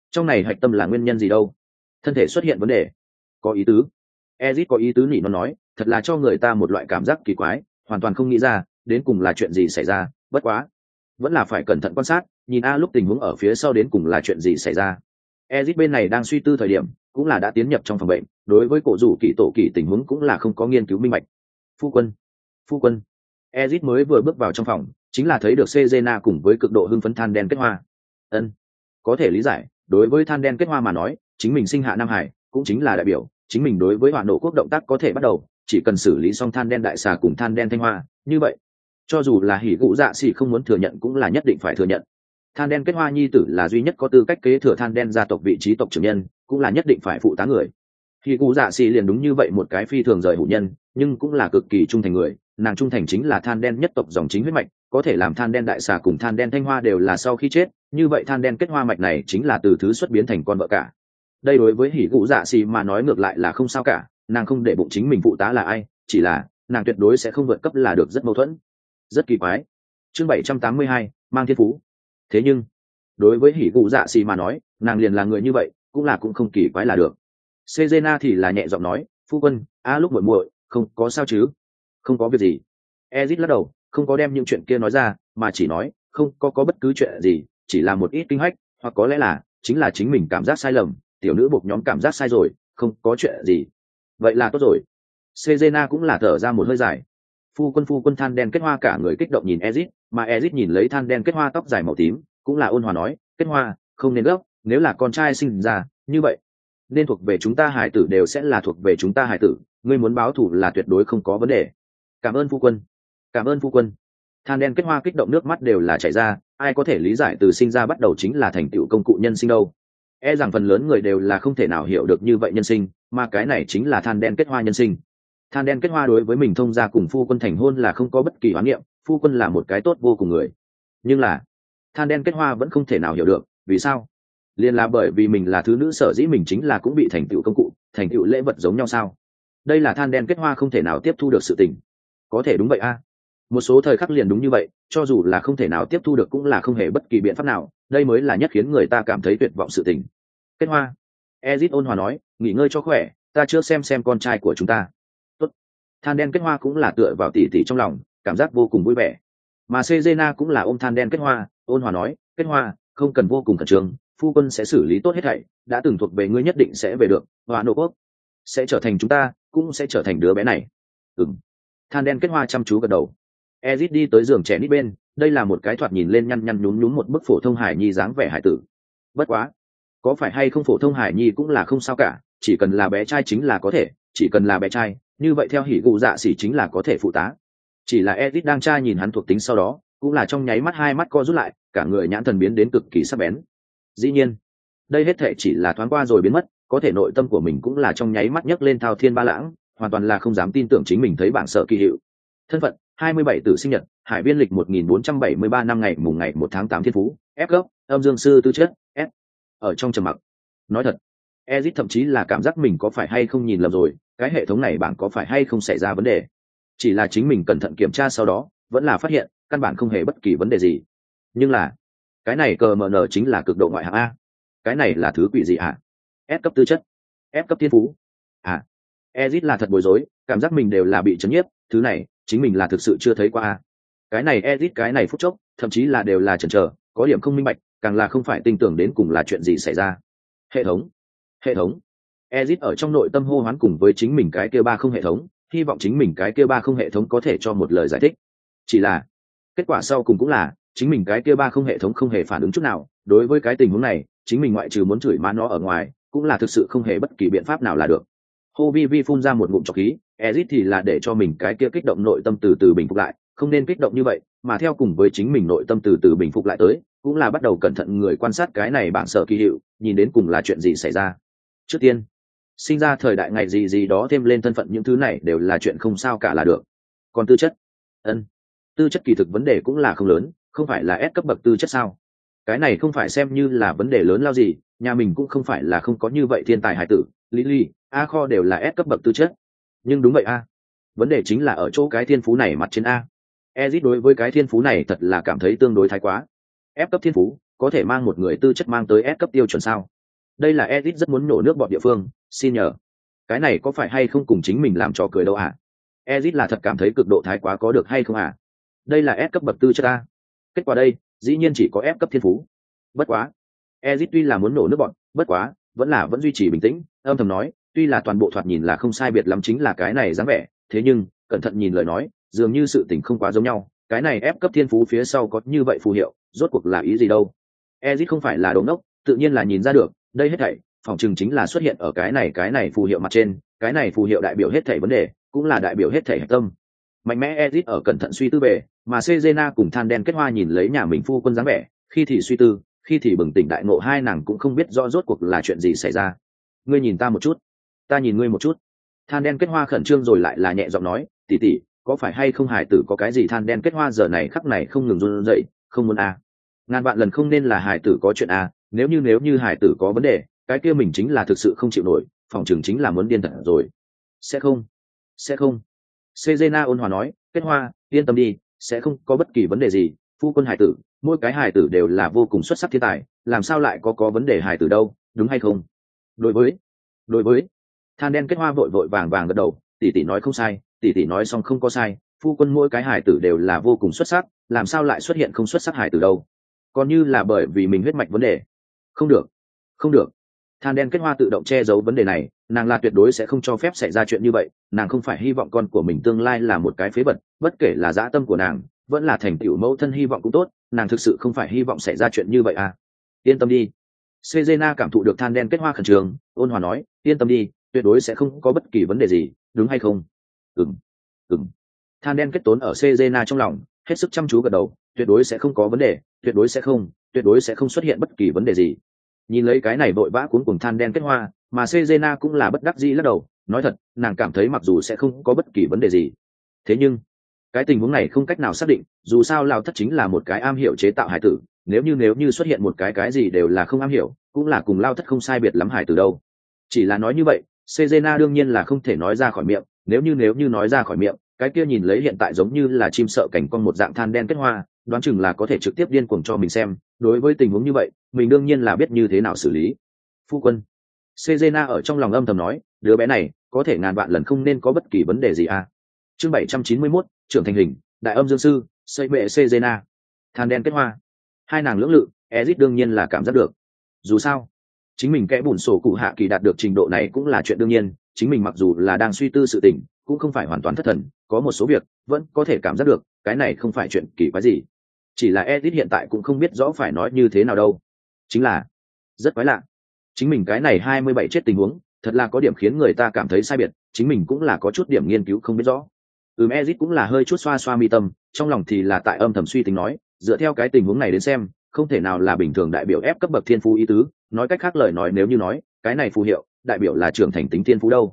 trong này hạch tâm là nguyên nhân gì đâu? Thân thể xuất hiện vấn đề? Có ý tứ. Ezit có ý tứ nhỉ, nó nói, thật là cho người ta một loại cảm giác kỳ quái, hoàn toàn không nghĩ ra đến cùng là chuyện gì xảy ra, bất quá vẫn là phải cẩn thận quan sát, nhìn a lúc tình huống ở phía sau đến cùng là chuyện gì xảy ra. Ezit bên này đang suy tư thời điểm, cũng là đã tiến nhập trong phòng bệnh, đối với cổ rủ kỳ tổ kỳ tình huống cũng là không có nghiên cứu minh bạch. Phu quân. Ezit mới vừa bước vào trong phòng, chính là thấy được Cezena cùng với cực độ hưng phấn than đen kết hoa. Có thể lý giải, đối với than đen kết hoa mà nói, chính mình sinh hạ Nam Hải, cũng chính là đại biểu chính mình đối với hỏa nổ quốc động tác có thể bắt đầu, chỉ cần xử lý xong than đen đại xà cùng than đen thanh hoa, như vậy cho dù là hỉ gụ dạ xỉ không muốn thừa nhận cũng là nhất định phải thừa nhận. Than đen kết hoa nhi tử là duy nhất có tư cách kế thừa than đen gia tộc vị trí tộc trưởng nhân, cũng là nhất định phải phụ tá người. Hỉ gụ dạ xỉ liền đúng như vậy một cái phi thường rời hủ nhân, nhưng cũng là cực kỳ trung thành người, nàng trung thành chính là than đen nhất tộc dòng chính huyết mạch, có thể làm than đen đại xà cùng than đen thanh hoa đều là sau khi chết, như vậy than đen kết hoa mạch này chính là từ thứ xuất biến thành con vợ cả. Đây đối với hỉ gụ dạ xỉ mà nói ngược lại là không sao cả, nàng không để bụng chính mình phụ tá là ai, chỉ là nàng tuyệt đối sẽ không vượt cấp là được, rất mâu thuẫn, rất kỳ quái. Chương 782, mang thiên phú. Thế nhưng đối với hỉ gụ dạ xỉ mà nói, nàng liền là người như vậy, cũng không kỳ quái là được. Cezena thì là nhẹ giọng nói, phu quân, lúc muội muội không có sao chứ? Không có việc gì. Ezit lắc đầu, không có đem những chuyện kia nói ra, mà chỉ nói không có bất cứ chuyện gì, chỉ là một ít kinh hách, hoặc có lẽ là chính là chính mình cảm giác sai lầm, tiểu nữ buộc nhóm cảm giác sai rồi, không có chuyện gì. Vậy là tốt rồi. Cezena cũng là thở ra một hơi dài. Phu quân than đen kết hoa cả người kích động nhìn Ezit, mà Ezit nhìn lấy than đen kết hoa tóc dài màu tím, cũng là ôn hòa nói, kết hoa, không nên gấp, nếu là con trai sinh ra, như vậy nên thuộc về chúng ta hải tử đều sẽ là thuộc về chúng ta hải tử, ngươi muốn báo thù là tuyệt đối không có vấn đề. Cảm ơn phu quân. Than đen kết hoa kích động nước mắt đều là chảy ra, ai có thể lý giải từ sinh ra bắt đầu chính là thành tựu công cụ nhân sinh đâu. E rằng phần lớn người đều là không thể nào hiểu được như vậy nhân sinh, mà cái này chính là than đen kết hoa nhân sinh. Than đen kết hoa đối với mình thông gia cùng phu quân thành hôn là không có bất kỳ oán niệm, phu quân là một cái tốt vô cùng người. Nhưng là than đen kết hoa vẫn không thể nào hiểu được, vì sao? Liên là bởi vì mình là thứ nữ, sở dĩ mình chính là cũng bị thành tựu công cụ, thành tựu lễ vật giống nhau sao? Đây là than đen kết hoa không thể nào tiếp thu được sự tình. Có thể đúng vậy a. Một số thời khắc liền đúng như vậy, cho dù là không thể nào tiếp thu được cũng là không hề bất kỳ biện pháp nào, đây mới là nhất khiến người ta cảm thấy tuyệt vọng sự tình. Kết hoa. Ezit ôn hòa nói, nghỉ ngơi cho khỏe, ta chưa xem con trai của chúng ta. Tốt. Than đen kết hoa cũng là tựa vào tỉ tỉ trong lòng, cảm giác vô cùng vui vẻ. Mà Cezena cũng là ôm than đen kết hoa, ôn hòa nói, kết hoa, không cần vô cùng khẩn trương, phu quân sẽ xử lý tốt hết thảy, đã từng thuộc về ngươi nhất định sẽ về được, Hoa nô quốc sẽ trở thành chúng ta, cũng sẽ trở thành đứa bé này. Than đen kết hoa chăm chú gật đầu. Ezit đi tới giường trẻ nít bên, đây là một cái thoạt nhìn lên nhăn nhăn nhúm nhúm một bức phổ thông hải nhi dáng vẻ hải tử. Bất quá, có phải hay không phổ thông hải nhi cũng là không sao cả, chỉ cần là bé trai chính là có thể, chỉ cần là bé trai, như vậy theo hỉ gụ dạ xỉ chính là có thể phụ tá. Chỉ là Ezit đang tra nhìn hắn thuộc tính sau đó, cũng là trong nháy mắt hai mắt co rút lại, cả người nhãn thần biến đến cực kỳ sắc bén. Dĩ nhiên, đây hết thể chỉ là thoáng qua rồi biến mất, có thể nội tâm của mình cũng là trong nháy mắt nhấc lên thao thiên ba lãng, hoàn toàn là không dám tin tưởng chính mình thấy bảng sở kỳ hiệu. Thân phận 27 tử sinh nhật, hải viên lịch 1473 năm ngày mùng ngày 1 tháng 8 thiên phú, F gốc, âm dương sư tư chất, S. Ở trong trầm mặc. Nói thật, Ezit thậm chí là cảm giác mình có phải hay không nhìn lầm rồi, cái hệ thống này bảng có phải hay không xảy ra vấn đề. Chỉ là chính mình cẩn thận kiểm tra sau đó, vẫn là phát hiện, căn bản không hề bất kỳ vấn đề gì. Nhưng là, cái này cờ mờ nở chính là cực độ ngoại hạng A. Cái này là thứ quỷ gì hả? S cấp tư chất, F cấp thiên phú. Ezit là thật bối rối, cảm giác mình đều là bị chấn nhiếp, thứ này chính mình là thực sự chưa thấy qua a. Cái này Ezit cái này phút chốc, thậm chí là đều là chần chờ, có điểm không minh bạch, càng là không phải tin tưởng đến cùng là chuyện gì xảy ra. Hệ thống. Ezit ở trong nội tâm hô hoán cùng với chính mình cái kia ba không hệ thống, hy vọng chính mình cái kia ba không hệ thống có thể cho một lời giải thích. Chỉ là kết quả sau cùng cũng là chính mình cái kia ba không hệ thống không hề phản ứng chút nào. Đối với cái tình huống này, chính mình ngoại trừ muốn chửi má nó ở ngoài, cũng là thực sự không hề bất kỳ biện pháp nào là được. Hô vi phun ra một ngụm trọc khí, Ezit thì là để cho mình cái kia kích động nội tâm từ từ bình phục lại, không nên kích động như vậy, mà theo cùng với chính mình nội tâm từ từ bình phục lại tới, cũng là bắt đầu cẩn thận người quan sát cái này bảng sở kỳ hiệu, nhìn đến cùng là chuyện gì xảy ra. Trước tiên, sinh ra thời đại ngày gì đó thêm lên thân phận những thứ này đều là chuyện không sao cả là được. Còn tư chất, tư chất kỳ thực vấn đề cũng là không lớn, không phải là S cấp bậc tư chất sao? Cái này không phải xem như là vấn đề lớn lao gì, nhà mình cũng không phải là không có như vậy thiên tài hải tử, Lily, A kho đều là S cấp bậc tư chất. Nhưng đúng vậy a, vấn đề chính là ở chỗ cái thiên phú này mặt trên a. Ezit đối với cái thiên phú này thật là cảm thấy tương đối thái quá. F cấp thiên phú có thể mang một người tư chất mang tới S cấp tiêu chuẩn sao? đây là Edit rất muốn nổ nước bọt địa phương, xin nhờ. Cái này có phải hay không cùng chính mình làm trò cười đâu à? Edit là thật cảm thấy cực độ thái quá có được hay không à? Đây là S cấp bậc tư chất ta. Kết quả đây, dĩ nhiên chỉ có F cấp thiên phú. Bất quá. Edit tuy là muốn nổ nước bọt, bất quá, vẫn duy trì bình tĩnh, âm thầm nói, tuy là toàn bộ thoạt nhìn là không sai biệt lắm chính là cái này dáng vẻ, thế nhưng, cẩn thận nhìn lời nói, dường như sự tình không quá giống nhau, cái này F cấp thiên phú phía sau có như vậy phù hiệu, rốt cuộc là ý gì đâu? Ezit không phải là đồ ngốc, tự nhiên là nhìn ra được, đây hết thảy, phòng trường chính là xuất hiện ở cái này phù hiệu mặt trên, cái này phù hiệu đại biểu hết thảy vấn đề, cũng là đại biểu hết thảy hạch tâm. Mạnh mẽ Ezit ở cẩn thận suy tư về, mà Cezena cùng Than đen kết hoa nhìn lấy nhà mình phu quân dáng vẻ, khi thì suy tư, khi thì bừng tỉnh đại ngộ, hai nàng cũng không biết rõ rốt cuộc là chuyện gì xảy ra. Ngươi nhìn ta một chút, ta nhìn ngươi một chút. Than đen kết hoa khẩn trương rồi lại là nhẹ giọng nói, tỷ tỷ, có phải hay không hài tử có cái gì? Than đen kết hoa giờ này khắc này không ngừng run rẩy, không muốn à. Ngàn vạn lần không nên là hài tử có chuyện à, nếu như hài tử có vấn đề, cái kia mình chính là thực sự không chịu nổi, phòng trường chính là muốn điên thật rồi. Sẽ không. Cezena ôn hòa nói, kết hoa, yên tâm đi, sẽ không có bất kỳ vấn đề gì, phu quân hài tử, mỗi cái hài tử đều là vô cùng xuất sắc thiên tài, làm sao lại có vấn đề hài tử đâu, đúng hay không? Đối với Than đen kết hoa vội vàng gật đầu, tỷ tỷ nói không sai, tỷ tỷ nói xong không có sai, phu quân mỗi cái hài tử đều là vô cùng xuất sắc, làm sao lại xuất hiện không xuất sắc hài tử đâu? Còn như là bởi vì mình huyết mạch vấn đề. Không được. Than đen kết hoa tự động che giấu vấn đề này, nàng là tuyệt đối sẽ không cho phép xảy ra chuyện như vậy, nàng không phải hy vọng con của mình tương lai là một cái phế vật, bất kể là dã tâm của nàng vẫn là thành tựu mẫu thân hy vọng cũng tốt, nàng thực sự không phải hy vọng xảy ra chuyện như vậy à. Yên tâm đi. Cezena cảm thụ được Than đen kết hoa khẩn trương, ôn hòa nói, yên tâm đi, tuyệt đối sẽ không có bất kỳ vấn đề gì, đúng hay không? Ừm. Than đen kết tốn ở Cezena trong lòng, hết sức chăm chú gật đầu, tuyệt đối sẽ không có vấn đề, tuyệt đối sẽ không xuất hiện bất kỳ vấn đề gì. Nhìn lấy cái này vội vã cuống cuồng Than đen kết hoa, mà Cezena cũng là bất đắc dĩ lắc đầu, nói thật, nàng cảm thấy mặc dù sẽ không có bất kỳ vấn đề gì, thế nhưng cái tình huống này không cách nào xác định, dù sao Lão Thất chính là một cái am hiểu chế tạo hải tử, nếu như xuất hiện một cái gì đều là không am hiểu, cũng là cùng Lão Thất không sai biệt lắm hải tử đâu. Chỉ là nói như vậy, Cezena đương nhiên là không thể nói ra khỏi miệng, nếu như nói ra khỏi miệng, cái kia nhìn lấy hiện tại giống như là chim sợ cảnh con một dạng Than đen kết hoa, đoán chừng là có thể trực tiếp điên cuồng cho mình xem, đối với tình huống như vậy, mình đương nhiên là biết như thế nào xử lý. Phu quân. Cezena ở trong lòng âm thầm nói, đứa bé này có thể ngàn vạn lần không nên có bất kỳ vấn đề gì à. Chương 791, trưởng thành hình, đại âm dương sư, xây bệ Cezena. Than đen kết hoa. Hai nàng lưỡng lự, Ezit đương nhiên là cảm giác được. Dù sao, chính mình kẽ bùn sổ cụ hạ kỳ đạt được trình độ này cũng là chuyện đương nhiên, chính mình mặc dù là đang suy tư sự tình, cũng không phải hoàn toàn thất thần, có một số việc vẫn có thể cảm giác được, cái này không phải chuyện kỳ quái gì. Chỉ là Edit hiện tại cũng không biết rõ phải nói như thế nào đâu. Chính là rất quái lạ. Chính mình cái này 27 chết tình huống, thật là có điểm khiến người ta cảm thấy sai biệt, chính mình cũng là có chút điểm nghiên cứu không biết rõ. Edit cũng là hơi chút xoa mi tâm, trong lòng thì là tại âm thầm suy tính nói, dựa theo cái tình huống này đến xem, không thể nào là bình thường đại biểu ép cấp bậc thiên phú ý tứ, nói cách khác lời nói nếu như nói, cái này phù hiệu, đại biểu là trưởng thành tính thiên phú đâu.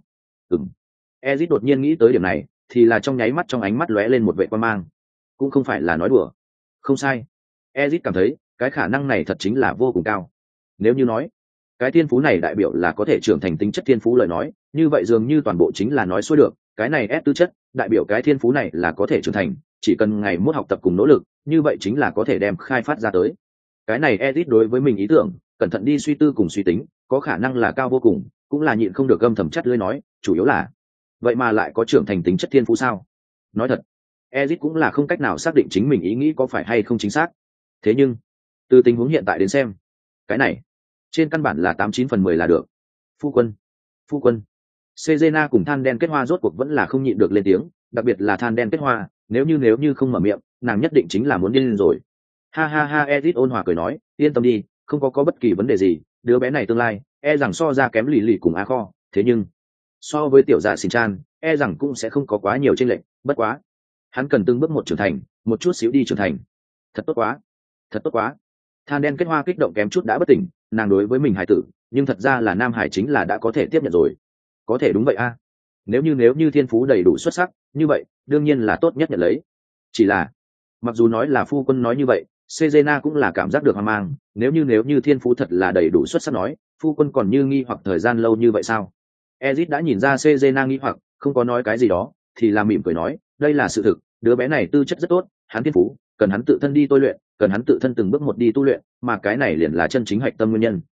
Ezit đột nhiên nghĩ tới điểm này, thì là trong nháy mắt trong ánh mắt lóe lên một vệ quan mang. Cũng không phải là nói đùa. Không sai. Ezit cảm thấy, cái khả năng này thật chính là vô cùng cao. Nếu như nói, cái thiên phú này đại biểu là có thể trưởng thành tính chất thiên phú lời nói, như vậy dường như toàn bộ chính là nói xuôi được, cái này S tư chất, đại biểu cái thiên phú này là có thể trưởng thành, chỉ cần ngày mốt học tập cùng nỗ lực, như vậy chính là có thể đem khai phát ra tới. Cái này Ezit đối với mình ý tưởng, cẩn thận đi suy tư cùng suy tính, có khả năng là cao vô cùng, cũng là nhịn không được gâm thầm chắt lưỡi nói, chủ yếu là vậy mà lại có trưởng thành tính chất thiên phú sao? Nói thật, Ezit cũng là không cách nào xác định chính mình ý nghĩ có phải hay không chính xác. Thế nhưng, từ tình huống hiện tại đến xem, cái này trên căn bản là 89/10 là được. Phu quân. Cezena cùng Than đen kết hoa rốt cuộc vẫn là không nhịn được lên tiếng, đặc biệt là Than đen kết hoa, nếu như không mở miệng, nàng nhất định chính là muốn điên rồi. Ha, Ezit ôn hòa cười nói, yên tâm đi, không có bất kỳ vấn đề gì, đứa bé này tương lai, rằng so ra kém lì cùng A Kho, thế nhưng so với tiểu dạ xin chan, rằng cũng sẽ không có quá nhiều chênh lệch, bất quá hắn cần từng bước một trưởng thành, một chút xíu đi trưởng thành. Thật tốt quá. Than đen kết hoa kích động kém chút đã bất tỉnh, nàng đối với mình hài tử, nhưng thật ra là nam hải chính là đã có thể tiếp nhận rồi. Có thể đúng vậy a. Nếu như thiên phú đầy đủ xuất sắc, như vậy đương nhiên là tốt nhất nhận lấy. Chỉ là mặc dù nói là phu quân nói như vậy, Cezena cũng là cảm giác được hoang mang, nếu như thiên phú thật là đầy đủ xuất sắc nói, phu quân còn như nghi hoặc thời gian lâu như vậy sao? Ezit đã nhìn ra Cezena nghi hoặc, không có nói cái gì đó, thì là mỉm cười nói, đây là sự thực, đứa bé này tư chất rất tốt, hắn thiên phú, cần hắn tự thân đi tôi luyện, cần hắn tự thân từng bước một đi tu luyện, mà cái này liền là chân chính hạch tâm nguyên nhân.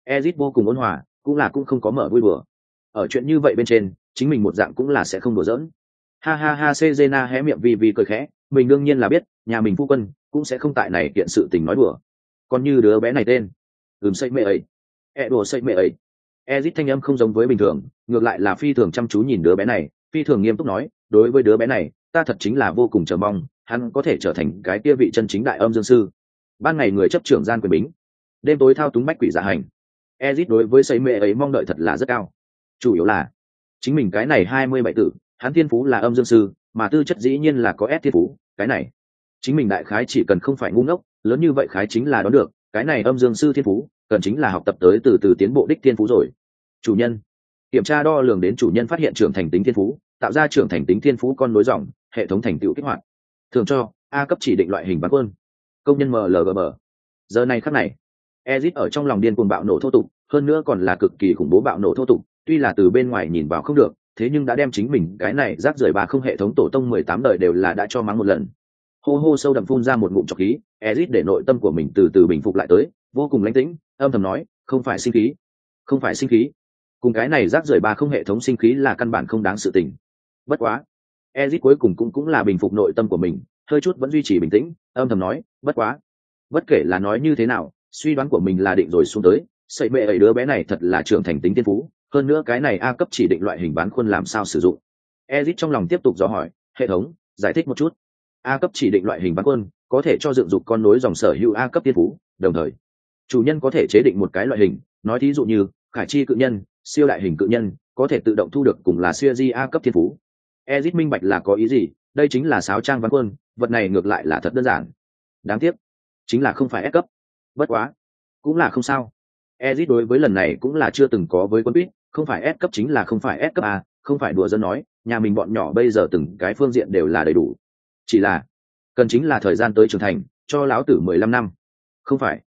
Ezit vô cùng ôn hòa, cũng không có mở vui bừa. Ở chuyện như vậy bên trên, chính mình một dạng cũng là sẽ không đùa giỡn. Ha ha ha, Cezena hé miệng vì cười khẽ, mình đương nhiên là biết, nhà mình phu quân cũng sẽ không tại này kiện sự tình nói đùa. Còn như đứa bé này tên, xây mẹ ấy, đùa xây mẹ ấy. Ezit thanh âm không giống với bình thường, ngược lại là phi thường chăm chú nhìn đứa bé này, phi thường nghiêm túc nói, đối với đứa bé này, ta thật chính là vô cùng chờ mong, hắn có thể trở thành cái kia vị chân chính đại âm dương sư. Ban ngày người chấp trưởng gian quyền bính, đêm tối thao túng bách quỷ dạ hành. Ezit đối với xây mẹ ấy mong đợi thật là rất cao. Chủ yếu là chính mình cái này 27 tử, hắn thiên phú là âm dương sư, mà tư chất dĩ nhiên là có S thiên phú, cái này chính mình đại khái chỉ cần không phải ngu ngốc, lớn như vậy khái chính là đoán được, cái này âm dương sư thiên phú, cần chính là học tập tới từ từ tiến bộ đích thiên phú rồi. Chủ nhân, kiểm tra đo lường đến chủ nhân phát hiện trưởng thành tính thiên phú, tạo ra trưởng thành tính thiên phú con nối dòng, hệ thống thành tựu kích hoạt. Thường cho A cấp chỉ định loại hình bán quân. Công nhân MLGB. Giờ này khắc này, Ezit ở trong lòng điên cuồng bạo nổ thô tục, hơn nữa còn là cực kỳ khủng bố bạo nổ thô tục, tuy là từ bên ngoài nhìn vào không được, thế nhưng đã đem chính mình cái này rác rưởi bà không hệ thống tổ tông 18 đời đều là đã cho mắng một lần. Hô hô sâu đậm phun ra một ngụm trọc khí, Ezit để nội tâm của mình từ từ bình phục lại tới, vô cùng lãnh tĩnh, âm thầm nói, không phải sinh khí, không phải sinh khí, cùng cái này rác rưởi bà không hệ thống sinh khí là căn bản không đáng sự tình. Bất quá, Ezit cuối cùng cũng là bình phục nội tâm của mình, hơi chút vẫn duy trì bình tĩnh, âm thầm nói, bất quá, bất kể là nói như thế nào, suy đoán của mình là định rồi xuống tới, sợi mẹ ấy đứa bé này thật là trưởng thành tính tiên phú, hơn nữa cái này A cấp chỉ định loại hình bán khuôn làm sao sử dụng. Ezit trong lòng tiếp tục dò hỏi, hệ thống giải thích một chút. A cấp chỉ định loại hình bán khuôn có thể cho dựng dục con nối dòng sở hữu A cấp tiên phú, đồng thời chủ nhân có thể chế định một cái loại hình, nói thí dụ như khải chi cự nhân, siêu đại hình cự nhân, có thể tự động thu được cùng là siêu di A cấp tiên phú. Ezit minh bạch là có ý gì, đây chính là sáo trang bán khuôn, vật này ngược lại là thật đơn giản. Đáng tiếc chính là không phải S cấp. Bất quá cũng là không sao. Ezit đối với lần này cũng là chưa từng có với quân quýt, không phải S cấp chính là không phải S cấp A, không phải đùa dân nói, nhà mình bọn nhỏ bây giờ từng cái phương diện đều là đầy đủ. Chỉ là cần chính là thời gian tới trưởng thành, cho lão tử 15 năm. Không phải,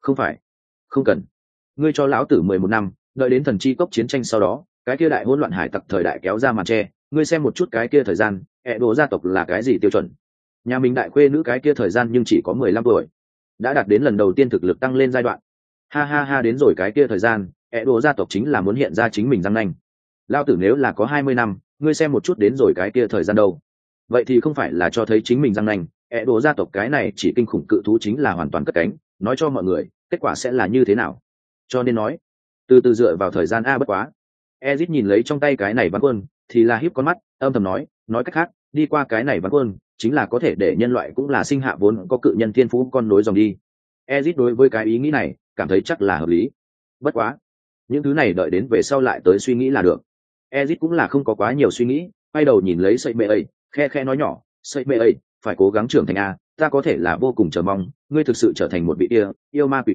không cần. Ngươi cho lão tử 11 năm, đợi đến thần chi cốc chiến tranh sau đó, cái kia đại hỗn loạn hải tặc thời đại kéo ra màn che, ngươi xem một chút cái kia thời gian, đồ gia tộc là cái gì tiêu chuẩn? Nhà mình đại khuê nữ cái kia thời gian nhưng chỉ có 15 tuổi, đã đạt đến lần đầu tiên thực lực tăng lên giai đoạn. Ha ha ha, đến rồi cái kia thời gian, đồ gia tộc chính là muốn hiện ra chính mình răng nanh. Lão tử nếu là có 20 năm, ngươi xem một chút đến rồi cái kia thời gian đâu. Vậy thì không phải là cho thấy chính mình răng nanh, đồ gia tộc cái này chỉ kinh khủng cự thú chính là hoàn toàn cất cánh, nói cho mọi người, kết quả sẽ là như thế nào. Cho nên nói, từ từ dựa vào thời gian a bất quá. Ezit nhìn lấy trong tay cái này văn quân, thì là híp con mắt, âm thầm nói cách khác, đi qua cái này văn quân, chính là có thể để nhân loại cũng là sinh hạ vốn có cự nhân thiên phú con nối dòng đi. Ezit đối với cái ý nghĩ này, cảm thấy chắc là hợp lý. Bất quá, những thứ này đợi đến về sau lại tới suy nghĩ là được. Ezit cũng là không có quá nhiều suy nghĩ, quay đầu nhìn lấy sợi mẹ ấy, khe nói nhỏ, sợi mẹ ấy, phải cố gắng trưởng thành a, ta có thể là vô cùng chờ mong, ngươi thực sự trở thành một vị yêu ma quỷ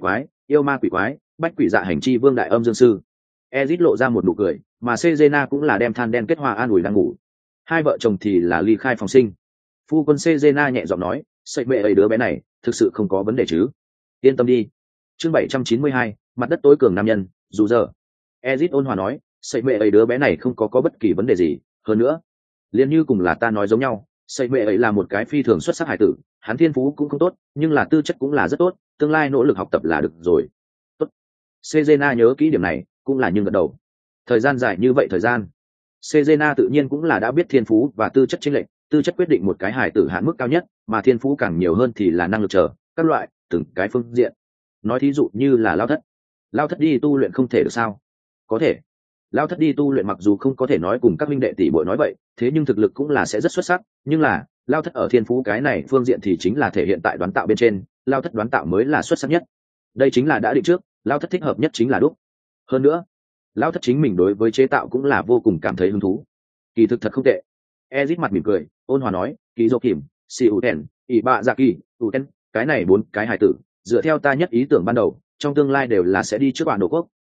quái, bách quỷ dạ hành chi vương đại âm dương sư. Ezit lộ ra một nụ cười, mà Cezena cũng là đem than đen kết hoa an ủi đang ngủ. Hai vợ chồng thì là ly khai phòng sinh. Phu quân Cezena nhẹ giọng nói, sợi mẹ ấy đứa bé này, thực sự không có vấn đề chứ? Yên tâm đi. Chương 792, mặt đất tối cường nam nhân, dù giờ. Ezit ôn hòa nói, sợi mẹ ấy đứa bé này không có bất kỳ vấn đề gì, hơn nữa, liền như cùng là ta nói giống nhau, sợi mẹ ấy là một cái phi thường xuất sắc hải tử, hắn thiên phú cũng không tốt, nhưng là tư chất cũng là rất tốt, tương lai nỗ lực học tập là được rồi. Tốt. Cezena nhớ kỹ điểm này, cũng là nhưng gật đầu. Thời gian dài như vậy thời gian, Cezena tự nhiên cũng là đã biết thiên phú và tư chất chênh lệch, tư chất quyết định một cái hải tử hạn mức cao nhất, mà thiên phú càng nhiều hơn thì là năng lực chờ, các loại, từng cái phương diện. Nói thí dụ như là Lao Thất đi tu luyện không thể được sao? Có thể. Lao Thất đi tu luyện mặc dù không có thể nói cùng các minh đệ tỷ muội nói vậy, thế nhưng thực lực cũng là sẽ rất xuất sắc, nhưng là Lao Thất ở thiên phú cái này phương diện thì chính là thể hiện tại đoán tạo bên trên, Lao Thất đoán tạo mới là xuất sắc nhất. Đây chính là đã định trước, Lao Thất thích hợp nhất chính là đúc. Hơn nữa, Lao Thất chính mình đối với chế tạo cũng là vô cùng cảm thấy hứng thú. Kỳ thực thật không tệ. Ezit mặt mỉm cười, ôn hòa nói, Ký Dô Kìm, Si Uten, Ỷ Bạ Dạ Kỳ, Uten, cái này 4 cái hài tử, dựa theo ta nhất ý tưởng ban đầu, trong tương lai đều là sẽ đi trước bạn đổ quốc.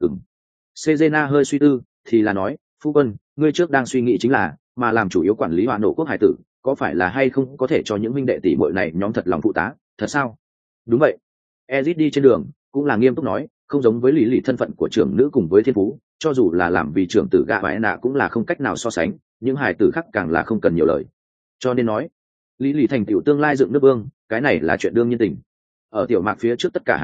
Cezena hơi suy tư, thì là nói, phu quân, ngươi trước đang suy nghĩ chính là, mà làm chủ yếu quản lý bạn đổ quốc hải tử, có phải là hay không có thể cho những minh đệ tỷ muội này nhóm thật lòng phụ tá, thật sao? Đúng vậy. Ezit đi trên đường, cũng là nghiêm túc nói, không giống với lý thân phận của trưởng nữ cùng với thiên phú, cho dù là làm vì trưởng tử gạ bãi nạ cũng là không cách nào so sánh, những hài tử khác càng là không cần nhiều lời. Cho nên nói, lý thành tiểu tương lai dựng nước vương, cái này là chuyện đương nhiên tình. Ở tiểu mạc phía trước tất cả hài tử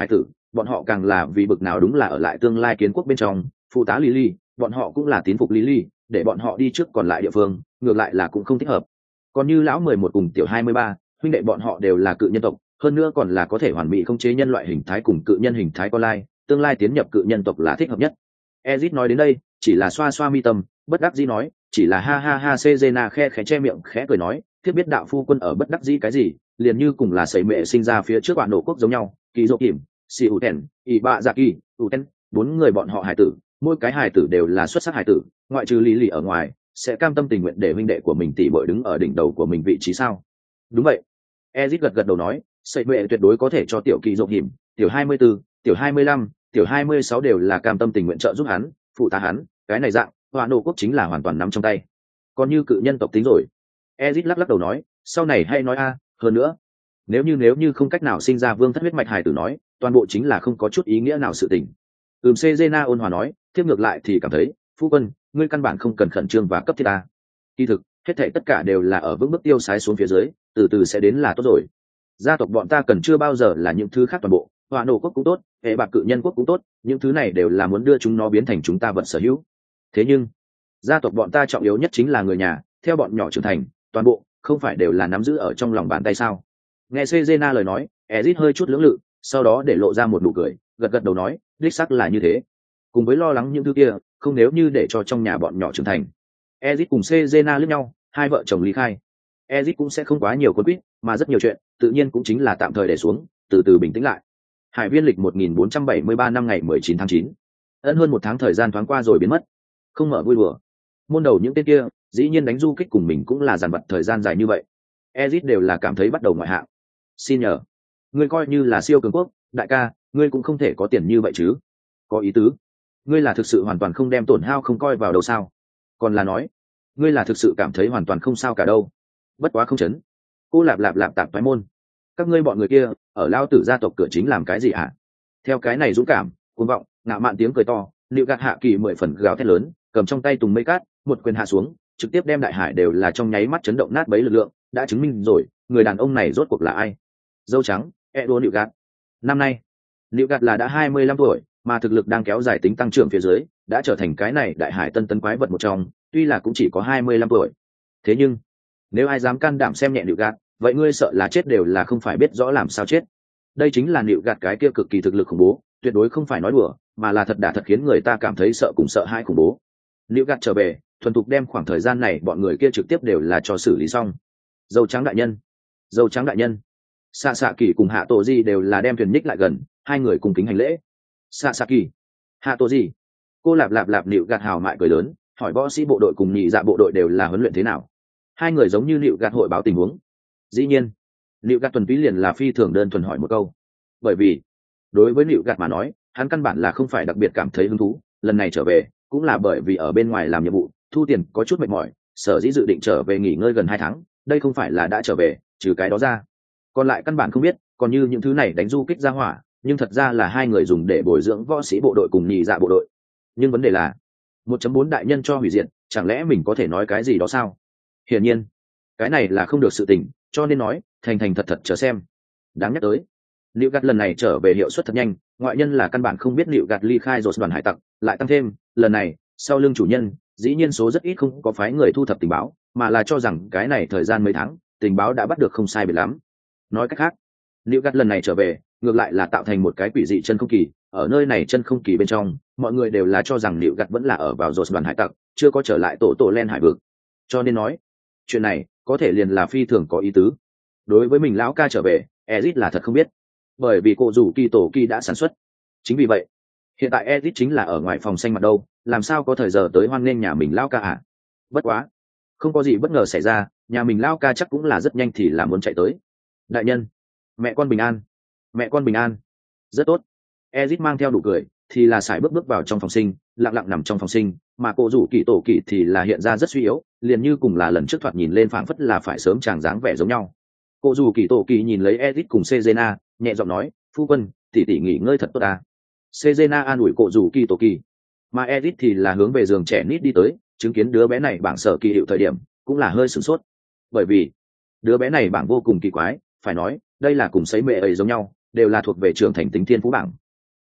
bọn họ càng là vì bực nào đúng là ở lại tương lai kiến quốc bên trong phụ tá Lily, bọn họ cũng là tín phục Lily, để bọn họ đi trước còn lại địa phương ngược lại là cũng không thích hợp. Còn như lão 11 cùng tiểu 23, huynh đệ bọn họ đều là cự nhân tộc, hơn nữa còn là có thể hoàn mỹ khống chế nhân loại hình thái cùng cự nhân hình thái con lai, tương lai tiến nhập cự nhân tộc là thích hợp nhất. Ezit nói đến đây chỉ là xoa xoa mi tâm, bất đắc dĩ nói, chỉ là ha ha ha. Cezena khẽ khẽ che miệng khẽ cười nói, thiết biết đạo phu quân ở bất đắc dĩ cái gì, liền như cùng là sẩy mẹ sinh ra phía trước bạn nổ quốc giống nhau. Kỳ Dỗ Kìm, Si Uten, ỷ bạ dạ kỳ, Uten, bốn người bọn họ hài tử, mỗi cái hài tử đều là xuất sắc hài tử, ngoại trừ Lý Lì ở ngoài, sẽ cam tâm tình nguyện để huynh đệ của mình tỉ bội đứng ở đỉnh đầu của mình vị trí sao? Đúng vậy. Ezit gật gật đầu nói, sẩy mẹ tuyệt đối có thể cho tiểu Kỳ Dỗ Kìm, tiểu 24, tiểu 25, tiểu 26 đều là cam tâm tình nguyện trợ giúp hắn, phụ tá hắn, cái này dạng, Hoa Nô quốc chính là hoàn toàn nắm trong tay. Còn như cự nhân tộc tính rồi. Ezit lắc lắc đầu nói, sau này hay nói hơn nữa, nếu như không cách nào sinh ra vương thất huyết mạch hài tử nói, toàn bộ chính là không có chút ý nghĩa nào sự tình. Cezena ôn hòa nói, tiếp ngược lại thì cảm thấy, phu quân, ngươi căn bản không cần khẩn trương và cấp thiết ta. Kỳ thực, hết thảy tất cả đều là ở vững bước tiêu sái xuống phía dưới, từ từ sẽ đến là tốt rồi. Gia tộc bọn ta cần chưa bao giờ là những thứ khác toàn bộ, Hoa Nô quốc cũng tốt, hệ bạc cự nhân quốc cũng tốt, những thứ này đều là muốn đưa chúng nó biến thành chúng ta vật sở hữu. Thế nhưng, gia tộc bọn ta trọng yếu nhất chính là người nhà, theo bọn nhỏ trưởng thành, toàn bộ không phải đều là nắm giữ ở trong lòng bàn tay sao? Nghe Cezena lời nói, Ezit hơi chút lưỡng lự, sau đó để lộ ra một nụ cười, gật gật đầu nói, đích xác là như thế. Cùng với lo lắng những thứ kia, không nếu như để cho trong nhà bọn nhỏ trưởng thành. Ezit cùng Cezena liếc nhau, hai vợ chồng ly khai. Ezit cũng sẽ không quá nhiều cuốn quýt, mà rất nhiều chuyện, tự nhiên cũng chính là tạm thời để xuống, từ từ bình tĩnh lại. Hải viên lịch 1473 năm ngày 19 tháng 9. Ân hơn một tháng thời gian thoáng qua rồi biến mất. Không mở vui đùa. Môn đầu những tên kia, dĩ nhiên đánh du kích cùng mình cũng là dàn vật thời gian dài như vậy. Ezit đều là cảm thấy bắt đầu ngoại hạng. Xin nhờ, ngươi coi như là siêu cường quốc, đại ca, ngươi cũng không thể có tiền như vậy chứ? Có ý tứ, ngươi là thực sự hoàn toàn không đem tổn hao không coi vào đâu sao? Còn là nói, ngươi là thực sự cảm thấy hoàn toàn không sao cả đâu? Bất quá không chấn. Cô lạp lạp lạp tạp toái môn. Các ngươi bọn người kia, ở lao tử gia tộc cửa chính làm cái gì hả? Theo cái này dũng cảm, cuồng vọng, ngạo mạn tiếng cười to, Liệu Gạt Hạ Kỳ 10 phần gào thét lớn, cầm trong tay tùng mây cát, một quyền hạ xuống, trực tiếp đem đại hải đều là trong nháy mắt chấn động nát bấy lực lượng, đã chứng minh rồi, người đàn ông này rốt cuộc là ai? Dâu trắng, Edo Liệu Gạt. Năm nay, Liệu Gạt là đã 25 tuổi, mà thực lực đang kéo dài tính tăng trưởng phía dưới, đã trở thành cái này đại hải tân tấn quái vật một trong, tuy là cũng chỉ có 25 tuổi. Thế nhưng, nếu ai dám can đảm xem nhẹ Liệu Gạt, vậy ngươi sợ là chết đều là không phải biết rõ làm sao chết. Đây chính là Liệu Gạt cái kia cực kỳ thực lực khủng bố, tuyệt đối không phải nói đùa, mà là thật đả thật khiến người ta cảm thấy sợ cùng sợ hãi khủng bố. Liệu Gạt trở về, thuần thục đem khoảng thời gian này bọn người kia trực tiếp đều là cho xử lý xong. Dâu trắng đại nhân, dâu trắng đại nhân. Xạ xạ kỳ cùng Hạ Tổ Di đều là đem thuyền nhích lại gần, hai người cùng kính hành lễ. Xạ xạ kỳ, Hạ Tổ Di. Cô lạp lạp lạp Liệu Gạt hào mại cười lớn, hỏi võ sĩ bộ đội cùng nhị dạ bộ đội đều là huấn luyện thế nào. Hai người giống như Liệu Gạt hội báo tình huống. Dĩ nhiên, Liệu Gạt tuần túy liền là phi thường đơn thuần hỏi một câu. Bởi vì, đối với Liệu Gạt mà nói, hắn căn bản là không phải đặc biệt cảm thấy hứng thú, lần này trở về, cũng là bởi vì ở bên ngoài làm nhiệm vụ, thu tiền có chút mệt mỏi, sở dĩ dự định trở về nghỉ ngơi gần 2 tháng, đây không phải là đã trở về, trừ cái đó ra. Còn lại căn bản không biết, còn như những thứ này đánh du kích ra hỏa, nhưng thật ra là hai người dùng để bồi dưỡng võ sĩ bộ đội cùng nhị dạ bộ đội. Nhưng vấn đề là, 1.4 đại nhân cho hủy diệt, chẳng lẽ mình có thể nói cái gì đó sao? Hiển nhiên, cái này là không được sự tình, cho nên nói, thành thành thật thật chờ xem. Đáng nhắc tới, Liệu Gạt lần này trở về hiệu suất thật nhanh, ngoại nhân là căn bản không biết Liệu Gạt ly khai rồi đoàn hải tặc, lại tăng thêm, lần này, sau lưng chủ nhân, dĩ nhiên số rất ít không có phái người thu thập tình báo, mà là cho rằng cái này thời gian mấy tháng, tình báo đã bắt được không sai biệt lắm. Nói cách khác, Liệu Gạt lần này trở về, ngược lại là tạo thành một cái quỷ dị chân không kỳ, ở nơi này chân không kỳ bên trong, mọi người đều là cho rằng Liệu Gạt vẫn là ở vào rồi đoàn hải tặc, chưa có trở lại tổ len hải vực. Cho nên nói, chuyện này có thể liền là phi thường có ý tứ. Đối với mình lão ca trở về, Ezit là thật không biết, bởi vì cô rủ kỳ tổ kỳ đã sản xuất. Chính vì vậy, hiện tại Ezit chính là ở ngoài phòng xanh mặt đâu, làm sao có thời giờ tới hoan nghênh nhà mình lão ca à? Bất quá, không có gì bất ngờ xảy ra, nhà mình lão ca chắc cũng là rất nhanh thì là muốn chạy tới. Đại nhân, mẹ con bình an, mẹ con bình an. Rất tốt. Ezit mang theo đủ cười, thì là sải bước vào trong phòng sinh, lặng lặng nằm trong phòng sinh, mà cô rủ kỳ tổ kỳ thì là hiện ra rất suy yếu, liền như cùng là lần trước thoạt nhìn lên phảng phất là phải sớm chàng dáng vẻ giống nhau. Cô rủ kỳ tổ kỳ nhìn lấy Ezit cùng Cezena, nhẹ giọng nói, phu quân, tỷ tỷ nghỉ ngơi thật tốt à. Cezena an ủi cô rủ kỳ tổ kỳ, mà Ezit thì là hướng về giường trẻ nít đi tới, chứng kiến đứa bé này bảng sở kỳ hiệu thời điểm, cũng là hơi sửng sốt, bởi vì đứa bé này bảng vô cùng kỳ quái, phải nói đây là cùng sấy mẹ ấy giống nhau, đều là thuộc về trưởng thành tính thiên phú bảng.